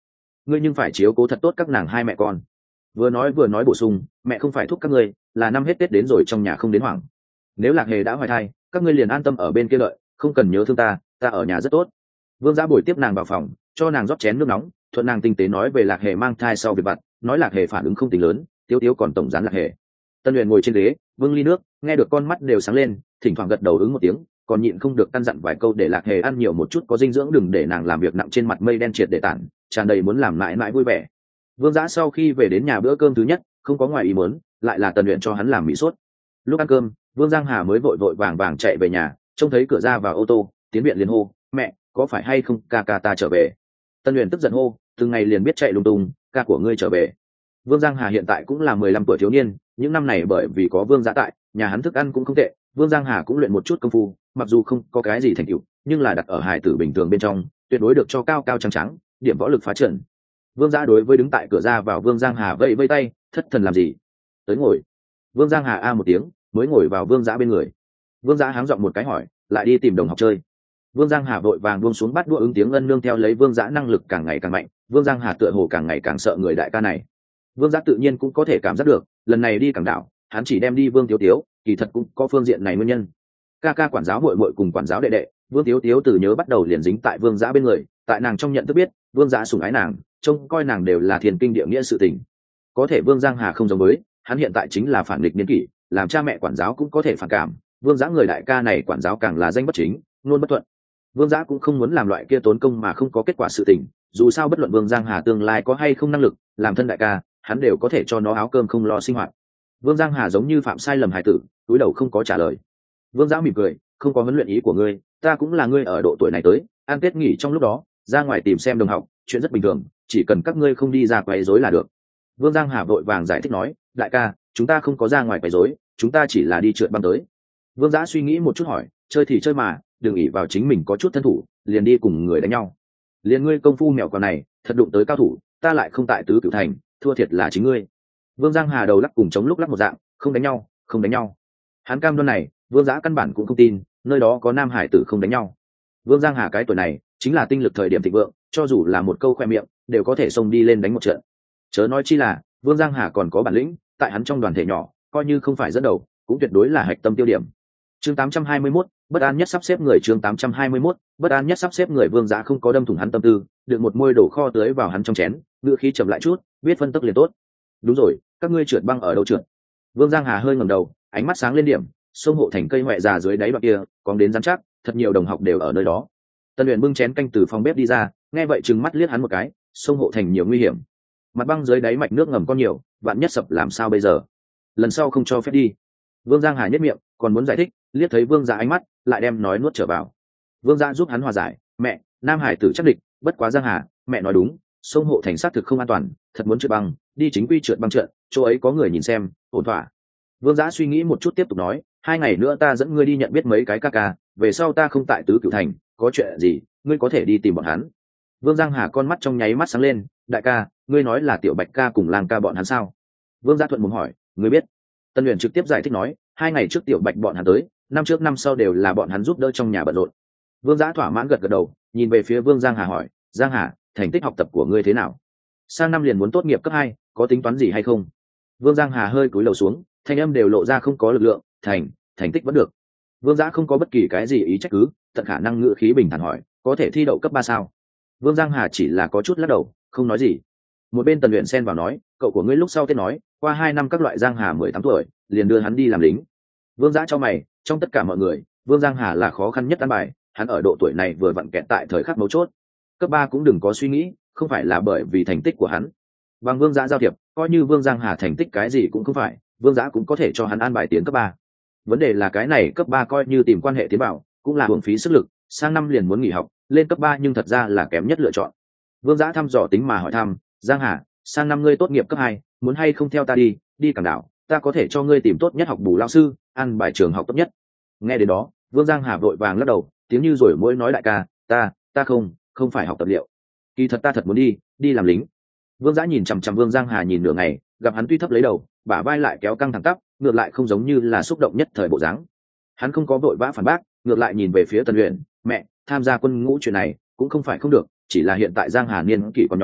ngươi nhưng phải chiếu cố thật tốt các nàng hai mẹ con. Vừa nói bổ sung, mẹ không phải thúc các ngươi, là năm hết Tết đến rồi trong nhà không đến hoảng. Nếu Lạc Hề đã hoài thai, các ngươi liền an tâm ở bên kia đợi, không cần nhớ thương ta ở nhà rất tốt. Vương Giã bồi tiếp nàng vào phòng, cho nàng rót chén nước nóng, thuận nàng tinh tế nói về Lạc Hề mang thai sau việc vặt, nói Lạc Hề phản ứng không tính lớn, Tiếu Tiếu còn tổng gián Lạc Hề. Tân Uyển ngồi trên ghế, bưng ly nước, nghe được con mắt đều sáng lên, thỉnh thoảng gật đầu ứng một tiếng, còn nhịn không được căn dặn vài câu để Lạc Hề ăn nhiều một chút có dinh dưỡng, đừng để nàng làm việc nặng trên mặt mây đen triệt để tản, tràn đầy muốn làm mãi mãi vui vẻ. Vương Giã sau khi về đến nhà bữa cơm thứ nhất, không có ngoài ý muốn, lại là Tân Uyển cho hắn làm mỹ sốt. Lúc ăn cơm, Vương Giang Hà mới vội vội vàng vàng chạy về nhà, trông thấy cửa ra vào ô tô, tiến viện liền hô, mẹ, có phải hay không ca ca ta trở về? Tân Uyển tức giận hô, từng ngày liền biết chạy lung tung, ca của ngươi trở về. Vương Giang Hà hiện tại cũng là 15 tuổi thiếu niên, những năm này bởi vì có Vương Giã tại, nhà hắn thức ăn cũng không tệ, Vương Giang Hà cũng luyện một chút công phu, mặc dù không có cái gì thành tựu, nhưng là đặt ở hài tử bình thường bên trong, tuyệt đối được cho cao cao trắng trắng, điểm võ lực phá trận. Vương Giã đối với đứng tại cửa ra vào Vương Giang Hà vẫy vẫy tay, thất thần làm gì? Tới ngồi. Vương Giang Hà a một tiếng, mới ngồi vào Vương Giã bên người. Vương Giã háng giọng một cái hỏi, lại đi tìm đồng học chơi. Vương Giang Hà vội vàng buông xuống bắt đũa ứng tiếng ân nương theo lấy Vương Giã năng lực càng ngày càng mạnh, Vương Giang Hà tựa hồ càng ngày càng sợ người đại ca này. Vương Giã tự nhiên cũng có thể cảm giác được, lần này đi Cảng Đảo, hắn chỉ đem đi Vương Tiếu Tiếu, kỳ thật cũng có phương diện này nguyên nhân. Ca ca quản giáo muội muội cùng quản giáo đệ đệ, Vương Tiếu Tiếu từ nhớ bắt đầu liền dính tại Vương Giã bên người, tại nàng trong nhận thức biết, Vương Giã sủng ái nàng, trông coi nàng đều là thiên kinh địa nghĩa sự tình. Có thể Vương Giang Hà không giống với, hắn hiện tại chính là phản nghịch niên kỷ, làm cha mẹ quản giáo cũng có thể phản cảm, Vương Giã người đại ca này quản giáo càng là danh bất chính, luôn bất thuận. Vương Giã cũng không muốn làm loại kia tốn công mà không có kết quả sự tình, dù sao bất luận Vương Giang Hà tương lai có hay không năng lực, làm thân đại ca, hắn đều có thể cho nó áo cơm không lo sinh hoạt. Vương Giang Hà giống như phạm sai lầm hài tử, cúi đầu không có trả lời. Vương Giã mỉm cười, không có huấn luyện ý của ngươi, ta cũng là ngươi ở độ tuổi này tới, ăn Tết nghỉ trong lúc đó, ra ngoài tìm xem đồng học, chuyện rất bình thường, chỉ cần các ngươi không đi ra quấy rối là được. Vương Giang Hà vội vàng giải thích nói, đại ca, chúng ta không có ra ngoài quấy rối, chúng ta chỉ là đi trượt băng tới. Vương Giã suy nghĩ một chút hỏi, chơi thì chơi mà, đừng ỷ vào chính mình có chút thân thủ, liền đi cùng người đánh nhau. Liền ngươi công phu mèo con này, thật đụng tới cao thủ, ta lại không tại tứ cửu thành, thua thiệt là chính ngươi. Vương Giang Hà đầu lắc cùng chống lúc lắc một dạng, không đánh nhau, không đánh nhau. Hắn cam đoan này, Vương Giã căn bản cũng không tin, nơi đó có nam hải tử không đánh nhau. Vương Giang Hà cái tuổi này, chính là tinh lực thời điểm thịnh vượng, cho dù là một câu khoe miệng, đều có thể xông đi lên đánh một trận. Chớ nói chi là, Vương Giang Hà còn có bản lĩnh, tại hắn trong đoàn thể nhỏ, coi như không phải dẫn đầu, cũng tuyệt đối là hạch tâm tiêu điểm. Chương 821, bất an nhất sắp xếp người. Chương 821, bất an nhất sắp xếp người. Vương Giã không có đâm thủng hắn tâm tư, được một môi đổ kho tưới vào hắn trong chén, ngựa khí chậm lại chút, biết phân tức liền tốt. Đúng rồi, các ngươi trượt băng ở đâu trượt? Vương Giang Hà hơi ngẩng đầu, ánh mắt sáng lên điểm, sông hộ thành cây hoẹ già dưới đáy bạc kia, còn đến rắn chắc, thật nhiều đồng học đều ở nơi đó. Tân Uyển bưng chén canh từ phòng bếp đi ra, nghe vậy trừng mắt liếc hắn một cái, sông hộ thành nhiều nguy hiểm, mặt băng dưới đáy mạch nước ngầm có nhiều, vạn nhất sập làm sao bây giờ? Lần sau không cho phép đi. Vương Giang Hà nhất miệng, còn muốn giải thích, liếc thấy Vương Giã ánh mắt, lại đem nói nuốt trở vào. Vương Giã giúp hắn hòa giải, mẹ, nam hải tử chắc địch, bất quá Giang Hà, mẹ nói đúng, sông hộ thành xác thực không an toàn, thật muốn trượt băng, đi chính quy trượt băng trận, chỗ ấy có người nhìn xem, ổn thỏa. Vương Giã suy nghĩ một chút tiếp tục nói, 2 ngày nữa ta dẫn ngươi đi nhận biết mấy cái ca ca, về sau ta không tại tứ cửu thành, có chuyện gì, ngươi có thể đi tìm bọn hắn. Vương Giang Hà con mắt trong nháy mắt sáng lên, đại ca, ngươi nói là Tiểu Bạch ca cùng Lang ca bọn hắn sao? Vương Giã thuận mồm hỏi, ngươi biết? Tân Uyển trực tiếp giải thích nói, 2 ngày trước Tiểu Bạch bọn hắn tới, năm trước năm sau đều là bọn hắn giúp đỡ trong nhà bận rộn. Vương Giã thỏa mãn gật gật đầu, nhìn về phía Vương Giang Hà hỏi, Giang Hà, thành tích học tập của ngươi thế nào? Sang năm liền muốn tốt nghiệp cấp 2, có tính toán gì hay không? Vương Giang Hà hơi cúi đầu xuống, thanh âm đều lộ ra không có lực lượng, thành tích vẫn được. Vương Giã không có bất kỳ cái gì ý trách cứ, tận khả năng ngữ khí bình thản hỏi, có thể thi đậu cấp 3 sao? Vương Giang Hà chỉ là có chút lắc đầu, không nói gì. Một bên Tần Uyển xen vào nói, cậu của ngươi lúc sau Tết nói, qua 2 năm các loại Giang Hà 18 tuổi, liền đưa hắn đi làm lính. Vương Giã cho mày, trong tất cả mọi người, Vương Giang Hà là khó khăn nhất ăn bài, hắn ở độ tuổi này vừa vặn kẹt tại thời khắc mấu chốt. Cấp 3 cũng đừng có suy nghĩ, không phải là bởi vì thành tích của hắn. Bằng Vương Giã giao thiệp, coi như Vương Giang Hà thành tích cái gì cũng không phải, Vương Giã cũng có thể cho hắn an bài tiến cấp 3. Vấn đề là cái này cấp 3 coi như tìm quan hệ tiến bảo, cũng là hưởng phí sức lực, sang năm liền muốn nghỉ học, lên cấp 3 nhưng thật ra là kém nhất lựa chọn. Vương Giã thăm dò tính mà hỏi thăm, Giang Hà, sang năm ngươi tốt nghiệp cấp 2, muốn hay không theo ta đi Cảng Đảo, ta có thể cho ngươi tìm tốt nhất học bù lao sư, ăn bài trường học tốt nhất. Nghe đến đó, Vương Giang Hà vội vàng lắc đầu, tiếng như rồi mỗi nói đại ca, ta không phải học tập liệu. Kỳ thật ta thật muốn đi làm lính. Vương Giã nhìn chằm chằm Vương Giang Hà nhìn nửa ngày, gặp hắn tuy thấp lấy đầu, bả vai lại kéo căng thẳng tắp, ngược lại không giống như là xúc động nhất thời bộ dáng. Hắn không có vội vã phản bác, ngược lại nhìn về phía Tần Uyển, mẹ, tham gia quân ngũ chuyện này cũng không phải không được, chỉ là hiện tại Giang Hà niên kỷ còn nhỏ,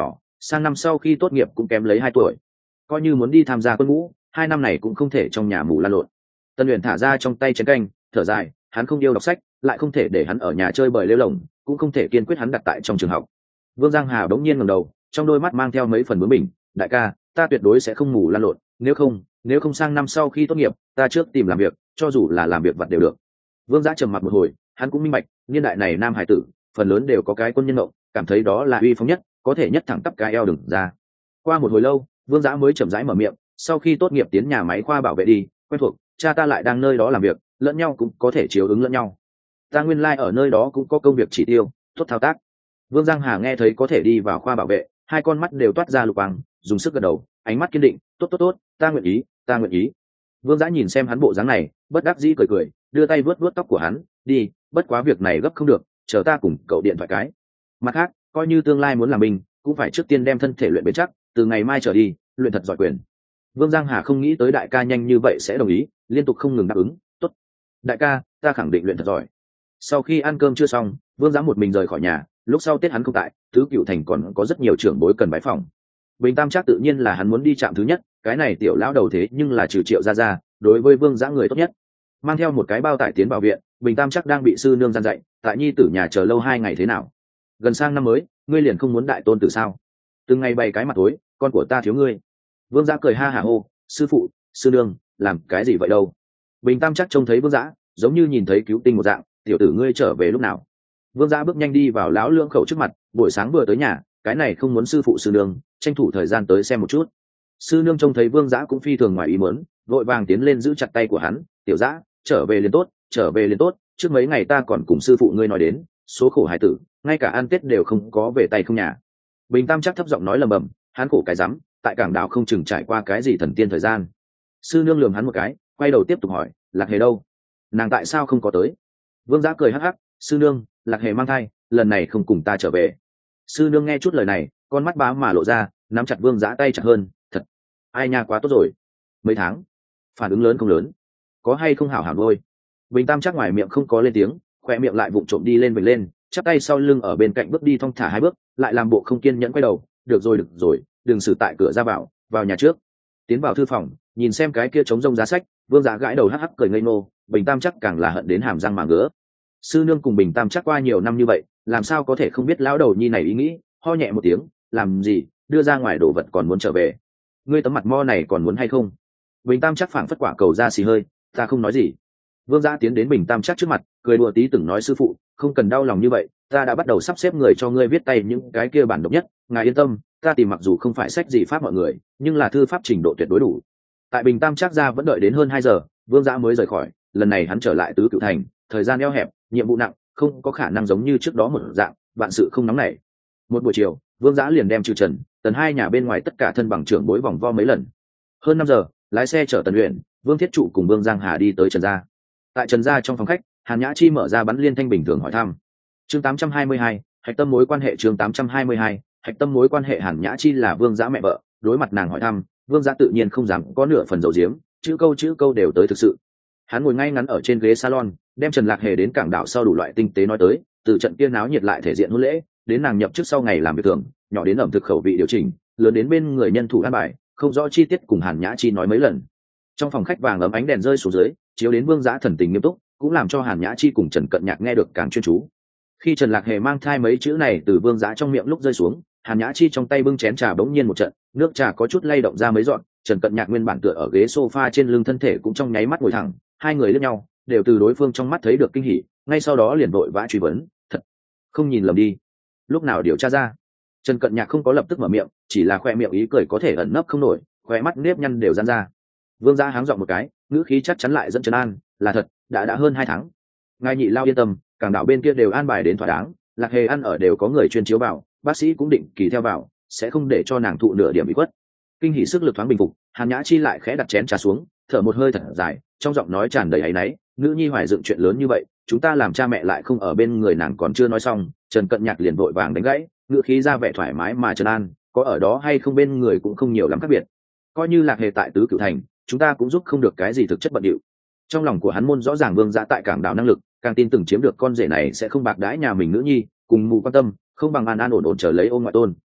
sang năm sau khi tốt nghiệp cũng kém lấy 2 tuổi, coi như muốn đi tham gia quân ngũ 2 năm này cũng không thể trong nhà mù lan lộn. Tân Uyển thả ra trong tay chén canh, thở dài, hắn không yêu đọc sách, lại không thể để hắn ở nhà chơi bời lêu lồng, cũng không thể kiên quyết hắn đặt tại trong trường học. Vương Giang Hà bỗng nhiên ngẩng đầu, trong đôi mắt mang theo mấy phần bướng bỉnh, đại ca, ta tuyệt đối sẽ không mù lan lộn, nếu không sang năm sau khi tốt nghiệp, ta trước tìm làm việc, cho dù là làm việc vặt đều được. Vương Giã trầm mặc một hồi, hắn cũng minh bạch, niên đại này nam hải tử phần lớn đều có cái quân nhân mộng, cảm thấy đó là uy phong nhất, có thể nhất thẳng tắp cái eo đừng ra. Qua một hồi lâu, Vương Giã mới chậm rãi mở miệng, sau khi tốt nghiệp tiến nhà máy khoa bảo vệ đi, quen thuộc, cha ta lại đang nơi đó làm việc, lẫn nhau cũng có thể chiếu ứng lẫn nhau. Ta nguyên lai ở nơi đó cũng có công việc chỉ tiêu, tốt thao tác. Vương Giang Hà nghe thấy có thể đi vào khoa bảo vệ, hai con mắt đều toát ra lục quang, dùng sức gật đầu, ánh mắt kiên định, tốt, ta nguyện ý, ta nguyện ý. Vương Giã nhìn xem hắn bộ dáng này, bất đắc dĩ cười cười, đưa tay vuốt vuốt tóc của hắn, đi, bất quá việc này gấp không được, chờ ta cùng cậu điện thoại cái. Mặt khác, coi như tương lai muốn làm binh, cũng phải trước tiên đem thân thể luyện bền chắc, từ ngày mai trở đi, luyện thật giỏi quyền. Vương Giang Hà không nghĩ tới đại ca nhanh như vậy sẽ đồng ý, liên tục không ngừng đáp ứng, tốt. Đại ca, ta khẳng định luyện thật giỏi. Sau khi ăn cơm chưa xong, Vương Giã một mình rời khỏi nhà, lúc sau Tết hắn không tại, Tứ Cựu Thành còn có rất nhiều trưởng bối cần bái phòng. Bình Tam Trác tự nhiên là hắn muốn đi trạm thứ nhất, cái này tiểu lão đầu thế nhưng là trừ Triệu ra, đối với Vương Giã người tốt nhất. Mang theo một cái bao tải tiến vào viện, Bình Tam Trác đang bị sư nương gian dạy, tại nhi tử nhà chờ lâu 2 ngày thế nào? Gần sang năm mới, ngươi liền không muốn đại tôn tử sao? Từng ngày bày cái mặt tối, con của ta thiếu ngươi. Vương Giã cười ha hả hô, sư phụ, sư nương, làm cái gì vậy đâu? Bình Tam Trác trông thấy Vương Giã, giống như nhìn thấy cứu tinh một dạng, tiểu tử ngươi trở về lúc nào? Vương Giã bước nhanh đi vào lão lưỡng khẩu trước mặt, buổi sáng vừa tới nhà, cái này không muốn sư phụ sư nương, tranh thủ thời gian tới xem một chút. Sư nương trông thấy Vương Giã cũng phi thường ngoài ý muốn, vội vàng tiến lên giữ chặt tay của hắn, tiểu Giã, trở về liền tốt, trước mấy ngày ta còn cùng sư phụ ngươi nói đến, số khổ hải tử, ngay cả ăn Tết đều không có về tay không nhà. Bình Tam Trác thấp giọng nói lầm bầm, hắn khổ cái rắm, tại cảng đảo không chừng trải qua cái gì thần tiên thời gian. Sư nương lườm hắn một cái, quay đầu tiếp tục hỏi, Lạc Hề đâu? Nàng tại sao không có tới? Vương Giã cười hắc hắc, sư nương, Lạc Hề mang thai, lần này không cùng ta trở về. Sư nương nghe chút lời này, con mắt bá mà lộ ra, nắm chặt Vương Giã tay chặt hơn, thật, ai nha, quá tốt rồi. Mấy tháng, phản ứng lớn không lớn, có hay không hảo hảo đôi. Bình Tam Trác ngoài miệng không có lên tiếng, khoe miệng lại vụng trộm đi lên vểnh lên, chắp tay sau lưng ở bên cạnh bước đi thong thả 2 bước, lại làm bộ không kiên nhẫn quay đầu, được rồi, đừng xử tại cửa ra vào nhà trước. Tiến vào thư phòng, nhìn xem cái kia trống rông giá sách, Vương Giã gãi đầu hắc hắc cười ngây ngô, Bình Tam Trác càng là hận đến hàm răng mà ngứa. Sư nương cùng Bình Tam Trác qua nhiều năm như vậy, làm sao có thể không biết lão đầu nhi này ý nghĩ, ho nhẹ một tiếng, làm gì, đưa ra ngoài đồ vật còn muốn trở về. Ngươi tấm mặt mo này còn muốn hay không? Bình Tam Trác phảng phất quả cầu ra xì hơi, ta không nói gì. Vương Giã tiến đến Bình Tam Trác trước mặt, cười đùa tí từng nói, sư phụ, không cần đau lòng như vậy, ta đã bắt đầu sắp xếp người cho ngươi viết tay những cái kia bản độc nhất, ngài yên tâm, ta tìm mặc dù không phải sách gì pháp mọi người, nhưng là thư pháp trình độ tuyệt đối đủ. Tại Bình Tam Trác ra vẫn đợi đến hơn 2 giờ, Vương Giã mới rời khỏi, lần này hắn trở lại Tứ Cựu Thành, thời gian eo hẹp, nhiệm vụ nặng, không có khả năng giống như trước đó một dạng, vạn sự không nóng nảy. Một buổi chiều, Vương Giã liền đem Trừ Trần, Tần hai nhà bên ngoài tất cả thân bằng trưởng bối vòng vo mấy lần. Hơn 5 giờ, lái xe chở Tần Uyển, Vương Thiết Trụ cùng Vương Giang Hà đi tới Trần gia. Tại Trần gia trong phòng khách, Hàn Nhã Chi mở ra bắn liên thanh bình thường hỏi thăm. Chương 822, hạch tâm mối quan hệ. Chương 822, hạch tâm mối quan hệ. Hàn Nhã Chi là Vương Giã mẹ vợ, đối mặt nàng hỏi thăm, Vương Giã tự nhiên không dám có nửa phần dầu diếm, chữ câu đều tới thực sự. Hắn ngồi ngay ngắn ở trên ghế salon, đem Trần Lạc Hề đến cảng đảo sau đủ loại tinh tế nói tới, từ trận kia náo nhiệt lại thể diện hôn lễ, đến nàng nhập chức sau ngày làm việc thường, nhỏ đến ẩm thực khẩu vị điều chỉnh, lớn đến bên người nhân thủ an bài, không rõ chi tiết cùng Hàn Nhã Chi nói mấy lần. Trong phòng khách vàng ấm ánh đèn rơi xuống dưới, chiếu đến Vương Giã thần tình nghiêm túc, cũng làm cho Hàn Nhã Chi cùng Trần Cận Nhạc nghe được càng chuyên chú. Khi Trần Lạc Hề mang thai mấy chữ này từ Vương Giã trong miệng lúc rơi xuống, Hàn Nhã Chi trong tay bưng chén trà bỗng nhiên một trận, nước trà có chút lay động ra mấy dọn, Trần Cận Nhạc nguyên bản tựa ở ghế sofa trên lưng thân thể cũng trong nháy mắt ngồi thẳng, hai người liếc nhau, đều từ đối phương trong mắt thấy được kinh hỉ, ngay sau đó liền vội vã truy vấn, thật, không nhìn lầm đi, lúc nào điều tra ra? Trần Cận Nhạc không có lập tức mở miệng, chỉ là khoe miệng ý cười có thể ẩn nấp không nổi, khoe mắt nếp nhăn đều giãn ra. Vương Giã háng giọng một cái, ngữ khí chắc chắn lại dẫn trấn an, là thật, đã hơn 2 tháng. Ngài nhị lao yên tâm, cảng đảo bên kia đều an bài đến thỏa đáng, Lạc Hề ăn ở đều có người chuyên chiếu vào, bác sĩ cũng định kỳ theo vào, sẽ không để cho nàng thụ nửa điểm bị khuất. Kinh hỉ sức lực thoáng bình phục, Hàn Nhã Chi lại khẽ đặt chén trà xuống, thở một hơi thật dài, trong giọng nói tràn đầy áy náy, nữ nhi hoài dựng chuyện lớn như vậy, chúng ta làm cha mẹ lại không ở bên người nàng còn chưa nói xong, Trần Cận Nhạc liền vội vàng đánh gãy, ngữ khí ra vẻ thoải mái mà trấn an, có ở đó hay không bên người cũng không nhiều lắm khác biệt. Coi như Lạc Hề tại Tứ Cựu Thành, chúng ta cũng giúp không được cái gì thực chất bận điệu. Trong lòng của hắn môn rõ ràng Vương Giã tại cảng đảo năng lực, càng tin từng chiếm được con rể này sẽ không bạc đãi nhà mình nữ nhi, cùng mù quan tâm, không bằng an ổn chờ lấy ôm ngoại tôn.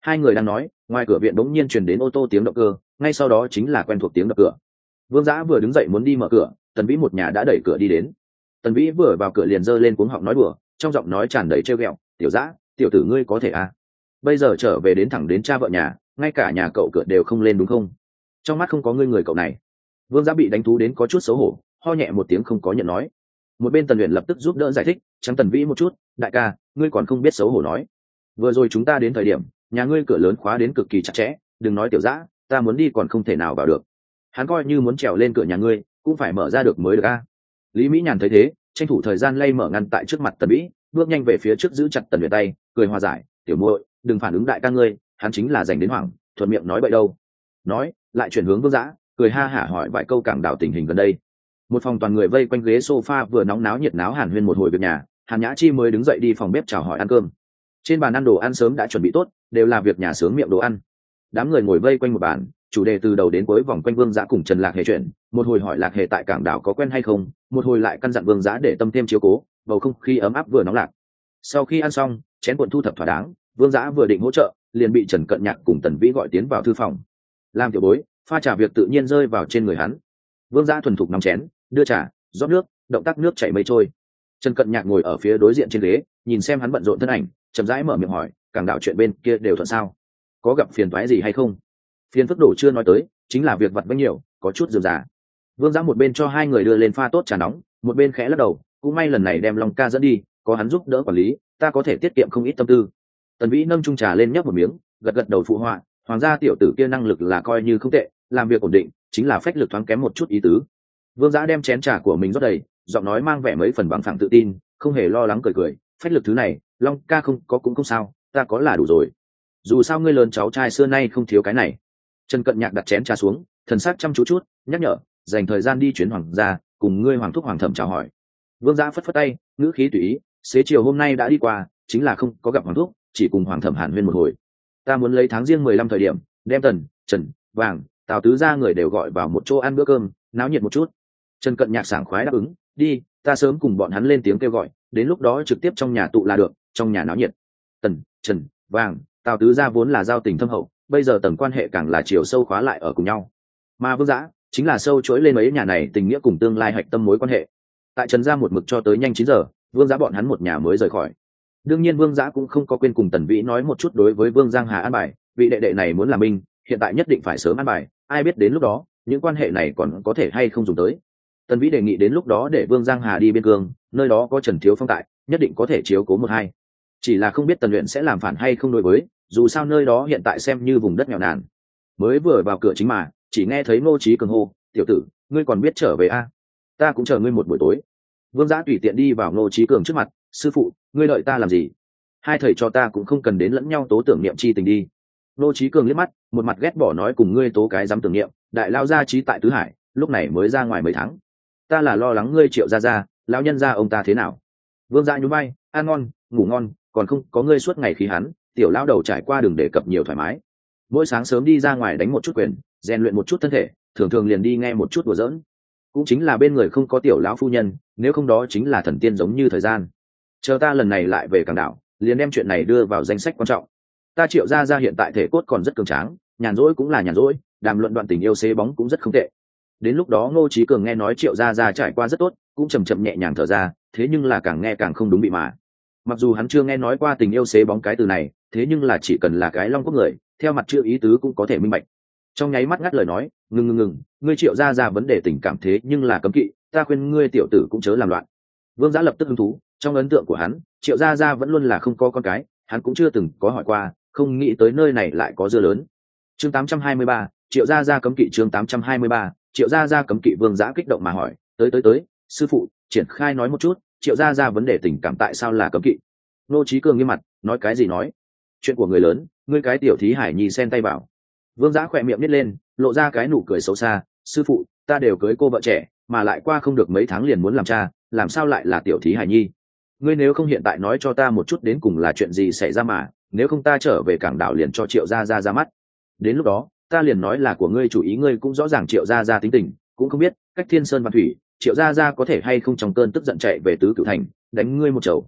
Hai người đang nói, ngoài cửa viện bỗng nhiên truyền đến ô tô tiếng động cơ, ngay sau đó chính là quen thuộc tiếng đập cửa. Vương Dã vừa đứng dậy muốn đi mở cửa, Tần Vĩ một nhà đã đẩy cửa đi đến. Tần Vĩ vừa vào cửa liền giơ lên cuống họng nói đùa, trong giọng nói tràn đầy trêu ghẹo, "Tiểu Dã, tiểu tử ngươi có thể à? Bây giờ trở về đến thẳng đến cha vợ nhà, ngay cả nhà cậu cửa đều không lên đúng không? Trong mắt không có ngươi người cậu này." Vương Dã bị đánh thú đến có chút xấu hổ, ho nhẹ một tiếng không có nhận nói. Một bên Tần Uyển lập tức giúp đỡ giải thích, trắng Tần Vĩ một chút, "Đại ca, ngươi còn không biết xấu hổ nói. Vừa rồi chúng ta đến thời điểm, nhà ngươi cửa lớn khóa đến cực kỳ chặt chẽ, đừng nói Tiểu Dã, ta muốn đi còn không thể nào vào được. Hắn coi như muốn trèo lên cửa nhà ngươi, cũng phải mở ra được mới được a." Lý Mỹ Nhàn thấy thế, tranh thủ thời gian lay mở ngăn tại trước mặt Tần Vĩ, bước nhanh về phía trước giữ chặt Tần Uyển tay, cười hòa giải, "Tiểu muội, đừng phản ứng đại ca ngươi, hắn chính là dành đến hoảng, thuận miệng nói bậy đâu." Nói, lại chuyển hướng Vương Dã, cười ha hả hỏi vài câu Cảng Đảo tình hình gần đây. Một phòng toàn người vây quanh ghế sofa vừa nóng náo nhiệt náo hàn huyên một hồi việc nhà, Hàn Nhã Chi mới đứng dậy đi phòng bếp chào hỏi ăn cơm. Trên bàn ăn đồ ăn sớm đã chuẩn bị tốt, đều là việc nhà sướng miệng đồ ăn. Đám người ngồi vây quanh một bàn, chủ đề từ đầu đến cuối vòng quanh Vương Dã cùng Trần Lạc Hề chuyện, một hồi hỏi Lạc Hề tại Cảng Đảo có quen hay không, một hồi lại căn dặn Vương Dã để tâm thêm chiếu cố, bầu không khí ấm áp vừa nóng lạc. Sau khi ăn xong, chén cuộn thu thập thỏa đáng, Vương Dã vừa định hỗ trợ, liền bị Trần Cận Nhạc cùng Tần Vĩ gọi tiến vào thư phòng. Làm tiểu bối, pha trà việc tự nhiên rơi vào trên người hắn. Vương Dã thuần thục nắm chén, đưa trà, rót nước, động tác nước chảy mây trôi. Trần Cận Nhạc ngồi ở phía đối diện trên ghế, nhìn xem hắn bận rộn thân ảnh, chậm rãi mở miệng hỏi, Cảng Đảo chuyện bên kia đều thuận sao? Có gặp phiền toái gì hay không? Phiền phức đổ chưa nói tới, chính là việc vặt vãnh nhiều, có chút rườm rà. Vương Dã một bên cho hai người đưa lên pha tốt trà nóng, một bên khẽ lắc đầu, cũng may lần này đem Long ca dẫn đi, có hắn giúp đỡ quản lý, ta có thể tiết kiệm không ít tâm tư. Tần Vĩ nâng chung trà lên nhấp một miếng, gật gật đầu phụ họa, hoàng gia tiểu tử kia năng lực là coi như không tệ, làm việc ổn định, chính là phách lực thoáng kém một chút ý tứ. Vương Dã đem chén trà của mình rót đầy, giọng nói mang vẻ mấy phần bằng phẳng tự tin, không hề lo lắng cười cười, phách lực thứ này, Long ca không có cũng không sao, ta có là đủ rồi. Dù sao ngươi lớn cháu trai xưa nay không thiếu cái này. Trần Cận Nhạc đặt chén trà xuống, thần sắc chăm chú chút, nhắc nhở, dành thời gian đi chuyến hoàng gia, cùng ngươi hoàng thúc hoàng thẩm chào hỏi. Vương Dã phất phất tay, ngữ khí tùy ý, xế chiều hôm nay đã đi qua, chính là không có gặp hoàng thúc, chỉ cùng hoàng thẩm hàn huyên một hồi. Ta muốn lấy tháng riêng 15 thời điểm, đem Tần, Trần, Vàng, Tào tứ gia người đều gọi vào một chỗ ăn bữa cơm, náo nhiệt một chút. Trần Cận Nhạc sảng khoái đáp ứng, đi, ta sớm cùng bọn hắn lên tiếng kêu gọi, đến lúc đó trực tiếp trong nhà tụ là được, trong nhà náo nhiệt. Tần, Trần, Vàng, Tào tứ gia vốn là giao tình thâm hậu, bây giờ tầng quan hệ càng là chiều sâu khóa lại ở cùng nhau. Mà Vương Dã chính là sâu chuỗi lên mấy nhà này tình nghĩa cùng tương lai hạch tâm mối quan hệ. Tại Trần gia một mực cho tới nhanh 9 giờ, Vương Dã bọn hắn một nhà mới rời khỏi. Đương nhiên Vương Dã cũng không có quên cùng Tần Vĩ nói một chút đối với Vương Giang Hà an bài, vị đệ đệ này muốn làm minh, hiện tại nhất định phải sớm an bài, ai biết đến lúc đó, những quan hệ này còn có thể hay không dùng tới. Tần Vĩ đề nghị đến lúc đó để Vương Giang Hà đi biên cương, nơi đó có Trần Thiếu Phong tại, nhất định có thể chiếu cố một hai. Chỉ là không biết Tần Uyển sẽ làm phản hay không đối với, dù sao nơi đó hiện tại xem như vùng đất nghèo nàn. Mới vừa vào cửa chính mà, chỉ nghe thấy Ngô Chí Cường hô, "Tiểu tử, ngươi còn biết trở về a? Ta cũng chờ ngươi một buổi tối." Vương Dã tùy tiện đi vào Ngô Chí Cường trước mặt, "Sư phụ, ngươi đợi ta làm gì? Hai thầy cho ta cũng không cần đến lẫn nhau tố tưởng niệm chi tình đi." Ngô Chí Cường liếc mắt, một mặt ghét bỏ nói, "Cùng ngươi tố cái dám tưởng niệm, đại lao gia trí tại tứ hải, lúc này mới ra ngoài mấy tháng. Ta là lo lắng ngươi Triệu gia, lão nhân gia ông ta thế nào." Vương Dã nhún vai, "Ăn ngon, ngủ ngon, còn không có ngươi suốt ngày khí hắn, tiểu lão đầu trải qua đừng đề cập nhiều thoải mái. Mỗi sáng sớm đi ra ngoài đánh một chút quyền, rèn luyện một chút thân thể, thường thường liền đi nghe một chút đùa giỡn. Cũng chính là bên người không có tiểu lão phu nhân, nếu không đó chính là thần tiên giống như thời gian. Chờ ta lần này lại về Cảng Đảo, liền đem chuyện này đưa vào danh sách quan trọng. Ta Triệu gia hiện tại thể cốt còn rất cường tráng, nhàn rỗi cũng là nhàn rỗi, đàm luận đoạn tình yêu xế bóng cũng rất không tệ." Đến lúc đó Ngô Chí Cường nghe nói Triệu gia trải qua rất tốt, cũng chậm chậm nhẹ nhàng thở ra, thế nhưng là càng nghe càng không đúng bị mà. Mặc dù hắn chưa nghe nói qua tình yêu xế bóng cái từ này, thế nhưng là chỉ cần là cái Long Quốc người, theo mặt chữ ý tứ cũng có thể minh bạch. Trong nháy mắt ngắt lời nói, ngừng, ngươi Triệu gia vấn đề tình cảm thế nhưng là cấm kỵ, ta khuyên ngươi tiểu tử cũng chớ làm loạn." Vương Dã lập tức hứng thú, trong ấn tượng của hắn, Triệu gia vẫn luôn là không có con cái, hắn cũng chưa từng có hỏi qua, không nghĩ tới nơi này lại có dưa lớn. Chương 823, Triệu gia cấm kỵ. Chương 823, Triệu gia cấm kỵ. Vương Dã kích động mà hỏi, tới, sư phụ, triển khai nói một chút, Triệu gia vấn đề tình cảm tại sao là cấm kỵ?" Ngô Chí Cường nghiêm mặt, nói cái gì nói? Chuyện của người lớn, ngươi cái tiểu thí hải nhi xen tay vào. Vương Dã khỏe miệng nít lên, lộ ra cái nụ cười xấu xa, "Sư phụ, ta đều cưới cô vợ trẻ, mà lại qua không được mấy tháng liền muốn làm cha, làm sao lại là tiểu thí hải nhi? Ngươi nếu không hiện tại nói cho ta một chút đến cùng là chuyện gì xảy ra mà, nếu không ta trở về Cảng Đảo liền cho Triệu gia ra mắt. Đến lúc đó, ta liền nói là của ngươi chủ ý, ngươi cũng rõ ràng Triệu gia tính tình, cũng không biết cách thiên sơn và thủy, Triệu gia có thể hay không trong cơn tức giận chạy về Tứ Cửu Thành, đánh ngươi một chầu."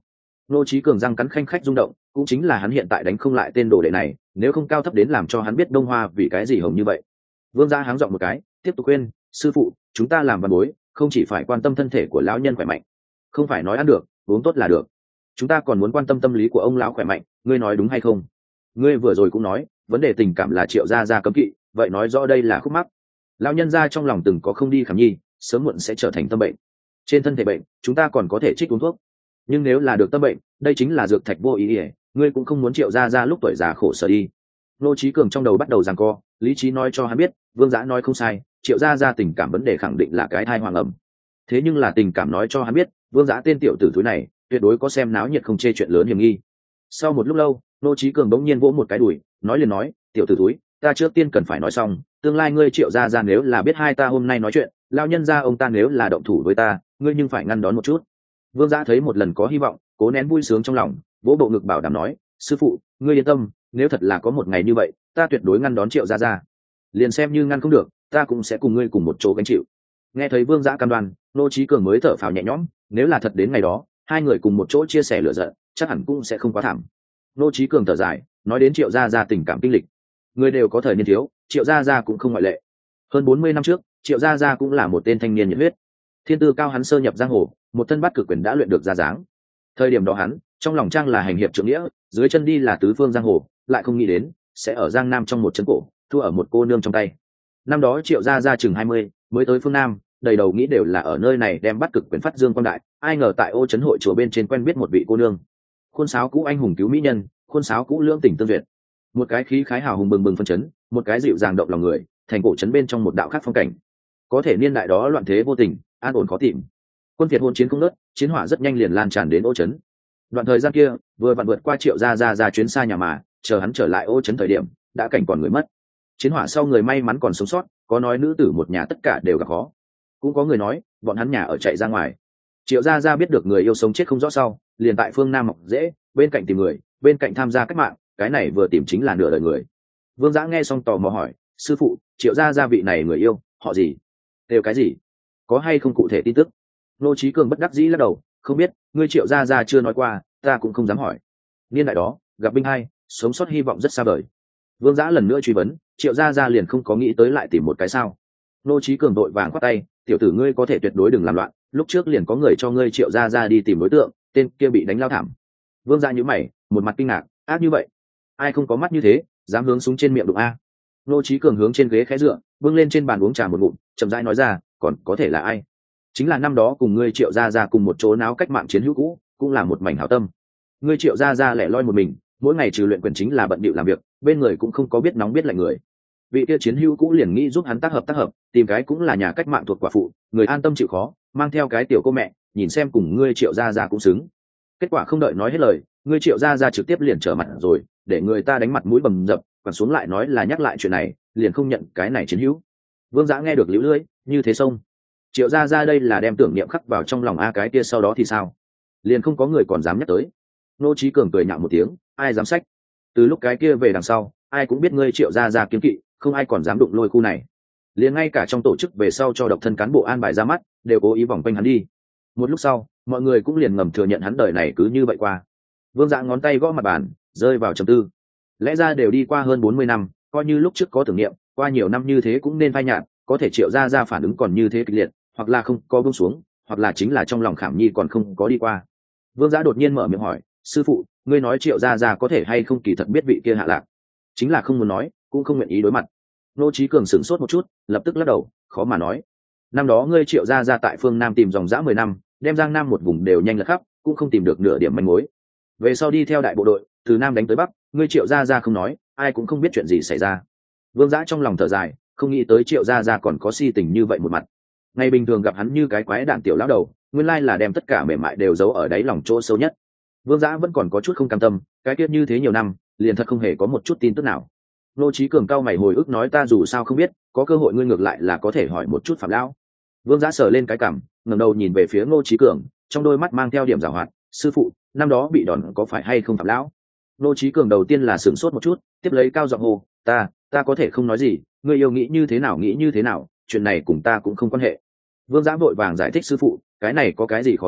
Ngô Chí Cường răng cắn khanh khách rung động, cũng chính là hắn hiện tại đánh không lại tên đồ đệ này, nếu không cao thấp đến làm cho hắn biết Đông Hoa vì cái gì hồng như vậy. Vương Gia háng giọng một cái, tiếp tục khuyên, sư phụ, chúng ta làm văn bối, không chỉ phải quan tâm thân thể của lão nhân khỏe mạnh, không phải nói ăn được, uống tốt là được, chúng ta còn muốn quan tâm tâm lý của ông lão khỏe mạnh, ngươi nói đúng hay không? Ngươi vừa rồi cũng nói, vấn đề tình cảm là Triệu gia gia cấm kỵ, vậy nói rõ đây là khúc mắc. Lão nhân gia trong lòng từng có không đi khám nhi, sớm muộn sẽ trở thành tâm bệnh. Trên thân thể bệnh, chúng ta còn có thể trích uống thuốc, nhưng nếu là được tâm bệnh, đây chính là dược thạch vô ý ỉa, ngươi cũng không muốn Triệu gia gia lúc tuổi già khổ sở đi. Ngô Chí Cường trong đầu bắt đầu giằng co, lý trí nói cho hắn biết, Vương Dã nói không sai, Triệu gia gia tình cảm vấn đề khẳng định là cái thai hoàng ẩm. Thế nhưng là tình cảm nói cho hắn biết, Vương Dã tên tiểu tử thúi này, tuyệt đối có xem náo nhiệt không chê chuyện lớn hiểm nghi. Sau một lúc lâu, Ngô Chí Cường bỗng nhiên vỗ một cái đùi, nói liền nói, tiểu tử thúi, ta trước tiên cần phải nói xong, tương lai ngươi Triệu gia gia nếu là biết hai ta hôm nay nói chuyện, lão nhân gia ông ta nếu là động thủ với ta, ngươi nhưng phải ngăn đón một chút. Vương Dã thấy một lần có hy vọng, cố nén vui sướng trong lòng, vỗ bộ ngực bảo đảm nói, sư phụ, ngươi yên tâm, nếu thật là có một ngày như vậy, ta tuyệt đối ngăn đón Triệu gia gia. Liền xem như ngăn không được, ta cũng sẽ cùng ngươi cùng một chỗ gánh chịu. Nghe thấy Vương Dã cam đoan, Ngô Chí Cường mới thở phào nhẹ nhõm, nếu là thật đến ngày đó, hai người cùng một chỗ chia sẻ lửa giận, chắc hẳn cũng sẽ không quá thảm. Ngô Chí Cường thở dài, nói đến Triệu gia gia tình cảm kinh lịch, người đều có thời niên thiếu, Triệu gia gia cũng không ngoại lệ. Hơn 40 năm trước, Triệu gia gia cũng là một tên thanh niên nhiệt huyết, thiên tư cao, hắn sơ nhập giang hồ, một thân bát cực quyền đã luyện được ra dáng. Thời điểm đó hắn, trong lòng trang là hành hiệp trượng nghĩa, dưới chân đi là tứ phương giang hồ, lại không nghĩ đến sẽ ở Giang Nam trong một trấn cổ, thua ở một cô nương trong tay. Năm đó Triệu gia gia chừng 20, mới tới phương Nam, đầy đầu nghĩ đều là ở nơi này đem bát cực quyền phát dương quang đại, ai ngờ tại ô trấn hội chùa bên trên quen biết một vị cô nương. Khuôn sáo cũ anh hùng cứu mỹ nhân, khuôn sáo cũ lưỡng tình tương duyệt. Một cái khí khái hào hùng bừng bừng phân chấn, một cái dịu dàng động lòng người, thành cổ trấn bên trong một đạo khác phong cảnh. Có thể niên đại đó loạn thế vô tình, an ổn khó tìm. Quân Việt hôn chiến không ngớt, chiến hỏa rất nhanh liền lan tràn đến ô trấn. Đoạn thời gian kia, vừa vặn vượt qua Triệu gia gia ra chuyến xa nhà mà, chờ hắn trở lại ô trấn thời điểm, đã cảnh còn người mất. Chiến hỏa sau người may mắn còn sống sót, có nói nữ tử một nhà tất cả đều gặp khó, cũng có người nói bọn hắn nhà ở chạy ra ngoài. Triệu gia gia biết được người yêu sống chết không rõ sau, liền tại phương Nam mọc dễ, bên cạnh tìm người, bên cạnh tham gia cách mạng, cái này vừa tìm chính là nửa đời người. Vương Dã nghe xong tò mò hỏi, sư phụ, Triệu gia gia vị này người yêu, họ gì, đều cái gì, có hay không cụ thể tin tức? Ngô Chí Cường bất đắc dĩ lắc đầu, không biết, ngươi Triệu gia gia chưa nói qua, ta cũng không dám hỏi. Niên đại đó, gặp binh hai, sống sót hy vọng rất xa vời. Vương Dã lần nữa truy vấn, Triệu gia gia liền không có nghĩ tới lại tìm một cái sao? Ngô Chí Cường đội vàng quát tay, tiểu tử ngươi có thể tuyệt đối đừng làm loạn, lúc trước liền có người cho ngươi Triệu gia gia đi tìm đối tượng, tên kia bị đánh lao thảm. Vương Dã nhíu mày, một mặt kinh ngạc, ác như vậy, ai không có mắt như thế, dám hướng súng trên miệng đụng a? Ngô Chí Cường hướng trên ghế khẽ dựa, bưng lên trên bàn uống trà một ngụm, chậm rãi nói ra, còn có thể là ai? Chính là năm đó cùng ngươi Triệu gia gia cùng một chỗ náo cách mạng chiến hữu cũ, cũng là một mảnh hảo tâm. Ngươi Triệu gia gia lẻ loi một mình, mỗi ngày trừ luyện quyền chính là bận bịu làm việc, bên người cũng không có biết nóng biết lạnh người. Vị kia chiến hữu cũ liền nghĩ giúp hắn tác hợp, tìm cái cũng là nhà cách mạng thuộc quả phụ, người an tâm chịu khó, mang theo cái tiểu cô mẹ, nhìn xem cùng ngươi Triệu gia gia cũng xứng. Kết quả không đợi nói hết lời, ngươi Triệu gia gia trực tiếp liền trở mặt rồi, để người ta đánh mặt mũi bầm dập, quẳng xuống lại nói là nhắc lại chuyện này, liền không nhận cái này chiến hữu. Vương Dã nghe được liễu lưỡi, như thế sông. Triệu gia gia đây là đem tưởng niệm khắc vào trong lòng a, cái kia sau đó thì sao? Liền không có người còn dám nhắc tới. Ngô Chí Cường cười nhạo một tiếng, ai dám sách? Từ lúc cái kia về đằng sau, ai cũng biết ngươi Triệu gia gia kiếm kỵ, không ai còn dám đụng lôi khu này. Liền ngay cả trong tổ chức về sau cho độc thân cán bộ an bài ra mắt, đều cố ý vòng quanh hắn đi. Một lúc sau, mọi người cũng liền ngầm thừa nhận hắn đời này cứ như vậy qua. Vương Dã ngón tay gõ mặt bàn, rơi vào trầm tư. Lẽ ra đều đi qua hơn 40 năm, coi như lúc trước có tưởng niệm, qua nhiều năm như thế cũng nên phai nhạt, có thể Triệu gia gia phản ứng còn như thế kịch liệt, hoặc là không có buông xuống, hoặc là chính là trong lòng Khảm Nhi còn không có đi qua. Vương Dã đột nhiên mở miệng hỏi, sư phụ, ngươi nói Triệu gia gia có thể hay không kỳ thật biết vị kia hạ lạc, chính là không muốn nói, cũng không nguyện ý đối mặt. Ngô Chí Cường sửng sốt một chút, lập tức lắc đầu, khó mà nói. Năm đó ngươi Triệu gia gia tại phương Nam tìm dòng dã 10 năm, đem Giang Nam một vùng đều nhanh lật khắp, cũng không tìm được nửa điểm manh mối. Về sau đi theo đại bộ đội, từ Nam đánh tới Bắc, ngươi Triệu gia gia không nói, ai cũng không biết chuyện gì xảy ra. Vương Dã trong lòng thở dài, không nghĩ tới Triệu gia gia còn có si tình như vậy một mặt. Ngày bình thường gặp hắn như cái quái đản tiểu lão đầu, nguyên lai là đem tất cả mềm mại đều giấu ở đáy lòng chỗ sâu nhất. Vương Dã vẫn còn có chút không cam tâm, cái tiết như thế nhiều năm, liền thật không hề có một chút tin tức nào. Ngô Chí Cường cao mày hồi ức nói, ta dù sao không biết, có cơ hội ngươi ngược lại là có thể hỏi một chút Phạm lão. Vương Dã sờ lên cái cằm, ngẩng đầu nhìn về phía Ngô Chí Cường, trong đôi mắt mang theo điểm giảo hoạt, sư phụ, năm đó bị đòn có phải hay không Phạm lão? Ngô Chí Cường đầu tiên là sửng sốt một chút, tiếp lấy cao giọng hô, ta có thể không nói gì, ngươi yêu nghĩ như thế nào, chuyện này cùng ta cũng không quan hệ. Vương Dã vội vàng giải thích, sư phụ, cái này có cái gì khó đoán,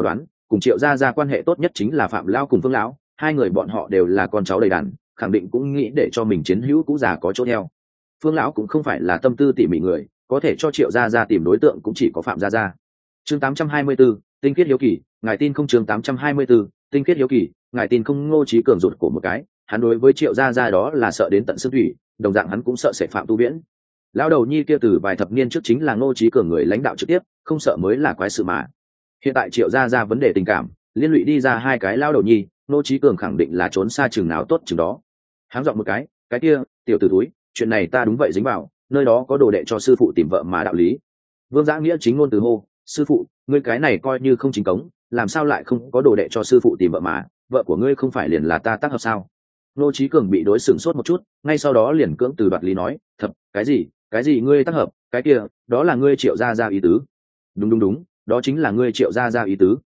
cùng Triệu gia gia quan hệ tốt nhất chính là Phạm lão cùng Vương lão, hai người bọn họ đều là con cháu đầy đàn, khẳng định cũng nghĩ để cho mình chiến hữu cũ già có chỗ theo. Phương lão cũng không phải là tâm tư tỉ mỉ người, có thể cho Triệu gia gia tìm đối tượng cũng chỉ có Phạm gia gia. Chương 824, tinh khiết hiếu kỳ, ngài tin không? Chương 824, tinh khiết hiếu kỳ, ngài tin không? Ngô Chí Cường rụt cổ một cái, hắn đối với Triệu gia gia đó là sợ đến tận xương thủy, đồng dạng hắn cũng sợ sẽ Phạm Tu Viễn. Lão đầu nhi kia từ vài thập niên trước chính là Ngô Chí Cường người lãnh đạo trực tiếp, không sợ mới là quái sự mà. Hiện tại Triệu gia gia vấn đề tình cảm, liên lụy đi ra hai cái lão đầu nhi, Ngô Chí Cường khẳng định là trốn xa chừng nào tốt chừng đó. Háng giọng một cái kia, tiểu tử túi, chuyện này ta đúng vậy dính vào, nơi đó có đồ đệ cho sư phụ tìm vợ mà đạo lý. Vương Giã Nghĩa chính ngôn từ hô, sư phụ, ngươi cái này coi như không chính cống, làm sao lại không có đồ đệ cho sư phụ tìm vợ mà, vợ của ngươi không phải liền là ta tác hợp sao? Ngô Chí Cường bị đối sửng sốt một chút, ngay sau đó liền cưỡng từ đoạt lý nói, thật, cái gì ngươi tác hợp, cái kia, đó là ngươi Triệu gia gia ý tứ. Đúng, đó chính là ngươi Triệu gia gia ý tứ.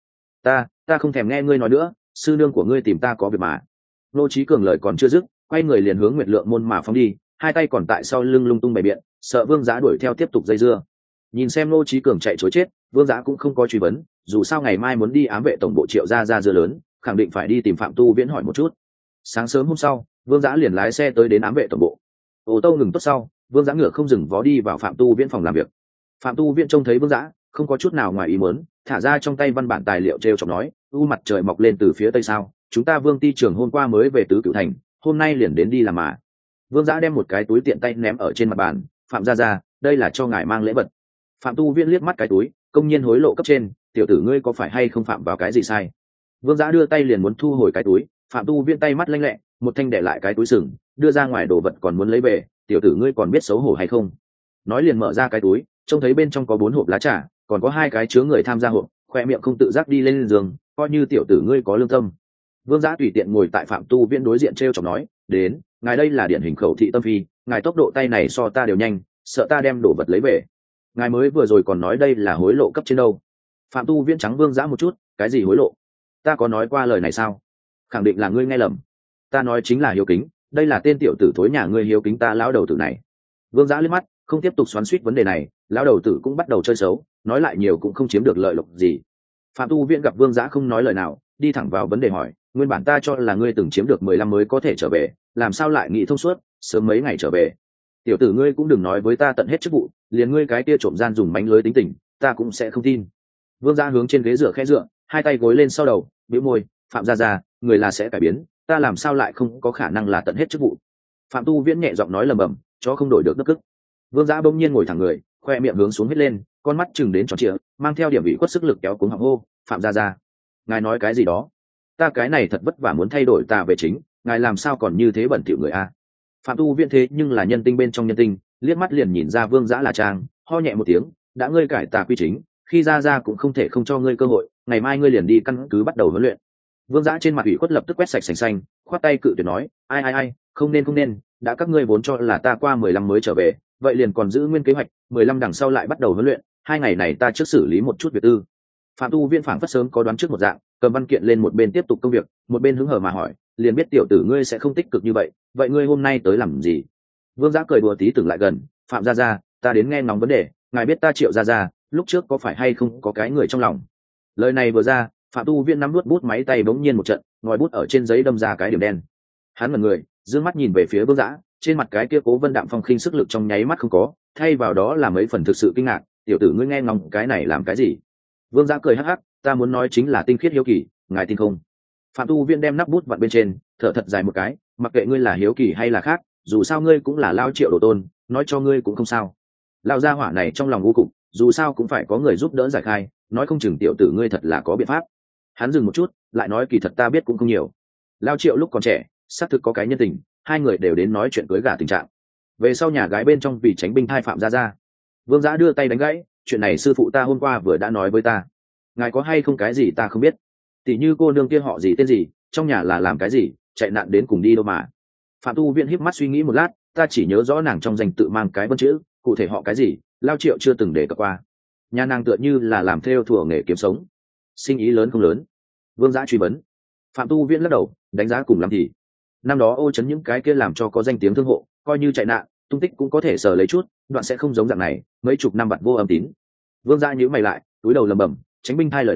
Ta không thèm nghe ngươi nói nữa, sư nương của ngươi tìm ta có việc mà. Ngô Chí Cường lời còn chưa dứt, quay người liền hướng Nguyệt Lượng môn mà phóng đi, hai tay còn tại sau lưng lung tung bày biện, sợ Vương Giá đuổi theo tiếp tục dây dưa. Nhìn xem Ngô Chí Cường chạy trối chết, Vương Giá cũng không có truy vấn, dù sao ngày mai muốn đi ám vệ tổng bộ Triệu gia gia dưa lớn, khẳng định phải đi tìm Phạm Tu Viễn hỏi một chút. Sáng sớm hôm sau, Vương Giá liền lái xe tới đến ám vệ tổng bộ. Ô tô ngừng tốt sau, Vương Giá ngựa không dừng vó đi vào Phạm Tu Viễn phòng làm việc. Phạm Tu Viễn trông thấy Vương Giá, không có chút nào ngoài ý muốn, thả ra trong tay văn bản tài liệu treo chọc nói, u mặt trời mọc lên từ phía tây sao, chúng ta Vương ty trưởng hôm qua mới về tứ cửu thành, hôm nay liền đến đi làm mà. Vương Giá đem một cái túi tiện tay ném ở trên mặt bàn, Phạm gia, đây là cho ngài mang lễ vật. Phạm Tu Viễn liếc mắt cái túi, công nhiên hối lộ cấp trên, tiểu tử ngươi có phải hay không phạm vào cái gì sai? Vương Giá đưa tay liền muốn thu hồi cái túi, Phạm Tu Viễn tay mắt lanh lẹ, một thanh để lại cái túi sừng, đưa ra ngoài đồ vật còn muốn lấy về, tiểu tử ngươi còn biết xấu hổ hay không? Nói liền mở ra cái túi, trông thấy bên trong có 4 hộp lá trà, còn có 2 cái chứa người tham gia hộp, khoe miệng không tự giác đi lên giường, coi như tiểu tử ngươi có lương tâm. Vương Giá tùy tiện ngồi tại Phạm Tu Viễn đối diện treo chọc nói, đến, ngài đây là điển hình khẩu thị tâm phi, ngài tốc độ tay này so ta đều nhanh, sợ ta đem đồ vật lấy về. Ngài mới vừa rồi còn nói đây là hối lộ cấp trên đâu? Phạm Tu Viễn trắng Vương Giá một chút, cái gì hối lộ? Ta có nói qua lời này sao? Khẳng định là ngươi nghe lầm. Ta nói chính là hiếu kính, đây là tên tiểu tử thối nhà ngươi hiếu kính ta lão đầu tử này. Vương Giá liếc mắt, không tiếp tục xoắn xuýt vấn đề này, lão đầu tử cũng bắt đầu chơi xấu, nói lại nhiều cũng không chiếm được lợi lộc gì. Phạm Tu Viễn gặp Vương Giá không nói lời nào, đi thẳng vào vấn đề hỏi, nguyên bản ta cho là ngươi từng chiếm được 15 mới có thể trở về, làm sao lại nghĩ thông suốt, sớm mấy ngày trở về? Tiểu tử ngươi cũng đừng nói với ta tận hết chức vụ, liền ngươi cái kia trộm gian dùng mánh lưới tính tình, ta cũng sẽ không tin. Vương Giá hướng trên ghế dựa khẽ dựa, hai tay gối lên sau đầu, bĩu môi, Phạm gia, người là sẽ cải biến, ta làm sao lại không có khả năng là tận hết chức vụ? Phạm Tu Viễn nhẹ giọng nói lầm bầm, chó không đổi được nước cức. Vương Giá bỗng nhiên ngồi thẳng người, khoe miệng hướng xuống hết lên, con mắt chừng đến tròn trịa, mang theo điểm bị khuất sức lực kéo cuống họng hô, Phạm gia, ngài nói cái gì đó? Ta cái này thật vất vả muốn thay đổi ta về chính, ngài làm sao còn như thế bẩn thỉu người a? Phạm Tu Viễn thế nhưng là nhân tinh bên trong nhân tinh, liếc mắt liền nhìn ra Vương Giá là trang, ho nhẹ một tiếng, đã ngươi cải tà quy chính, khi ra cũng không thể không cho ngươi cơ hội, ngày mai ngươi liền đi căn cứ bắt đầu huấn luyện. Vương Giá trên mặt ủy khuất lập tức quét sạch sành xanh, khoát tay cự tuyệt nói, ai, không nên, đã các ngươi vốn cho là ta qua 15 mới trở về, vậy liền còn giữ nguyên kế hoạch, 15 đằng sau lại bắt đầu huấn luyện, 2 ngày này ta trước xử lý một chút việc tư. Phạm Tu Viễn phảng phất sớm có đoán trước một dạng, cầm văn kiện lên một bên tiếp tục công việc, một bên hứng hở mà hỏi, liền biết tiểu tử ngươi sẽ không tích cực như vậy, vậy ngươi hôm nay tới làm gì? Vương Giá cười đùa tí tưởng lại gần, Phạm gia, ta đến nghe ngóng vấn đề, ngài biết ta Triệu gia, lúc trước có phải hay không có cái người trong lòng? Lời này vừa ra, Phạm Tu Viễn nắm nuốt bút máy tay bỗng nhiên một trận, ngòi bút ở trên giấy đâm ra cái điểm đen. Hắn ngẩn người, dương mắt nhìn về phía Vương Giá, trên mặt cái kia Cố Vân Đạm phong khinh sức lực trong nháy mắt không có, thay vào đó là mấy phần thực sự kinh ngạc, tiểu tử ngươi nghe ngóng cái này làm cái gì? Vương Giá cười hắc hắc, ta muốn nói chính là tinh khiết hiếu kỳ, ngài tin không? Phạm Tu Viễn đem nắp bút vặn bên trên, thở thật dài một cái, mặc kệ ngươi là hiếu kỳ hay là khác, dù sao ngươi cũng là lao Triệu đồ tôn, nói cho ngươi cũng không sao. Lao gia hỏa này trong lòng vô cùng, dù sao cũng phải có người giúp đỡ giải khai, nói không chừng tiểu tử ngươi thật là có biện pháp. Hắn dừng một chút, lại nói kỳ thật ta biết cũng không nhiều. Lao Triệu lúc còn trẻ, xác thực có cái nhân tình, hai người đều đến nói chuyện cưới gả tình trạng. Về sau nhà gái bên trong vì tránh binh thai Phạm gia. Vương Giá đưa tay đánh gãy, chuyện này sư phụ ta hôm qua vừa đã nói với ta. Ngài có hay không cái gì ta không biết? Tỷ như cô nương kia họ gì tên gì, trong nhà là làm cái gì, chạy nạn đến cùng đi đâu mà. Phạm Tu Viễn híp mắt suy nghĩ một lát, ta chỉ nhớ rõ nàng trong danh tự mang cái vân chữ, cụ thể họ cái gì, Lao Triệu chưa từng đề cập qua. Nhà nàng tựa như là làm theo thùa nghề kiếm sống, sinh ý lớn không lớn? Vương Giá truy vấn. Phạm Tu Viễn lắc đầu, đánh giá cùng lắm thì năm đó Ô Trấn những cái kia làm cho có danh tiếng thương hộ, coi như chạy nạn tung tích cũng có thể sờ lấy chút, đoạn sẽ không giống dạng này mấy chục năm bặt vô âm tín. Vương Giá nhíu mày lại, túi đầu lẩm bẩm, tránh binh thai lời nói,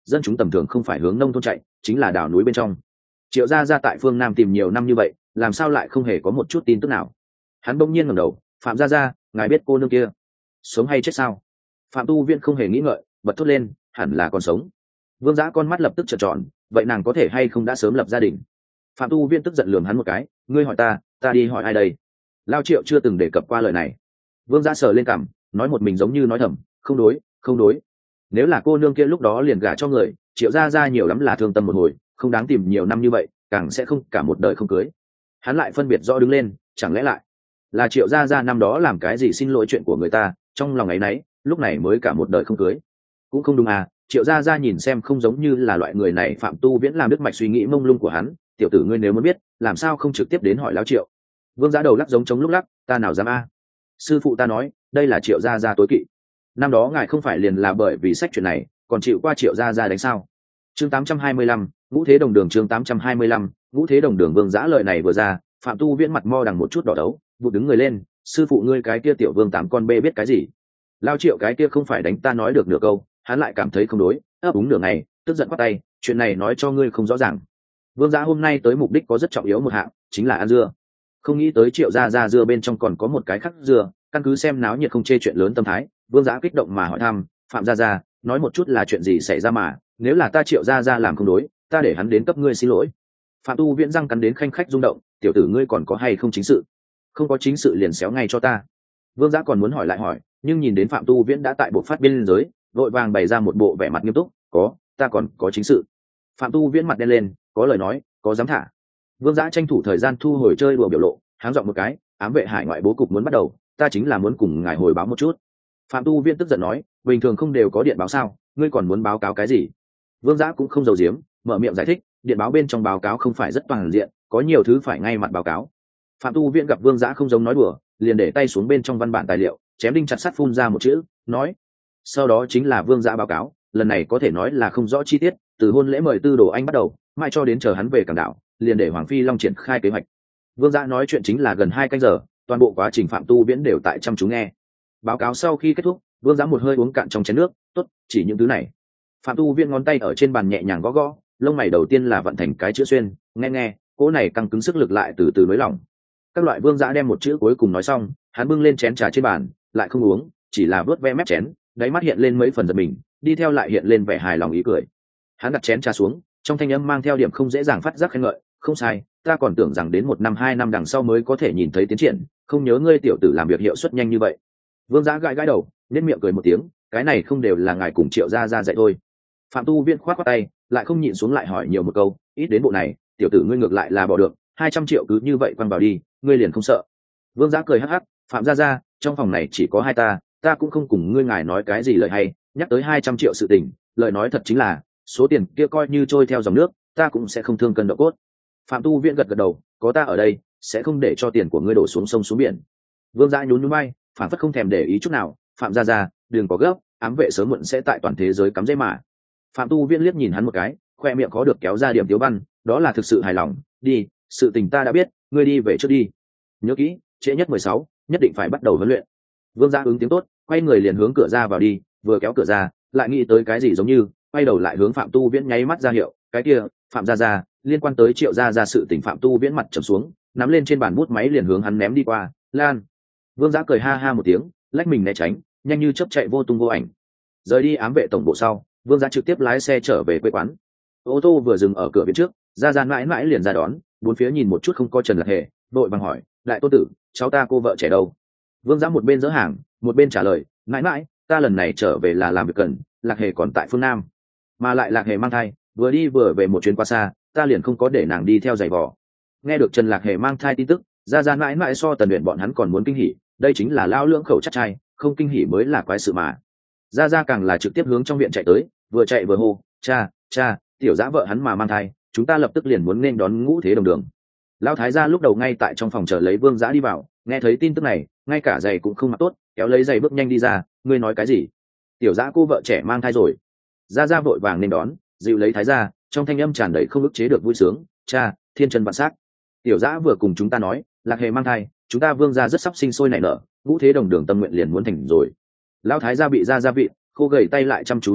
dân chúng tầm thường không phải hướng nông thôn chạy, chính là đào núi bên trong. Triệu gia gia tại phương Nam tìm nhiều năm như vậy, làm sao lại không hề có một chút tin tức nào? Hắn bỗng nhiên ngẩng đầu, Phạm gia gia, ngài biết cô nương kia sống hay chết sao? Phạm Tu Viễn không hề nghĩ ngợi, bật thốt lên, hẳn là còn sống. Vương Dã con mắt lập tức trợn tròn, vậy nàng có thể hay không đã sớm lập gia đình? Phạm Tu Viễn tức giận lườm hắn một cái, ngươi hỏi ta đi hỏi ai đây? Lao Triệu chưa từng đề cập qua lời này. Vương Dã sờ lên cằm, nói một mình giống như nói thầm, không đối. Nếu là cô nương kia lúc đó liền gả cho người, Triệu gia gia nhiều lắm là thương tâm một hồi, không đáng tìm nhiều năm như vậy, càng sẽ không cả một đời không cưới. Hắn lại phân biệt rõ đứng lên, chẳng lẽ lại là Triệu gia gia năm đó làm cái gì xin lỗi chuyện của người ta, trong lòng ấy nấy, lúc này mới cả một đời không cưới. Cũng không đúng à, Triệu gia gia nhìn xem không giống như là loại người này. Phạm Tu Viễn làm đứt mạch suy nghĩ mông lung của hắn, tiểu tử ngươi nếu muốn biết, làm sao không trực tiếp đến hỏi lão Triệu? Vương Dã đầu lắc giống chống lúc lắc, ta nào dám a? Sư phụ ta nói, đây là Triệu gia gia tối kỵ. Năm đó ngài không phải liền là bởi vì sách chuyện này, còn chịu qua Triệu gia gia đánh sao? Chương 825, Ngũ Thế Đồng Đường. Chương 825, Ngũ Thế Đồng Đường. Vương Dã lời này vừa ra, Phạm Tu Viễn mặt mo đằng một chút đỏ đấu, vụt đứng người lên, sư phụ ngươi cái kia tiểu vương tám con bê biết cái gì? Lao Triệu cái kia không phải đánh ta nói được nửa câu, hắn lại cảm thấy không đối, ấp úng nửa ngày, tức giận quát tay, chuyện này nói cho ngươi không rõ ràng. Vương Dã hôm nay tới mục đích có rất trọng yếu một hạng, chính là ăn dưa. Không nghĩ tới Triệu gia gia dưa bên trong còn có một cái khác dưa, căn cứ xem náo nhiệt không chê chuyện lớn tâm thái, Vương Dã kích động mà hỏi thăm, Phạm gia gia, nói một chút là chuyện gì xảy ra mà, nếu là ta Triệu gia gia làm không đối, ta để hắn đến cấp ngươi xin lỗi. Phạm Tu Viễn răng cắn đến khanh khách rung động, tiểu tử ngươi còn có hay không chính sự? Không có chính sự liền xéo ngay cho ta. Vương Dã còn muốn hỏi lại hỏi, nhưng nhìn đến Phạm Tu Viễn đã tại bộ phát biên giới, vội vàng bày ra một bộ vẻ mặt nghiêm túc, ta còn có chính sự. Phạm Tu Viễn mặt đen lên, có lời nói, có dám thả. Vương Dã tranh thủ thời gian thu hồi chơi đùa biểu lộ, háng giọng một cái, ám vệ hải ngoại bố cục muốn bắt đầu, ta chính là muốn cùng ngài hồi báo một chút. Phạm Tu Viễn tức giận nói, bình thường không đều có điện báo sao, ngươi còn muốn báo cáo cái gì? Vương Dã cũng không giấu giếm, mở miệng giải thích, điện báo bên trong báo cáo không phải rất toàn diện, có nhiều thứ phải ngay mặt báo cáo. Phạm Tu Viễn gặp Vương Dã không giống nói đùa, liền để tay xuống bên trong văn bản tài liệu, chém đinh chặt sắt phun ra một chữ, nói, sau đó chính là Vương Dã báo cáo, lần này có thể nói là không rõ chi tiết, từ hôn lễ mời Tư Đồ Anh bắt đầu, mai cho đến chờ hắn về cảng đảo, liền để Hoàng Phi Long triển khai kế hoạch. Vương Dã nói chuyện chính là gần 2 canh giờ, toàn bộ quá trình Phạm Tu Viễn đều tại chăm chú nghe. Báo cáo sau khi kết thúc, Vương Dã một hơi uống cạn trong chén nước, tốt, chỉ những thứ này. Phạm Tu Viễn ngón tay ở trên bàn nhẹ nhàng gõ gõ, lông mày đầu tiên là vận thành cái chữ xuyên, nghe, cỗ này căng cứng sức lực lại từ từ nới lỏng. Các loại. Vương Dã đem một chữ cuối cùng nói xong, hắn bưng lên chén trà trên bàn, lại không uống, chỉ là vớt ve mép chén, đáy mắt hiện lên mấy phần giật mình, đi theo lại hiện lên vẻ hài lòng ý cười. Hắn đặt chén trà xuống, trong thanh âm mang theo điểm không dễ dàng phát giác khen ngợi, không sai, ta còn tưởng rằng đến 1 năm 2 năm đằng sau mới có thể nhìn thấy tiến triển, không nhớ ngươi tiểu tử làm việc hiệu suất nhanh như vậy. Vương Dã gãi gãi đầu, nhếch miệng cười một tiếng, cái này không đều là ngài cùng Triệu gia gia dạy thôi. Phạm Tu Viễn khoát khoát tay, lại không nhịn xuống lại hỏi nhiều một câu, ít đến bộ này, tiểu tử ngươi ngược lại là bỏ được, 200 triệu cứ như vậy quăng vào đi, ngươi liền không sợ? Vương Dã cười hắc hắc, Phạm gia gia, trong phòng này chỉ có hai ta cũng không cùng ngươi ngài nói cái gì lời hay, nhắc tới 200 triệu sự tình, lời nói thật chính là, số tiền kia coi như trôi theo dòng nước, ta cũng sẽ không thương cân độ cốt. Phạm Tu Viễn gật gật đầu, có ta ở đây, sẽ không để cho tiền của ngươi đổ xuống sông xuống biển. Vương Dã nhún nhún vai, phản phất không thèm để ý chút nào, Phạm gia gia, đừng có gấp, ám vệ sớm muộn sẽ tại toàn thế giới cắm rễ mà. Phạm Tu Viễn liếc nhìn hắn một cái, khoe miệng khó được kéo ra điểm tiếu văn, đó là thực sự hài lòng, đi, sự tình ta đã biết, ngươi đi về trước đi. Nhớ kỹ, trễ nhất 16, nhất định phải bắt đầu huấn luyện. Vương Dã ứng tiếng tốt, quay người liền hướng cửa ra vào đi, vừa kéo cửa ra, lại nghĩ tới cái gì giống như, quay đầu lại hướng Phạm Tu Viễn nháy mắt ra hiệu, cái kia, Phạm gia gia, liên quan tới Triệu gia gia sự tình. Phạm Tu Viễn mặt trầm xuống, nắm lên trên bàn bút máy liền hướng hắn ném đi qua, lan. Vương Dã cười ha ha một tiếng, lách mình né tránh, nhanh như chớp chạy vô tung vô ảnh. Rời đi ám vệ tổng bộ sau, Vương Dã trực tiếp lái xe trở về quê quán. Ô tô vừa dừng ở cửa viện trước, gia gia mãi mãi liền ra đón, bốn phía nhìn một chút không có Trần Lạc Hề, đội bằng hỏi, đại tô tử, cháu ta cô vợ trẻ đâu? Vương Dã một bên dỡ hàng, một bên trả lời, mãi mãi, ta lần này trở về là làm việc cần, Lạc Hề còn tại phương Nam, mà lại Lạc Hề mang thai, vừa đi vừa về một chuyến qua xa, ta liền không có để nàng đi theo giày vò. Nghe được Trần Lạc Hề mang thai tin tức, gia gia mãi mãi so Tần Uyển bọn hắn còn muốn kinh hỉ, đây chính là lao lưỡng khẩu chắc trai, không kinh hỉ mới là quái sự mà. Gia gia càng là trực tiếp hướng trong viện chạy tới, vừa chạy vừa hô, cha, tiểu Dã vợ hắn mà mang thai, chúng ta lập tức liền muốn nên đón Ngũ Thế Đồng Đường. Lão thái gia lúc đầu ngay tại trong phòng chờ lấy Vương Dã đi vào, nghe thấy tin tức này, ngay cả giày cũng không mặc tốt, kéo lấy giày bước nhanh đi ra, ngươi nói cái gì? Tiểu Dã cô vợ trẻ mang thai rồi. Gia gia vội vàng nên đón, dịu lấy thái gia, trong thanh âm tràn đầy không ức chế được vui sướng, cha, thiên chân vạn sắc. Tiểu Dã vừa cùng chúng ta nói, Lạc Hề mang thai, chúng ta Vương gia rất sắp sinh sôi nảy nở, Ngũ Thế Đồng Đường tâm nguyện liền muốn thành rồi. Lão thái gia bị gia vị, khô gầy tay lại chăm chú nắm chặt,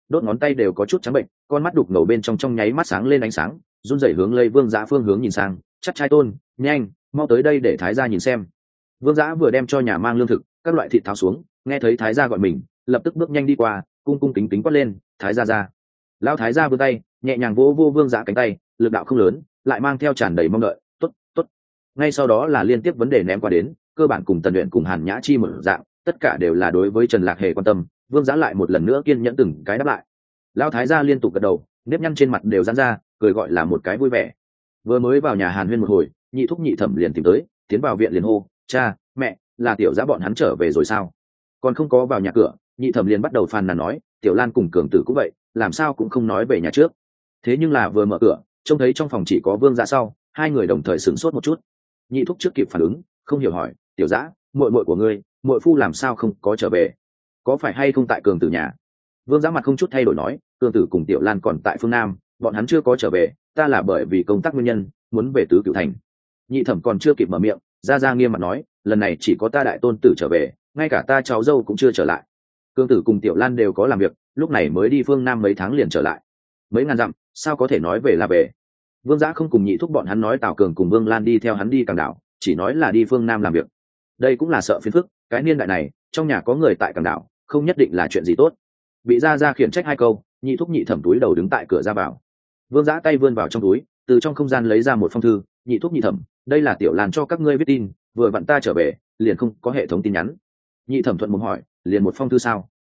đốt ngón tay đều có chút trắng bệnh, con mắt đục ngầu bên trong nháy mắt sáng lên ánh sáng, run rẩy hướng lấy Vương Dã phương hướng nhìn sang. Chắc trai tôn, nhanh mau tới đây để thái gia nhìn xem. Vương Dã vừa đem cho nhà mang lương thực các loại thịt tháo xuống, nghe thấy thái gia gọi mình, lập tức bước nhanh đi qua, cung cung kính kính quát lên, thái gia ra. Lão thái gia vươn tay nhẹ nhàng vỗ vô Vương Dã cánh tay, lực đạo không lớn, lại mang theo tràn đầy mong đợi. Tốt tốt. Ngay sau đó là liên tiếp vấn đề ném qua đến, cơ bản cùng Tần Uyển cùng Hàn Nhã Chi một dạng, tất cả đều là đối với Trần Lạc Hề quan tâm. Vương Dã lại một lần nữa kiên nhẫn từng cái đáp lại. Lão thái gia liên tục gật đầu, nếp nhăn trên mặt đều giãn ra, cười gọi là một cái vui vẻ. Vừa mới vào nhà Hàn Huyên một hồi, nhị thúc nhị thẩm liền tìm tới, tiến vào viện liền hô, cha mẹ, là Tiểu Dã bọn hắn trở về rồi sao? Còn không có vào nhà cửa, nhị thẩm liền bắt đầu phàn nàn nói, Tiểu Lan cùng Cường Tử cũng vậy, làm sao cũng không nói về nhà trước. Thế nhưng là vừa mở cửa, trông thấy trong phòng chỉ có Vương Dã sau, hai người đồng thời sửng sốt một chút. Nhị thúc trước kịp phản ứng, không hiểu hỏi, Tiểu Dã, muội muội của ngươi, muội phu làm sao không có trở về? Có phải hay không tại Cường Tử nhà? Vương Dã mặt không chút thay đổi nói, Cường Tử cùng Tiểu Lan còn tại phương Nam, bọn hắn chưa có trở về, ta là bởi vì công tác nguyên nhân, muốn về Tứ Cửu Thành. Nhị thẩm còn chưa kịp mở miệng, ra nghiêm mặt nói, lần này chỉ có ta đại tôn tử trở về, ngay cả ta cháu dâu cũng chưa trở lại. Cường Tử cùng Tiểu Lan đều có làm việc, lúc này mới đi phương Nam mấy tháng liền trở lại. Mấy ngàn dặm, sao có thể nói về là về? Vương Dã không cùng nhị thúc bọn hắn nói Tào Cường cùng Vương Lan đi theo hắn đi Cảng Đảo, chỉ nói là đi phương Nam làm việc. Đây cũng là sợ phiền phức, cái niên đại này, trong nhà có người tại Cảng Đảo, không nhất định là chuyện gì tốt. Bị ra khiển trách hai câu, nhị thúc nhị thẩm túi đầu đứng tại cửa ra vào. Vương Dã tay vươn vào trong túi, từ trong không gian lấy ra một phong thư, nhị thúc nhị thẩm, đây là Tiểu Lan cho các ngươi viết tin, vừa vặn ta trở về, liền không có hệ thống tin nhắn. Nhị thẩm thuận mồm hỏi, liền một phong thư sao?